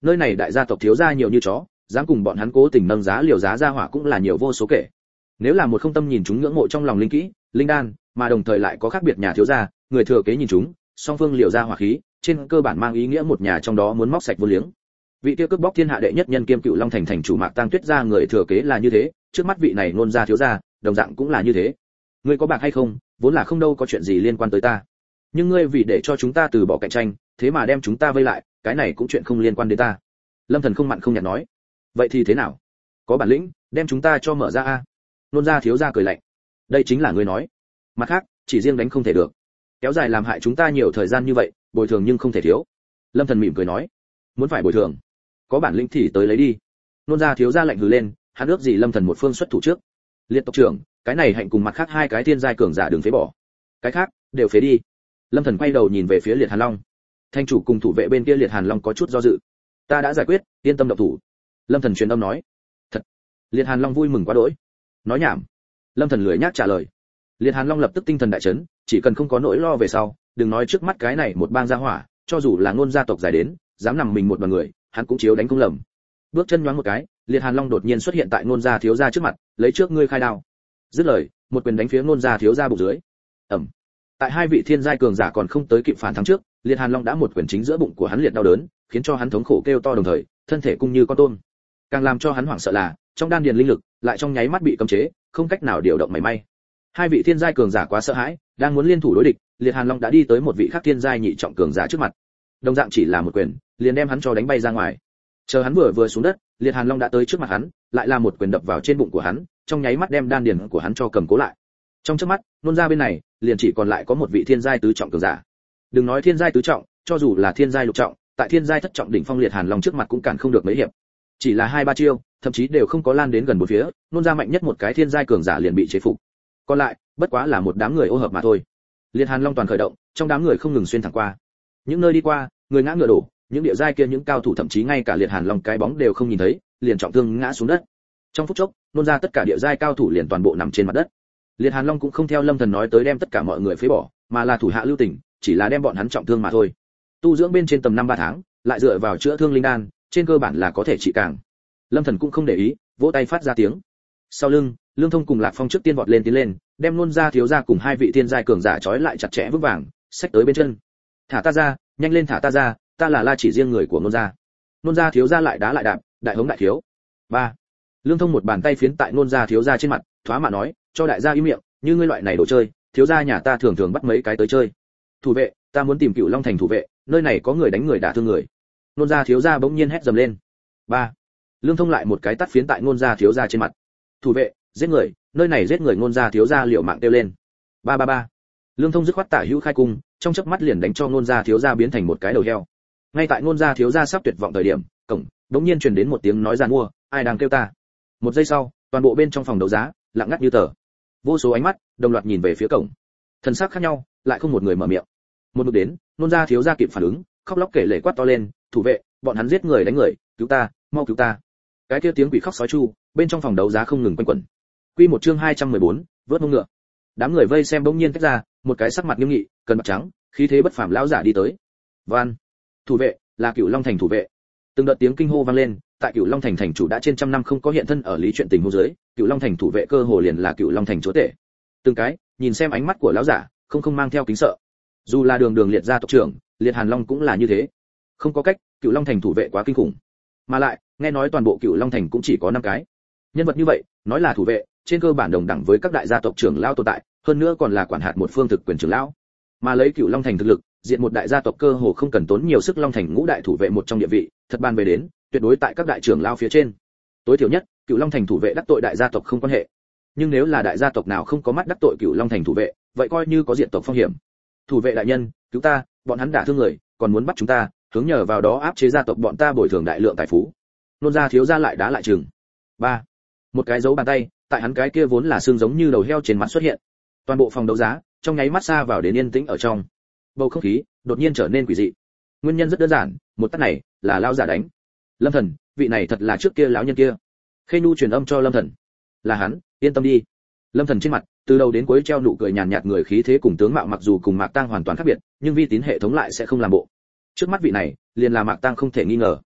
Speaker 1: nơi này đại gia tộc thiếu gia nhiều như chó, dám cùng bọn hắn cố tình nâng giá liều giá ra hỏa cũng là nhiều vô số kể. Nếu là một không tâm nhìn chúng ngưỡng mộ trong lòng linh kỹ, linh đan, mà đồng thời lại có khác biệt nhà thiếu gia, người thừa kế nhìn chúng, song phương liều ra hỏa khí, trên cơ bản mang ý nghĩa một nhà trong đó muốn móc sạch vô liếng. Vị kia cướp bóc thiên hạ đệ nhất nhân kiêm Cựu Long thành thành chủ Mạc Tăng Tuyết gia người thừa kế là như thế, trước mắt vị này nôn gia thiếu gia, đồng dạng cũng là như thế. Ngươi có bạc hay không, vốn là không đâu có chuyện gì liên quan tới ta. Nhưng ngươi vì để cho chúng ta từ bỏ cạnh tranh, thế mà đem chúng ta vây lại, cái này cũng chuyện không liên quan đến ta. Lâm Thần không mặn không nhạt nói. Vậy thì thế nào? Có bản lĩnh, đem chúng ta cho mở ra a. Nôn gia thiếu gia cười lạnh. Đây chính là ngươi nói. Mặt khác, chỉ riêng đánh không thể được. Kéo dài làm hại chúng ta nhiều thời gian như vậy, bồi thường nhưng không thể thiếu. Lâm Thần mỉm cười nói. Muốn phải bồi thường, có bản lĩnh thì tới lấy đi. Nôn gia thiếu gia lạnh hừ lên, hắn ước gì Lâm Thần một phương xuất thủ trước. Liệt tộc trưởng, cái này hạnh cùng mặt khác hai cái thiên giai cường giả đường phế bỏ. Cái khác, đều phế đi. Lâm Thần quay đầu nhìn về phía Liệt Hàn Long. Thanh chủ cùng thủ vệ bên kia Liệt Hàn Long có chút do dự. Ta đã giải quyết, yên tâm động thủ. Lâm Thần truyền âm nói. Thật. Liệt Hàn Long vui mừng quá đỗi. Nói nhảm. Lâm Thần lười nhác trả lời. Liệt Hàn Long lập tức tinh thần đại chấn, chỉ cần không có nỗi lo về sau, đừng nói trước mắt cái này một bang gia hỏa, cho dù là ngôn gia tộc dài đến, dám nằm mình một đoàn người, hắn cũng chiếu đánh không lầm. Bước chân nhoáng một cái, Liệt Hàn Long đột nhiên xuất hiện tại ngôn gia thiếu gia trước mặt, lấy trước ngươi khai đao. Dứt lời, một quyền đánh phía ngôn gia thiếu gia bụng dưới. Ầm. Tại hai vị thiên giai cường giả còn không tới kịp phản thắng trước, Liệt Hàn Long đã một quyền chính giữa bụng của hắn liệt đau đớn, khiến cho hắn thống khổ kêu to đồng thời, thân thể cung như con tôm. Càng làm cho hắn hoảng sợ là, trong đan điền linh lực lại trong nháy mắt bị cấm chế, không cách nào điều động mảy may. Hai vị thiên giai cường giả quá sợ hãi, đang muốn liên thủ đối địch, Liệt Hàn Long đã đi tới một vị khác thiên giai nhị trọng cường giả trước mặt. Đồng dạng chỉ là một quyền, liền đem hắn cho đánh bay ra ngoài. Chờ hắn vừa vừa xuống đất, Liệt Hàn Long đã tới trước mặt hắn, lại là một quyền đập vào trên bụng của hắn, trong nháy mắt đem đan điền của hắn cho cầm cố lại. Trong chớp mắt, nôn ra bên này, liền chỉ còn lại có một vị thiên giai tứ trọng cường giả. Đừng nói thiên giai tứ trọng, cho dù là thiên giai lục trọng, tại thiên giai thất trọng đỉnh phong Liệt Hàn Long trước mặt cũng cản không được mấy hiệp. Chỉ là hai ba chiêu, thậm chí đều không có lan đến gần bốn phía, nôn ra mạnh nhất một cái thiên giai cường giả liền bị chế phục. Còn lại, bất quá là một đám người ô hợp mà thôi. Liệt Hàn Long toàn khởi động, trong đám người không ngừng xuyên thẳng qua. Những nơi đi qua, người ngã ngựa đổ, những địa giai kia những cao thủ thậm chí ngay cả Liệt Hàn Long cái bóng đều không nhìn thấy, liền trọng thương ngã xuống đất. Trong phút chốc, nôn ra tất cả địa giai cao thủ liền toàn bộ nằm trên mặt đất. Liệt Hàn Long cũng không theo Lâm Thần nói tới đem tất cả mọi người phế bỏ, mà là thủ hạ lưu tình, chỉ là đem bọn hắn trọng thương mà thôi. Tu dưỡng bên trên tầm năm ba tháng, lại dựa vào chữa thương linh đan, trên cơ bản là có thể trị càng. Lâm Thần cũng không để ý, vỗ tay phát ra tiếng. Sau lưng, Lương Thông cùng Lạc Phong trước tiên vọt lên tiến lên, đem nôn ra thiếu gia cùng hai vị thiên giai cường giả trói lại chặt chẽ vững vàng, xách tới bên chân. Thả ta ra, nhanh lên thả ta ra, ta là La Chỉ riêng người của nôn gia. Nôn gia thiếu gia lại đá lại đạp, đại hống đại thiếu. Ba. Lương Thông một bàn tay phiến tại nôn gia thiếu gia trên mặt, thoá mà nói, cho đại gia im miệng, như ngươi loại này đồ chơi, thiếu gia nhà ta thường thường bắt mấy cái tới chơi. Thủ vệ, ta muốn tìm Cựu Long thành thủ vệ, nơi này có người đánh người đả thương người. Nôn gia thiếu gia bỗng nhiên hét dầm lên. Ba. Lương Thông lại một cái tát phiến tại nôn gia thiếu gia trên mặt. Thủ vệ, giết người, nơi này giết người nôn gia thiếu gia liều mạng kêu lên. Ba ba ba. Lương Thông dứt khoát tả hữu khai cung, trong chớp mắt liền đánh cho nôn gia thiếu gia biến thành một cái đầu heo. Ngay tại nôn gia thiếu gia sắp tuyệt vọng thời điểm, cổng đống nhiên truyền đến một tiếng nói giàn mua, ai đang kêu ta? Một giây sau, toàn bộ bên trong phòng đấu giá lặng ngắt như tờ. Vô số ánh mắt đồng loạt nhìn về phía cổng. Thần sắc khác nhau, lại không một người mở miệng. Một lúc đến, nôn gia thiếu gia kịp phản ứng, khóc lóc kể lể quát to lên, thủ vệ, bọn hắn giết người đánh người, cứu ta, mau cứu ta. Cái kia tiếng quỷ khóc sói chu, bên trong phòng đấu giá không ngừng quanh quẩn. Quy một chương hai trăm mười bốn, vớt mông ngựa. Đám người vây xem bỗng nhiên tách ra, một cái sắc mặt nghiêm nghị, cần bạc trắng, khí thế bất phàm lão giả đi tới. Van, thủ vệ, là Cựu Long thành thủ vệ. Từng đợt tiếng kinh hô vang lên, tại Cựu Long thành thành chủ đã trên trăm năm không có hiện thân ở lý chuyện tình hô dưới, Cựu Long thành thủ vệ cơ hồ liền là Cựu Long thành chúa tể. Từng cái, nhìn xem ánh mắt của lão giả, không không mang theo kính sợ. Dù là đường đường liệt gia tộc trưởng, Liệt Hàn Long cũng là như thế. Không có cách, Cựu Long thành thủ vệ quá kinh khủng. Mà lại, nghe nói toàn bộ Cựu Long thành cũng chỉ có năm cái. Nhân vật như vậy, nói là thủ vệ, trên cơ bản đồng đẳng với các đại gia tộc trưởng lão tồn tại, hơn nữa còn là quản hạt một phương thực quyền trưởng lão. Mà lấy Cựu Long thành thực lực, diện một đại gia tộc cơ hồ không cần tốn nhiều sức Long thành ngũ đại thủ vệ một trong địa vị, thật ban về đến, tuyệt đối tại các đại trưởng lão phía trên. Tối thiểu nhất, Cựu Long thành thủ vệ đắc tội đại gia tộc không quan hệ. Nhưng nếu là đại gia tộc nào không có mắt đắc tội Cựu Long thành thủ vệ, vậy coi như có diện tộc phong hiểm. Thủ vệ đại nhân, cứu ta, bọn hắn đả thương người, còn muốn bắt chúng ta, hướng nhờ vào đó áp chế gia tộc bọn ta bồi thường đại lượng tài phú. Nôn gia thiếu gia lại đá lại chừng. Ba. Một cái dấu bàn tay, tại hắn cái kia vốn là xương giống như đầu heo trên mặt xuất hiện. Toàn bộ phòng đấu giá trong nháy mắt xa vào đến yên tĩnh ở trong. Bầu không khí đột nhiên trở nên quỷ dị. Nguyên nhân rất đơn giản, một tát này là lão giả đánh. Lâm Thần, vị này thật là trước kia lão nhân kia. Khê Nhu truyền âm cho Lâm Thần. Là hắn, yên tâm đi. Lâm Thần trên mặt từ đầu đến cuối treo nụ cười nhàn nhạt, người khí thế cùng tướng mạo mặc dù cùng Mạc Tang hoàn toàn khác biệt, nhưng vi tín hệ thống lại sẽ không làm bộ. Trước mắt vị này, liền là Mạc Tang không thể nghi ngờ.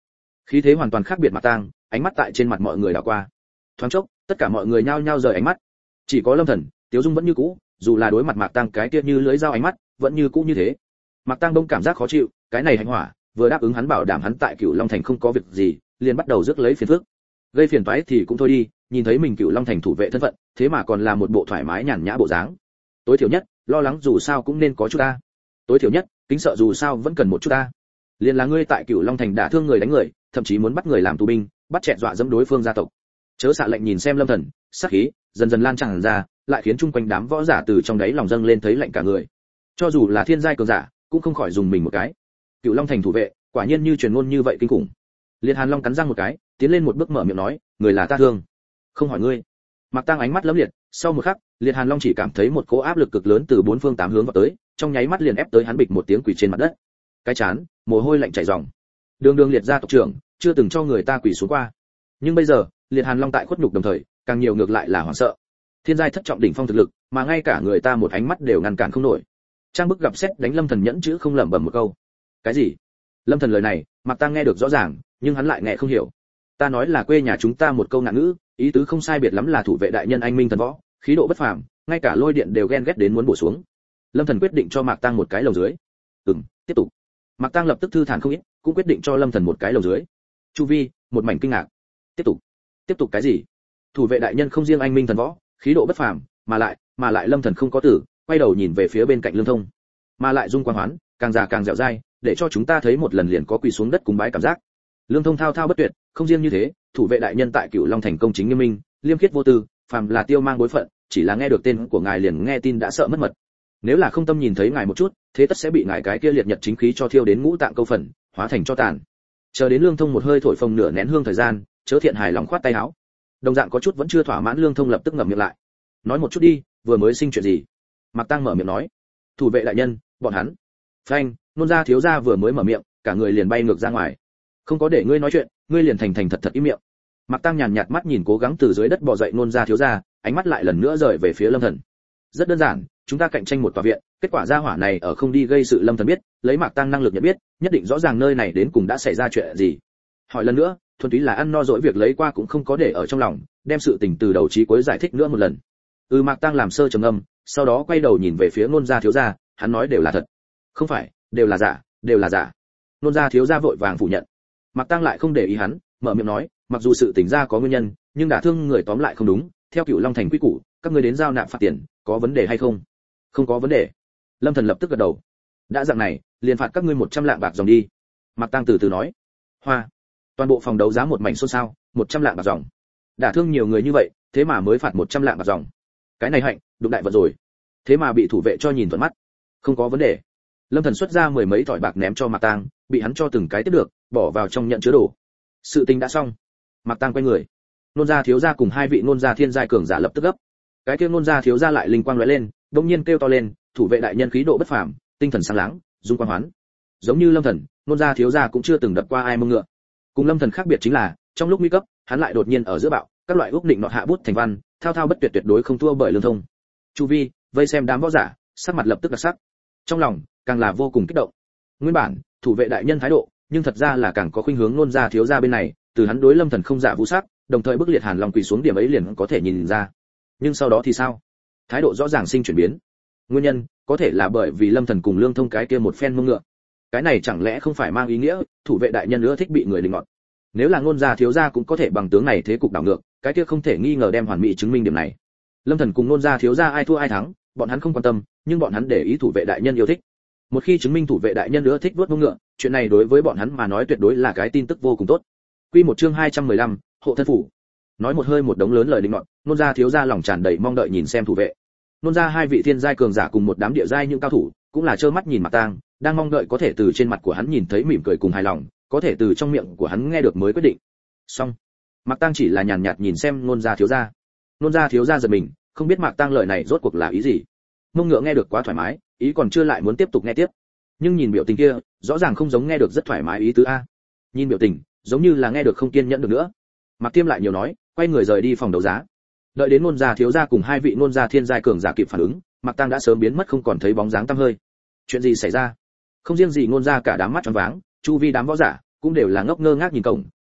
Speaker 1: Khí thế hoàn toàn khác biệt Mạc Tang, ánh mắt tại trên mặt mọi người đảo qua. Thoáng chốc, tất cả mọi người nhao nhao rời ánh mắt. Chỉ có Lâm Thần, Tiếu Dung vẫn như cũ, dù là đối mặt Mạc Tang cái kia như lưỡi dao ánh mắt, vẫn như cũ như thế. Mạc Tang đông cảm giác khó chịu, cái này hành hỏa, vừa đáp ứng hắn bảo đảm hắn tại Cửu Long Thành không có việc gì, liền bắt đầu rước lấy phiền phức. Gây phiền toái thì cũng thôi đi, nhìn thấy mình Cửu Long Thành thủ vệ thân phận, thế mà còn là một bộ thoải mái nhàn nhã bộ dáng. Tối thiểu nhất, lo lắng dù sao cũng nên có chút ta. Tối thiểu nhất, kính sợ dù sao vẫn cần một chút ta. Liền là ngươi tại Cửu Long Thành đả thương người đánh người, thậm chí muốn bắt người làm tù binh, bắt chẹt dọa dẫm đối phương gia tộc. Chớ xạ lệnh nhìn xem Lâm Thần, sát khí dần dần lan tràn ra, lại khiến chung quanh đám võ giả từ trong đáy lòng dâng lên thấy lạnh cả người. Cho dù là thiên giai cường giả, cũng không khỏi dùng mình một cái. Cửu Long Thành thủ vệ, quả nhiên như truyền ngôn như vậy kinh khủng. Liệt Hàn Long cắn răng một cái, tiến lên một bước mở miệng nói, người là ta thương, không hỏi ngươi. Mạc Tang ánh mắt lấm liệt, sau một khắc, Liệt Hàn Long chỉ cảm thấy một cỗ áp lực cực lớn từ bốn phương tám hướng vào tới, trong nháy mắt liền ép tới hắn bịch một tiếng quỳ trên mặt đất. Cái chán, mồ hôi lạnh chảy ròng. Đường Đường Liệt gia tộc trưởng, chưa từng cho người ta quỳ xuống qua. Nhưng bây giờ, Liệt Hàn Long tại khuất nhục đồng thời, càng nhiều ngược lại là hoảng sợ. Thiên giai thất trọng đỉnh phong thực lực, mà ngay cả người ta một ánh mắt đều ngăn cản không nổi. Trang bức gặp xét đánh Lâm Thần nhẫn chữ không lẩm bẩm một câu. Cái gì? Lâm Thần lời này, Mạc Tang nghe được rõ ràng, nhưng hắn lại nghe không hiểu. Ta nói là quê nhà chúng ta một câu ngạn ngữ, ý tứ không sai biệt lắm là thủ vệ đại nhân anh minh thần võ, khí độ bất phàm, ngay cả lôi điện đều ghen ghét đến muốn bổ xuống. Lâm Thần quyết định cho Mạc Tang một cái lồng dưới. Ừm, tiếp tục. Mạc Tang lập tức thư thản không ít, cũng quyết định cho Lâm Thần một cái lồng dưới. Chu vi, một mảnh kinh ngạc. Tiếp tục. Tiếp tục cái gì? Thủ vệ đại nhân không riêng anh minh thần võ, khí độ bất phàm, mà lại, mà lại Lâm Thần không có tử, quay đầu nhìn về phía bên cạnh Lương Thông. Mà lại dung quang hoán, càng già càng dẻo dai, để cho chúng ta thấy một lần liền có quỳ xuống đất cúng bái cảm giác. Lương Thông thao thao bất tuyệt, không riêng như thế, thủ vệ đại nhân tại Cửu Long Thành công chính nghiêm minh, liêm khiết vô tư, phàm là tiêu mang bối phận, chỉ là nghe được tên của ngài liền nghe tin đã sợ mất mật. Nếu là không tâm nhìn thấy ngài một chút, thế tất sẽ bị ngài cái kia liệt nhật chính khí cho thiêu đến ngũ tạng câu phần, hóa thành cho tàn. Chờ đến Lương Thông một hơi thổi phồng nửa nén hương thời gian, Chớ Thiện hài lòng khoát tay áo. Đồng dạng có chút vẫn chưa thỏa mãn Lương Thông lập tức ngậm miệng lại. Nói một chút đi, vừa mới sinh chuyện gì? Mạc Tang mở miệng nói. Thủ vệ đại nhân, bọn hắn. Phanh, nôn gia thiếu gia vừa mới mở miệng, cả người liền bay ngược ra ngoài. Không có để ngươi nói chuyện, ngươi liền thành thành thật thật im miệng. Mạc Tang nhàn nhạt mắt nhìn cố gắng từ dưới đất bò dậy nôn gia thiếu gia, ánh mắt lại lần nữa rời về phía Lâm Thần. Rất đơn giản, chúng ta cạnh tranh một tòa viện, kết quả gia hỏa này ở không đi gây sự. Lâm Thần biết, lấy Mạc Tang năng lực nhận biết, nhất định rõ ràng nơi này đến cùng đã xảy ra chuyện gì. Hỏi lần nữa, thuần túy là ăn no dỗi việc lấy qua cũng không có để ở trong lòng, đem sự tình từ đầu chí cuối giải thích nữa một lần. Ừ, Mạc Tang làm sơ trầm ngâm, sau đó quay đầu nhìn về phía nôn gia thiếu gia, hắn nói đều là thật. Không phải, đều là giả, đều là giả. Nôn gia thiếu gia vội vàng phủ nhận. Mạc Tang lại không để ý hắn, mở miệng nói, mặc dù sự tình ra có nguyên nhân, nhưng đả thương người tóm lại không đúng, theo Cửu Long Thành quy củ, các ngươi đến giao nạp phạt tiền, có vấn đề hay không? Không có vấn đề. Lâm Thần lập tức gật đầu. Đã dạng này, liền phạt các ngươi một trăm lạng bạc dòng đi. Mạc Tang từ từ nói. Hoa. Toàn bộ phòng đấu giá một mảnh xôn xao, một trăm lạng bạc dòng. Đả thương nhiều người như vậy, thế mà mới phạt một trăm lạng bạc dòng. Cái này hạnh, đụng đại vật rồi. Thế mà bị thủ vệ cho nhìn thuận mắt. Không có vấn đề. Lâm Thần xuất ra mười mấy thỏi bạc ném cho Mạc Tang, bị hắn cho từng cái tiếp được, bỏ vào trong nhận chứa đồ. Sự tình đã xong. Mạc Tang quay người. Nôn gia thiếu gia cùng hai vị nôn gia thiên giai cường giả lập tức gấp. Cái kia nôn gia thiếu gia lại linh quang lóe lên, đột nhiên kêu to lên, thủ vệ đại nhân khí độ bất phàm, tinh thần sáng láng, dung quang hoán. Giống như Lâm Thần, nôn gia thiếu gia cũng chưa từng đập qua ai mông ngựa. Cùng Lâm Thần khác biệt chính là, trong lúc nguy cấp, hắn lại đột nhiên ở giữa bạo, các loại ước định nọt hạ bút thành văn, thao thao bất tuyệt tuyệt đối không thua bởi Lương Thông. Chu vi, vây xem đám võ giả, sắc mặt lập tức đặc sắc. Trong lòng, càng là vô cùng kích động. Nguyên bản, thủ vệ đại nhân thái độ, nhưng thật ra là càng có khuynh hướng nôn gia thiếu gia bên này, từ hắn đối Lâm Thần không giả vũ sắc, đồng thời bức liệt Hàn Long quỳ xuống điểm ấy liền có thể nhìn ra. Nhưng sau đó thì sao? Thái độ rõ ràng sinh chuyển biến. Nguyên nhân, có thể là bởi vì Lâm Thần cùng Lương Thông cái kia một phen mông ngựa. Cái này chẳng lẽ không phải mang ý nghĩa, thủ vệ đại nhân nữa thích bị người định ngọt. Nếu là nôn gia thiếu gia cũng có thể bằng tướng này thế cục đảo ngược, cái kia không thể nghi ngờ đem hoàn mỹ chứng minh điểm này. Lâm Thần cùng nôn gia thiếu gia ai thua ai thắng, bọn hắn không quan tâm, nhưng bọn hắn để ý thủ vệ đại nhân yêu thích. Một khi chứng minh thủ vệ đại nhân nữa thích vuốt mông ngựa, chuyện này đối với bọn hắn mà nói tuyệt đối là cái tin tức vô cùng tốt. Quy một chương hai trăm mười lăm, hộ thân phủ. Nói một hơi một đống lớn lời định nọt, nôn gia thiếu gia lòng tràn đầy mong đợi nhìn xem thủ vệ. Nôn gia hai vị thiên giai cường giả cùng một đám địa giai những cao thủ, cũng là trơ mắt nhìn Mạc Tang, đang mong đợi có thể từ trên mặt của hắn nhìn thấy mỉm cười cùng hài lòng, có thể từ trong miệng của hắn nghe được mới quyết định. Xong, Mạc Tang chỉ là nhàn nhạt nhìn xem nôn gia thiếu gia. Nôn gia thiếu gia giật mình, không biết Mạc Tang lời này rốt cuộc là ý gì. Mông ngựa nghe được quá thoải mái, ý còn chưa lại muốn tiếp tục nghe tiếp. Nhưng nhìn biểu tình kia, rõ ràng không giống nghe được rất thoải mái ý tứ a. Nhìn biểu tình, giống như là nghe được không kiên nhẫn được nữa. Mạc Tiêm lại nhiều nói, quay người rời đi phòng đấu giá. Đợi đến nôn gia thiếu gia cùng hai vị nôn gia thiên giai cường giả kịp phản ứng, Mạc Tang đã sớm biến mất không còn thấy bóng dáng tăm hơi. Chuyện gì xảy ra? Không riêng gì nôn gia cả đám mắt tròn váng, chu vi đám võ giả cũng đều là ngốc ngơ ngác nhìn cổng,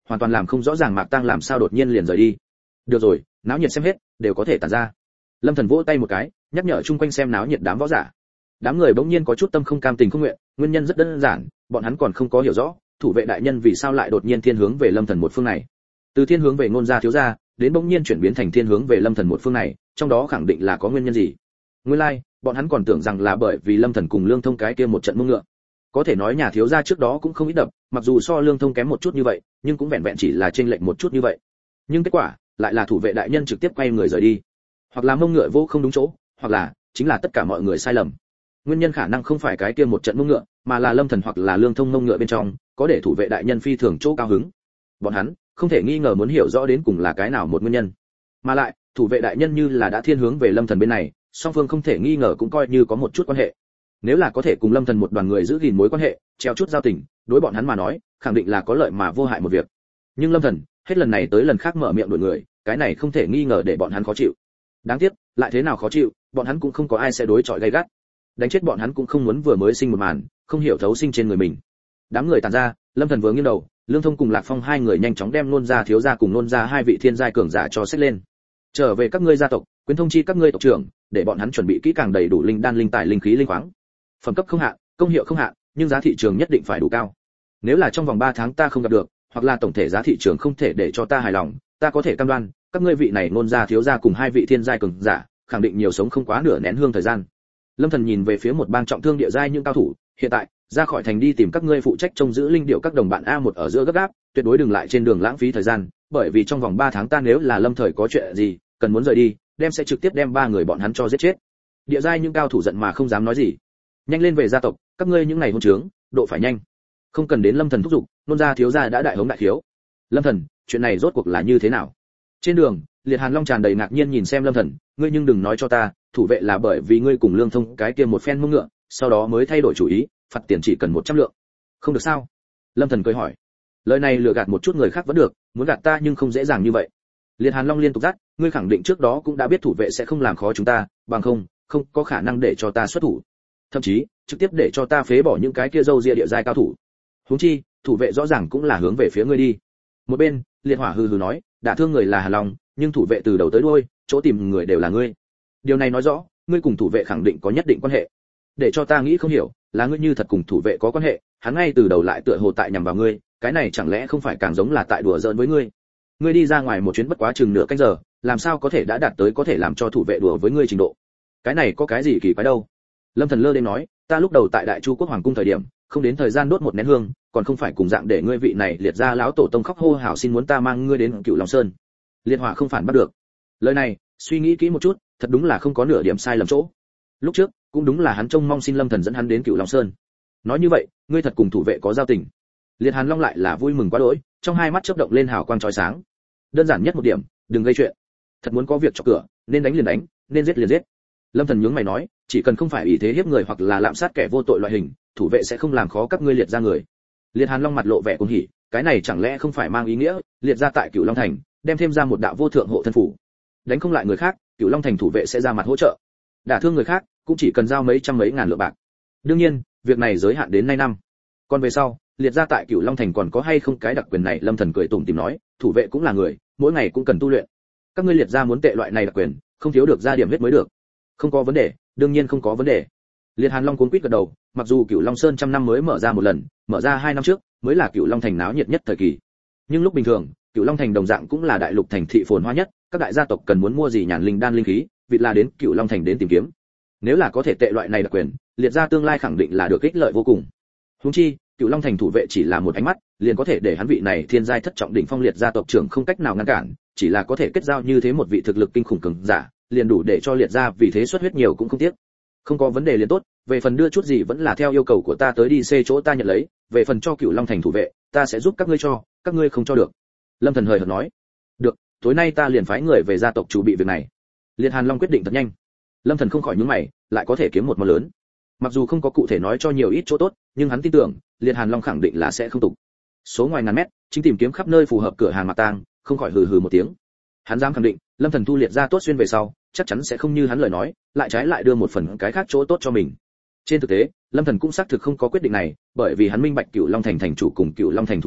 Speaker 1: hoàn toàn làm không rõ ràng Mạc Tang làm sao đột nhiên liền rời đi. Được rồi, náo nhiệt xem hết, đều có thể tản ra. Lâm Thần vỗ tay một cái, nhắc nhở chung quanh xem náo nhiệt đám võ giả. Đám người bỗng nhiên có chút tâm không cam tình không nguyện, nguyên nhân rất đơn giản, bọn hắn còn không có hiểu rõ, thủ vệ đại nhân vì sao lại đột nhiên thiên hướng về Lâm Thần một phương này. Từ thiên hướng về Ngôn gia thiếu gia, đến bỗng nhiên chuyển biến thành thiên hướng về Lâm Thần một phương này, trong đó khẳng định là có nguyên nhân gì. Nguyên lai, like, bọn hắn còn tưởng rằng là bởi vì Lâm Thần cùng Lương Thông cái kia một trận mông ngựa. Có thể nói nhà thiếu gia trước đó cũng không ít đập, mặc dù so Lương Thông kém một chút như vậy, nhưng cũng vẹn vẹn chỉ là chênh lệch một chút như vậy. Nhưng kết quả lại là thủ vệ đại nhân trực tiếp quay người rời đi, hoặc là mông ngựa vô không đúng chỗ, hoặc là chính là tất cả mọi người sai lầm. Nguyên nhân khả năng không phải cái kia một trận mông ngựa, mà là Lâm Thần hoặc là Lương Thông mông ngựa bên trong có để thủ vệ đại nhân phi thường chỗ cao hứng. Bọn hắn không thể nghi ngờ muốn hiểu rõ đến cùng là cái nào một nguyên nhân. Mà lại, thủ vệ đại nhân như là đã thiên hướng về Lâm Thần bên này, song phương không thể nghi ngờ cũng coi như có một chút quan hệ. Nếu là có thể cùng Lâm Thần một đoàn người giữ gìn mối quan hệ, treo chút giao tình, đối bọn hắn mà nói, khẳng định là có lợi mà vô hại một việc. Nhưng Lâm Thần, hết lần này tới lần khác mở miệng đuổi người, cái này không thể nghi ngờ để bọn hắn khó chịu. Đáng tiếc, lại thế nào khó chịu, bọn hắn cũng không có ai sẽ đối chọi gay gắt. Đánh chết bọn hắn cũng không muốn vừa mới sinh một màn, không hiểu thấu sinh trên người mình. Đám người tản ra, Lâm Thần vừa nghiêng đầu, Lương Thông cùng Lạc Phong hai người nhanh chóng đem Nôn gia thiếu gia cùng Nôn gia hai vị thiên giai cường giả cho xếp lên. Trở về các ngươi gia tộc, quyến thông chi các ngươi tộc trưởng, để bọn hắn chuẩn bị kỹ càng đầy đủ linh đan linh tài linh khí linh khoáng. Phẩm cấp không hạn, công hiệu không hạn, nhưng giá thị trường nhất định phải đủ cao. Nếu là trong vòng ba tháng ta không gặp được, hoặc là tổng thể giá thị trường không thể để cho ta hài lòng, ta có thể cam đoan, các ngươi vị này Nôn gia thiếu gia cùng hai vị thiên giai cường giả, khẳng định nhiều sống không quá nửa nén hương thời gian. Lâm Thần nhìn về phía một bang trọng thương địa giai những cao thủ, hiện tại, ra khỏi thành đi tìm các ngươi phụ trách trông giữ linh điệu các đồng bạn a một ở giữa gấp gáp, tuyệt đối đừng lại trên đường lãng phí thời gian, bởi vì trong vòng ba tháng ta nếu là Lâm thời có chuyện gì, cần muốn rời đi, đem sẽ trực tiếp đem ba người bọn hắn cho giết chết. Địa giai những cao thủ giận mà không dám nói gì. Nhanh lên về gia tộc, các ngươi những ngày hôn trướng, độ phải nhanh. Không cần đến Lâm Thần thúc giục, Nôn gia thiếu gia đã đại hống đại thiếu. Lâm Thần, chuyện này rốt cuộc là như thế nào? Trên đường, Liệt Hàn Long tràn đầy ngạc nhiên nhìn xem Lâm Thần, ngươi nhưng đừng nói cho ta, thủ vệ là bởi vì ngươi cùng Lương Thông cái kia một phen mông ngựa, sau đó mới thay đổi chủ ý, phạt tiền chỉ cần một trăm lượng. Không được sao? Lâm Thần cười hỏi. Lời này lừa gạt một chút người khác vẫn được, muốn gạt ta nhưng không dễ dàng như vậy. Liệt Hàn Long liên tục dắt, ngươi khẳng định trước đó cũng đã biết thủ vệ sẽ không làm khó chúng ta, bằng không, không có khả năng để cho ta xuất thủ. Thậm chí, trực tiếp để cho ta phế bỏ những cái kia dâu ria địa giai cao thủ. Huống chi, thủ vệ rõ ràng cũng là hướng về phía ngươi đi. Một bên, Liệt Hỏa hừ hừ nói, đả thương người là Hàn Long, nhưng thủ vệ từ đầu tới đuôi, chỗ tìm người đều là ngươi. Điều này nói rõ, ngươi cùng thủ vệ khẳng định có nhất định quan hệ. Để cho ta nghĩ không hiểu, là ngươi như thật cùng thủ vệ có quan hệ, hắn ngay từ đầu lại tựa hồ tại nhằm vào ngươi, cái này chẳng lẽ không phải càng giống là tại đùa giỡn với ngươi? Ngươi đi ra ngoài một chuyến bất quá chừng nửa canh giờ, làm sao có thể đã đạt tới có thể làm cho thủ vệ đùa với ngươi trình độ? Cái này có cái gì kỳ quái đâu? Lâm Thần lơ đến nói, ta lúc đầu tại Đại Chu quốc hoàng cung thời điểm, không đến thời gian đốt một nén hương, còn không phải cùng dạng để ngươi vị này liệt gia lão tổ tông khóc hô hào xin muốn ta mang ngươi đến Cửu Long Sơn. Liệt Hỏa không phản bắt được. Lời này, suy nghĩ kỹ một chút, thật đúng là không có nửa điểm sai lầm chỗ. Lúc trước, cũng đúng là hắn trông mong xin Lâm Thần dẫn hắn đến Cửu Long Sơn. Nói như vậy, ngươi thật cùng thủ vệ có giao tình. Liệt Hàn Long lại là vui mừng quá đỗi, trong hai mắt chớp động lên hào quang chói sáng. Đơn giản nhất một điểm, đừng gây chuyện. Thật muốn có việc cho cửa, nên đánh liền đánh, nên giết liền giết. Lâm Thần nhướng mày nói, chỉ cần không phải ý thế hiếp người hoặc là lạm sát kẻ vô tội loại hình, thủ vệ sẽ không làm khó các ngươi liệt gia người. Liệt Hàn Long mặt lộ vẻ cuồng hỉ, cái này chẳng lẽ không phải mang ý nghĩa, liệt gia tại Cửu Long Thành, đem thêm ra một đạo vô thượng hộ thân phủ. Đánh không lại người khác, Cửu Long Thành thủ vệ sẽ ra mặt hỗ trợ. Đả thương người khác, cũng chỉ cần giao mấy trăm mấy ngàn lượng bạc. Đương nhiên, việc này giới hạn đến nay năm. Còn về sau, liệt gia tại Cửu Long Thành còn có hay không cái đặc quyền này? Lâm Thần cười tủm tỉm nói, thủ vệ cũng là người, mỗi ngày cũng cần tu luyện. Các ngươi liệt gia muốn tệ loại này đặc quyền, không thiếu được ra điểm huyết mới được. Không có vấn đề, đương nhiên không có vấn đề. Liệt Hàn Long cuống quýt gật đầu, mặc dù Cửu Long Sơn trăm năm mới mở ra một lần, mở ra hai năm trước mới là Cửu Long Thành náo nhiệt nhất thời kỳ. Nhưng lúc bình thường, Cửu Long Thành đồng dạng cũng là đại lục thành thị phồn hoa nhất, các đại gia tộc cần muốn mua gì nhàn linh đan linh khí, vịt là đến Cửu Long Thành đến tìm kiếm. Nếu là có thể tệ loại này đặc quyền, liệt gia tương lai khẳng định là được ích lợi vô cùng. Huống chi, Cửu Long Thành thủ vệ chỉ là một ánh mắt, liền có thể để hắn vị này thiên giai thất trọng đỉnh phong liệt gia tộc trưởng không cách nào ngăn cản, chỉ là có thể kết giao như thế một vị thực lực kinh khủng cường giả, liền đủ để cho liệt gia vì thế xuất huyết nhiều cũng không tiếc. Không có vấn đề liền tốt, về phần đưa chút gì vẫn là theo yêu cầu của ta tới đi xê chỗ ta nhận lấy, về phần cho Cửu Long Thành thủ vệ, ta sẽ giúp các ngươi cho, các ngươi không cho được. Lâm Thần hời hợt nói. Được, tối nay ta liền phái người về gia tộc chủ bị việc này. Liệt Hàn Long quyết định thật nhanh. Lâm Thần không khỏi nhướng mày, lại có thể kiếm một món lớn. Mặc dù không có cụ thể nói cho nhiều ít chỗ tốt, nhưng hắn tin tưởng, Liệt Hàn Long khẳng định là sẽ không tục. Số ngoài ngàn mét, chính tìm kiếm khắp nơi phù hợp cửa hàng Mạc Tang, không khỏi hừ hừ một tiếng. Hắn dám khẳng định, Lâm Thần thu liệt ra tốt xuyên về sau, chắc chắn sẽ không như hắn lời nói, lại trái lại đưa một phần cái khác chỗ tốt cho mình. Trên thực tế, Lâm Thần cũng xác thực không có quyết định này, bởi vì hắn minh bạch Cửu Long Thành thành chủ cùng Cửu Long Thành thủ vệ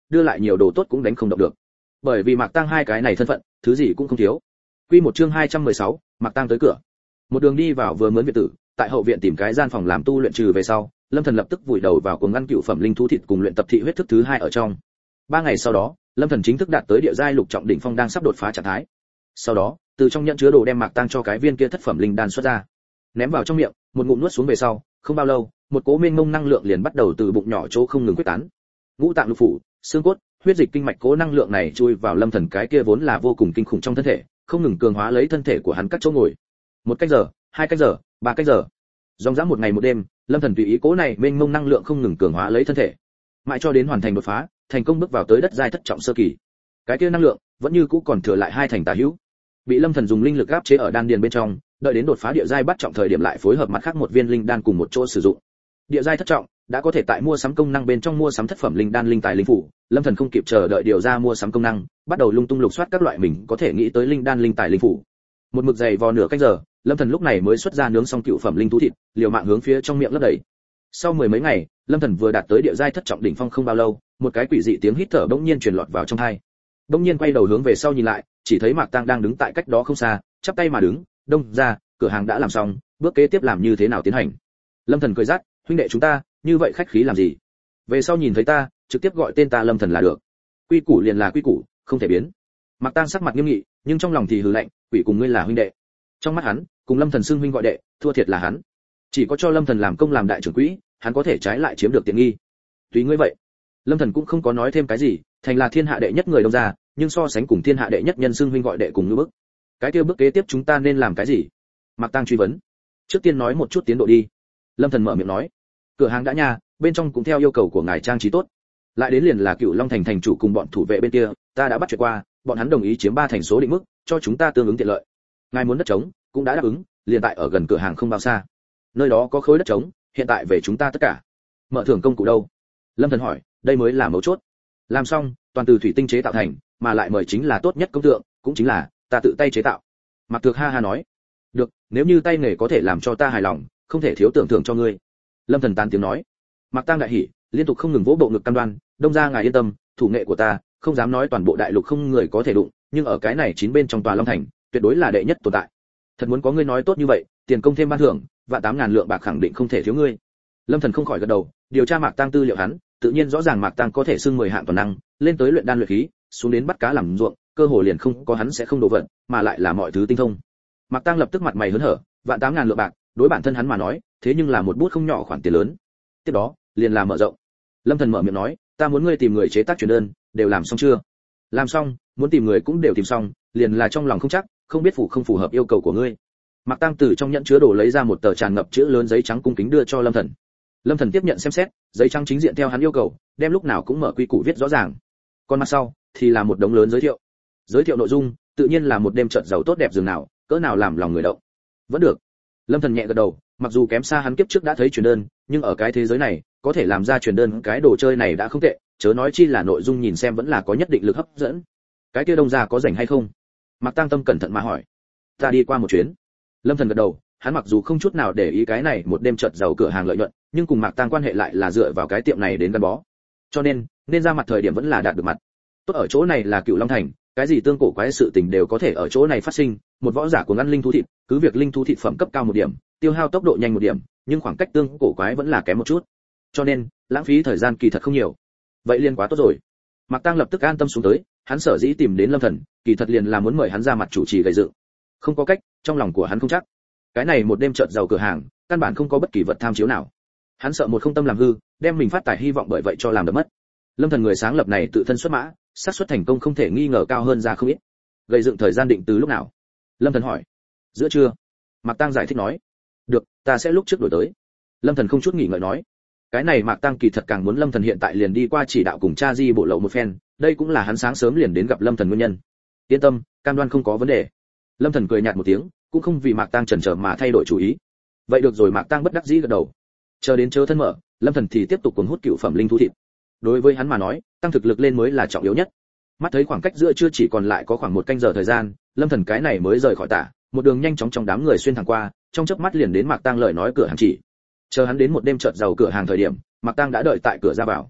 Speaker 1: đưa lại nhiều đồ tốt cũng đánh không động được. Bởi vì Mạc Tăng hai cái này thân phận, thứ gì cũng không thiếu. Quy một chương hai trăm mười sáu, Mạc Tăng tới cửa. Một đường đi vào vừa mướn viện tử, tại hậu viện tìm cái gian phòng làm tu luyện trừ về sau, Lâm Thần lập tức vùi đầu vào cuồng ngăn cựu phẩm linh thú thịt cùng luyện tập thị huyết thức thứ hai ở trong. Ba ngày sau đó, Lâm Thần chính thức đạt tới địa giai lục trọng đỉnh phong đang sắp đột phá trạng thái. Sau đó, từ trong nhận chứa đồ đem Mạc Tăng cho cái viên kia thất phẩm linh đan xuất ra, ném vào trong miệng, một ngụm nuốt xuống về sau, không bao lâu, một cỗ mênh mông năng lượng liền bắt đầu từ bụng nhỏ chỗ không ngừng quyết tán. Ngũ tạng lục phủ, xương cốt, huyết dịch kinh mạch cỗ năng lượng này chui vào Lâm Thần cái kia vốn là vô cùng kinh khủng trong thân thể, không ngừng cường hóa lấy thân thể của hắn các chỗ ngồi. Một cách giờ, hai cách giờ, ba cách giờ. Dòng dã một ngày một đêm, Lâm Thần tùy ý cỗ này mênh mông năng lượng không ngừng cường hóa lấy thân thể, mãi cho đến hoàn thành đột phá, thành công bước vào tới đất giai thất trọng sơ kỳ. Cái kia năng lượng vẫn như cũ còn thừa lại hai thành tà hữu, bị Lâm Thần dùng linh lực áp chế ở đan điền bên trong, đợi đến đột phá địa giai bắt trọng thời điểm lại phối hợp mặt khác một viên linh đan cùng một chỗ sử dụng. Địa giai thất trọng đã có thể tại mua sắm công năng bên trong mua sắm thất phẩm linh đan linh tài linh phủ, Lâm Thần không kịp chờ đợi điều ra mua sắm công năng, bắt đầu lung tung lục soát các loại mình có thể nghĩ tới linh đan linh tài linh phủ. Một mực dày vò nửa canh giờ, Lâm Thần lúc này mới xuất ra nướng xong cựu phẩm linh thú thịt, liều mạng hướng phía trong miệng lấp đầy. Sau mười mấy ngày, Lâm Thần vừa đạt tới địa giai thất trọng đỉnh phong không bao lâu, một cái quỷ dị tiếng hít thở bỗng nhiên truyền lọt vào trong tai. Bỗng nhiên quay đầu hướng về sau nhìn lại, chỉ thấy Mạc Tăng đang đứng tại cách đó không xa, chắp tay mà đứng, đông ra, cửa hàng đã làm xong, bước kế tiếp làm như thế nào tiến hành. Lâm Thần cười rát, huynh đệ chúng ta, như vậy khách khí làm gì? Về sau nhìn thấy ta, trực tiếp gọi tên ta Lâm Thần là được. Quy củ liền là quy củ, không thể biến. Mạc Tăng sắc mặt nghiêm nghị, nhưng trong lòng thì hừ lạnh, quỷ cùng ngươi là huynh đệ. Trong mắt hắn, cùng Lâm Thần xưng huynh gọi đệ, thua thiệt là hắn. Chỉ có cho Lâm Thần làm công làm đại trưởng quỹ, hắn có thể trái lại chiếm được tiện nghi. Tùy ngươi vậy. Lâm Thần cũng không có nói thêm cái gì, thành là thiên hạ đệ nhất người đông ra, nhưng so sánh cùng thiên hạ đệ nhất nhân xưng huynh gọi đệ cùng như bước. Cái kia bước kế tiếp chúng ta nên làm cái gì? Mạc Tăng truy vấn. Trước tiên nói một chút tiến độ đi. Lâm Thần mở miệng nói. Cửa hàng đã nha, bên trong cũng theo yêu cầu của ngài trang trí tốt. Lại đến liền là Cựu Long thành thành chủ cùng bọn thủ vệ bên kia, ta đã bắt chuyện qua, bọn hắn đồng ý chiếm ba thành số định mức, cho chúng ta tương ứng tiện lợi. Ngài muốn đất trống, cũng đã đáp ứng, liền tại ở gần cửa hàng không bao xa. Nơi đó có khối đất trống, hiện tại về chúng ta tất cả. Mở thưởng công cụ đâu? Lâm Thần hỏi, đây mới là mấu chốt. Làm xong, toàn từ thủy tinh chế tạo thành, mà lại mời chính là tốt nhất công tượng, cũng chính là ta tự tay chế tạo. Mạc Thược ha ha nói, được, nếu như tay nghề có thể làm cho ta hài lòng, không thể thiếu tưởng thưởng cho ngươi. Lâm Thần tán tiếng nói. Mạc Tăng đại hỉ, liên tục không ngừng vỗ bộ ngực cam đoan, đông ra ngài yên tâm, thủ nghệ của ta, không dám nói toàn bộ đại lục không người có thể đụng, nhưng ở cái này chín bên trong tòa Long thành, tuyệt đối là đệ nhất tồn tại. Thật muốn có ngươi nói tốt như vậy, tiền công thêm ban thưởng, và tám ngàn lượng bạc khẳng định không thể thiếu ngươi. Lâm Thần không khỏi gật đầu, điều tra Mạc Tăng tư liệu hắn, tự nhiên rõ ràng Mạc Tăng có thể xưng mười hạng toàn năng, lên tới luyện đan luyện khí, xuống đến bắt cá làm ruộng, cơ hồ liền không có hắn sẽ không đổ vận, mà lại là mọi thứ tinh thông. Mạc Tăng lập tức mặt mày hớn hở, vạn tám ngàn lượng bạc, đối bản thân hắn mà nói, thế nhưng là một bút không nhỏ khoản tiền lớn. Tiếp đó, liền là mở rộng. Lâm Thần mở miệng nói, ta muốn ngươi tìm người chế tác truyền đơn, đều làm xong chưa? Làm xong, muốn tìm người cũng đều tìm xong, liền là trong lòng không chắc, không biết phù không phù hợp yêu cầu của ngươi. Mạc Tăng từ trong nhẫn chứa đồ lấy ra một tờ tràn ngập chữ lớn giấy trắng cung kính đưa cho Lâm Thần. Lâm Thần tiếp nhận xem xét, giấy trắng chính diện theo hắn yêu cầu, đem lúc nào cũng mở quy củ viết rõ ràng. Còn mặt sau thì là một đống lớn giới thiệu. Giới thiệu nội dung, tự nhiên là một đêm trận giàu tốt đẹp dường nào, cỡ nào làm lòng người động. Vẫn được. Lâm Thần nhẹ gật đầu, mặc dù kém xa hắn kiếp trước đã thấy truyền đơn, nhưng ở cái thế giới này, có thể làm ra truyền đơn cái đồ chơi này đã không tệ, chớ nói chi là nội dung nhìn xem vẫn là có nhất định lực hấp dẫn. Cái kia đông gia có rảnh hay không? Mạc Tăng Tâm cẩn thận mà hỏi. Ta đi qua một chuyến. Lâm Thần gật đầu, hắn mặc dù không chút nào để ý cái này một đêm chợt giàu cửa hàng lợi nhuận, nhưng cùng Mạc Tăng quan hệ lại là dựa vào cái tiệm này đến gắn bó. Cho nên, nên ra mặt thời điểm vẫn là đạt được mặt. Tốt ở chỗ này là Cựu Long thành, cái gì tương cổ quái sự tình đều có thể ở chỗ này phát sinh, một võ giả của ngăn linh thú thịt, cứ việc linh thú thịt phẩm cấp cao một điểm, tiêu hao tốc độ nhanh một điểm, nhưng khoảng cách tương cổ quái vẫn là kém một chút. Cho nên, lãng phí thời gian kỳ thật không nhiều. Vậy liền quá tốt rồi. Mạc Tăng lập tức an tâm xuống tới, hắn sở dĩ tìm đến Lâm Thần, kỳ thật liền là muốn mời hắn ra mặt chủ trì gây dựng. Không có cách, trong lòng của hắn không chắc. Cái này một đêm chợt giàu cửa hàng, căn bản không có bất kỳ vật tham chiếu nào. Hắn sợ một không tâm làm hư, đem mình phát tài hy vọng bởi vậy cho làm đập mất. Lâm Thần người sáng lập này tự thân xuất mã, xác suất thành công không thể nghi ngờ cao hơn ra không ít. Gây dựng thời gian định từ lúc nào? Lâm Thần hỏi. Giữa trưa. Mạc Tăng giải thích nói. Được, ta sẽ lúc trước đổi tới. Lâm Thần không chút nghỉ ngợi nói. Cái này Mạc Tăng kỳ thật càng muốn Lâm Thần hiện tại liền đi qua chỉ đạo cùng cha di bộ lậu một phen, đây cũng là hắn sáng sớm liền đến gặp Lâm Thần nguyên nhân. Yên tâm, cam đoan không có vấn đề. Lâm Thần cười nhạt một tiếng, cũng không vì Mạc Tăng chần chờ mà thay đổi chủ ý. Vậy được rồi, Mạc Tăng bất đắc dĩ gật đầu. Chờ đến chớ thân mở, Lâm Thần thì tiếp tục cuốn hút cựu phẩm linh thú thịt. Đối với hắn mà nói, tăng thực lực lên mới là trọng yếu nhất. Mắt thấy khoảng cách giữa trưa chỉ còn lại có khoảng một canh giờ thời gian, Lâm Thần cái này mới rời khỏi tả, một đường nhanh chóng trong đám người xuyên thẳng qua, trong chớp mắt liền đến Mạc Tăng lời nói cửa hàng chỉ. Chờ hắn đến một đêm chợt giàu cửa hàng thời điểm, Mạc Tăng đã đợi tại cửa ra vào.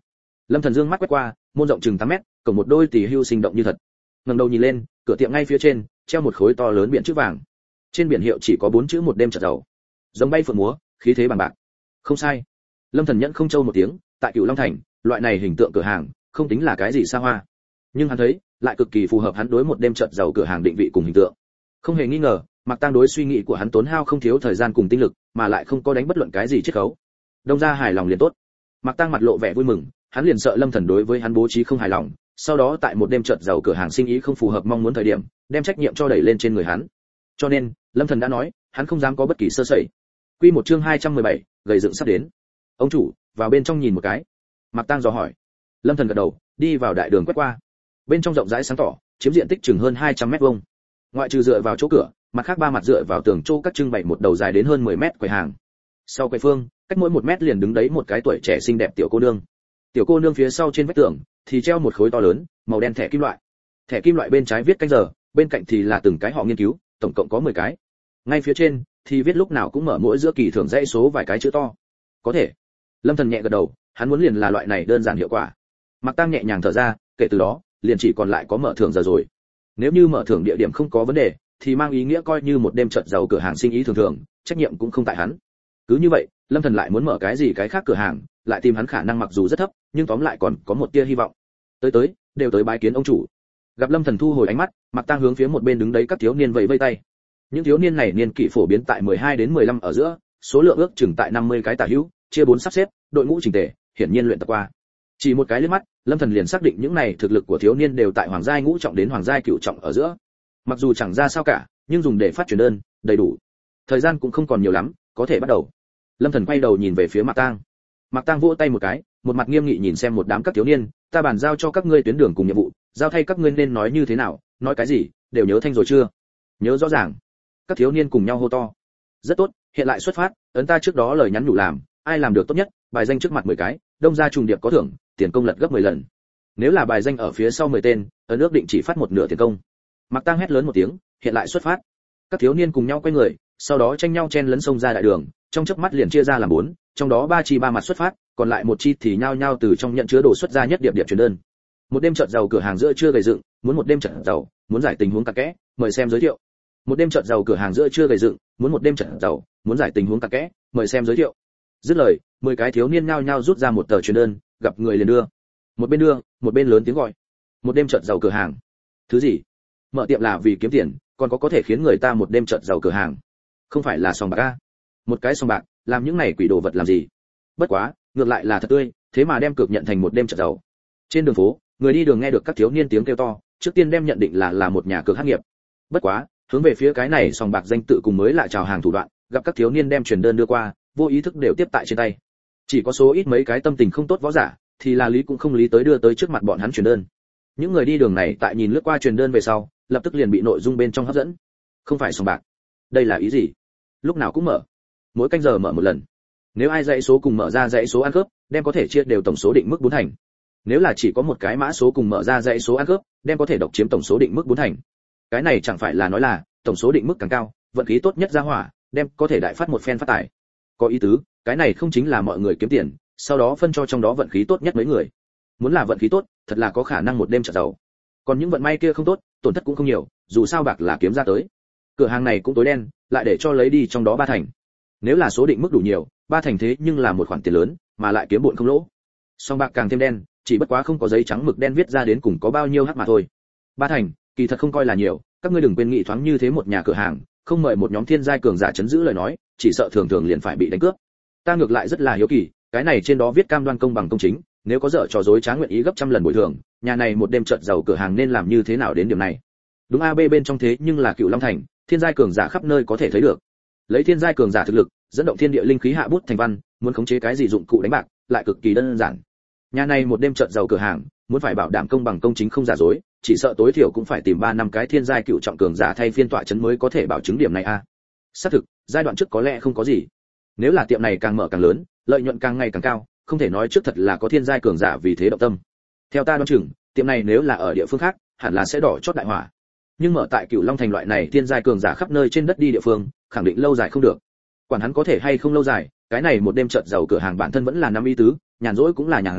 Speaker 1: Lâm Thần dương mắt quét qua, môn rộng chừng tám mét, cổng một đôi tỳ hưu sinh động như thật. Ngẩng đầu nhìn lên, cửa tiệm ngay phía trên treo một khối to lớn biển chữ vàng. Trên biển hiệu chỉ có bốn chữ một đêm chợt giàu. Giống bay phượng múa, khí thế bằng bạc. Không sai. Lâm Thần nhẫn không trâu một tiếng, tại Cửu Long Thành, loại này hình tượng cửa hàng, không tính là cái gì xa hoa. Nhưng hắn thấy, lại cực kỳ phù hợp hắn đối một đêm chợt giàu cửa hàng định vị cùng hình tượng. Không hề nghi ngờ, Mạc Tăng đối suy nghĩ của hắn tốn hao không thiếu thời gian cùng tinh lực, mà lại không có đánh bất luận cái gì chiết khấu. Đông ra hài lòng liền tốt. Mạc Tăng mặt lộ vẻ vui mừng, hắn liền sợ Lâm Thần đối với hắn bố trí không hài lòng, sau đó tại một đêm chợt giàu cửa hàng sinh ý không phù hợp mong muốn thời điểm, đem trách nhiệm cho đẩy lên trên người hắn. Cho nên, Lâm Thần đã nói, hắn không dám có bất kỳ sơ sẩy. Quy một chương hai trăm mười bảy, gầy dựng sắp đến. Ông chủ, vào bên trong nhìn một cái. Mạc Tăng dò hỏi. Lâm Thần gật đầu, đi vào đại đường quét qua. Bên trong rộng rãi sáng tỏ, chiếm diện tích chừng hơn hai trăm mét vuông. Ngoại trừ dựa vào chỗ cửa, mặt khác ba mặt dựa vào tường chỗ các trưng bày một đầu dài đến hơn mười mét quầy hàng. Sau quầy phương, cách mỗi một mét liền đứng đấy một cái tuổi trẻ xinh đẹp tiểu cô nương. Tiểu cô nương phía sau trên vách tường thì treo một khối to lớn màu đen thẻ kim loại. Thẻ kim loại bên trái viết canh giờ, bên cạnh thì là từng cái họ nghiên cứu, tổng cộng có mười cái. Ngay phía trên thì viết lúc nào cũng mở mỗi giữa kỳ thưởng dãy số vài cái chữ to. Có thể. Lâm Thần nhẹ gật đầu, hắn muốn liền là loại này đơn giản hiệu quả. Mạc Tăng nhẹ nhàng thở ra, kể từ đó, liền chỉ còn lại có mở thưởng giờ rồi. Nếu như mở thưởng địa điểm không có vấn đề, thì mang ý nghĩa coi như một đêm chợt giàu cửa hàng sinh ý thường thường, trách nhiệm cũng không tại hắn. Cứ như vậy, Lâm Thần lại muốn mở cái gì cái khác cửa hàng, lại tìm hắn khả năng mặc dù rất thấp, nhưng tóm lại còn có một tia hy vọng. Tới tới, đều tới bái kiến ông chủ. Gặp Lâm Thần thu hồi ánh mắt, Mạc Tăng hướng phía một bên đứng đấy các thiếu niên vẫy vẫy tay. Những thiếu niên này niên kỷ phổ biến tại mười hai đến mười lăm ở giữa, số lượng ước chừng tại năm mươi cái tả hữu, chia bốn sắp xếp, đội ngũ chỉnh tề, hiển nhiên luyện tập qua. Chỉ một cái liếc mắt, Lâm Thần liền xác định những này thực lực của thiếu niên đều tại hoàng giai ngũ trọng đến hoàng giai cửu trọng ở giữa. Mặc dù chẳng ra sao cả, nhưng dùng để phát truyền đơn, đầy đủ. Thời gian cũng không còn nhiều lắm, có thể bắt đầu. Lâm Thần quay đầu nhìn về phía Mạc Tăng. Mạc Tăng vỗ tay một cái, một mặt nghiêm nghị nhìn xem một đám các thiếu niên, ta bàn giao cho các ngươi tuyến đường cùng nhiệm vụ, giao thay các ngươi nên nói như thế nào, nói cái gì, đều nhớ thanh rồi chưa? Nhớ rõ ràng. Các thiếu niên cùng nhau hô to. Rất tốt, hiện lại xuất phát, ấn ta trước đó lời nhắn nhủ làm, ai làm được tốt nhất, bài danh trước mặt mười cái, đông ra trùng điệp có thưởng, tiền công lật gấp mười lần. Nếu là bài danh ở phía sau mười tên, ấn ước định chỉ phát một nửa tiền công. Mạc Tăng hét lớn một tiếng, hiện lại xuất phát. Các thiếu niên cùng nhau quay người, sau đó tranh nhau chen lấn sông ra đại đường, trong chớp mắt liền chia ra làm bốn, trong đó ba chi ba mặt xuất phát, còn lại một chi thì nhao nhao từ trong nhận chứa đồ xuất ra nhất điệp điệp truyền đơn. Một đêm chợt giàu cửa hàng giữa trưa gầy dựng, muốn một đêm chợt giàu, muốn giải tình huống cặn kẽ, mời xem giới thiệu. Một đêm chợt giàu cửa hàng giữa trưa gầy dựng, muốn một đêm chợt giàu, muốn giải tình huống cặn kẽ, mời xem giới thiệu. Dứt lời, mười cái thiếu niên nhao nhao rút ra một tờ truyền đơn, gặp người liền đưa. Một bên đưa, một bên lớn tiếng gọi. Một đêm chợt giàu cửa hàng. Thứ gì? Mở tiệm là vì kiếm tiền, còn có có thể khiến người ta một đêm chợt giàu cửa hàng. Không phải là sòng bạc a? Một cái sòng bạc, làm những này quỷ đồ vật làm gì? Bất quá, ngược lại là thật tươi, thế mà đem cược nhận thành một đêm chợt giàu. Trên đường phố, người đi đường nghe được các thiếu niên tiếng kêu to, trước tiên đem nhận định là là một nhà cược hắc nghiệp. Bất quá, hướng về phía cái này sòng bạc danh tự cùng mới lại chào hàng thủ đoạn, gặp các thiếu niên đem truyền đơn đưa qua, vô ý thức đều tiếp tại trên tay. Chỉ có số ít mấy cái tâm tình không tốt võ giả, thì là lý cũng không lý tới đưa tới trước mặt bọn hắn truyền đơn. Những người đi đường này tại nhìn lướt qua truyền đơn về sau, lập tức liền bị nội dung bên trong hấp dẫn. Không phải sòng bạc. Đây là ý gì? Lúc nào cũng mở. Mỗi canh giờ mở một lần. Nếu ai dãy số cùng mở ra dãy số ăn cướp, đem có thể chia đều tổng số định mức bốn thành. Nếu là chỉ có một cái mã số cùng mở ra dãy số ăn cướp, đem có thể độc chiếm tổng số định mức bốn thành. Cái này chẳng phải là nói là tổng số định mức càng cao, vận khí tốt nhất ra hỏa, đem có thể đại phát một phen phát tài. Có ý tứ, cái này không chính là mọi người kiếm tiền, sau đó phân cho trong đó vận khí tốt nhất mấy người. Muốn là vận khí tốt, thật là có khả năng một đêm chợt giàu. Còn những vận may kia không tốt, tổn thất cũng không nhiều, dù sao bạc là kiếm ra tới. Cửa hàng này cũng tối đen, lại để cho lấy đi trong đó ba thành. Nếu là số định mức đủ nhiều, ba thành thế nhưng là một khoản tiền lớn, mà lại kiếm bộn không lỗ. Song bạc càng thêm đen, chỉ bất quá không có giấy trắng mực đen viết ra đến cùng có bao nhiêu hắc mà thôi. Ba thành, kỳ thật không coi là nhiều, các ngươi đừng quên nghị thoáng như thế một nhà cửa hàng, không mời một nhóm thiên giai cường giả chấn giữ lời nói, chỉ sợ thường thường liền phải bị đánh cướp. Ta ngược lại rất là hiếu kỳ, cái này trên đó viết cam đoan công bằng công chính, nếu có dở trò dối trá nguyện ý gấp trăm lần bồi thường, nhà này một đêm chợt giàu cửa hàng nên làm như thế nào đến điểm này? Đúng a bê bên trong thế nhưng là Cựu Long Thành, thiên giai cường giả khắp nơi có thể thấy được. Lấy thiên giai cường giả thực lực, dẫn động thiên địa linh khí hạ bút thành văn, muốn khống chế cái gì dụng cụ đánh bạc, lại cực kỳ đơn giản. Nhà này một đêm chợt giàu cửa hàng, muốn phải bảo đảm công bằng công chính không giả dối, chỉ sợ tối thiểu cũng phải tìm ba năm cái thiên giai cựu trọng cường giả thay phiên tọa chấn mới có thể bảo chứng điểm này a. À. Xác thực, giai đoạn trước có lẽ không có gì. Nếu là tiệm này càng mở càng lớn, lợi nhuận càng ngày càng cao, không thể nói trước thật là có thiên giai cường giả vì thế động tâm. Theo ta đoán chừng, tiệm này nếu là ở địa phương khác, hẳn là sẽ đỏ chót đại hỏa. Nhưng mở tại Cửu Long Thành loại này thiên giai cường giả khắp nơi trên đất đi địa phương, khẳng định lâu dài không được. Quản hắn có thể hay không lâu dài, cái này một đêm chợt giàu cửa hàng bản thân vẫn là năm ý tứ, nhàn rỗi cũng là nhàn rỗi,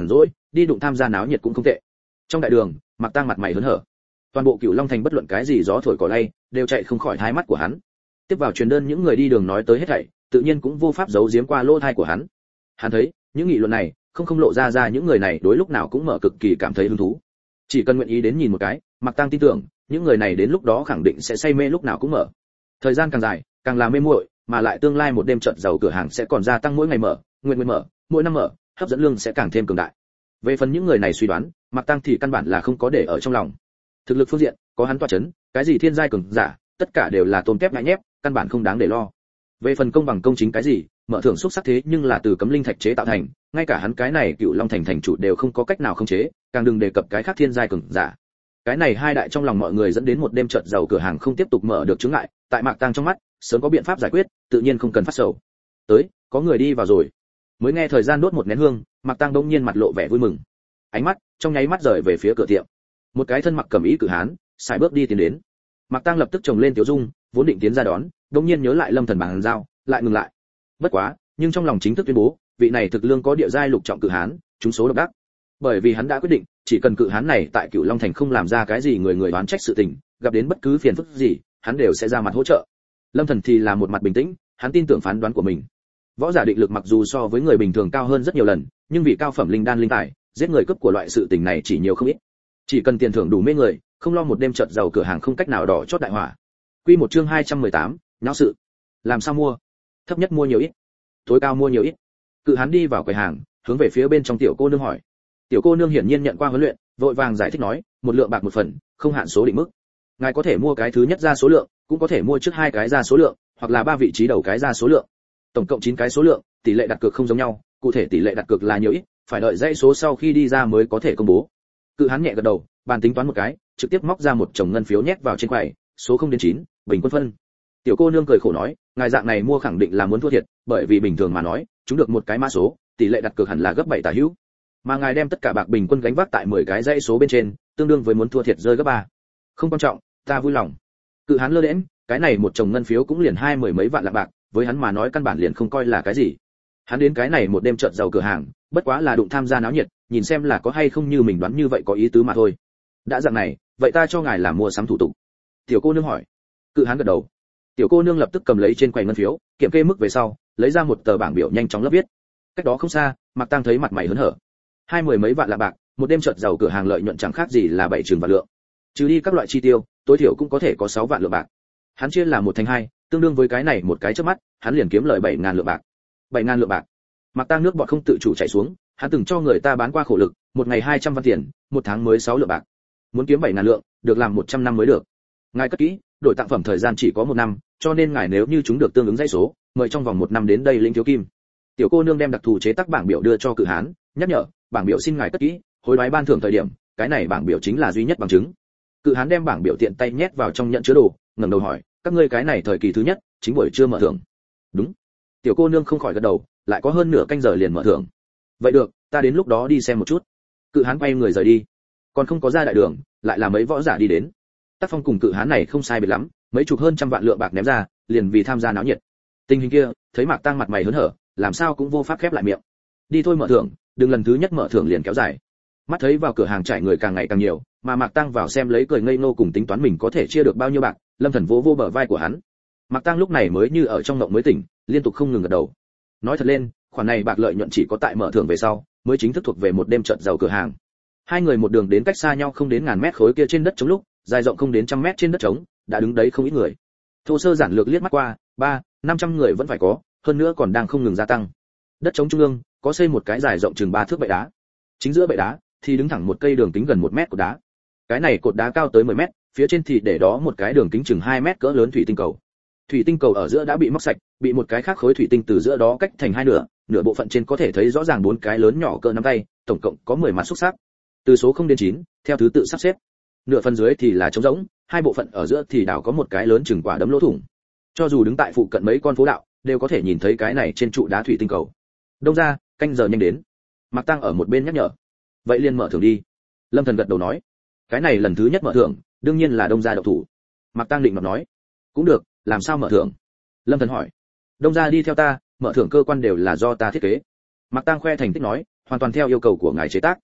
Speaker 1: đi đụng tham gia náo nhiệt cũng không tệ. Trong đại đường, Mạc Tăng mặt mày hớn hở. Toàn bộ Cửu Long thành bất luận cái gì gió thổi cỏ lay, đều chạy không khỏi hai mắt của hắn. Tiếp vào truyền đơn những người đi đường nói tới hết thảy, tự nhiên cũng vô pháp giấu giếm qua lỗ tai của hắn. Hắn thấy, những nghị luận này, không không lộ ra ra những người này đối lúc nào cũng mở cực kỳ cảm thấy hứng thú. Chỉ cần nguyện ý đến nhìn một cái, Mạc Tăng tin tưởng, những người này đến lúc đó khẳng định sẽ say mê lúc nào cũng mở. Thời gian càng dài, càng là mê muội, mà lại tương lai một đêm trận giàu cửa hàng sẽ còn gia tăng mỗi ngày mở, nguyện nguyện mở, mỗi năm mở, hấp dẫn lương sẽ càng thêm cường đại. Về phần những người này suy đoán, Mạc Tăng thì căn bản là không có để ở trong lòng. Thực lực phương diện, có hắn tọa chấn, cái gì thiên giai cường giả, tất cả đều là tôm tép ngại nhép, căn bản không đáng để lo. Về phần công bằng công chính cái gì, mở thưởng xúc sắc thế nhưng là từ cấm linh thạch chế tạo thành, ngay cả hắn cái này Cựu Long thành thành chủ đều không có cách nào khống chế, càng đừng đề cập cái khác thiên giai cường giả. Cái này hai đại trong lòng mọi người dẫn đến một đêm trận giàu cửa hàng không tiếp tục mở được chướng ngại, tại Mạc Tăng trong mắt, sớm có biện pháp giải quyết, tự nhiên không cần phát sầu. Tới, có người đi vào rồi. Mới nghe thời gian đốt một nén hương, Mạc Tăng đột nhiên mặt lộ vẻ vui mừng. Ánh mắt trong nháy mắt rời về phía cửa tiệm. Một cái thân mặc cẩm y cử hán, sải bước đi tiến đến. Mạc Tăng lập tức trồng lên tiểu dung, vốn định tiến ra đón, đột nhiên nhớ lại Lâm Thần bàn giao, lại ngừng lại. Bất quá, nhưng trong lòng chính thức tuyên bố, vị này thực lương có địa giai lục trọng cử hán, trúng số độc đắc. Bởi vì hắn đã quyết định, chỉ cần cự hán này tại Cửu Long thành không làm ra cái gì người người đoán trách sự tình, gặp đến bất cứ phiền phức gì, hắn đều sẽ ra mặt hỗ trợ. Lâm Thần thì là một mặt bình tĩnh, hắn tin tưởng phán đoán của mình. Võ giả định lực mặc dù so với người bình thường cao hơn rất nhiều lần, nhưng vì cao phẩm linh đan linh tài, giết người cướp của loại sự tình này chỉ nhiều không ít. Chỉ cần tiền thưởng đủ mê người, không lo một đêm chợt giàu cửa hàng không cách nào đỏ chót đại hỏa. Quy một chương hai trăm mười tám, nháo sự. Làm sao mua? Thấp nhất mua nhiều ít, tối cao mua nhiều ít. Cự hán đi vào quầy hàng, hướng về phía bên trong tiểu cô nương hỏi. Tiểu cô nương hiển nhiên nhận qua huấn luyện, vội vàng giải thích nói, một lượng bạc một phần, không hạn số định mức. Ngài có thể mua cái thứ nhất ra số lượng, cũng có thể mua trước hai cái ra số lượng, hoặc là ba vị trí đầu cái ra số lượng. Tổng cộng chín cái số lượng, tỷ lệ đặt cược không giống nhau, cụ thể tỷ lệ đặt cược là nhiều ít, phải đợi dãy số sau khi đi ra mới có thể công bố. Cự hán nhẹ gật đầu, bàn tính toán một cái, trực tiếp móc ra một chồng ngân phiếu nhét vào trên quầy, số không đến chín, bình quân phân. Tiểu cô nương cười khổ nói, ngài dạng này mua khẳng định là muốn thua thiệt, bởi vì bình thường mà nói, chúng được một cái mã số, tỷ lệ đặt cược hẳn là gấp bảy tả hữu. Mà ngài đem tất cả bạc bình quân gánh vác tại mười cái dãy số bên trên, tương đương với muốn thua thiệt rơi gấp ba. Không quan trọng, ta vui lòng. Cự hán lơ đễnh, cái này một chồng ngân phiếu cũng liền hai mười mấy vạn lạng bạc, với hắn mà nói căn bản liền không coi là cái gì. Hắn đến cái này một đêm chợt giàu cửa hàng, bất quá là đụng tham gia náo nhiệt, nhìn xem là có hay không như mình đoán như vậy có ý tứ mà thôi. Đã dạng này, vậy ta cho ngài làm mua sắm thủ tục. Tiểu cô nương hỏi. Cự hán gật đầu. Tiểu cô nương lập tức cầm lấy trên quầy ngân phiếu, kiểm kê mức về sau, lấy ra một tờ bảng biểu nhanh chóng lấp viết. Cách đó không xa, Mạc Tăng thấy mặt mày hớn hở. Hai mười mấy vạn lạng bạc, một đêm chợt giàu cửa hàng lợi nhuận chẳng khác gì là bảy trường vạn lượng. Trừ đi các loại chi tiêu, tối thiểu cũng có thể có sáu vạn lượng bạc. Hắn chia là một thành hai, tương đương với cái này một cái chớp mắt, hắn liền kiếm lợi bảy ngàn lượng bạc. bảy ngàn lượng bạc. Mạc Tăng nước bọt không tự chủ chảy xuống, hắn từng cho người ta bán qua khổ lực, một ngày hai trăm văn tiền, một tháng mới sáu lượng bạc. Muốn kiếm bảy ngàn lượng, được làm một trăm năm mới được. Ngài cất kỹ, đổi tặng phẩm thời gian chỉ có một năm, cho nên ngài nếu như chúng được tương ứng dãy số, mời trong vòng một năm đến đây lĩnh thiếu kim. Tiểu cô nương đem đặc thù chế tác bảng biểu đưa cho cự hán, nhắc nhở, bảng biểu xin ngài cất kỹ, hối đoái ban thưởng thời điểm, cái này bảng biểu chính là duy nhất bằng chứng. Cự hán đem bảng biểu tiện tay nhét vào trong nhận chứa đồ, ngẩng đầu hỏi, các ngươi cái này thời kỳ thứ nhất, chính buổi trưa mở thưởng. Đúng. Tiểu cô nương không khỏi gật đầu, lại có hơn nửa canh giờ liền mở thưởng. Vậy được, ta đến lúc đó đi xem một chút. Cự hán quay người rời đi. Còn không có ra đại đường, lại là mấy võ giả đi đến. Tác phong cùng cự hán này không sai biệt lắm, mấy chục hơn trăm vạn lượng bạc ném ra, liền vì tham gia náo nhiệt. Tình hình kia, thấy Mạc Tăng mặt mày hớn hở, làm sao cũng vô pháp khép lại miệng. Đi thôi mở thưởng, đừng lần thứ nhất mở thưởng liền kéo dài. Mắt thấy vào cửa hàng trải người càng ngày càng nhiều, mà Mạc Tăng vào xem lấy cười ngây ngô cùng tính toán mình có thể chia được bao nhiêu bạc, Lâm Thần vỗ vô bờ vai của hắn. Mạc Tăng lúc này mới như ở trong mộng mới tỉnh, liên tục không ngừng gật đầu. Nói thật lên, khoản này bạc lợi nhuận chỉ có tại mở thưởng về sau, mới chính thức thuộc về một đêm chợt giàu cửa hàng. Hai người một đường đến cách xa nhau không đến ngàn mét khối kia trên đất trống lúc, dài rộng không đến trăm mét trên đất trống, đã đứng đấy không ít người. Thô sơ giản lược liếc mắt qua, ba, năm trăm người vẫn phải có, hơn nữa còn đang không ngừng gia tăng. Đất trống trung ương, có xây một cái dài rộng chừng ba thước bệ đá. Chính giữa bệ đá thì đứng thẳng một cây đường kính gần một mét của đá. Cái này cột đá cao tới mười mét, phía trên thì để đó một cái đường kính chừng hai mét cỡ lớn thủy tinh cầu. Thủy tinh cầu ở giữa đã bị móc sạch, bị một cái khác khối thủy tinh từ giữa đó cách thành hai nửa, nửa bộ phận trên có thể thấy rõ ràng bốn cái lớn nhỏ cỡ nắm tay, tổng cộng có mười mặt xúc sắc. Từ số không đến chín, theo thứ tự sắp xếp. Nửa phần dưới thì là trống rỗng, hai bộ phận ở giữa thì đảo có một cái lớn chừng quả đấm lỗ thủng. Cho dù đứng tại phụ cận mấy con phố đạo, đều có thể nhìn thấy cái này trên trụ đá thủy tinh cầu. Đông ra, canh giờ nhanh đến. Mạc Tăng ở một bên nhắc nhở. Vậy liền mở thưởng đi. Lâm Thần gật đầu nói. Cái này lần thứ nhất mở thưởng, đương nhiên là Đông gia độc thủ. Mạc Tăng định mà nói. Cũng được, làm sao mở thưởng? Lâm Thần hỏi. Đông gia đi theo ta, mở thưởng cơ quan đều là do ta thiết kế. Mạc Tăng khoe thành tích nói, hoàn toàn theo yêu cầu của ngài chế tác.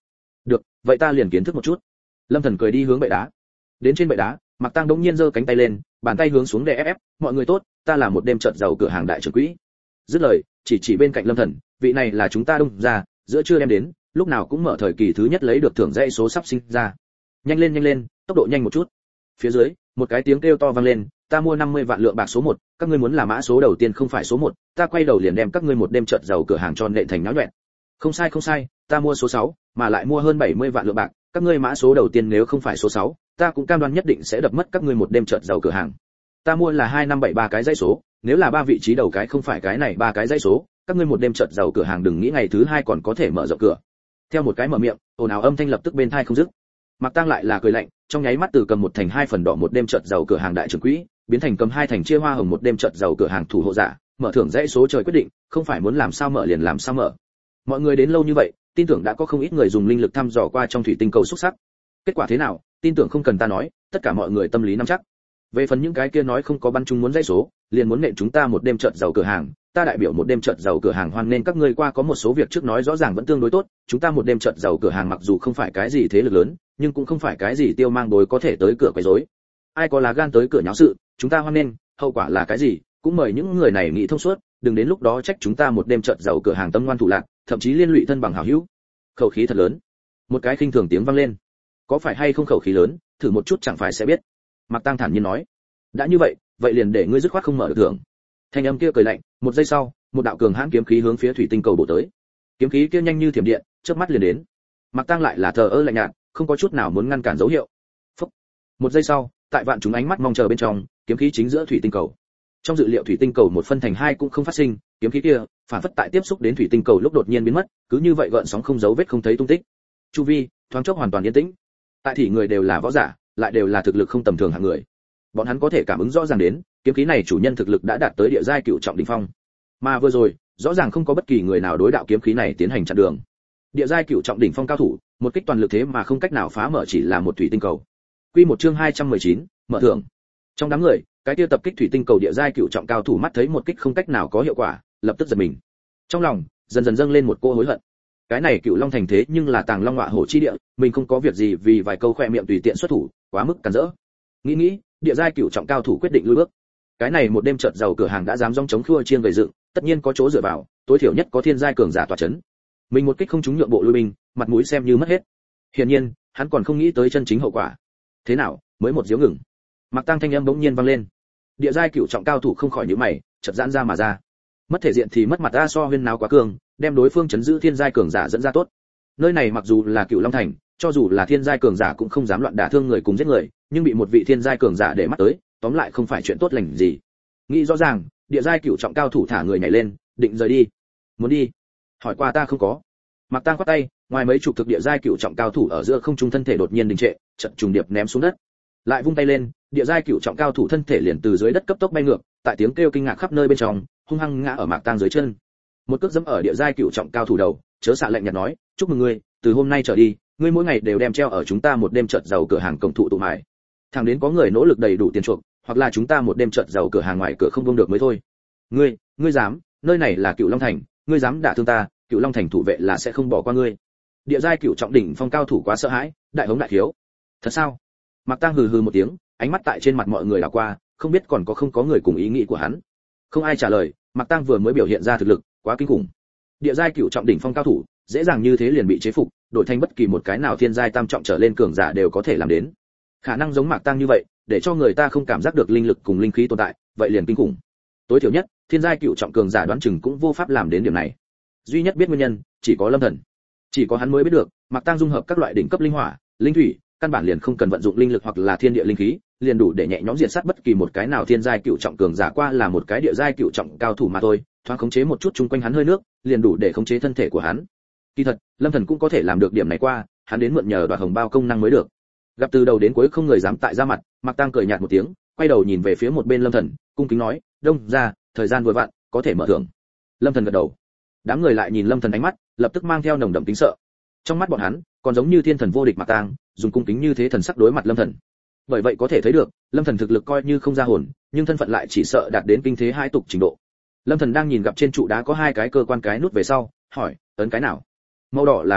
Speaker 1: được, vậy ta liền kiến thức một chút. Lâm Thần cười đi hướng bệ đá. Đến trên bệ đá, Mạc Tăng đống nhiên giơ cánh tay lên, bàn tay hướng xuống để ép ép, mọi người tốt, ta là một đêm trợt giàu cửa hàng đại trưởng quỹ. Dứt lời, chỉ chỉ bên cạnh Lâm Thần, vị này là chúng ta Đông gia, giữa trưa đem đến, lúc nào cũng mở thời kỳ thứ nhất lấy được thưởng dãy số sắp sinh ra. Nhanh lên nhanh lên, tốc độ nhanh một chút. Phía dưới, một cái tiếng kêu to vang lên, ta mua năm mươi vạn lượng bạc số một, các ngươi muốn là mã số đầu tiên không phải số một, ta quay đầu liền đem các ngươi một đêm trợt giàu cửa hàng cho nện thành náo nhọẹn. Không sai không sai, ta mua số sáu, mà lại mua hơn bảy mươi vạn lượng bạc, các ngươi mã số đầu tiên nếu không phải số sáu, ta cũng cam đoan nhất định sẽ đập mất các ngươi một đêm trợt giàu cửa hàng. Ta mua là hai năm bảy ba cái dãy số, nếu là ba vị trí đầu cái không phải cái này ba cái dãy số, các ngươi một đêm trợt giàu cửa hàng đừng nghĩ ngày thứ hai còn có thể mở rộng cửa. Theo một cái mở miệng, ồn ào âm thanh lập tức bên tai không dứt. Mạc Tăng lại là cười lạnh, trong nháy mắt từ cầm một thành hai phần đỏ một đêm trợt giàu cửa hàng đại trưởng quỹ, biến thành cầm hai thành chia hoa hồng một đêm trợt giàu cửa hàng thủ hộ giả, mở thưởng dãy số trời quyết định, không phải muốn làm sao mở liền làm sao mở. Mọi người đến lâu như vậy, tin tưởng đã có không ít người dùng linh lực thăm dò qua trong thủy tinh cầu xúc sắc. Kết quả thế nào, tin tưởng không cần ta nói, tất cả mọi người tâm lý nắm chắc. Về phần những cái kia nói không có bắn chung muốn dãy số, liền muốn nện chúng ta một đêm trợt giàu cửa hàng, ta đại biểu một đêm trợt giàu cửa hàng hoan nên các ngươi qua có một số việc trước nói rõ ràng vẫn tương đối tốt, chúng ta một đêm trợt giàu cửa hàng mặc dù không phải cái gì thế lực lớn, nhưng cũng không phải cái gì tiêu mang đối có thể tới cửa quấy rối. Ai có lá gan tới cửa nháo sự, chúng ta hoan nên, hậu quả là cái gì, cũng mời những người này nghĩ thông suốt, đừng đến lúc đó trách chúng ta một đêm trợt giàu cửa hàng tâm ngoan thủ lạc, thậm chí liên lụy thân bằng hảo hữu. Khẩu khí thật lớn. Một cái khinh thường tiếng vang lên. Có phải hay không khẩu khí lớn, thử một chút chẳng phải sẽ biết. Mạc Tăng thản nhiên nói. Đã như vậy, vậy liền để ngươi dứt khoát không mở được thưởng. Thanh âm kia cười lạnh, một giây sau, một đạo cường hãn kiếm khí hướng phía thủy tinh cầu bổ tới. Kiếm khí kia nhanh như thiểm điện, chớp mắt liền đến. Mạc Tăng lại là thờ ơ lạnh nhạt, không có chút nào muốn ngăn cản dấu hiệu. Phúc. Một giây sau, tại vạn chúng ánh mắt mong chờ bên trong, kiếm khí chính giữa thủy tinh cầu. Trong dự liệu thủy tinh cầu một phân thành hai cũng không phát sinh, kiếm khí kia phản phất tại tiếp xúc đến thủy tinh cầu lúc đột nhiên biến mất, cứ như vậy gợn sóng không dấu vết không thấy tung tích. Chu vi thoáng chốc hoàn toàn yên tĩnh. Tại thị người đều là võ giả, lại đều là thực lực không tầm thường hạng người. Bọn hắn có thể cảm ứng rõ ràng đến, kiếm khí này chủ nhân thực lực đã đạt tới địa giai cựu trọng đỉnh phong. Mà vừa rồi, rõ ràng không có bất kỳ người nào đối đạo kiếm khí này tiến hành chặn đường. Địa giai cựu trọng đỉnh phong cao thủ, một kích toàn lực thế mà không cách nào phá mở chỉ là một thủy tinh cầu. Quy một chương hai trăm mười chín, mở thưởng. Trong đám người, cái kia tập kích thủy tinh cầu địa giai cựu trọng cao thủ mắt thấy một kích không cách nào có hiệu quả, lập tức giật mình. Trong lòng dần dần dâng lên một cô hối hận. Cái này Cựu Long thành thế nhưng là Tàng Long Ngọa Hổ chi địa, mình không có việc gì vì vài câu khoe miệng tùy tiện xuất thủ, quá mức cản rỡ. Nghĩ nghĩ, địa giai cựu trọng cao thủ quyết định lui bước. Cái này một đêm chợt giàu cửa hàng đã dám rong chống khua chiên gầy dựng, tất nhiên có chỗ dựa vào, tối thiểu nhất có thiên giai cường giả tọa chấn. Mình một kích không trúng nhượng bộ lui binh, mặt mũi xem như mất hết. Hiển nhiên, hắn còn không nghĩ tới chân chính hậu quả. Thế nào, mới một diếu ngừng. Mạc Tăng thanh âm bỗng nhiên vang lên. Địa giai cựu trọng cao thủ không khỏi nhíu mày, chợt giãn ra mà ra. Mất thể diện thì mất mặt, a so huyên náo quá cường, đem đối phương chấn giữ thiên giai cường giả dẫn ra tốt. Nơi này mặc dù là Cựu Long thành, cho dù là thiên giai cường giả cũng không dám loạn đả thương người cùng giết người, nhưng bị một vị thiên giai cường giả để mắt tới, tóm lại không phải chuyện tốt lành gì. Nghĩ rõ ràng, địa giai cựu trọng cao thủ thả người nhảy lên, định rời đi. Muốn đi? Hỏi qua ta không có. Mạc Tăng quát tay, ngoài mấy chục thực địa giai cựu trọng cao thủ ở giữa không trung thân thể đột nhiên đình trệ, chợt trùng điệp ném xuống đất. Lại vung tay lên, địa giai cựu trọng cao thủ thân thể liền từ dưới đất cấp tốc bay ngược, tại tiếng kêu kinh ngạc khắp nơi bên trong, hung hăng ngã ở Mạc Tăng dưới chân. Một cước giẫm ở địa giai cựu trọng cao thủ đầu, chớ xạ lạnh nhạt nói, chúc mừng ngươi, từ hôm nay trở đi, ngươi mỗi ngày đều đem treo ở chúng ta một đêm chợt giàu cửa hàng cổng thụ tụ mài. Thẳng đến có người nỗ lực đầy đủ tiền chuộc, hoặc là chúng ta một đêm chợt giàu cửa hàng ngoài cửa không buông được mới thôi. Ngươi, ngươi dám, nơi này là Cựu Long thành, ngươi dám đả thương ta, Cựu Long thành thủ vệ là sẽ không bỏ qua ngươi. Địa giai cựu trọng đỉnh phong cao thủ quá sợ hãi, đại hống đại thiếu. Thật sao? Mạc Tăng hừ hừ một tiếng, ánh mắt tại trên mặt mọi người đảo qua, không biết còn có không có người cùng ý nghĩ của hắn. Không ai trả lời, Mạc Tăng vừa mới biểu hiện ra thực lực quá kinh khủng. Địa giai cựu trọng đỉnh phong cao thủ, dễ dàng như thế liền bị chế phục, đổi thành bất kỳ một cái nào thiên giai tam trọng trở lên cường giả đều có thể làm đến. Khả năng giống Mạc Tăng như vậy, để cho người ta không cảm giác được linh lực cùng linh khí tồn tại, vậy liền kinh khủng. Tối thiểu nhất, thiên giai cựu trọng cường giả đoán chừng cũng vô pháp làm đến điểm này. Duy nhất biết nguyên nhân, chỉ có Lâm Thần. Chỉ có hắn mới biết được, Mạc Tăng dung hợp các loại đỉnh cấp linh hỏa, linh thủy, căn bản liền không cần vận dụng linh lực hoặc là thiên địa linh khí, liền đủ để nhẹ nhõm diệt sát bất kỳ một cái nào thiên giai cựu trọng cường giả, qua là một cái địa giai cựu trọng cao thủ mà thôi, thoáng khống chế một chút chung quanh hắn hơi nước, liền đủ để khống chế thân thể của hắn. Kỳ thật, Lâm Thần cũng có thể làm được điểm này, qua, hắn đến mượn nhờ đoạt hồng bao công năng mới được. Gặp từ đầu đến cuối không người dám tại ra mặt, Mạc Tăng cười nhạt một tiếng, quay đầu nhìn về phía một bên Lâm Thần, cung kính nói, "Đông gia, thời gian vừa vặn, có thể mở thưởng." Lâm Thần gật đầu. Đám người lại nhìn Lâm Thần ánh mắt, lập tức mang theo nồng đậm kính sợ. Trong mắt bọn hắn, còn giống như thiên thần vô địch Mạc Tăng, dùng cung kính như thế thần sắc đối mặt Lâm Thần. Bởi vậy có thể thấy được, Lâm Thần thực lực coi như không ra hồn, nhưng thân phận lại chỉ sợ đạt đến kinh thế hai tục trình độ. Lâm Thần đang nhìn gặp trên trụ đá có hai cái cơ quan cái nút về sau, hỏi, ấn cái nào? Màu đỏ là khởi động,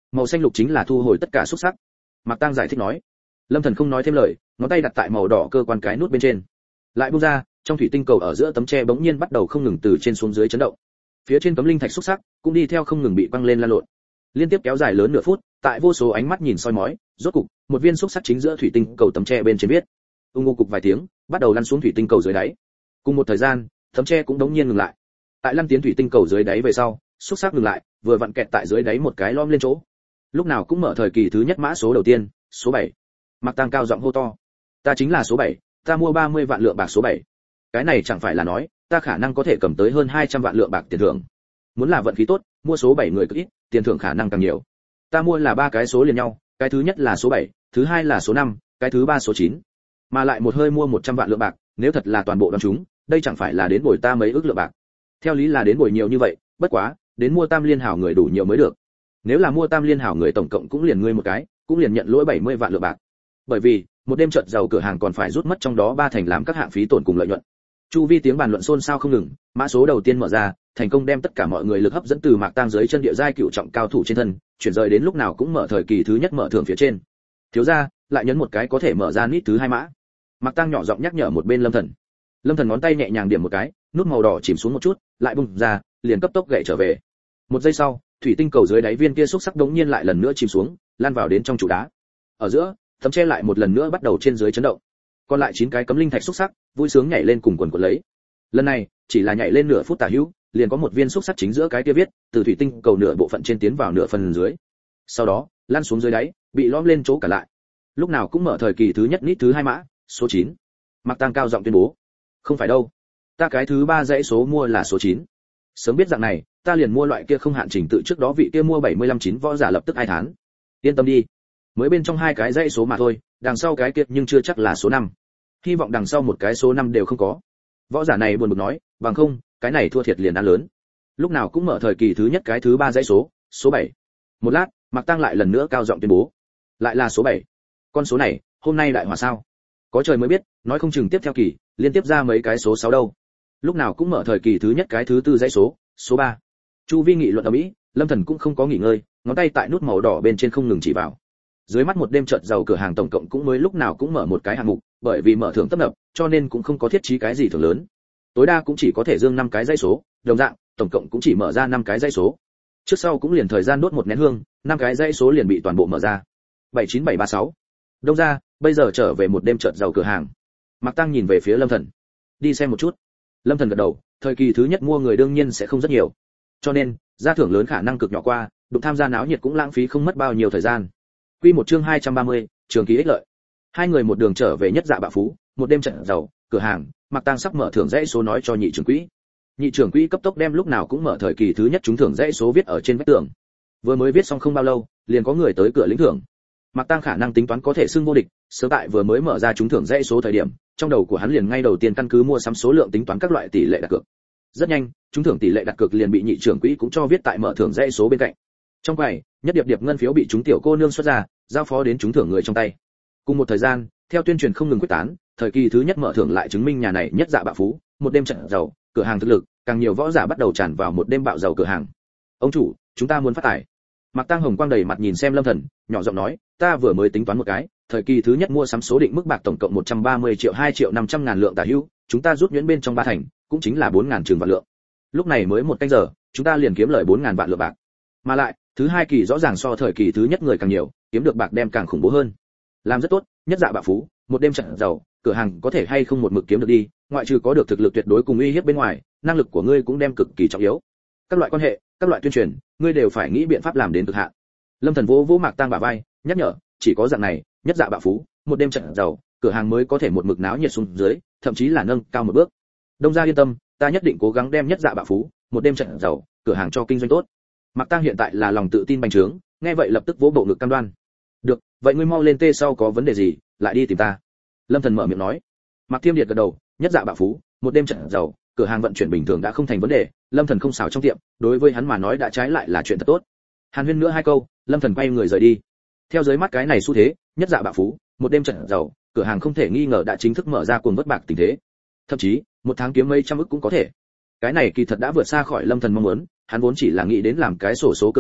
Speaker 1: màu xanh lục chính là thu hồi tất cả xúc sắc. Mạc Tăng giải thích nói. Lâm Thần không nói thêm lời, ngón tay đặt tại màu đỏ cơ quan cái nút bên trên, lại buông ra, trong thủy tinh cầu ở giữa tấm tre bỗng nhiên bắt đầu không ngừng từ trên xuống dưới chấn động. Phía trên cấm linh thạch xúc sắc cũng đi theo không ngừng bị quăng lên lan lộn, liên tiếp kéo dài lớn nửa phút, tại vô số ánh mắt nhìn soi mói, rốt cục, một viên xúc sắc chính giữa thủy tinh cầu tấm tre bên trên viết. Ung ung cục vài tiếng, bắt đầu lăn xuống thủy tinh cầu dưới đáy. Cùng một thời gian, tấm tre cũng đống nhiên ngừng lại. Tại lăn tiến thủy tinh cầu dưới đáy về sau, xúc sắc ngừng lại, vừa vặn kẹt tại dưới đáy một cái lõm lên chỗ. Lúc nào cũng mở thời kỳ thứ nhất mã số đầu tiên, số bảy. Mạc Tăng cao giọng hô to. Ta chính là số bảy, ta mua ba mươi vạn lượng bạc số bảy. Cái này chẳng phải là nói, ta khả năng có thể cầm tới hơn hai trăm vạn lượng bạc tiền thưởng. Muốn là vận khí tốt, mua số bảy người cực ít, tiền thưởng khả năng càng nhiều. Ta mua là ba cái số liền nhau, cái thứ nhất là số bảy, thứ hai là số năm, cái thứ ba số chín. Mà lại một hơi mua một trăm vạn lượng bạc, nếu thật là toàn bộ đoán chúng, đây chẳng phải là đến bồi ta mấy ức lượng bạc. Theo lý là đến bồi nhiều như vậy, bất quá, đến mua Tam Liên Hảo người đủ nhiều mới được. Nếu là mua Tam Liên Hảo người tổng cộng cũng liền ngươi một cái, cũng liền nhận lỗi bảy mươi vạn lượng bạc. Bởi vì, một đêm chợt giàu cửa hàng còn phải rút mất trong đó ba thành làm các hạng phí tổn cùng lợi nhuận. Chu vi tiếng bàn luận xôn xao không ngừng, mã số đầu tiên mở ra, thành công đem tất cả mọi người lực hấp dẫn từ Mạc Tăng dưới chân địa giai cựu trọng cao thủ trên thân, chuyển rời đến lúc nào cũng mở thời kỳ thứ nhất mở thưởng phía trên. Thiếu gia, lại nhấn một cái có thể mở ra nít thứ hai mã. Mạc Tăng nhỏ giọng nhắc nhở một bên Lâm Thần. Lâm Thần ngón tay nhẹ nhàng điểm một cái, nút màu đỏ chìm xuống một chút, lại bung ra, liền cấp tốc gậy trở về. Một giây sau, thủy tinh cầu dưới đáy viên kia xúc sắc đống nhiên lại lần nữa chìm xuống, lan vào đến trong trụ đá. Ở giữa, tấm che lại một lần nữa bắt đầu trên dưới chấn động. Còn lại chín cái cấm linh thạch xúc sắc, vui sướng nhảy lên cùng quần quần lấy. Lần này, chỉ là nhảy lên nửa phút tả hữu, liền có một viên xúc sắc chính giữa cái kia viết, từ thủy tinh cầu nửa bộ phận trên tiến vào nửa phần dưới. Sau đó, lăn xuống dưới đáy, bị lõm lên chỗ cả lại. Lúc nào cũng mở thời kỳ thứ nhất nít thứ hai mã, số chín. Mạc Tăng cao giọng tuyên bố. Không phải đâu, ta cái thứ ba dãy số mua là số chín. Sớm biết dạng này, ta liền mua loại kia không hạn trình tự trước đó vị kia mua bảy mươi lăm chín võ giả lập tức ai thán. Yên tâm đi, mới bên trong hai cái dãy số mà thôi, đằng sau cái kia nhưng chưa chắc là số năm. Hy vọng đằng sau một cái số năm đều không có. Võ giả này buồn bực nói, bằng không, cái này thua thiệt liền ăn lớn. Lúc nào cũng mở thời kỳ thứ nhất cái thứ ba dãy số, số bảy. Một lát, Mạc Tăng lại lần nữa cao giọng tuyên bố, lại là số bảy. Con số này, hôm nay đại hòa sao? Có trời mới biết, nói không chừng tiếp theo kỳ, liên tiếp ra mấy cái số sáu đâu. Lúc nào cũng mở thời kỳ thứ nhất cái thứ tư dãy số, số ba. Chu vi nghị luận ở mỹ, Lâm Thần cũng không có nghỉ ngơi, ngón tay tại nút màu đỏ bên trên không ngừng chỉ vào. Dưới mắt một đêm chợt giàu cửa hàng tổng cộng cũng mới lúc nào cũng mở một cái hạng mục, bởi vì mở thưởng tấp nập, cho nên cũng không có thiết trí cái gì thưởng lớn. Tối đa cũng chỉ có thể dương năm cái dãy số, đồng dạng, tổng cộng cũng chỉ mở ra năm cái dãy số. Trước sau cũng liền thời gian đốt một nén hương, năm cái dãy số liền bị toàn bộ mở ra. bảy chín bảy ba sáu. Đông ra, bây giờ trở về một đêm chợt giàu cửa hàng. Mạc Tăng nhìn về phía Lâm Thần. Đi xem một chút. Lâm Thần gật đầu, thời kỳ thứ nhất mua người đương nhiên sẽ không rất nhiều. Cho nên, ra thưởng lớn khả năng cực nhỏ qua, đụng tham gia náo nhiệt cũng lãng phí không mất bao nhiêu thời gian. Quy một chương hai trăm ba mươi, trường kỳ ích lợi. Hai người một đường trở về nhất dạ bạ phú, một đêm trận giàu, cửa hàng, Mạc Tăng sắp mở thưởng dãy số nói cho nhị trưởng quỹ. Nhị trưởng quỹ cấp tốc đem lúc nào cũng mở thời kỳ thứ nhất trúng thưởng dãy số viết ở trên vách tường. Vừa mới viết xong không bao lâu, liền có người tới cửa lĩnh thưởng. Mạc Tăng khả năng tính toán có thể xưng vô địch, sớm tại vừa mới mở ra trúng thưởng dãy số thời điểm, trong đầu của hắn liền ngay đầu tiên căn cứ mua sắm số lượng tính toán các loại tỷ lệ đặt cược. Rất nhanh, trúng thưởng tỷ lệ đặt cược liền bị nhị trưởng quỹ cũng cho viết tại mở thưởng dãy số bên cạnh. Trong quầy, nhất điệp điệp ngân phiếu bị chúng tiểu cô nương xuất ra, giao phó đến trúng thưởng người trong tay. Cùng một thời gian, theo tuyên truyền không ngừng quyết tán, thời kỳ thứ nhất mở thưởng lại chứng minh nhà này nhất dạ bạo phú, một đêm trận giàu, cửa hàng thực lực, càng nhiều võ giả bắt đầu tràn vào một đêm bạo giàu cửa hàng. Ông chủ, chúng ta muốn phát tài. Mạc Tăng hồng quang đầy mặt nhìn xem Lâm Thần, nhỏ giọng nói, ta vừa mới tính toán một cái, thời kỳ thứ nhất mua sắm số định mức bạc tổng cộng một trăm ba mươi triệu hai triệu năm trăm ngàn lượng tả hữu, chúng ta rút nhuyễn bên trong ba thành, cũng chính là bốn ngàn trường vạn lượng. Lúc này mới một canh giờ, chúng ta liền kiếm lời bốn ngàn vạn lượng bạc. Mà lại, thứ hai kỳ rõ ràng so thời kỳ thứ nhất người càng nhiều, kiếm được bạc đem càng khủng bố hơn. Làm rất tốt, nhất dạ bạo phú, một đêm trận giàu, cửa hàng có thể hay không một mực kiếm được đi, ngoại trừ có được thực lực tuyệt đối cùng uy hiếp bên ngoài, năng lực của ngươi cũng đem cực kỳ trọng yếu. Các loại quan hệ, các loại tuyên truyền, ngươi đều phải nghĩ biện pháp làm đến cực hạn. Lâm Thần vỗ vỗ Mạc Tăng bả vai, nhắc nhở, chỉ có dạng này, nhất dạ bạo phú, một đêm trận giàu, cửa hàng mới có thể một mực náo nhiệt xuống dưới, thậm chí là nâng cao một bước. Đông gia yên tâm, ta nhất định cố gắng đem nhất dạ bạo phú, một đêm trận giàu, cửa hàng cho kinh doanh tốt. Mạc Tăng hiện tại là lòng tự tin bành trướng, nghe vậy lập tức vỗ bộ ngực cam đoan. Được, vậy ngươi mau lên tê sau có vấn đề gì, lại đi tìm ta. Lâm Thần mở miệng nói. Mạc Thiêm Điệt gật đầu, nhất dạ bạo phú, một đêm trận giàu, cửa hàng vận chuyển bình thường đã không thành vấn đề, Lâm Thần không xảo trong tiệm, đối với hắn mà nói đã trái lại là chuyện thật tốt. Hàn huyên nữa hai câu, Lâm Thần quay người rời đi. Theo dưới mắt cái này xu thế, nhất dạ bạo phú, một đêm trận giàu, cửa hàng không thể nghi ngờ đã chính thức mở ra cuồng vất bạc tình thế. Thậm chí, một tháng kiếm mấy trăm ức cũng có thể. Cái này kỳ thật đã vượt xa khỏi Lâm Thần mong muốn, hắn vốn chỉ là nghĩ đến làm cái sổ số cửa hàng,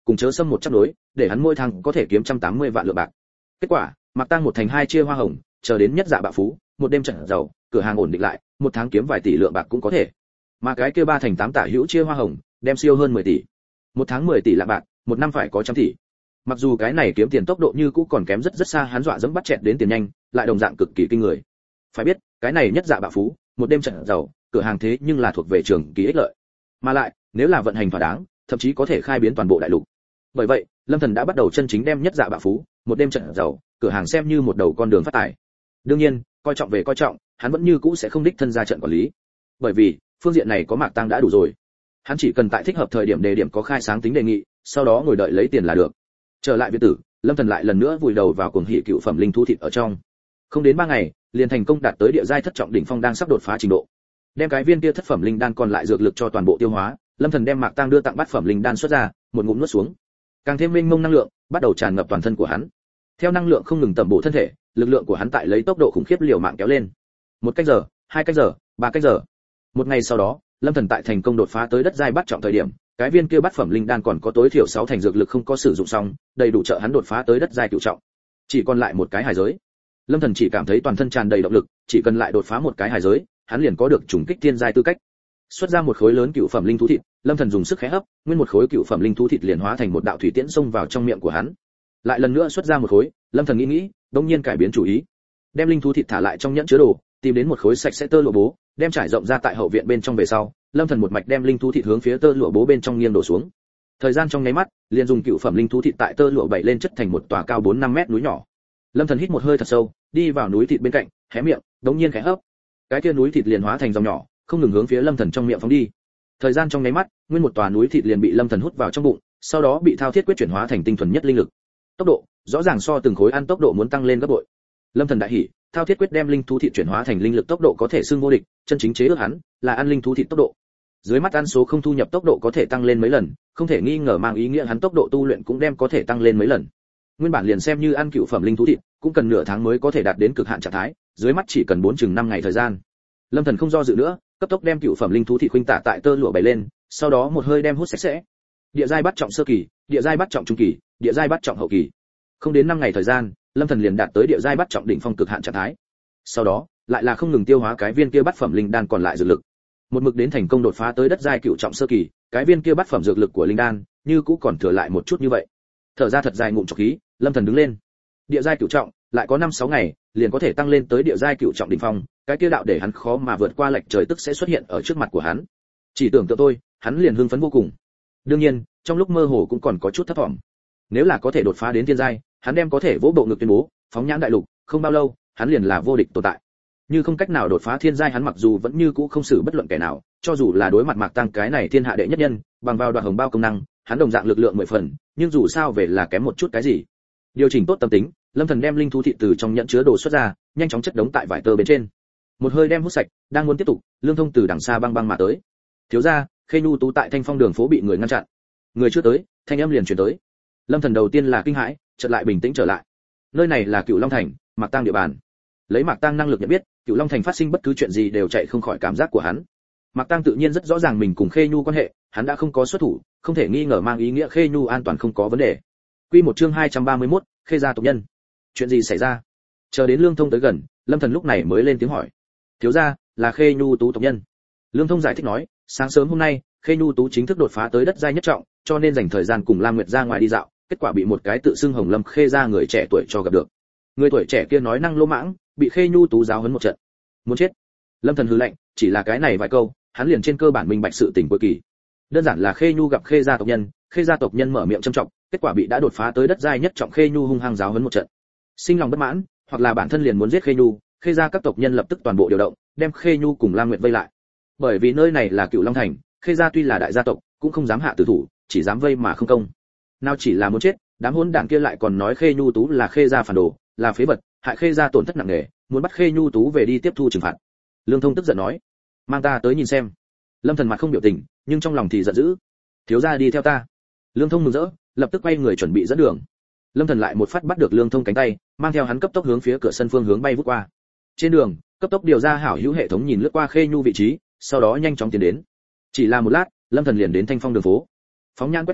Speaker 1: cùng chớ xâm một chấp đối, để hắn mỗi tháng có thể kiếm một trăm tám mươi vạn lượng bạc. Kết quả, Mạc Tăng một thành hai chia hoa hồng, chờ đến nhất dạ bạo phú, một đêm trận giàu, cửa hàng ổn định lại, một tháng kiếm vài tỷ lượng bạc cũng có thể. Mà cái kia ba thành tám tả hữu chia hoa hồng, đem siêu hơn mười tỷ. Một tháng mười tỷ lạng bạc, một năm phải có trăm tỷ. Mặc dù cái này kiếm tiền tốc độ như cũ còn kém rất rất xa hắn dọa dẫm bắt chẹt đến tiền nhanh, lại đồng dạng cực kỳ kinh người. Phải biết, cái này nhất dạ bạo phú, một đêm trận giàu, cửa hàng thế nhưng là thuộc về trường kỳ ích lợi. Mà lại, nếu là vận hành thỏa đáng, thậm chí có thể khai biến toàn bộ đại lục. Bởi vậy, Lâm Thần đã bắt đầu chân chính đem nhất dạ bạo phú, một đêm trận giàu, cửa hàng xem như một đầu con đường phát tài. Đương nhiên, coi trọng về coi trọng, hắn vẫn như cũ sẽ không đích thân ra trận quản lý. Bởi vì, phương diện này có Mạc Tăng đã đủ rồi. Hắn chỉ cần tại thích hợp thời điểm đề điểm có khai sáng tính đề nghị, sau đó ngồi đợi lấy tiền là được. Trở lại viện tử, Lâm Thần lại lần nữa vùi đầu vào cuồng hỉ cựu phẩm linh thú thịt ở trong. Không đến ba ngày, liền thành công đạt tới địa giai thất trọng đỉnh phong đang sắp đột phá trình độ. Đem cái viên kia thất phẩm linh đan còn lại dược lực cho toàn bộ tiêu hóa, Lâm Thần đem Mạc Tăng đưa tặng bát phẩm linh đan xuất ra, một ngụm nuốt xuống. Càng thêm mênh mông năng lượng, bắt đầu tràn ngập toàn thân của hắn. Theo năng lượng không ngừng tẩm bổ thân thể, lực lượng của hắn tại lấy tốc độ khủng khiếp liều mạng kéo lên. Một cách giờ, hai cách giờ, ba cách giờ. Một ngày sau đó, Lâm Thần tại thành công đột phá tới đất giai bát trọng thời điểm, cái viên kia bát phẩm linh đan còn có tối thiểu sáu thành dược lực không có sử dụng xong, đầy đủ trợ hắn đột phá tới đất giai cửu trọng. Chỉ còn lại một cái hài giới. Lâm Thần chỉ cảm thấy toàn thân tràn đầy động lực, chỉ cần lại đột phá một cái hài giới, hắn liền có được trùng kích thiên giai tư cách. Xuất ra một khối lớn cựu phẩm linh thú thịt, Lâm Thần dùng sức khẽ hấp, nguyên một khối cựu phẩm linh thú thịt liền hóa thành một đạo thủy tiễn xông vào trong miệng của hắn. Lại lần nữa xuất ra một khối, Lâm Thần nghĩ nghĩ, đột nhiên cải biến chủ ý. Đem linh thú thịt thả lại trong nhẫn chứa đồ, tìm đến một khối sạch sẽ tơ lụa bố, đem trải rộng ra tại hậu viện bên trong về sau, Lâm Thần một mạch đem linh thú thịt hướng phía tơ lụa bố bên trong nghiêng đổ xuống. Thời gian trong nháy mắt, liền dùng cựu phẩm linh thú thịt tại tơ lụa bảy lên chất thành một tòa cao bốn năm mét núi nhỏ. Lâm Thần hít một hơi thật sâu, đi vào núi thịt bên cạnh, hé miệng, đống nhiên khẽ hấp. Cái kia núi thịt liền hóa thành dòng nhỏ, không ngừng hướng phía Lâm Thần trong miệng phóng đi. Thời gian trong nháy mắt, nguyên một tòa núi thịt liền bị Lâm Thần hút vào trong bụng, sau đó bị thao thiết quyết chuyển hóa thành tinh thuần nhất linh lực. Tốc độ, rõ ràng so từng khối ăn tốc độ muốn tăng lên gấp bội. Lâm Thần đại hỉ, thao thiết quyết đem linh thú thịt chuyển hóa thành linh lực tốc độ có thể xưng vô địch, chân chính chế ước hắn là ăn linh thú thịt tốc độ. Dưới mắt ăn số không thu nhập tốc độ có thể tăng lên mấy lần, không thể nghi ngờ mang ý nghĩa hắn tốc độ tu luyện cũng đem có thể tăng lên mấy lần. Nguyên bản liền xem như ăn cựu phẩm linh thú thịt, cũng cần nửa tháng mới có thể đạt đến cực hạn trạng thái, dưới mắt chỉ cần bốn chừng năm ngày thời gian. Lâm Thần không do dự nữa, cấp tốc đem cựu phẩm linh thú thịt khuynh tả tại tơ lụa bày lên, sau đó một hơi đem hút sạch sẽ. Địa giai bắt trọng sơ kỳ, địa giai bắt trọng trung kỳ, địa giai bắt trọng hậu kỳ. Không đến năm ngày thời gian, Lâm Thần liền đạt tới địa giai bắt trọng đỉnh phong cực hạn trạng thái. Sau đó, lại là không ngừng tiêu hóa cái viên kia bát phẩm linh đan còn lại dược lực. Một mực đến thành công đột phá tới đất giai cựu trọng sơ kỳ, cái viên kia bát phẩm dược lực của linh đan, như cũ còn thừa lại một chút như vậy. Thở ra thật dài ngụm trọc khí, Lâm Thần đứng lên. Địa giai cửu trọng, lại có năm sáu ngày, liền có thể tăng lên tới địa giai cửu trọng đỉnh phong, cái kia đạo để hắn khó mà vượt qua lệch trời tức sẽ xuất hiện ở trước mặt của hắn. Chỉ tưởng tượng tôi, hắn liền hưng phấn vô cùng. Đương nhiên, trong lúc mơ hồ cũng còn có chút thất vọng. Nếu là có thể đột phá đến thiên giai, hắn đem có thể vỗ bộ ngực tuyên bố, phóng nhãn đại lục, không bao lâu, hắn liền là vô địch tồn tại. Như không cách nào đột phá thiên giai hắn mặc dù vẫn như cũ không xử bất luận kẻ nào, cho dù là đối mặt Mạc Tăng cái này thiên hạ đệ nhất nhân, bằng vào đoạn hồng bao công năng, hắn đồng dạng lực lượng mười phần, nhưng dù sao về là kém một chút cái gì. Điều chỉnh tốt tâm tính, Lâm Thần đem linh thú thịt từ trong nhẫn chứa đồ xuất ra, nhanh chóng chất đống tại vải tơ bên trên. Một hơi đem hút sạch, đang muốn tiếp tục, Lương Thông từ đằng xa băng băng mà tới. Thiếu gia, Khê Nhu Tú tại Thanh Phong đường phố bị người ngăn chặn. Người chưa tới, thanh âm liền truyền tới. Lâm Thần đầu tiên là kinh hãi, chợt lại bình tĩnh trở lại. Nơi này là Cửu Long Thành, Mạc Tăng địa bàn. Lấy Mạc Tăng năng lực nhận biết, Cửu Long Thành phát sinh bất cứ chuyện gì đều chạy không khỏi cảm giác của hắn. Mạc Tăng tự nhiên rất rõ ràng mình cùng Khê Nhu quan hệ, hắn đã không có xuất thủ, không thể nghi ngờ mang ý nghĩa Khê Nhu an toàn không có vấn đề. Quy một chương hai trăm ba mươi mốt, Khê gia tộc nhân. Chuyện gì xảy ra? Chờ đến Lương Thông tới gần, Lâm Thần lúc này mới lên tiếng hỏi. Thiếu gia, là Khê Nhu Tú tộc nhân. Lương Thông giải thích nói, sáng sớm hôm nay, Khê Nhu Tú chính thức đột phá tới đất giai nhất trọng, cho nên dành thời gian cùng Lam Nguyệt ra ngoài đi dạo, kết quả bị một cái tự xưng Hồng Lâm Khê gia người trẻ tuổi cho gặp được. Người tuổi trẻ kia nói năng lỗ mãng, bị Khê Nhu Tú giáo huấn một trận. Muốn chết. Lâm Thần hừ lạnh, chỉ là cái này vài câu, hắn liền trên cơ bản minh bạch sự tình cuối kỳ. Đơn giản là Khê Nhu gặp Khê gia tộc nhân, Khê gia tộc nhân mở miệng trâm trọng, kết quả bị đã đột phá tới đất giai nhất trọng Khê Nhu hung hăng giáo huấn một trận. Sinh lòng bất mãn, hoặc là bản thân liền muốn giết Khê Nhu, Khê gia các tộc nhân lập tức toàn bộ điều động, đem Khê Nhu cùng Lam Nguyệt vây lại. Bởi vì nơi này là Cửu Long Thành, Khê gia tuy là đại gia tộc, cũng không dám hạ tử thủ, chỉ dám vây mà không công. Nào chỉ là muốn chết, đám hỗn đản kia lại còn nói Khê Nhu Tú là Khê gia phản đồ, là phế vật, hại Khê gia tổn thất nặng nề, muốn bắt Khê Nhu Tú về đi tiếp thu trừng phạt. Lương Thông tức giận nói, mang ta tới nhìn xem. Lâm Thần mặt không biểu tình, nhưng trong lòng thì giận dữ. Thiếu gia đi theo ta. Lương Thông mừng rỡ, lập tức quay người chuẩn bị dẫn đường. Lâm Thần lại một phát bắt được Lương Thông cánh tay, mang theo hắn cấp tốc hướng phía cửa sân phương hướng bay vút qua. Trên đường, cấp tốc điều ra hảo hữu hệ thống nhìn lướt qua Khê Nhu vị trí, sau đó nhanh chóng tiến đến. Chỉ là một lát, Lâm Thần liền đến Thanh Phong đường phố. Phóng nhãn quét qua,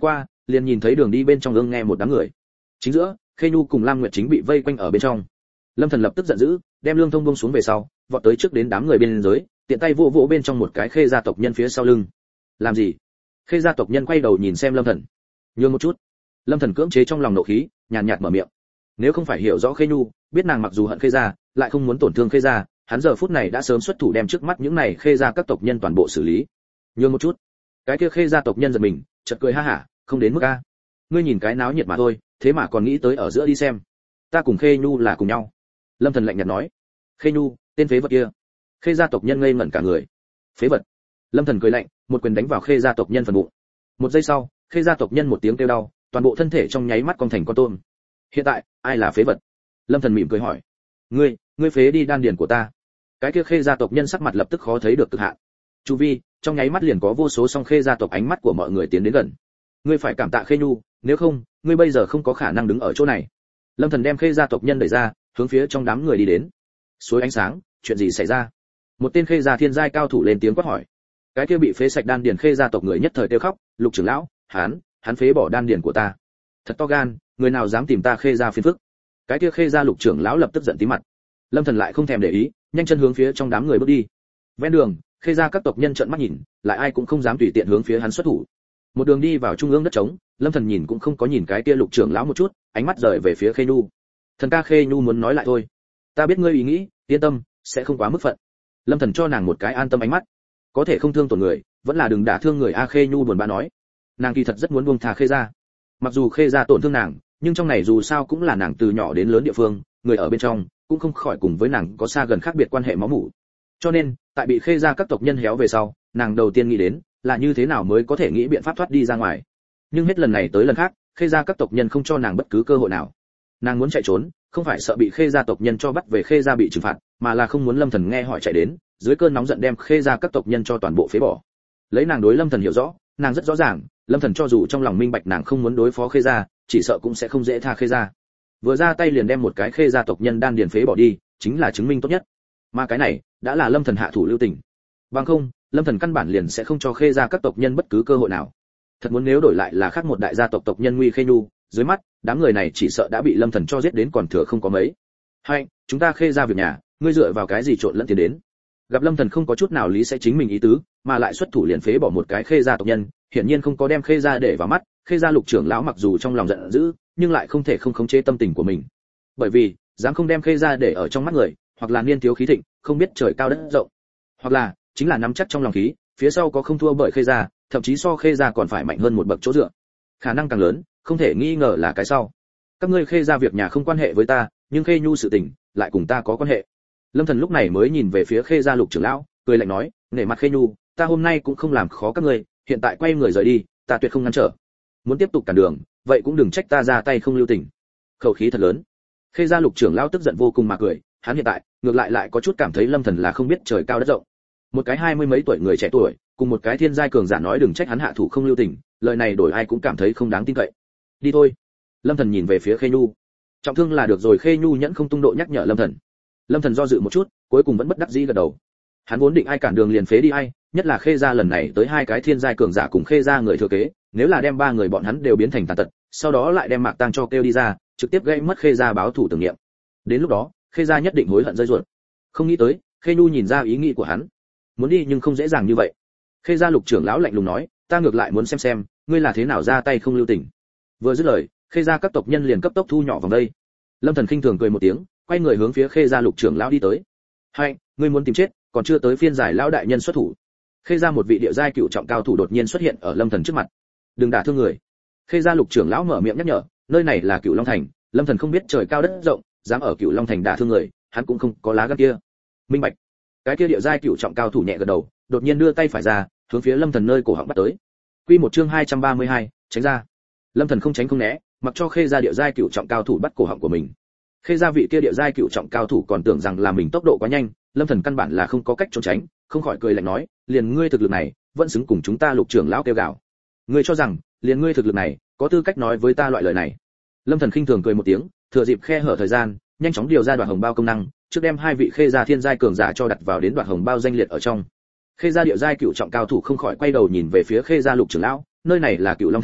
Speaker 1: liền nhìn thấy đường đi bên trong ương nghe một đám người. Chính giữa, Khê Nhu cùng Lam Nguyệt chính bị vây quanh ở bên trong. Lâm Thần lập tức giận dữ, đem Lương Thông buông xuống về sau, vọt tới trước đến đám người bên dưới, tiện tay vỗ vỗ bên trong một cái Khê gia tộc nhân phía sau lưng. Làm gì? Khê gia tộc nhân quay đầu nhìn xem Lâm Thần. Nhường một chút. Lâm Thần cưỡng chế trong lòng nộ khí, nhàn nhạt mở miệng. Nếu không phải hiểu rõ Khê Nhu, biết nàng mặc dù hận Khê gia, lại không muốn tổn thương Khê gia, hắn giờ phút này đã sớm xuất thủ đem trước mắt những này Khê gia các tộc nhân toàn bộ xử lý. Nhường một chút. Cái kia Khê gia tộc nhân giật mình, chợt cười ha hả, không đến mức a. Ngươi nhìn cái náo nhiệt mà thôi, thế mà còn nghĩ tới ở giữa đi xem. Ta cùng Khê Nhu là cùng nhau. Lâm Thần lạnh nhạt nói. Khê Nhu, tên phế vật kia. Khê gia tộc nhân ngây ngẩn cả người. Phế vật. Lâm Thần cười lạnh, một quyền đánh vào Khê gia tộc nhân phần bụng. Một giây sau, Khê gia tộc nhân một tiếng kêu đau, toàn bộ thân thể trong nháy mắt cong thành con tôm. Hiện tại, ai là phế vật? Lâm Thần mỉm cười hỏi. Ngươi, ngươi phế đi đan điền của ta. Cái kia Khê gia tộc nhân sắc mặt lập tức khó thấy được cực hạn. Chu vi, trong nháy mắt liền có vô số song Khê gia tộc ánh mắt của mọi người tiến đến gần. Ngươi phải cảm tạ Khê Nhu, nếu không, ngươi bây giờ không có khả năng đứng ở chỗ này. Lâm Thần đem Khê gia tộc nhân đẩy ra, hướng phía trong đám người đi đến. Suối ánh sáng, chuyện gì xảy ra? Một tên Khê gia thiên giai cao thủ lên tiếng quát hỏi. Cái kia bị phế sạch đan điền Khê gia tộc người nhất thời kêu khóc, Lục trưởng lão, hắn, hắn phế bỏ đan điền của ta. Thật to gan, người nào dám tìm ta Khê gia phiền phức? Cái kia Khê gia Lục trưởng lão lập tức giận tím mặt. Lâm Thần lại không thèm để ý, nhanh chân hướng phía trong đám người bước đi. Ven đường, Khê gia các tộc nhân trợn mắt nhìn, lại ai cũng không dám tùy tiện hướng phía hắn xuất thủ. Một đường đi vào trung ương đất trống, Lâm Thần nhìn cũng không có nhìn cái kia Lục trưởng lão một chút, ánh mắt rời về phía Khê Nhu. Thần ca Khê Nhu muốn nói lại thôi. Ta biết ngươi ý nghĩ, yên tâm, sẽ không quá mức phận. Lâm Thần cho nàng một cái an tâm ánh mắt. Có thể không thương tổn người, vẫn là đừng đả thương người a. Khê Nhu buồn bã nói. Nàng kỳ thật rất muốn buông tha Khê gia. Mặc dù Khê gia tổn thương nàng, nhưng trong này dù sao cũng là nàng từ nhỏ đến lớn địa phương, người ở bên trong cũng không khỏi cùng với nàng có xa gần khác biệt quan hệ máu mủ. Cho nên, tại bị Khê gia các tộc nhân héo về sau, nàng đầu tiên nghĩ đến là như thế nào mới có thể nghĩ biện pháp thoát đi ra ngoài. Nhưng hết lần này tới lần khác, Khê gia các tộc nhân không cho nàng bất cứ cơ hội nào. Nàng muốn chạy trốn, không phải sợ bị Khê gia tộc nhân cho bắt về Khê gia bị trừng phạt, mà là không muốn Lâm Thần nghe hỏi chạy đến, dưới cơn nóng giận đem Khê gia các tộc nhân cho toàn bộ phế bỏ. Lấy nàng đối Lâm Thần hiểu rõ, nàng rất rõ ràng, Lâm Thần cho dù trong lòng minh bạch nàng không muốn đối phó Khê gia, chỉ sợ cũng sẽ không dễ tha Khê gia. Vừa ra tay liền đem một cái Khê gia tộc nhân đan điền phế bỏ đi, chính là chứng minh tốt nhất. Mà cái này đã là Lâm Thần hạ thủ lưu tình. Bằng không, Lâm Thần căn bản liền sẽ không cho Khê gia các tộc nhân bất cứ cơ hội nào. Thật muốn nếu đổi lại là khác một đại gia tộc tộc nhân Nguy Khê Nhu, dưới mắt, đám người này chỉ sợ đã bị Lâm Thần cho giết đến còn thừa không có mấy. Hay, chúng ta Khê gia việc nhà, ngươi dựa vào cái gì trộn lẫn tiền đến? Gặp Lâm Thần không có chút nào lý sẽ chính mình ý tứ, mà lại xuất thủ liền phế bỏ một cái Khê gia tộc nhân, hiển nhiên không có đem Khê gia để vào mắt. Khê gia Lục trưởng lão mặc dù trong lòng giận dữ, nhưng lại không thể không khống chế tâm tình của mình. Bởi vì, dám không đem Khê gia để ở trong mắt người, hoặc là niên thiếu khí thịnh, không biết trời cao đất rộng, hoặc là chính là nắm chắc trong lòng khí, phía sau có không thua bởi Khê gia, thậm chí so Khê gia còn phải mạnh hơn một bậc chỗ dựa. Khả năng càng lớn, không thể nghi ngờ là cái sau. Các ngươi Khê gia việc nhà không quan hệ với ta, nhưng Khê Nhu sự tình lại cùng ta có quan hệ. Lâm Thần lúc này mới nhìn về phía Khê gia Lục trưởng lão, cười lạnh nói, nể mặt Khê Nhu, ta hôm nay cũng không làm khó các ngươi, hiện tại quay người rời đi, ta tuyệt không ngăn trở. Muốn tiếp tục cản đường, vậy cũng đừng trách ta ra tay không lưu tình. Khẩu khí thật lớn. Khê gia Lục trưởng lão tức giận vô cùng mà cười, hắn hiện tại ngược lại lại có chút cảm thấy Lâm Thần là không biết trời cao đất rộng. Một cái hai mươi mấy tuổi người trẻ tuổi, cùng một cái thiên giai cường giả nói đừng trách hắn hạ thủ không lưu tình, lời này đổi ai cũng cảm thấy không đáng tin cậy. Đi thôi. Lâm Thần nhìn về phía Khê Nhu. Trọng thương là được rồi. Khê Nhu nhẫn không tung độ nhắc nhở Lâm Thần. Lâm Thần do dự một chút, cuối cùng vẫn bất đắc dĩ gật đầu. Hắn vốn định ai cản đường liền phế đi ai, nhất là Khê gia lần này tới hai cái thiên giai cường giả cùng Khê gia người thừa kế, nếu là đem ba người bọn hắn đều biến thành tàn tật, sau đó lại đem Mạc Tang cho kêu đi ra, trực tiếp gây mất Khê gia báo thủ tưởng niệm. Đến lúc đó, Khê gia nhất định hối hận rơi ruột. Không nghĩ tới, Khê Nhu nhìn ra ý nghĩ của hắn. Muốn đi nhưng không dễ dàng như vậy. Khê gia Lục trưởng lão lạnh lùng nói, ta ngược lại muốn xem xem, ngươi là thế nào ra tay không lưu tình. Vừa dứt lời, Khê gia các tộc nhân liền cấp tốc thu nhỏ vòng đây. Lâm Thần khinh thường cười một tiếng, quay người hướng phía Khê gia Lục trưởng lão đi tới. Hay, ngươi muốn tìm chết, còn chưa tới phiên giải lão đại nhân xuất thủ. Khê gia một vị địa giai cựu trọng cao thủ đột nhiên xuất hiện ở Lâm Thần trước mặt. Đừng đả thương người. Khê gia Lục trưởng lão mở miệng nhắc nhở, nơi này là Cửu Long thành, Lâm Thần không biết trời cao đất rộng, dám ở Cửu Long thành đả thương người, hắn cũng không có lá gan kia. Minh bạch. Cái kia địa giai cựu trọng cao thủ nhẹ gật đầu, đột nhiên đưa tay phải ra, hướng phía Lâm Thần nơi cổ họng bắt tới. Quy một chương hai trăm ba mươi hai, tránh ra. Lâm Thần không tránh không né, mặc cho Khê gia địa giai cựu trọng cao thủ bắt cổ họng của mình. Khê gia vị kia địa giai cựu trọng cao thủ còn tưởng rằng là mình tốc độ quá nhanh, Lâm Thần căn bản là không có cách trốn tránh, không khỏi cười lạnh nói, liền ngươi thực lực này, vẫn xứng cùng chúng ta Lục trưởng lão kêu gào. Ngươi cho rằng, liền ngươi thực lực này, có tư cách nói với ta loại lời này. Lâm Thần khinh thường cười một tiếng, thừa dịp khe hở thời gian, nhanh chóng điều ra đoạn hồng bao công năng, trước đem hai vị Khê gia thiên giai cường giả cho đặt vào đến đoạn hồng bao danh liệt ở trong. Khê gia địa giai cựu trọng cao thủ không khỏi quay đầu nhìn về phía Khê gia Lục trưởng lão, nơi này là Cửu Long thành,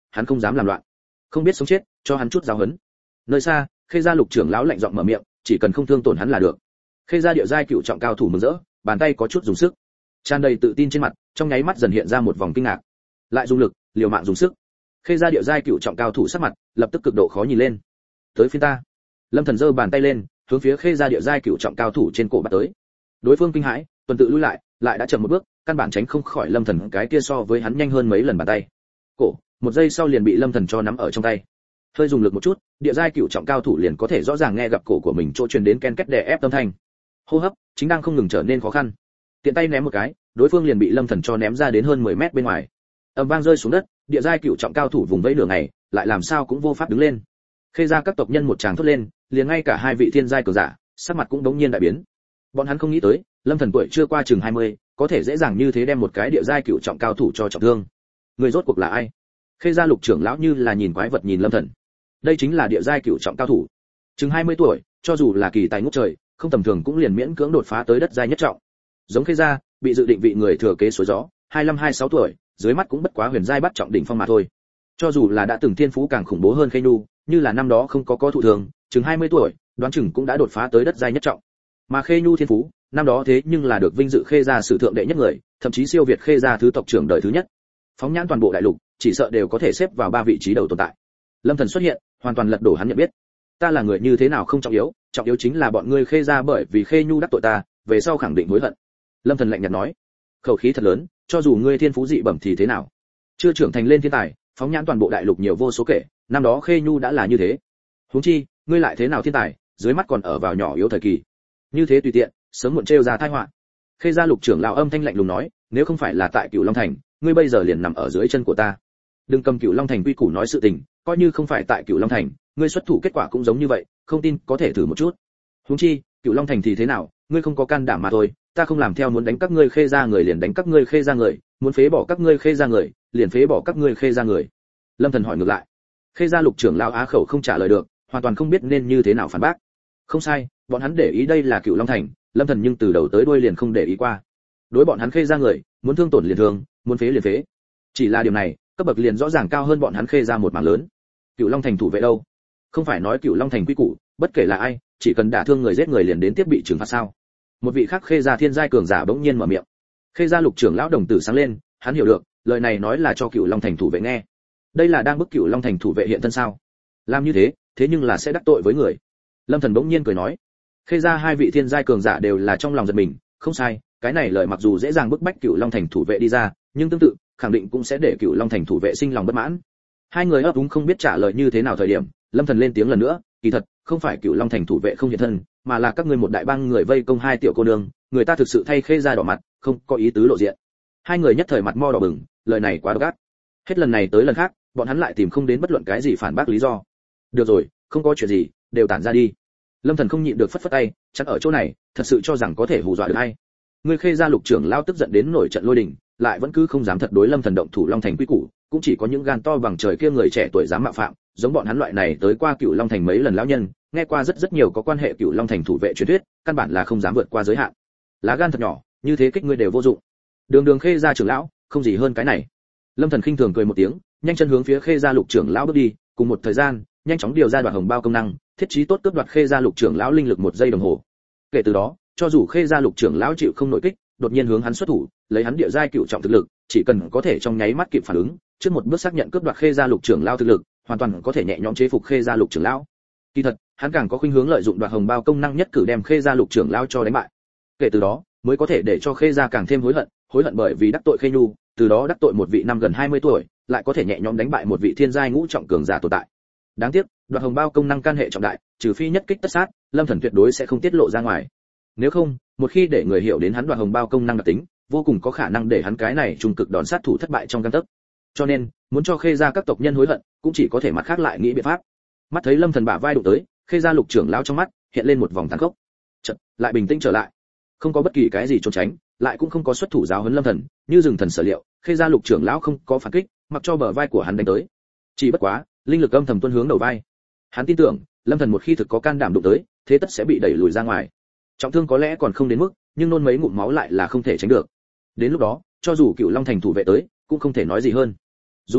Speaker 1: hắn không dám làm loạn. Không biết sống chết, cho hắn chút giáo huấn. Nơi xa, Khê gia Lục trưởng lão lạnh giọng mở miệng, chỉ cần không thương tổn hắn là được. Khê gia địa giai cựu trọng cao thủ mừng rỡ, bàn tay có chút dùng sức, tràn đầy tự tin trên mặt, trong nháy mắt dần hiện ra một vòng kinh ngạc. Lại dùng lực, liều mạng dùng sức. Khê gia địa giai cựu trọng cao thủ sắc mặt lập tức cực độ khó nhìn lên. Tới phiên ta. Lâm Thần giơ bàn tay lên, hướng phía Khê gia địa giai cựu trọng cao thủ trên cổ bắt tới. Đối phương kinh hãi, tuần tự lui lại, lại đã chậm một bước, căn bản tránh không khỏi Lâm Thần cái kia so với hắn nhanh hơn mấy lần bàn tay. Cổ, một giây sau liền bị Lâm Thần cho nắm ở trong tay. Hơi dùng lực một chút, địa giai cựu trọng cao thủ liền có thể rõ ràng nghe gặp cổ của mình chỗ truyền đến ken két đè ép âm thanh. Hô hấp chính đang không ngừng trở nên khó khăn. Tiện tay ném một cái, đối phương liền bị Lâm Thần cho ném ra đến hơn mười mét bên ngoài. Ầm vang rơi xuống đất, địa giai cựu trọng cao thủ vùng vẫy nửa ngày, lại làm sao cũng vô pháp đứng lên. Khê gia các tộc nhân một tràng thốt lên, liền ngay cả hai vị thiên giai cường giả, sắc mặt cũng đống nhiên đại biến. Bọn hắn không nghĩ tới, Lâm Thần tuổi chưa qua chừng hai mươi, có thể dễ dàng như thế đem một cái địa giai cựu trọng cao thủ cho trọng thương. Người rốt cuộc là ai? Khê gia Lục trưởng lão như là nhìn quái vật nhìn Lâm Thần. Đây chính là địa giai cựu trọng cao thủ. Chừng hai mươi tuổi, cho dù là kỳ tài ngút trời, không tầm thường cũng liền miễn cưỡng đột phá tới đất giai nhất trọng. Giống Khê gia, bị dự định vị người thừa kế suối gió, hai mươi lăm hai mươi sáu tuổi, dưới mắt cũng bất quá huyền giai bắt trọng đỉnh phong mà thôi. Cho dù là đã từng thiên phú càng khủng bố hơn Khê Nhu, như là năm đó không có có thụ thường, chừng hai mươi tuổi, đoán chừng cũng đã đột phá tới đất giai nhất trọng. Mà Khê Nhu thiên phú, năm đó thế nhưng là được vinh dự Khê gia sử thượng đệ nhất người, thậm chí siêu việt Khê gia thứ tộc trưởng đời thứ nhất. Phóng nhãn toàn bộ đại lục, chỉ sợ đều có thể xếp vào ba vị trí đầu tồn tại. Lâm Thần xuất hiện, hoàn toàn lật đổ hắn nhận biết. Ta là người như thế nào không trọng yếu, trọng yếu chính là bọn ngươi Khê gia bởi vì Khê Nhu đắc tội ta, về sau khẳng định hối hận. Lâm Thần lạnh nhạt nói, khẩu khí thật lớn, cho dù ngươi thiên phú dị bẩm thì thế nào? Chưa trưởng thành lên thiên tài, phóng nhãn toàn bộ đại lục nhiều vô số kể, năm đó Khê Nhu đã là như thế. Huống chi, ngươi lại thế nào thiên tài, dưới mắt còn ở vào nhỏ yếu thời kỳ. Như thế tùy tiện, sớm muộn trêu ra tai họa. Khê gia Lục trưởng lão âm thanh lạnh lùng nói, nếu không phải là tại Cửu Long thành, ngươi bây giờ liền nằm ở dưới chân của ta. Đừng cầm Cửu Long thành quy củ nói sự tình, coi như không phải tại Cửu Long thành, ngươi xuất thủ kết quả cũng giống như vậy, không tin có thể thử một chút. Huống chi, Cửu Long thành thì thế nào, ngươi không có can đảm mà thôi, ta không làm theo muốn đánh các ngươi Khê gia người liền đánh các ngươi Khê gia người, muốn phế bỏ các ngươi Khê gia người, liền phế bỏ các ngươi Khê gia người. Lâm Thần hỏi ngược lại. Khê gia Lục trưởng lão á khẩu không trả lời được, hoàn toàn không biết nên như thế nào phản bác. Không sai, bọn hắn để ý đây là Cửu Long thành, Lâm Thần nhưng từ đầu tới đuôi liền không để ý qua. Đối bọn hắn Khê gia người, muốn thương tổn liền thương, muốn phế liền phế. Chỉ là điều này, cấp bậc liền rõ ràng cao hơn bọn hắn Khê gia một mảng lớn. Cửu Long thành thủ vệ đâu? Không phải nói Cửu Long thành quy củ, bất kể là ai, chỉ cần đả thương người giết người liền đến tiếp bị trừng phạt sao? Một vị khác Khê gia thiên giai cường giả bỗng nhiên mở miệng. Khê gia Lục trưởng lão đồng tử sáng lên, hắn hiểu được, lời này nói là cho Cửu Long thành thủ vệ nghe. Đây là đang bức Cửu Long thành thủ vệ hiện thân sao? Làm như thế, thế nhưng là sẽ đắc tội với người. Lâm Thần bỗng nhiên cười nói. Khê gia hai vị thiên giai cường giả đều là trong lòng giật mình, không sai, cái này lời mặc dù dễ dàng bức bách Cửu Long thành thủ vệ đi ra, nhưng tương tự, khẳng định cũng sẽ để Cửu Long thành thủ vệ sinh lòng bất mãn. Hai người ấp úng không biết trả lời như thế nào thời điểm, Lâm Thần lên tiếng lần nữa, kỳ thật, không phải Cửu Long thành thủ vệ không hiện thân, mà là các ngươi một đại bang người vây công hai tiểu cô nương, người ta thực sự thay Khê gia đỏ mặt, không có ý tứ lộ diện. Hai người nhất thời mặt mo đỏ bừng, lời này quá độc ác. Hết lần này tới lần khác, bọn hắn lại tìm không đến bất luận cái gì phản bác lý do. Được rồi, không có chuyện gì, đều tản ra đi. Lâm Thần không nhịn được phất phất tay, chắc ở chỗ này, thật sự cho rằng có thể hù dọa được hay. Người Khê gia Lục trưởng lao tức giận đến nổi trận lôi đình, lại vẫn cứ không dám thật đối Lâm Thần động thủ Long thành quy củ, cũng chỉ có những gan to bằng trời kia người trẻ tuổi dám mạo phạm, giống bọn hắn loại này tới qua Cửu Long thành mấy lần lão nhân, nghe qua rất rất nhiều có quan hệ Cửu Long thành thủ vệ truyền thuyết, căn bản là không dám vượt qua giới hạn. Lá gan thật nhỏ, như thế kích ngươi đều vô dụng. Đường Đường Khê gia trưởng lão, không gì hơn cái này. Lâm Thần khinh thường cười một tiếng, nhanh chân hướng phía Khê gia Lục trưởng lão bước đi, cùng một thời gian, nhanh chóng điều ra đoạt hồng bao công năng, thiết trí tốt cướp đoạt Khê gia Lục trưởng lão linh lực một giây đồng hồ. Kể từ đó, cho dù Khê gia Lục trưởng lão chịu không nội kích, đột nhiên hướng hắn xuất thủ, lấy hắn địa giai cựu trọng thực lực, chỉ cần có thể trong nháy mắt kịp phản ứng, trước một bước xác nhận cướp đoạt Khê gia Lục trưởng lão thực lực, hoàn toàn có thể nhẹ nhõm chế phục Khê gia Lục trưởng lão. Kỳ thật, hắn càng có khuynh hướng lợi dụng đoạt hồng bao công năng nhất cử đem Khê gia Lục trưởng lão cho đánh bại. Kể từ đó, mới có thể để cho Khê gia càng thêm hối hận, hối hận bởi vì đắc tội Khê Nhu, từ đó đắc tội một vị năm gần hai mươi tuổi, lại có thể nhẹ nhõm đánh bại một vị thiên giai ngũ trọng cường giả tồn tại. Đáng tiếc, đoạt hồng bao công năng can hệ trọng đại, trừ phi nhất kích tất sát, Lâm Thần tuyệt đối sẽ không tiết lộ ra ngoài. Nếu không, một khi để người hiểu đến hắn đoạt hồng bao công năng đặc tính, vô cùng có khả năng để hắn cái này trung cực đòn sát thủ thất bại trong gang tấc. Cho nên, muốn cho Khê gia các tộc nhân hối hận, cũng chỉ có thể mặt khác lại nghĩ biện pháp. Mắt thấy Lâm Thần bả vai đụng tới, Khê gia Lục trưởng lão trong mắt hiện lên một vòng tàn khốc. Chợt, lại bình tĩnh trở lại. Không có bất kỳ cái gì trốn tránh, lại cũng không có xuất thủ giáo huấn Lâm Thần, như rừng thần sở liệu, Khê gia Lục trưởng lão không có phản kích, mặc cho bờ vai của hắn đánh tới. Chỉ bất quá, linh lực âm thầm tuôn hướng đầu vai. Hắn tin tưởng, Lâm Thần một khi thực có can đảm đụng tới, thế tất sẽ bị đẩy lùi ra ngoài. Trọng thương có lẽ còn không đến mức, nhưng nôn mấy ngụm máu lại là không thể tránh được. Đến lúc đó, cho dù Cửu Long thành thủ vệ tới, cũng không thể nói gì hơn. Dù sao,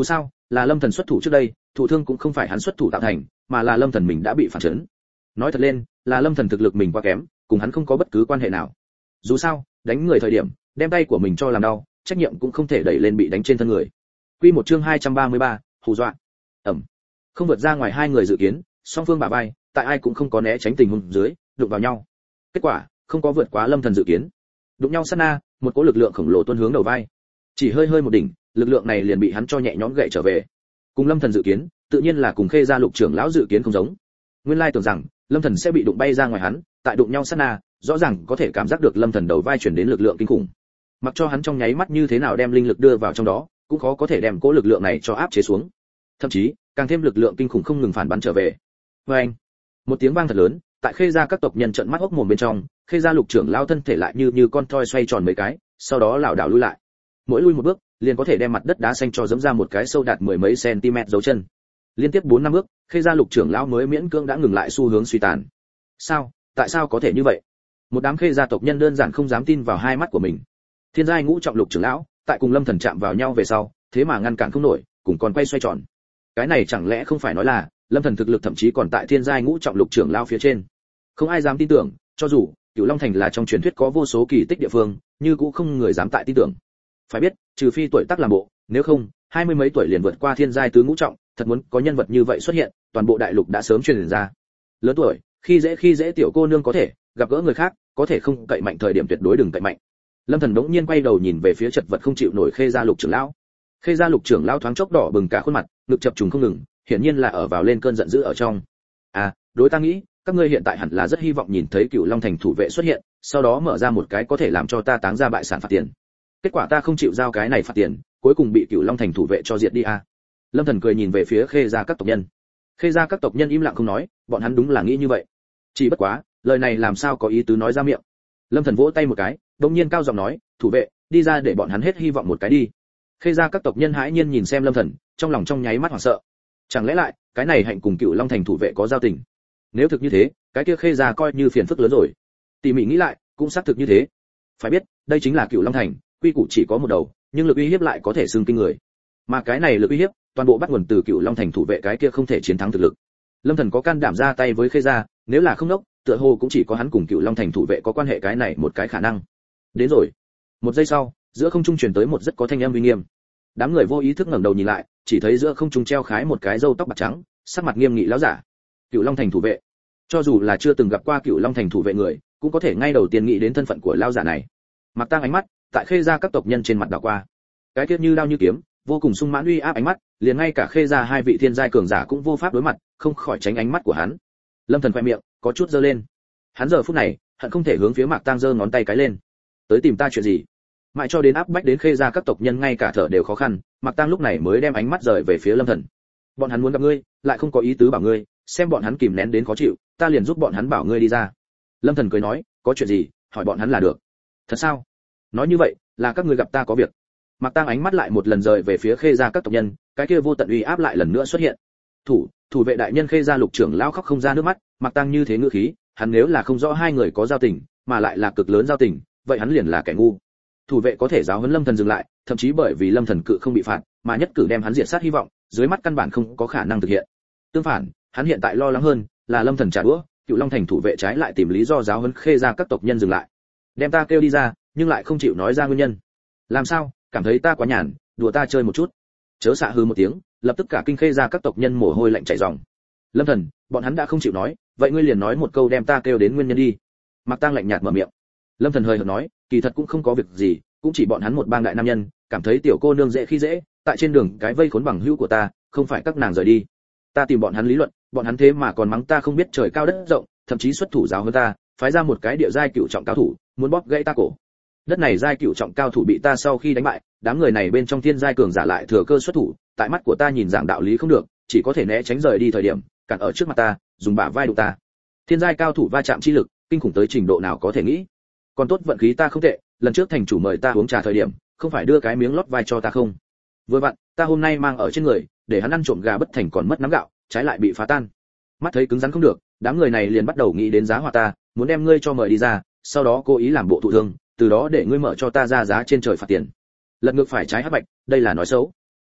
Speaker 1: là Lâm Thần xuất thủ trước đây, thụ thương cũng không phải hắn xuất thủ tạo thành, mà là Lâm Thần mình đã bị phản chấn. Nói thật lên, là Lâm Thần thực lực mình quá kém, cùng hắn không có bất cứ quan hệ nào. Dù sao, đánh người thời điểm, đem tay của mình cho làm đau, trách nhiệm cũng không thể đẩy lên bị đánh trên thân người. Quy một chương hai trăm ba mươi ba, hù dọa. Ẩm. Không vượt ra ngoài hai người dự kiến, song phương bả vai, tại ai cũng không có né tránh tình huống dưới, đụng vào nhau. Kết quả, không có vượt quá Lâm Thần dự kiến. Đụng nhau sát na, một cỗ lực lượng khổng lồ tuôn hướng đầu vai. Chỉ hơi hơi một đỉnh, lực lượng này liền bị hắn cho nhẹ nhõm gậy trở về. Cùng Lâm Thần dự kiến, tự nhiên là cùng Khê gia Lục trưởng lão dự kiến không giống. Nguyên lai tưởng rằng Lâm Thần sẽ bị đụng bay ra ngoài hắn, tại đụng nhau sát na, rõ ràng có thể cảm giác được Lâm Thần đầu vai chuyển đến lực lượng kinh khủng. Mặc cho hắn trong nháy mắt như thế nào đem linh lực đưa vào trong đó, cũng khó có thể đem cỗ lực lượng này cho áp chế xuống. Thậm chí, càng thêm lực lượng kinh khủng không ngừng phản bắn trở về. Oeng! Một tiếng vang thật lớn, tại Khê gia các tộc nhân trợn mắt hốc mồm bên trong, Khê gia Lục trưởng lão thân thể lại như như con toy xoay tròn mấy cái, sau đó lảo đảo lui lại. Mỗi lui một bước, liền có thể đem mặt đất đá xanh cho giẫm ra một cái sâu đạt mười mấy cm dấu chân. Liên tiếp bốn năm bước, Khê gia Lục trưởng lão mới miễn cưỡng đã ngừng lại xu hướng suy tàn. Sao? Tại sao có thể như vậy? Một đám Khê gia tộc nhân đơn giản không dám tin vào hai mắt của mình. Thiên giai ngũ trọng Lục trưởng lão, tại cùng Lâm Thần chạm vào nhau về sau, thế mà ngăn cản không nổi, cùng còn quay xoay tròn. Cái này chẳng lẽ không phải nói là Lâm Thần thực lực thậm chí còn tại thiên giai ngũ trọng Lục trưởng lão phía trên? Không ai dám tin tưởng, cho dù Cửu Long Thành là trong truyền thuyết có vô số kỳ tích địa phương, nhưng cũng không người dám tại tin tưởng. Phải biết, trừ phi tuổi tác làm bộ, nếu không, hai mươi mấy tuổi liền vượt qua thiên giai tứ ngũ trọng, thật muốn có nhân vật như vậy xuất hiện, toàn bộ đại lục đã sớm truyền ra. Lớn tuổi, khi dễ khi dễ tiểu cô nương có thể, gặp gỡ người khác, có thể không cậy mạnh thời điểm tuyệt đối đừng cậy mạnh. Lâm Thần đống nhiên quay đầu nhìn về phía chật vật không chịu nổi Khê gia Lục trưởng lão. Khê gia Lục trưởng lão thoáng chốc đỏ bừng cả khuôn mặt, ngực chập trùng không ngừng, hiển nhiên là ở vào lên cơn giận dữ ở trong. À, đối ta nghĩ, các ngươi hiện tại hẳn là rất hy vọng nhìn thấy Cửu Long Thành thủ vệ xuất hiện, sau đó mở ra một cái có thể làm cho ta táng ra bại sản phạt tiền. Kết quả ta không chịu giao cái này phạt tiền, cuối cùng bị Cửu Long Thành thủ vệ cho diệt đi à. Lâm Thần cười nhìn về phía Khê gia các tộc nhân. Khê gia các tộc nhân im lặng không nói, bọn hắn đúng là nghĩ như vậy. Chỉ bất quá, lời này làm sao có ý tứ nói ra miệng. Lâm Thần vỗ tay một cái, đột nhiên cao giọng nói, thủ vệ, đi ra để bọn hắn hết hy vọng một cái đi. Khê gia các tộc nhân hãi nhiên nhìn xem Lâm Thần, trong lòng trong nháy mắt hoảng sợ. Chẳng lẽ lại, cái này hạnh cùng Cửu Long Thành thủ vệ có giao tình? Nếu thực như thế, cái kia Khê gia coi như phiền phức lớn rồi. Tỉ mỉ nghĩ lại, cũng xác thực như thế. Phải biết, đây chính là Cửu Long Thành, quy củ chỉ có một đầu, nhưng lực uy hiếp lại có thể xưng kinh người. Mà cái này lực uy hiếp, toàn bộ bắt nguồn từ Cửu Long Thành thủ vệ cái kia không thể chiến thắng thực lực. Lâm Thần có can đảm ra tay với Khê gia, nếu là không đốc, tựa hồ cũng chỉ có hắn cùng Cửu Long Thành thủ vệ có quan hệ cái này một cái khả năng. Đến rồi. Một giây sau, giữa không trung truyền tới một rất có thanh âm uy nghiêm. Đám người vô ý thức ngẩng đầu nhìn lại, chỉ thấy giữa không trung treo khái một cái râu tóc bạc trắng, sắc mặt nghiêm nghị lão giả. Cửu Long Thành thủ vệ. Cho dù là chưa từng gặp qua Cửu Long Thành thủ vệ người, cũng có thể ngay đầu tiên nghĩ đến thân phận của lão giả này. Mặc Tang ánh mắt tại Khê gia các tộc nhân trên mặt đảo qua. Cái tiết như đao như kiếm, vô cùng sung mãn uy áp ánh mắt, liền ngay cả Khê gia hai vị thiên giai cường giả cũng vô pháp đối mặt, không khỏi tránh ánh mắt của hắn. Lâm Thần khoe miệng có chút giơ lên. Hắn giờ phút này, hận không thể hướng phía Mạc Tang giơ ngón tay cái lên. Tới tìm ta chuyện gì? Mãi cho đến áp bách đến Khê gia các tộc nhân ngay cả thở đều khó khăn, Mạc Tang lúc này mới đem ánh mắt rời về phía Lâm Thần. Bọn hắn muốn gặp ngươi, lại không có ý tứ bảo ngươi, xem bọn hắn kìm nén đến khó chịu, ta liền giúp bọn hắn bảo ngươi đi ra. Lâm Thần cười nói, có chuyện gì, hỏi bọn hắn là được. Thật sao? Nói như vậy, là các ngươi gặp ta có việc. Mạc Tang ánh mắt lại một lần rời về phía Khê gia các tộc nhân, cái kia vô tận uy áp lại lần nữa xuất hiện. Thủ, thủ vệ đại nhân Khê gia Lục trưởng lão khóc không ra nước mắt, Mạc Tang như thế ngữ khí, hắn nếu là không rõ hai người có giao tình, mà lại là cực lớn giao tình, vậy hắn liền là kẻ ngu. Thủ vệ có thể giáo huấn Lâm Thần dừng lại, thậm chí bởi vì Lâm Thần cự không bị phạt, mà nhất cử đem hắn diệt sát hy vọng, dưới mắt căn bản không có khả năng thực hiện. Tương phản, hắn hiện tại lo lắng hơn, là Lâm Thần trả đũa, Cửu Long Thành thủ vệ trái lại tìm lý do giáo huấn Khê gia các tộc nhân dừng lại. Đem ta kêu đi ra, nhưng lại không chịu nói ra nguyên nhân. Làm sao? Cảm thấy ta quá nhàn, đùa ta chơi một chút. Chớ xạ hư một tiếng, lập tức cả kinh Khê gia các tộc nhân mồ hôi lạnh chảy ròng. Lâm Thần, bọn hắn đã không chịu nói, vậy ngươi liền nói một câu đem ta kêu đến nguyên nhân đi. Mạc Tang lạnh nhạt mở miệng. Lâm Thần hơi hợt nói, kỳ thật cũng không có việc gì, cũng chỉ bọn hắn một bang đại nam nhân, cảm thấy tiểu cô nương dễ khi dễ, tại trên đường cái vây khốn bằng hữu của ta, không phải các nàng rời đi. Ta tìm bọn hắn lý luận, bọn hắn thế mà còn mắng ta không biết trời cao đất rộng, thậm chí xuất thủ giáo hơn ta, phái ra một cái địa giai cửu trọng cao thủ, muốn bóp gãy ta cổ. Đất này giai cửu trọng cao thủ bị ta sau khi đánh bại, đám người này bên trong thiên giai cường giả lại thừa cơ xuất thủ, tại mắt của ta nhìn dạng đạo lý không được, chỉ có thể né tránh rời đi thời điểm, cản ở trước mặt ta, dùng bả vai đụng ta. Thiên giai cao thủ va chạm chi lực, kinh khủng tới trình độ nào có thể nghĩ. Còn tốt vận khí ta không tệ, lần trước thành chủ mời ta uống trà thời điểm, không phải đưa cái miếng lót vai cho ta không. Vừa vặn, ta hôm nay mang ở trên người, để hắn ăn trộm gà bất thành còn mất nắm gạo, trái lại bị phá tan. Mắt thấy cứng rắn không được, đám người này liền bắt đầu nghĩ đến giá hòa ta, muốn đem ngươi cho mời đi ra, sau đó cố ý làm bộ thụ thương, từ đó để ngươi mở cho ta ra giá trên trời phạt tiền. Lật ngược phải trái hắc bạch, đây là nói xấu.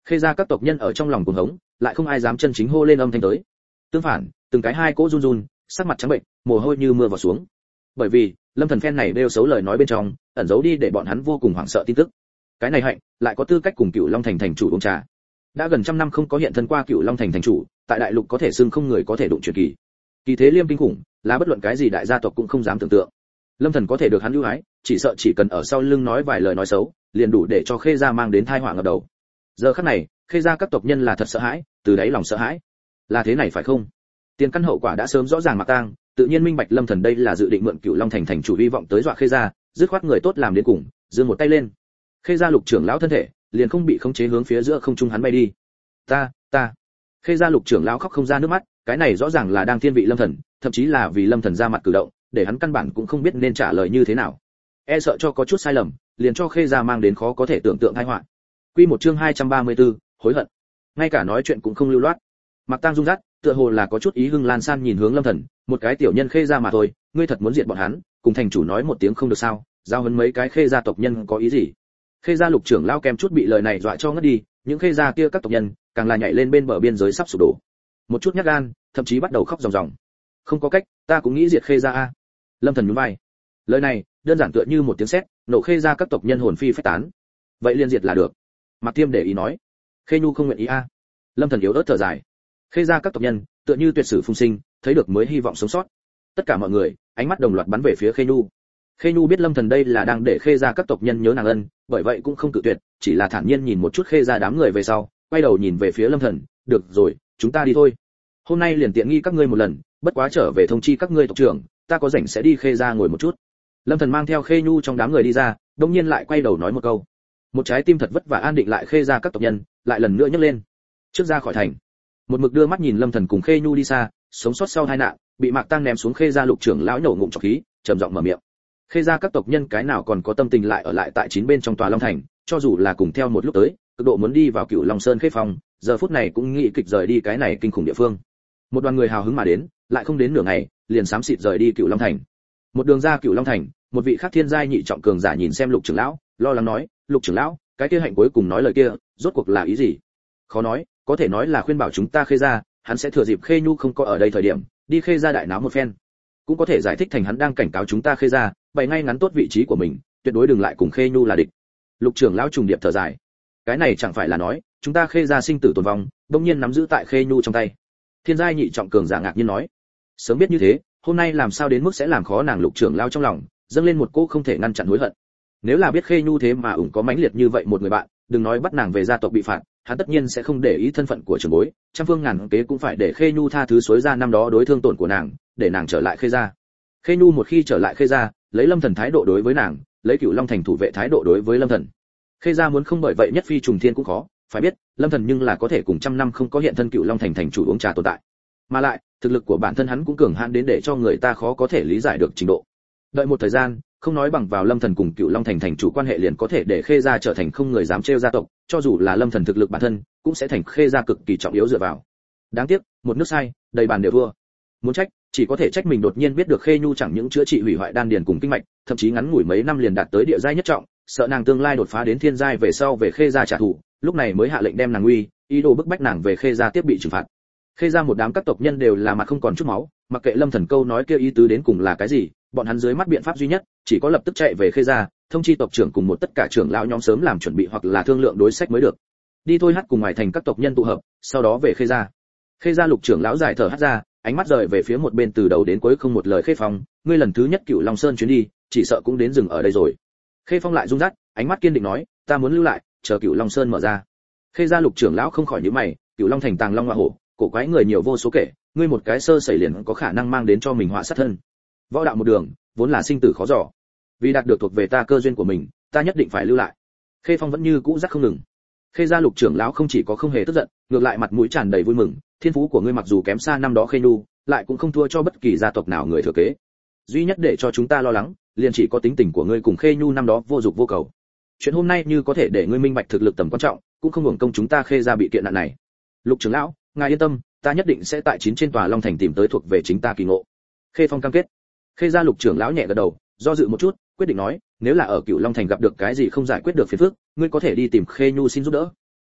Speaker 1: Khê gia các tộc nhân ở trong lòng cuồng hống, lại không ai dám chân chính hô lên âm thanh tới. Tương phản, từng cái hai cỗ run run, sắc mặt trắng bệnh, mồ hôi như mưa vào xuống. Bởi vì, Lâm Thần phen này đều xấu lời nói bên trong, ẩn giấu đi để bọn hắn vô cùng hoảng sợ tin tức. Cái này hạnh, lại có tư cách cùng Cửu Long thành thành chủ uống trà. Đã gần trăm năm không có hiện thân qua Cửu Long thành thành chủ, tại đại lục có thể xưng không người có thể đụng truyền kỳ. Kỳ thế liêm kinh khủng, là bất luận cái gì đại gia tộc cũng không dám tưởng tượng. Lâm Thần có thể được hắn ưu ái, chỉ sợ chỉ cần ở sau lưng nói vài lời nói xấu, liền đủ để cho Khê gia mang đến tai họa ngập đầu. Giờ khắc này, Khê gia các tộc nhân là thật sợ hãi, từ đáy lòng sợ hãi. Là thế này phải không? Tiền căn hậu quả đã sớm rõ ràng mà tang, tự nhiên minh bạch Lâm Thần đây là dự định mượn Cửu Long thành thành chủ hy vọng tới dọa Khê gia, dứt khoát người tốt làm đến cùng, giơ một tay lên. Khê gia Lục trưởng lão thân thể, liền không bị khống chế hướng phía giữa không trung hắn bay đi. Ta, ta. Khê gia Lục trưởng lão khóc không ra nước mắt, cái này rõ ràng là đang thiên vị Lâm Thần, thậm chí là vì Lâm Thần ra mặt cử động, để hắn căn bản cũng không biết nên trả lời như thế nào. E sợ cho có chút sai lầm, liền cho Khê gia mang đến khó có thể tưởng tượng tai họa. Quy một chương hai trăm ba mươi tư, hối hận. Ngay cả nói chuyện cũng không lưu loát. Mặc Tang rung rát, tựa hồ là có chút ý hưng lan san nhìn hướng Lâm Thần, một cái tiểu nhân Khê gia mà thôi, ngươi thật muốn diệt bọn hắn, cùng thành chủ nói một tiếng không được sao? Giao huấn mấy cái Khê gia tộc nhân có ý gì? Khê gia Lục trưởng lão kèm chút bị lời này dọa cho ngất đi, những Khê gia kia các tộc nhân, càng là nhảy lên bên bờ biên giới sắp sụp đổ. Một chút nhát gan, thậm chí bắt đầu khóc ròng ròng. Không có cách, ta cũng nghĩ diệt Khê gia a. Lâm Thần nhún vai. Lời này, đơn giản tựa như một tiếng sét, nổ Khê gia các tộc nhân hồn phi phách tán. Vậy liên diệt là được. Mạc Tiêm để ý nói. Khê Nhu không nguyện ý a. Lâm Thần yếu ớt thở dài. Khê gia các tộc nhân, tựa như tuyệt sử phùng sinh, thấy được mới hy vọng sống sót. Tất cả mọi người, ánh mắt đồng loạt bắn về phía Khê Nhu. Khê Nhu biết Lâm Thần đây là đang để Khê gia các tộc nhân nhớ nàng ân, bởi vậy cũng không cự tuyệt, chỉ là thản nhiên nhìn một chút Khê gia đám người về sau, quay đầu nhìn về phía Lâm Thần, "Được rồi, chúng ta đi thôi. Hôm nay liền tiện nghi các ngươi một lần, bất quá trở về thông chi các ngươi tộc trưởng, ta có rảnh sẽ đi Khê gia ngồi một chút." Lâm Thần mang theo Khê Nhu trong đám người đi ra, đột nhiên lại quay đầu nói một câu. Một trái tim thật vất vả an định lại Khê gia các tộc nhân, lại lần nữa nhấc lên. Trước ra khỏi thành, một mực đưa mắt nhìn Lâm Thần cùng Khê Nhu đi xa, sống sót sau tai nạn, bị Mạc Tăng ném xuống Khê gia Lục trưởng lão nhổ ngụm trọc khí, trầm giọng mở miệng. Khê gia các tộc nhân cái nào còn có tâm tình lại ở lại tại chín bên trong tòa Long thành, cho dù là cùng theo một lúc tới, cực độ muốn đi vào Cửu Long Sơn Khê Phong, giờ phút này cũng nghĩ kịch rời đi cái này kinh khủng địa phương. Một đoàn người hào hứng mà đến, lại không đến nửa ngày, liền xám xịt rời đi Cửu Long thành. Một đường ra Cửu Long thành, một vị khác thiên giai nhị trọng cường giả nhìn xem Lục trưởng lão, lo lắng nói, "Lục trưởng lão, cái kia hạnh cuối cùng nói lời kia, rốt cuộc là ý gì?" Khó nói, có thể nói là khuyên bảo chúng ta Khê gia, hắn sẽ thừa dịp Khê Nhu không có ở đây thời điểm, đi Khê gia đại náo một phen. Cũng có thể giải thích thành hắn đang cảnh cáo chúng ta Khê gia, bày ngay ngắn tốt vị trí của mình, tuyệt đối đừng lại cùng Khê Nhu là địch. Lục trưởng lão trùng điệp thở dài. Cái này chẳng phải là nói, chúng ta Khê gia sinh tử tồn vong, đương nhiên nắm giữ tại Khê Nhu trong tay. Thiên giai nhị trọng cường giả ngạc nhiên nói. Sớm biết như thế, hôm nay làm sao đến mức sẽ làm khó nàng Lục trưởng lão trong lòng, dâng lên một cô không thể ngăn chặn hối hận. Nếu là biết Khê Nhu thế mà ủng có mãnh liệt như vậy một người bạn, đừng nói bắt nàng về gia tộc bị phạt, hắn tất nhiên sẽ không để ý thân phận của trưởng bối, trăm phương ngàn kế cũng phải để Khê Nhu tha thứ xối ra năm đó đối thương tổn của nàng, để nàng trở lại Khê gia. Khê Nhu một khi trở lại Khê gia, lấy Lâm Thần thái độ đối với nàng, lấy Cửu Long thành thủ vệ thái độ đối với Lâm Thần. Khê gia muốn không bởi vậy nhất phi trùng thiên cũng khó, phải biết, Lâm Thần nhưng là có thể cùng trăm năm không có hiện thân Cửu Long thành thành chủ uống trà tồn tại. Mà lại, thực lực của bản thân hắn cũng cường hãn đến để cho người ta khó có thể lý giải được trình độ. Đợi một thời gian, không nói bằng vào Lâm Thần cùng Cửu Long thành thành chủ quan hệ liền có thể để Khê gia trở thành không người dám trêu gia tộc, cho dù là Lâm Thần thực lực bản thân, cũng sẽ thành Khê gia cực kỳ trọng yếu dựa vào. Đáng tiếc, một nước sai, đầy bàn đều thua. Muốn trách, chỉ có thể trách mình đột nhiên biết được Khê Nhu chẳng những chữa trị hủy hoại đan điền cùng kinh mạch, thậm chí ngắn ngủi mấy năm liền đạt tới địa giai nhất trọng, sợ nàng tương lai đột phá đến thiên giai về sau về Khê gia trả thù, lúc này mới hạ lệnh đem nàng nguy, ý đồ bức bách nàng về Khê gia tiếp bị trừng phạt. Khê gia một đám các tộc nhân đều là mặt không còn chút máu, mặc kệ Lâm Thần câu nói kia ý tứ đến cùng là cái gì, bọn hắn dưới mắt biện pháp duy nhất, chỉ có lập tức chạy về Khê gia, thông chi tộc trưởng cùng một tất cả trưởng lão nhóm sớm làm chuẩn bị hoặc là thương lượng đối sách mới được. Đi thôi hát cùng ngoài thành các tộc nhân tụ hợp, sau đó về Khê gia. Khê gia Lục trưởng lão giải thở hắt ra, ánh mắt rời về phía một bên từ đầu đến cuối không một lời Khê Phong, ngươi lần thứ nhất Cửu Long Sơn chuyến đi, chỉ sợ cũng đến dừng ở đây rồi. Khê Phong lại rung rát, ánh mắt kiên định nói, ta muốn lưu lại, chờ Cửu Long Sơn mở ra. Khê gia Lục trưởng lão không khỏi nhíu mày, Cửu Long thành tàng long hoa hổ, cổ quái người nhiều vô số kể, ngươi một cái sơ sẩy liền có khả năng mang đến cho mình họa sát thân. Võ đạo một đường, vốn là sinh tử khó dò. Vì đạt được thuộc về ta cơ duyên của mình, ta nhất định phải lưu lại. Khê Phong vẫn như cũ rắc không ngừng. Khê gia Lục trưởng lão không chỉ có không hề tức giận, ngược lại mặt mũi tràn đầy vui mừng, thiên phú của ngươi mặc dù kém xa năm đó Khê Nhu, lại cũng không thua cho bất kỳ gia tộc nào người thừa kế. Duy nhất để cho chúng ta lo lắng, liền chỉ có tính tình của ngươi cùng Khê Nhu năm đó vô dục vô cầu. Chuyện hôm nay như có thể để ngươi minh bạch thực lực tầm quan trọng, cũng không hưởng công chúng ta Khê gia bị kiện nạn này. Lục trưởng lão, ngài yên tâm, ta nhất định sẽ tại chín trên tòa Long thành tìm tới thuộc về chính ta kỳ ngộ. Khê Phong cam kết. Khê gia Lục trưởng lão nhẹ gật đầu, do dự một chút, quyết định nói, nếu là ở Cửu Long thành gặp được cái gì không giải quyết được phiền phức, ngươi có thể đi tìm Khê Nhu xin giúp đỡ.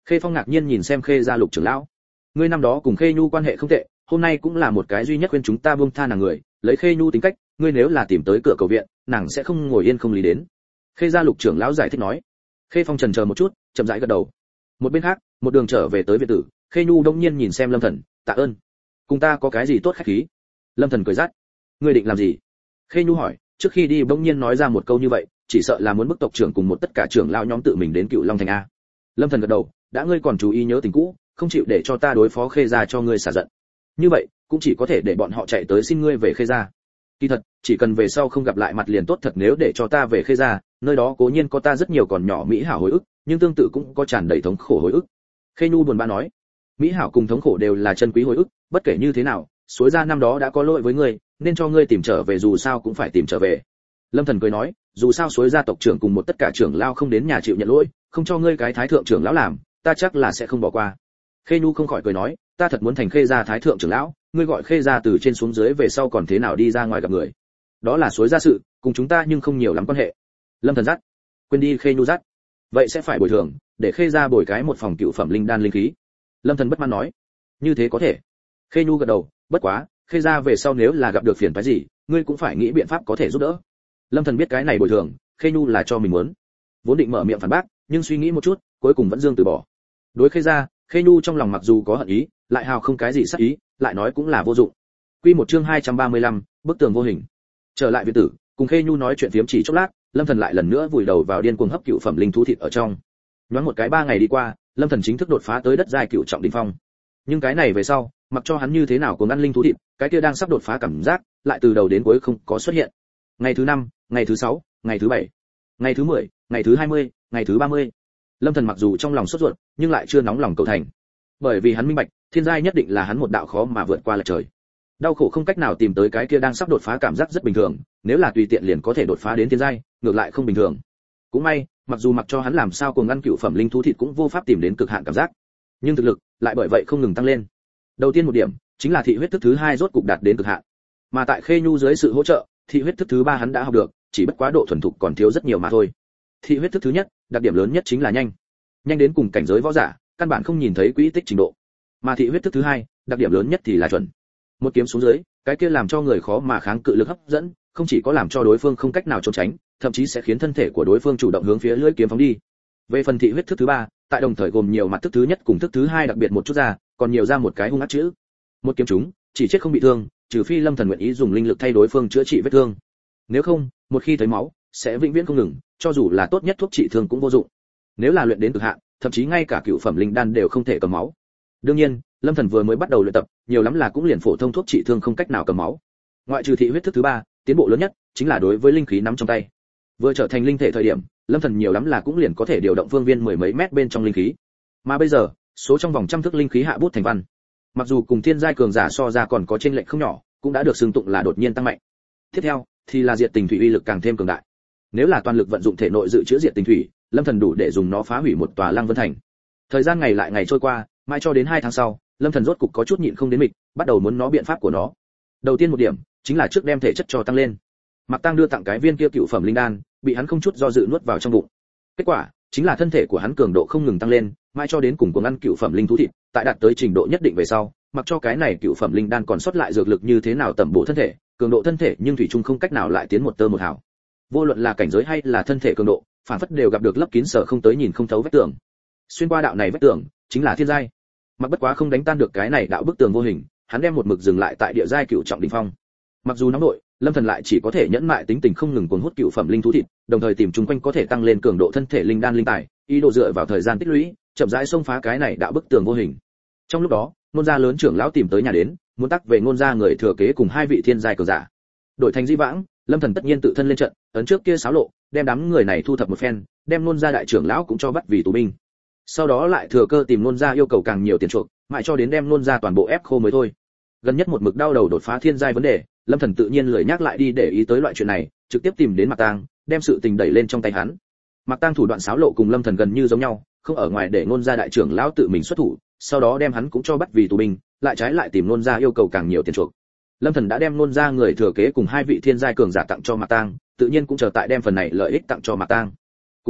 Speaker 1: Khê Phong ngạc nhiên nhìn xem Khê gia Lục trưởng lão. Ngươi năm đó cùng Khê Nhu quan hệ không tệ, hôm nay cũng là một cái duy nhất khuyên chúng ta buông tha nàng người, lấy Khê Nhu tính cách, ngươi nếu là tìm tới cửa cầu viện, nàng sẽ không ngồi yên không lý đến. Khê gia Lục trưởng lão giải thích nói. Khê Phong chần chờ một chút, chậm rãi gật đầu. Một bên khác, một đường trở về tới viện tử, Khê Nhu đông nhiên nhìn xem Lâm Thần, tạ ơn. Cùng ta có cái gì tốt khách khí? Lâm Thần cười rát. Ngươi định làm gì? Khê Nhu hỏi, trước khi đi bỗng nhiên nói ra một câu như vậy, chỉ sợ là muốn bức tộc trưởng cùng một tất cả trưởng lão nhóm tự mình đến Cựu Long thành a. Lâm Thần gật đầu, đã ngươi còn chú ý nhớ tình cũ, không chịu để cho ta đối phó Khê gia cho ngươi xả giận. Như vậy, cũng chỉ có thể để bọn họ chạy tới xin ngươi về Khê gia. Kỳ thật, chỉ cần về sau không gặp lại mặt liền tốt thật, nếu để cho ta về Khê gia, nơi đó cố nhiên có ta rất nhiều còn nhỏ mỹ hảo hồi ức, nhưng tương tự cũng có tràn đầy thống khổ hồi ức. Khê Nhu buồn bã nói, mỹ hảo cùng thống khổ đều là chân quý hồi ức, bất kể như thế nào, suối ra năm đó đã có lỗi với ngươi, nên cho ngươi tìm trở về, dù sao cũng phải tìm trở về. Lâm Thần cười nói, dù sao suối gia tộc trưởng cùng một tất cả trưởng lão không đến nhà chịu nhận lỗi, không cho ngươi cái thái thượng trưởng lão làm, ta chắc là sẽ không bỏ qua. Khê Nhu không khỏi cười nói, ta thật muốn thành Khê gia thái thượng trưởng lão, ngươi gọi Khê gia từ trên xuống dưới về sau còn thế nào đi ra ngoài gặp người. Đó là suối gia sự, cùng chúng ta nhưng không nhiều lắm quan hệ. Lâm Thần dắt, quên đi. Khê Nhu dắt, vậy sẽ phải bồi thường, để Khê gia bồi cái một phòng cựu phẩm linh đan linh khí. Lâm Thần bất mãn nói, như thế có thể. Khê Nhu gật đầu, bất quá, Khê gia về sau nếu là gặp được phiền phức gì, ngươi cũng phải nghĩ biện pháp có thể giúp đỡ. Lâm Thần biết cái này bồi thường, Khê Nhu là cho mình muốn. Vốn định mở miệng phản bác, nhưng suy nghĩ một chút, cuối cùng vẫn dương từ bỏ. Đối Khê gia, Khê Nhu trong lòng mặc dù có hận ý, lại hào không cái gì sát ý, lại nói cũng là vô dụng. Quy một chương hai trăm ba mươi lăm, bức tường vô hình. Trở lại viện tử, cùng Khê Nhu nói chuyện phiếm chỉ chốc lát, Lâm Thần lại lần nữa vùi đầu vào điên cuồng hấp cựu phẩm linh thú thịt ở trong. Nhoáng một cái ba ngày đi qua, Lâm Thần chính thức đột phá tới đất giai cựu trọng đỉnh phong. Nhưng cái này về sau, mặc cho hắn như thế nào cuồng ăn linh thú thịt, cái kia đang sắp đột phá cảm giác, lại từ đầu đến cuối không có xuất hiện. Ngày thứ năm, ngày thứ sáu, ngày thứ bảy, ngày thứ mười, ngày thứ hai mươi, ngày thứ ba mươi. Lâm Thần mặc dù trong lòng sốt ruột, nhưng lại chưa nóng lòng cầu thành. Bởi vì hắn minh bạch, thiên giai nhất định là hắn một đạo khó mà vượt qua lệch trời. Đau khổ không cách nào tìm tới cái kia đang sắp đột phá cảm giác rất bình thường, nếu là tùy tiện liền có thể đột phá đến thiên giai, ngược lại không bình thường. Cũng may, mặc dù mặc cho hắn làm sao cuồng ăn cựu phẩm linh thú thịt cũng vô pháp tìm đến cực hạn cảm giác, nhưng thực lực lại bởi vậy không ngừng tăng lên. Đầu tiên một điểm, chính là thị huyết thức thứ hai rốt cục đạt đến cực hạn. Mà tại Khê Nhu dưới sự hỗ trợ, thị huyết thức thứ ba hắn đã học được, chỉ bất quá độ thuần thục còn thiếu rất nhiều mà thôi. Thị huyết thức thứ nhất, đặc điểm lớn nhất chính là nhanh. Nhanh đến cùng cảnh giới võ giả, căn bản không nhìn thấy quỹ tích trình độ. Mà thị huyết thức thứ hai, đặc điểm lớn nhất thì là chuẩn. Một kiếm xuống dưới, cái kia làm cho người khó mà kháng cự lực hấp dẫn, không chỉ có làm cho đối phương không cách nào trốn tránh, thậm chí sẽ khiến thân thể của đối phương chủ động hướng phía lưỡi kiếm phóng đi. Về phần thị huyết thức thứ ba, tại đồng thời gồm nhiều mặt thức thứ nhất cùng thức thứ hai đặc biệt một chút ra, còn nhiều ra một cái hung ác chữ. Một kiếm trúng, chỉ chết không bị thương, trừ phi Lâm Thần nguyện ý dùng linh lực thay đối phương chữa trị vết thương. Nếu không, một khi thấy máu, sẽ vĩnh viễn không ngừng, cho dù là tốt nhất thuốc trị thương cũng vô dụng. Nếu là luyện đến cực hạn, thậm chí ngay cả cựu phẩm linh đan đều không thể cầm máu. Đương nhiên, Lâm Thần vừa mới bắt đầu luyện tập, nhiều lắm là cũng liền phổ thông thuốc trị thương không cách nào cầm máu. Ngoại trừ thị huyết thức thứ ba, tiến bộ lớn nhất chính là đối với linh khí nắm trong tay. Vừa trở thành linh thể thời điểm, Lâm Thần nhiều lắm là cũng liền có thể điều động phương viên mười mấy mét bên trong linh khí. Mà bây giờ, số trong vòng trăm thước linh khí hạ bút thành văn. Mặc dù cùng thiên giai cường giả so ra còn có chênh lệch không nhỏ, cũng đã được xưng tụng là đột nhiên tăng mạnh. Tiếp theo, thì là diệt tình thủy uy lực càng thêm cường đại. Nếu là toàn lực vận dụng thể nội dự trữ diệt tình thủy, Lâm Thần đủ để dùng nó phá hủy một tòa Lăng Vân thành. Thời gian ngày lại ngày trôi qua, mãi cho đến hai tháng sau, Lâm Thần rốt cục có chút nhịn không đến mịch, bắt đầu muốn nó biện pháp của nó. Đầu tiên một điểm, chính là trước đem thể chất cho tăng lên. Mạc Tăng đưa tặng cái viên kia cựu phẩm linh đan, bị hắn không chút do dự nuốt vào trong bụng. Kết quả, chính là thân thể của hắn cường độ không ngừng tăng lên, mãi cho đến cùng cuồng ăn cựu phẩm linh thú thịt, tại đạt tới trình độ nhất định về sau, mặc cho cái này cựu phẩm linh đan còn sót lại dược lực như thế nào tẩm bổ thân thể, cường độ thân thể nhưng thủy chung không cách nào lại tiến một tơ một hào. Vô luận là cảnh giới hay là thân thể cường độ, phản phất đều gặp được lấp kín sở không tới nhìn không thấu vách tường. Xuyên qua đạo này vách tường, chính là thiên giai. Mặc bất quá không đánh tan được cái này đạo bức tường vô hình, hắn đem một mực dừng lại tại địa giai cựu trọng đỉnh phong. Mặc dù nóng nội, Lâm Thần lại chỉ có thể nhẫn mại tính tình không ngừng cuốn hút cựu phẩm linh thú thịt, đồng thời tìm chung quanh có thể tăng lên cường độ thân thể linh đan linh tài, ý đồ dựa vào thời gian tích lũy, chậm rãi xông phá cái này đạo bức tường vô hình. Trong lúc đó, Nôn gia lớn trưởng lão tìm tới nhà đến, muốn tắc về Nôn gia người thừa kế cùng hai vị thiên giai cường giả. Đổi thành di vãng, Lâm Thần tất nhiên tự thân lên trận, ấn trước kia xáo lộ, đem đám người này thu thập một phen, đem Nôn gia đại trưởng lão cũng cho bắt vì tù binh. Sau đó lại thừa cơ tìm Nôn gia yêu cầu càng nhiều tiền chuộc, mãi cho đến đem Nôn gia toàn bộ ép khô mới thôi. Gần nhất một mực đau đầu đột phá thiên giai vấn đề, Lâm Thần tự nhiên lười nhắc lại đi để ý tới loại chuyện này, trực tiếp tìm đến Mạc Tang, đem sự tình đẩy lên trong tay hắn. Mạc Tang thủ đoạn xáo lộ cùng Lâm Thần gần như giống nhau, không ở ngoài để Nôn gia đại trưởng lão tự mình xuất thủ, sau đó đem hắn cũng cho bắt vì tù binh, lại trái lại tìm Nôn gia yêu cầu càng nhiều tiền chuộc. Lâm Thần đã đem Nôn gia người thừa kế cùng hai vị thiên giai cường giả tặng cho Mạc Tang, tự nhiên cũng chờ tại đem phần này lợi ích tặng cho Mạc Tang. Cũng may,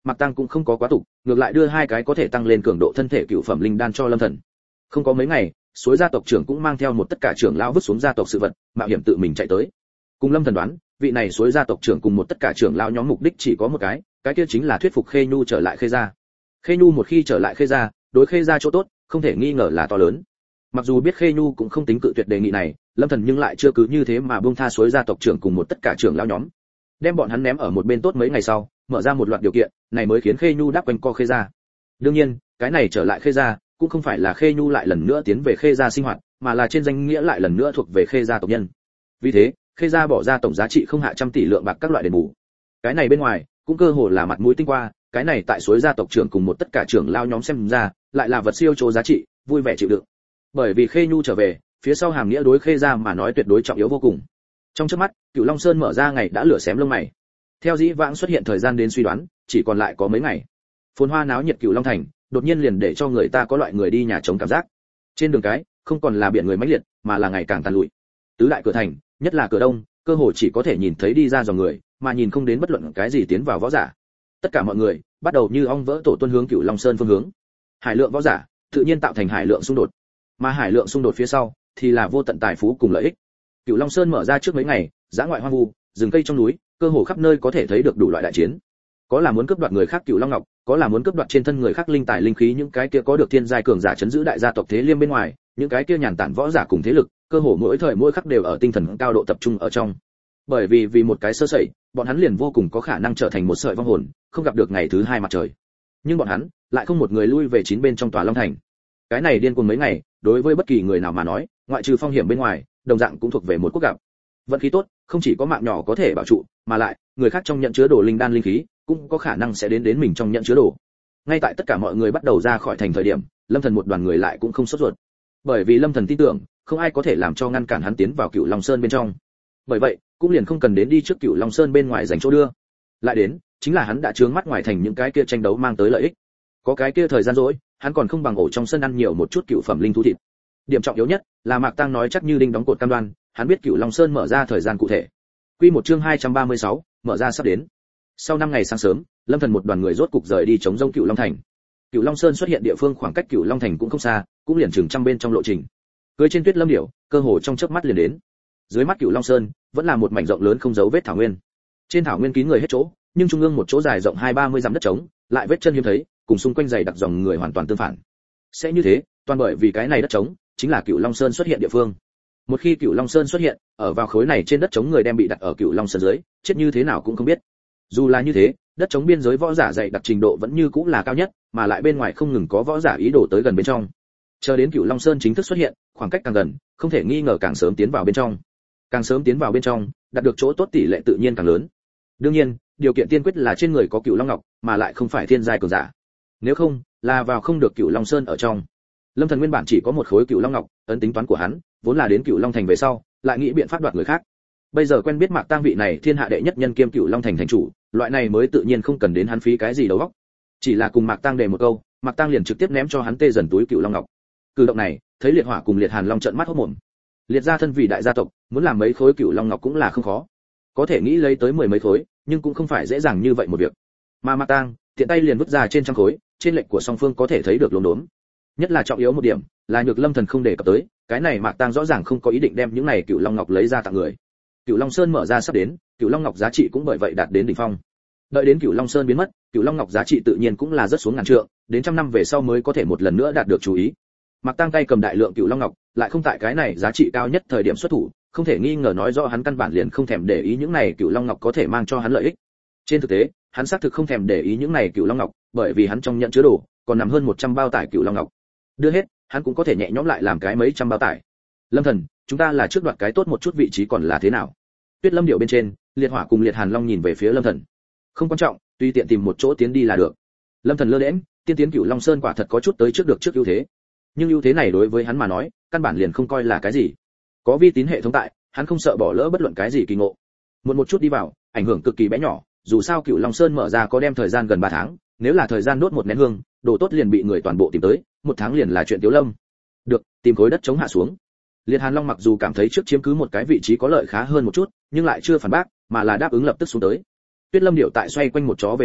Speaker 1: Mạc Tăng cũng không có quá tục, ngược lại đưa hai cái có thể tăng lên cường độ thân thể cựu phẩm linh đan cho Lâm Thần. Không có mấy ngày, suối gia tộc trưởng cũng mang theo một tất cả trưởng lão vứt xuống gia tộc sự vật, mạo hiểm tự mình chạy tới. Cùng Lâm Thần đoán, vị này suối gia tộc trưởng cùng một tất cả trưởng lão nhóm mục đích chỉ có một cái, cái kia chính là thuyết phục Khê Nhu trở lại Khê gia. Khê Nhu một khi trở lại Khê gia, đối Khê gia chỗ tốt, không thể nghi ngờ là to lớn. Mặc dù biết Khê Nhu cũng không tính cự tuyệt đề nghị này, Lâm Thần nhưng lại chưa cứ như thế mà buông tha suối gia tộc trưởng cùng một tất cả trưởng lão nhóm, đem bọn hắn ném ở một bên tốt mấy ngày sau, mở ra một loạt điều kiện, này mới khiến Khê Nhu đáp quanh co Khê gia. Đương nhiên, cái này trở lại Khê gia, cũng không phải là Khê Nhu lại lần nữa tiến về Khê gia sinh hoạt, mà là trên danh nghĩa lại lần nữa thuộc về Khê gia tộc nhân. Vì thế, Khê gia bỏ ra tổng giá trị không hạ trăm tỷ lượng bạc các loại đền bù. Cái này bên ngoài, cũng cơ hồ là mặt mũi tinh qua, cái này tại suối gia tộc trưởng cùng một tất cả trưởng lao nhóm xem ra, lại là vật siêu trô giá trị, vui vẻ chịu đựng. Bởi vì Khê Nhu trở về, phía sau hàm nghĩa đối Khê gia mà nói tuyệt đối trọng yếu vô cùng. Trong chớp mắt, Cửu Long Sơn mở ra ngày đã lửa xém lông mày. Theo dĩ vãng xuất hiện thời gian đến suy đoán, chỉ còn lại có mấy ngày. Phồn hoa náo nhiệt Cửu Long thành, đột nhiên liền để cho người ta có loại người đi nhà trống cảm giác. Trên đường cái, không còn là biển người mãnh liệt, mà là ngày càng tàn lụi. Tứ đại cửa thành, nhất là cửa đông, cơ hồ chỉ có thể nhìn thấy đi ra dòng người, mà nhìn không đến bất luận cái gì tiến vào võ giả. Tất cả mọi người bắt đầu như ong vỡ tổ tuân hướng Cửu Long Sơn phương hướng. Hải lượng võ giả, tự nhiên tạo thành hải lượng xung đột. Mà hải lượng xung đột phía sau thì là vô tận tài phú cùng lợi ích. Cửu Long Sơn mở ra trước mấy ngày, dã ngoại hoang vu, rừng cây trong núi, cơ hồ khắp nơi có thể thấy được đủ loại đại chiến. Có là muốn cướp đoạt người khác Cửu Long Ngọc, có là muốn cướp đoạt trên thân người khác linh tài linh khí, những cái kia có được thiên giai cường giả chấn giữ đại gia tộc thế liêm bên ngoài, những cái kia nhàn tản võ giả cùng thế lực, cơ hồ mỗi thời mỗi khắc đều ở tinh thần cao độ tập trung ở trong. Bởi vì vì một cái sơ sẩy, bọn hắn liền vô cùng có khả năng trở thành một sợi vong hồn, không gặp được ngày thứ hai mặt trời. Nhưng bọn hắn lại không một người lui về chín bên trong tòa Long Thành. Cái này điên cuồng mấy ngày, đối với bất kỳ người nào mà nói, ngoại trừ phong hiểm bên ngoài, đồng dạng cũng thuộc về một quốc gặp. Vận khí tốt, không chỉ có mạng nhỏ có thể bảo trụ, mà lại, người khác trong nhận chứa đồ linh đan linh khí, cũng có khả năng sẽ đến đến mình trong nhận chứa đồ. Ngay tại tất cả mọi người bắt đầu ra khỏi thành thời điểm, Lâm Thần một đoàn người lại cũng không sốt ruột. Bởi vì Lâm Thần tin tưởng, không ai có thể làm cho ngăn cản hắn tiến vào Cửu Long Sơn bên trong. Bởi vậy, cũng liền không cần đến đi trước Cửu Long Sơn bên ngoài dành chỗ đưa. Lại đến, chính là hắn đã trướng mắt ngoài thành những cái kia tranh đấu mang tới lợi ích. Có cái kia thời gian rỗi, hắn còn không bằng ổ trong sân ăn nhiều một chút cựu phẩm linh thú thịt. Điểm trọng yếu nhất là Mạc Tăng nói chắc như đinh đóng cột cam đoan, hắn biết Cửu Long Sơn mở ra thời gian cụ thể. Quy một chương hai trăm ba mươi sáu, mở ra sắp đến. Sau năm ngày sáng sớm, Lâm Thần một đoàn người rốt cục rời đi chống rông Cửu Long thành. Cửu Long Sơn xuất hiện địa phương khoảng cách Cửu Long thành cũng không xa, cũng liền chừng trăm bên trong lộ trình. Cưỡi trên tuyết lâm điểu, cơ hồ trong chớp mắt liền đến. Dưới mắt Cửu Long Sơn vẫn là một mảnh rộng lớn không dấu vết thảo nguyên. Trên thảo nguyên kín người hết chỗ, nhưng trung ương một chỗ dài rộng hai ba mươi dặm đất trống, lại vết chân hiếm thấy, cùng xung quanh dày đặc dòng người hoàn toàn tương phản. Sẽ như thế, toàn bởi vì cái này đất trống chính là Cửu Long Sơn xuất hiện địa phương. Một khi Cửu Long Sơn xuất hiện, ở vào khối này trên đất trống người đem bị đặt ở Cửu Long Sơn dưới, chết như thế nào cũng không biết. Dù là như thế, đất trống biên giới võ giả dày đặc trình độ vẫn như cũng là cao nhất, mà lại bên ngoài không ngừng có võ giả ý đồ tới gần bên trong. Chờ đến Cửu Long Sơn chính thức xuất hiện, khoảng cách càng gần, không thể nghi ngờ càng sớm tiến vào bên trong. Càng sớm tiến vào bên trong, đạt được chỗ tốt tỷ lệ tự nhiên càng lớn. Đương nhiên, điều kiện tiên quyết là trên người có Cửu Long Ngọc, mà lại không phải thiên giai cường giả. Nếu không, là vào không được Cửu Long Sơn ở trong. Lâm Thần nguyên bản chỉ có một khối Cửu Long Ngọc, ấn tính toán của hắn, vốn là đến Cửu Long thành về sau, lại nghĩ biện pháp đoạt người khác. Bây giờ quen biết Mạc Tăng vị này thiên hạ đệ nhất nhân kiêm Cửu Long thành thành chủ, loại này mới tự nhiên không cần đến hắn phí cái gì đầu óc. Chỉ là cùng Mạc Tăng đề một câu, Mạc Tăng liền trực tiếp ném cho hắn tê dần túi Cửu Long Ngọc. Cử động này, thấy Liệt Hỏa cùng Liệt Hàn Long trợn mắt hốt mồm. Liệt gia thân vì đại gia tộc, muốn làm mấy khối Cửu Long Ngọc cũng là không khó. Có thể nghĩ lấy tới mười mấy khối, nhưng cũng không phải dễ dàng như vậy một việc. Mà Mạc Tăng, tiện tay liền vứt ra trên trăm khối, trên lệnh của song phương có thể thấy được lốm đốm. Nhất là trọng yếu một điểm, là Nhược Lâm Thần không đề cập tới, cái này Mạc Tăng rõ ràng không có ý định đem những này Cửu Long Ngọc lấy ra tặng người. Cửu Long Sơn mở ra sắp đến, Cửu Long Ngọc giá trị cũng bởi vậy đạt đến đỉnh phong. Đợi đến Cửu Long Sơn biến mất, Cửu Long Ngọc giá trị tự nhiên cũng là rất xuống ngàn trượng, đến trăm năm về sau mới có thể một lần nữa đạt được chú ý. Mạc Tăng tay cầm đại lượng Cửu Long Ngọc, lại không tại cái này giá trị cao nhất thời điểm xuất thủ, không thể nghi ngờ nói rõ hắn căn bản liền không thèm để ý những này Cửu Long Ngọc có thể mang cho hắn lợi ích. Trên thực tế, hắn xác thực không thèm để ý những này Cửu Long Ngọc, bởi vì hắn trong nhận chứa đồ còn nằm hơn một trăm bao tải Cửu Long Ngọc. Đưa hết, hắn cũng có thể nhẹ nhõm lại làm cái mấy trăm bao tải. Lâm Thần, chúng ta là trước đoạt cái tốt một chút vị trí còn là thế nào? Tuyết Lâm điệu bên trên, Liệt Hỏa cùng Liệt Hàn Long nhìn về phía Lâm Thần. Không quan trọng, tùy tiện tìm một chỗ tiến đi là được. Lâm Thần lơ đễnh, tiên tiến Cửu Long Sơn quả thật có chút tới trước được trước ưu thế. Nhưng ưu thế này đối với hắn mà nói, căn bản liền không coi là cái gì. Có vi tín hệ thống tại, hắn không sợ bỏ lỡ bất luận cái gì kỳ ngộ. Một một chút đi vào, ảnh hưởng cực kỳ bé nhỏ, dù sao Cửu Long Sơn mở ra có đem thời gian gần ba tháng, nếu là thời gian đốt một nén hương, đồ tốt liền bị người toàn bộ tìm tới, một tháng liền là chuyện Tiếu Lâm. Được, tìm khối đất chống hạ xuống. Liệt Hàn Long mặc dù cảm thấy trước chiếm cứ một cái vị trí có lợi khá hơn một chút, nhưng lại chưa phản bác, mà là đáp ứng lập tức xuống tới. Tuyết Lâm điệu tại xoay quanh một chó về sau,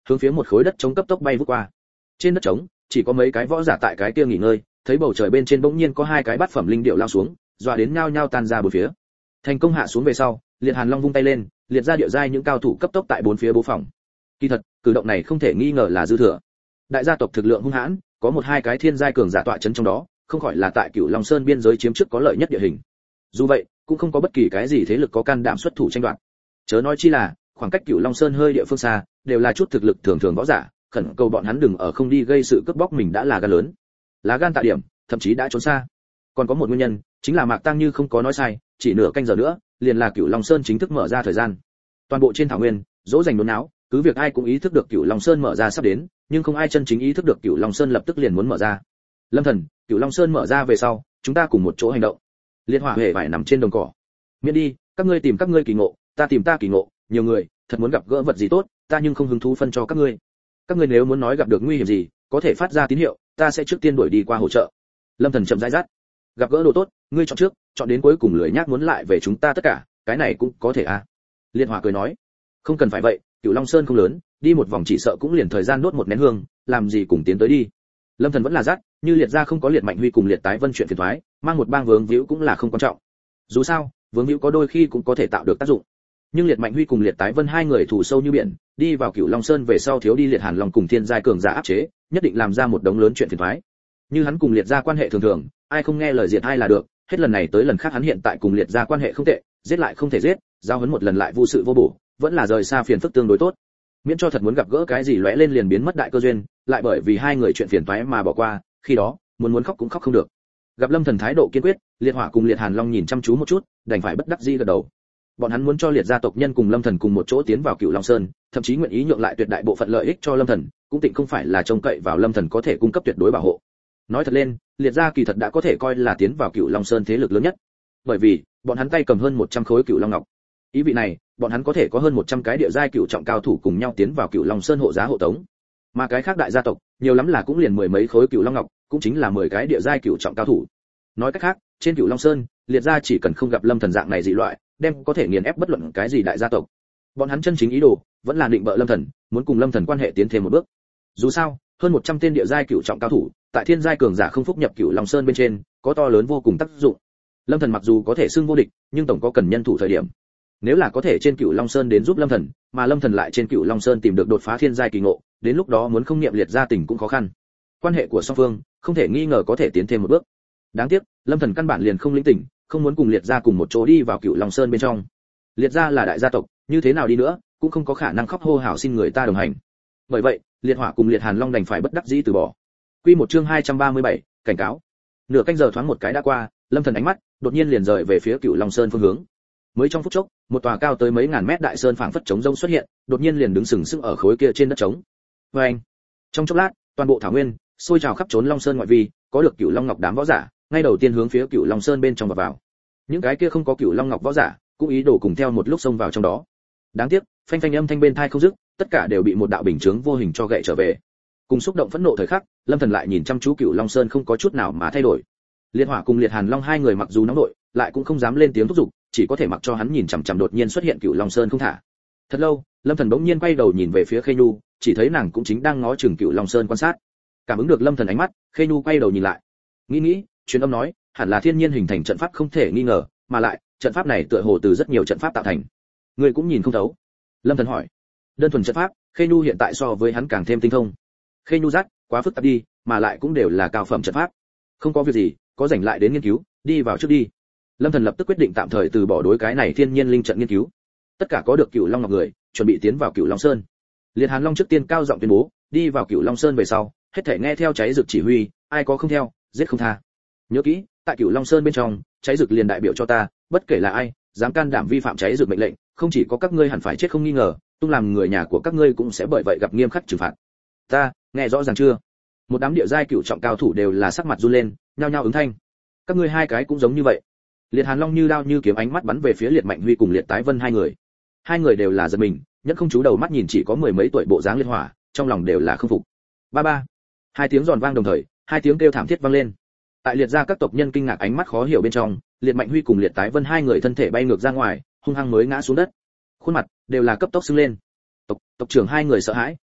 Speaker 1: hướng phía một khối đất trống cấp tốc bay vút qua. Trên đất trống, chỉ có mấy cái võ giả tại cái kia nghỉ ngơi, thấy bầu trời bên trên bỗng nhiên có hai cái bát phẩm linh điệu lao xuống, dọa đến nhao nhao tan ra bốn phía. Thành công hạ xuống về sau, Liệt Hàn Long vung tay lên, liệt ra điệu giai những cao thủ cấp tốc tại bốn phía bố phòng. Kỳ thật, cử động này không thể nghi ngờ là dư thừa. Đại gia tộc thực lượng hung hãn, có một hai cái thiên giai cường giả tọa trấn trong đó, không khỏi là tại Cửu Long Sơn biên giới chiếm trước có lợi nhất địa hình. Dù vậy, cũng không có bất kỳ cái gì thế lực có can đảm xuất thủ tranh đoạt. Chớ nói chi là, khoảng cách Cửu Long Sơn hơi địa phương xa, đều là chút thực lực thường thường võ giả, khẩn cầu bọn hắn đừng ở không đi gây sự cướp bóc mình đã là gan lớn. Lá gan tại điểm, thậm chí đã trốn xa. Còn có một nguyên nhân, chính là Mạc Tăng Như không có nói sai, chỉ nửa canh giờ nữa, liền là Cửu Long Sơn chính thức mở ra thời gian. Toàn bộ trên thảo nguyên, dỗ dành nôn náo, cứ việc ai cũng ý thức được Cửu Long Sơn mở ra sắp đến, nhưng không ai chân chính ý thức được Cửu Long Sơn lập tức liền muốn mở ra. Lâm Thần, Cửu Long Sơn mở ra về sau, chúng ta cùng một chỗ hành động. Liệt Hỏa hề phải nằm trên đồng cỏ. Miễn đi, các ngươi tìm các ngươi kỳ ngộ, ta tìm ta kỳ ngộ, nhiều người, thật muốn gặp gỡ vật gì tốt, ta nhưng không hứng thú phân cho các ngươi. Các ngươi nếu muốn nói gặp được nguy hiểm gì, có thể phát ra tín hiệu, ta sẽ trước tiên đuổi đi qua hỗ trợ. Lâm Thần chậm rãi dắt. Gặp gỡ đồ tốt, ngươi chọn trước, chọn đến cuối cùng lười nhác muốn lại về chúng ta tất cả, cái này cũng có thể à? Liệt Hỏa cười nói, không cần phải vậy, Cửu Long Sơn không lớn, đi một vòng chỉ sợ cũng liền thời gian đốt một nén hương, làm gì cùng tiến tới đi. Lâm Thần vẫn là dắt, như Liệt gia không có Liệt Mạnh Huy cùng Liệt Tái Vân chuyện phiền toái, mang một bang vướng víu cũng là không quan trọng. Dù sao, vướng víu có đôi khi cũng có thể tạo được tác dụng. Nhưng Liệt Mạnh Huy cùng Liệt Tái Vân hai người thù sâu như biển, đi vào Cửu Long Sơn về sau thiếu đi Liệt Hàn Long cùng Thiên giai cường giả áp chế, nhất định làm ra một đống lớn chuyện phiền toái. Như hắn cùng Liệt gia quan hệ thường thường, ai không nghe lời diệt ai là được, hết lần này tới lần khác hắn hiện tại cùng Liệt gia quan hệ không tệ, giết lại không thể giết, giao huấn một lần lại vô sự vô bổ, vẫn là rời xa phiền phức tương đối tốt. Miễn cho thật muốn gặp gỡ cái gì lóe lên liền biến mất đại cơ duyên, lại bởi vì hai người chuyện phiền toái mà bỏ qua, khi đó, muốn muốn khóc cũng khóc không được. Gặp Lâm Thần thái độ kiên quyết, Liệt Hỏa cùng Liệt Hàn Long nhìn chăm chú một chút, đành phải bất đắc dĩ gật đầu. Bọn hắn muốn cho Liệt gia tộc nhân cùng Lâm Thần cùng một chỗ tiến vào Cửu Long Sơn, thậm chí nguyện ý nhượng lại tuyệt đại bộ phận lợi ích cho Lâm Thần, cũng tịnh không phải là trông cậy vào Lâm Thần có thể cung cấp tuyệt đối bảo hộ. Nói thật lên, Liệt gia kỳ thật đã có thể coi là tiến vào Cửu Long Sơn thế lực lớn nhất, bởi vì bọn hắn tay cầm hơn một trăm khối Cửu Long ngọc. Ý vị này, bọn hắn có thể có hơn một trăm cái địa giai cửu trọng cao thủ cùng nhau tiến vào Cửu Long Sơn hộ giá hộ tống. Mà cái khác đại gia tộc, nhiều lắm là cũng liền mười mấy khối Cửu Long ngọc, cũng chính là mười cái địa giai cửu trọng cao thủ. Nói cách khác, trên Cửu Long Sơn, Liệt gia chỉ cần không gặp Lâm Thần dạng này dị loại, đem có thể nghiền ép bất luận cái gì đại gia tộc. Bọn hắn chân chính ý đồ, vẫn là định bợ Lâm Thần, muốn cùng Lâm Thần quan hệ tiến thêm một bước. Dù sao, hơn một trăm tên địa giai cửu trọng cao thủ, tại thiên giai cường giả không phúc nhập Cửu Long Sơn bên trên, có to lớn vô cùng tác dụng. Lâm Thần mặc dù có thể xưng vô địch, nhưng tổng có cần nhân thủ thời điểm. Nếu là có thể trên Cửu Long Sơn đến giúp Lâm Thần, mà Lâm Thần lại trên Cửu Long Sơn tìm được đột phá thiên giai kỳ ngộ, đến lúc đó muốn không niệm Liệt gia tình cũng khó khăn. Quan hệ của song phương, không thể nghi ngờ có thể tiến thêm một bước. Đáng tiếc, Lâm Thần căn bản liền không lĩnh tỉnh, không muốn cùng Liệt gia cùng một chỗ đi vào Cửu Long Sơn bên trong. Liệt gia là đại gia tộc, như thế nào đi nữa, cũng không có khả năng khóc hô hào xin người ta đồng hành. Bởi vậy, Liệt Hỏa cùng Liệt Hàn Long đành phải bất đắc dĩ từ bỏ. Quy một chương hai trăm ba mươi bảy, cảnh cáo. Nửa canh giờ thoáng một cái đã qua, Lâm Thần ánh mắt đột nhiên liền rời về phía Cửu Long Sơn phương hướng. Mới trong phút chốc, một tòa cao tới mấy ngàn mét đại sơn phảng phất trống rông xuất hiện, đột nhiên liền đứng sừng sững ở khối kia trên đất trống. Oeng! Trong chốc lát, toàn bộ thảo nguyên sôi trào khắp trốn Long Sơn ngoại vi, có được Cửu Long Ngọc đám võ giả, ngay đầu tiên hướng phía Cửu Long Sơn bên trong vào vào. Những cái kia không có Cửu Long Ngọc võ giả, cũng ý đồ cùng theo một lúc xông vào trong đó. Đáng tiếc, phanh phanh âm thanh bên tai không dứt, tất cả đều bị một đạo bình chướng vô hình cho gậy trở về. Cùng xúc động phẫn nộ thời khắc, Lâm Thần lại nhìn chăm chú Cửu Long Sơn không có chút nào mà thay đổi. Liệt Hỏa cùng Liệt Hàn Long hai người mặc dù nóng nội, lại cũng không dám lên tiếng thúc giục, chỉ có thể mặc cho hắn nhìn chằm chằm đột nhiên xuất hiện Cửu Long Sơn không thả. Thật lâu, Lâm Thần bỗng nhiên quay đầu nhìn về phía Khê Nhu, chỉ thấy nàng cũng chính đang ngó chừng Cửu Long Sơn quan sát. Cảm ứng được Lâm Thần ánh mắt, Khê Nhu quay đầu nhìn lại. Nghĩ nghĩ, truyền âm nói, hẳn là thiên nhiên hình thành trận pháp không thể nghi ngờ, mà lại, trận pháp này tựa hồ từ rất nhiều trận pháp tạo thành. Người cũng nhìn không thấu. Lâm Thần hỏi. Đơn thuần trận pháp, Khê Nhu hiện tại so với hắn càng thêm tinh thông. Khê Nhu rắc, quá phức tạp đi, mà lại cũng đều là cao phẩm trận pháp. Không có việc gì, có rảnh lại đến nghiên cứu, đi vào trước đi. Lâm Thần lập tức quyết định tạm thời từ bỏ đối cái này thiên nhiên linh trận nghiên cứu. Tất cả có được Cửu Long Ngọc người, chuẩn bị tiến vào Cửu Long Sơn. Liệt Hàn Long trước tiên cao giọng tuyên bố, đi vào Cửu Long Sơn về sau, hết thảy nghe theo cháy rực chỉ huy, ai có không theo, giết không tha. Nhớ kỹ, tại Cửu Long Sơn bên trong, cháy rực liền đại biểu cho ta, bất kể là ai, dám can đảm vi phạm cháy rực mệnh lệnh, không chỉ có các ngươi hẳn phải chết không nghi ngờ, tung làm người nhà của các ngươi cũng sẽ bởi vậy gặp nghiêm khắc trừng phạt. Ta, nghe rõ ràng chưa? Một đám địa giai cửu trọng cao thủ đều là sắc mặt run lên, nhao nhao ứng thanh. Các ngươi hai cái cũng giống như vậy. Liệt Hàn Long như đao như kiếm ánh mắt bắn về phía Liệt Mạnh Huy cùng Liệt Tái Vân hai người. Hai người đều là giật mình, nhất không chú đầu mắt nhìn chỉ có mười mấy tuổi bộ dáng Liệt Hỏa, trong lòng đều là không phục. Ba ba. Hai tiếng giòn vang đồng thời, hai tiếng kêu thảm thiết vang lên. Tại Liệt gia các tộc nhân kinh ngạc ánh mắt khó hiểu bên trong, Liệt Mạnh Huy cùng Liệt Tái Vân hai người thân thể bay ngược ra ngoài, hung hăng mới ngã xuống đất. Khuôn mặt đều là cấp tốc sưng lên. Tộc tộc trưởng hai người sợ hãi,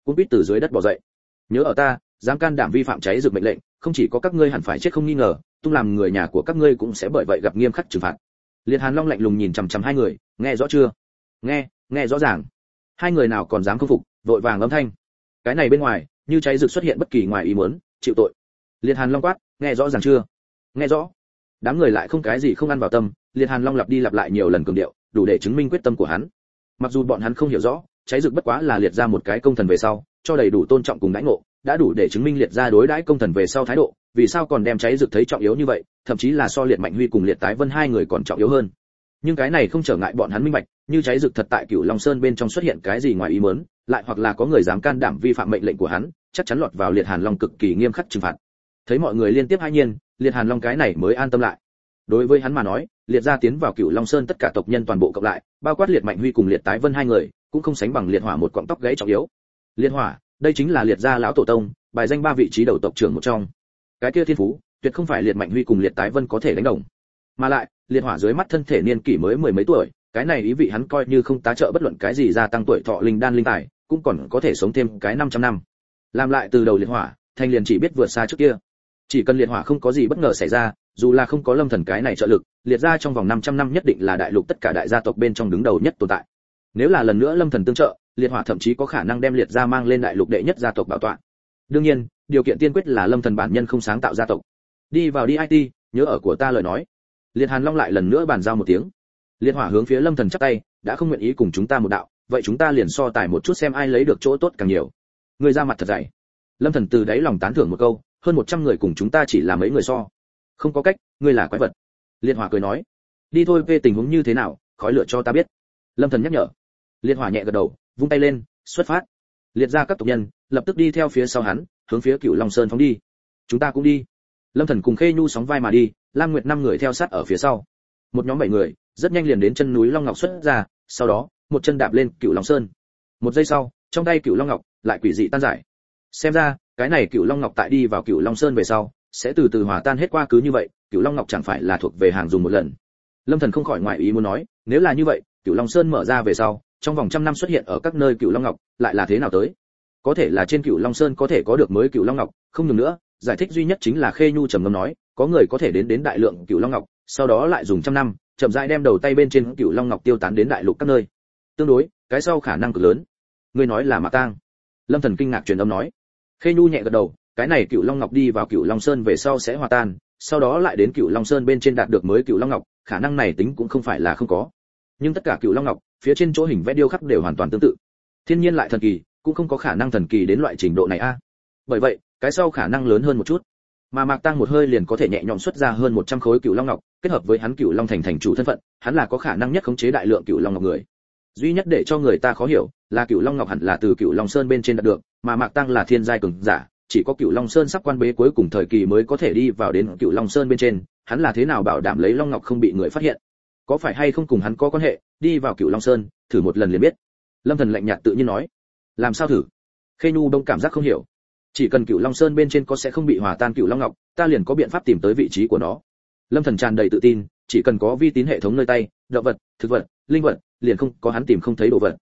Speaker 1: cũng biết từ dưới đất bò dậy. Nhớ ở ta, dám can đảm vi phạm cháy rực mệnh lệnh, không chỉ có các ngươi hẳn phải chết không nghi ngờ, tung làm người nhà của các ngươi cũng sẽ bởi vậy gặp nghiêm khắc trừng phạt. Liệt Hàn Long lạnh lùng nhìn chằm chằm hai người, nghe rõ chưa? Nghe, nghe rõ ràng. Hai người nào còn dám không phục, vội vàng âm thanh. Cái này bên ngoài, như cháy rực xuất hiện bất kỳ ngoài ý muốn, chịu tội. Liệt Hàn Long quát, nghe rõ ràng chưa? Nghe rõ. Đám người lại không cái gì không ăn vào tâm, Liệt Hàn Long lặp đi lặp lại nhiều lần cường điệu, đủ để chứng minh quyết tâm của hắn. Mặc dù bọn hắn không hiểu rõ, cháy rực bất quá là liệt ra một cái công thần về sau, cho đầy đủ tôn trọng cùng đãi ngộ, đã đủ để chứng minh liệt ra đối đãi công thần về sau thái độ, vì sao còn đem cháy rực thấy trọng yếu như vậy, thậm chí là so liệt Mạnh Huy cùng liệt Tái Vân hai người còn trọng yếu hơn. Nhưng cái này không trở ngại bọn hắn minh bạch, như cháy rực thật tại Cửu Long Sơn bên trong xuất hiện cái gì ngoài ý muốn, lại hoặc là có người dám can đảm vi phạm mệnh lệnh của hắn, chắc chắn lọt vào liệt Hàn Long cực kỳ nghiêm khắc trừng phạt. Thấy mọi người liên tiếp hãi nhiên, liệt Hàn Long cái này mới an tâm lại. Đối với hắn mà nói, liệt gia tiến vào Cửu Long Sơn tất cả tộc nhân toàn bộ cộng lại, bao quát liệt Mạnh Huy cùng liệt Tái Vân hai người, cũng không sánh bằng liệt Hỏa một cọng tóc gãy trọng yếu. Liệt Hỏa, đây chính là liệt gia lão tổ tông, bài danh ba vị trí đầu tộc trưởng một trong. Cái kia thiên phú, tuyệt không phải liệt Mạnh Huy cùng liệt Tái Vân có thể đánh đồng. Mà lại, liệt Hỏa dưới mắt thân thể niên kỷ mới mười mấy tuổi, cái này ý vị hắn coi như không tá trợ bất luận cái gì gia tăng tuổi thọ linh đan linh tài, cũng còn có thể sống thêm cái năm trăm năm. Làm lại từ đầu liệt Hỏa, thanh liền chỉ biết vượt xa trước kia. Chỉ cần liệt Hỏa không có gì bất ngờ xảy ra, dù là không có Lâm Thần cái này trợ lực, liệt gia trong vòng năm trăm năm nhất định là đại lục tất cả đại gia tộc bên trong đứng đầu nhất tồn tại. Nếu là lần nữa Lâm Thần tương trợ, liệt Hỏa thậm chí có khả năng đem liệt gia mang lên đại lục đệ nhất gia tộc bảo tọa. Đương nhiên, điều kiện tiên quyết là Lâm Thần bản nhân không sáng tạo gia tộc. Đi vào đi i tê, nhớ ở của ta lời nói. Liệt Hàn Long lại lần nữa bàn giao một tiếng. Liệt Hỏa hướng phía Lâm Thần chắp tay, đã không nguyện ý cùng chúng ta một đạo, vậy chúng ta liền so tài một chút xem ai lấy được chỗ tốt càng nhiều. Người ra mặt thật dày. Lâm Thần từ đáy lòng tán thưởng một câu, hơn một trăm người cùng chúng ta chỉ là mấy người so. Không có cách, ngươi là quái vật. Liệt Hỏa cười nói, đi thôi, về tình huống như thế nào, khói lửa cho ta biết. Lâm Thần nhắc nhở. Liệt Hỏa nhẹ gật đầu, vung tay lên, xuất phát. Liệt gia các tộc nhân lập tức đi theo phía sau hắn, hướng phía Cửu Long Sơn phóng đi. Chúng ta cũng đi. Lâm Thần cùng Khê Nhu sóng vai mà đi, Lam Nguyệt năm người theo sát ở phía sau. Một nhóm bảy người, rất nhanh liền đến chân núi Long Ngọc xuất ra, sau đó, một chân đạp lên Cửu Long Sơn. Một giây sau, trong tay Cửu Long Ngọc lại quỷ dị tan giải. Xem ra, cái này Cửu Long Ngọc tại đi vào Cửu Long Sơn về sau, sẽ từ từ hòa tan hết qua cứ như vậy, Cửu Long Ngọc chẳng phải là thuộc về hàng dùng một lần. Lâm Thần không khỏi ngoại ý muốn nói, nếu là như vậy, Cửu Long Sơn mở ra về sau, trong vòng trăm năm xuất hiện ở các nơi Cửu Long Ngọc, lại là thế nào tới? Có thể là trên Cửu Long Sơn có thể có được mới Cửu Long Ngọc, không nhường nữa, giải thích duy nhất chính là Khê Nhu trầm ngâm nói, có người có thể đến đến đại lượng Cửu Long Ngọc, sau đó lại dùng trăm năm, chậm rãi đem đầu tay bên trên Cửu Long Ngọc tiêu tán đến đại lục các nơi. Tương đối, cái sau khả năng cực lớn. Ngươi nói là Mạc Tang? Lâm Thần kinh ngạc truyền âm nói. Khê Nhu nhẹ gật đầu, cái này Cửu Long Ngọc đi vào Cửu Long Sơn về sau sẽ hòa tan, sau đó lại đến Cửu Long Sơn bên trên đạt được mới Cửu Long Ngọc, khả năng này tính cũng không phải là không có. Nhưng tất cả Cửu Long Ngọc, phía trên chỗ hình vẽ điêu khắc đều hoàn toàn tương tự. Thiên nhiên lại thần kỳ, cũng không có khả năng thần kỳ đến loại trình độ này a. Bởi vậy, cái sau khả năng lớn hơn một chút. Mà Mạc Tăng một hơi liền có thể nhẹ nhõm xuất ra hơn một trăm khối Cửu Long Ngọc, kết hợp với hắn Cửu Long thành thành chủ thân phận, hắn là có khả năng nhất khống chế đại lượng Cửu Long Ngọc người. Duy nhất để cho người ta khó hiểu, là Cửu Long Ngọc hẳn là từ Cửu Long Sơn bên trên đạt được, mà Mạc Tăng là thiên giai cường giả, chỉ có Cửu Long Sơn sắp quan bế cuối cùng thời kỳ mới có thể đi vào đến Cửu Long Sơn bên trên, hắn là thế nào bảo đảm lấy Long Ngọc không bị người phát hiện? Có phải hay không cùng hắn có quan hệ, đi vào Cửu Long Sơn, thử một lần liền biết. Lâm Thần lạnh nhạt tự nhiên nói. Làm sao thử? Khê Nhu đông cảm giác không hiểu. Chỉ cần Cửu Long Sơn bên trên có sẽ không bị hòa tan Cửu Long Ngọc, ta liền có biện pháp tìm tới vị trí của nó. Lâm Thần tràn đầy tự tin, chỉ cần có vi tín hệ thống nơi tay, động vật, thực vật, linh vật, liền không có hắn tìm không thấy đồ vật.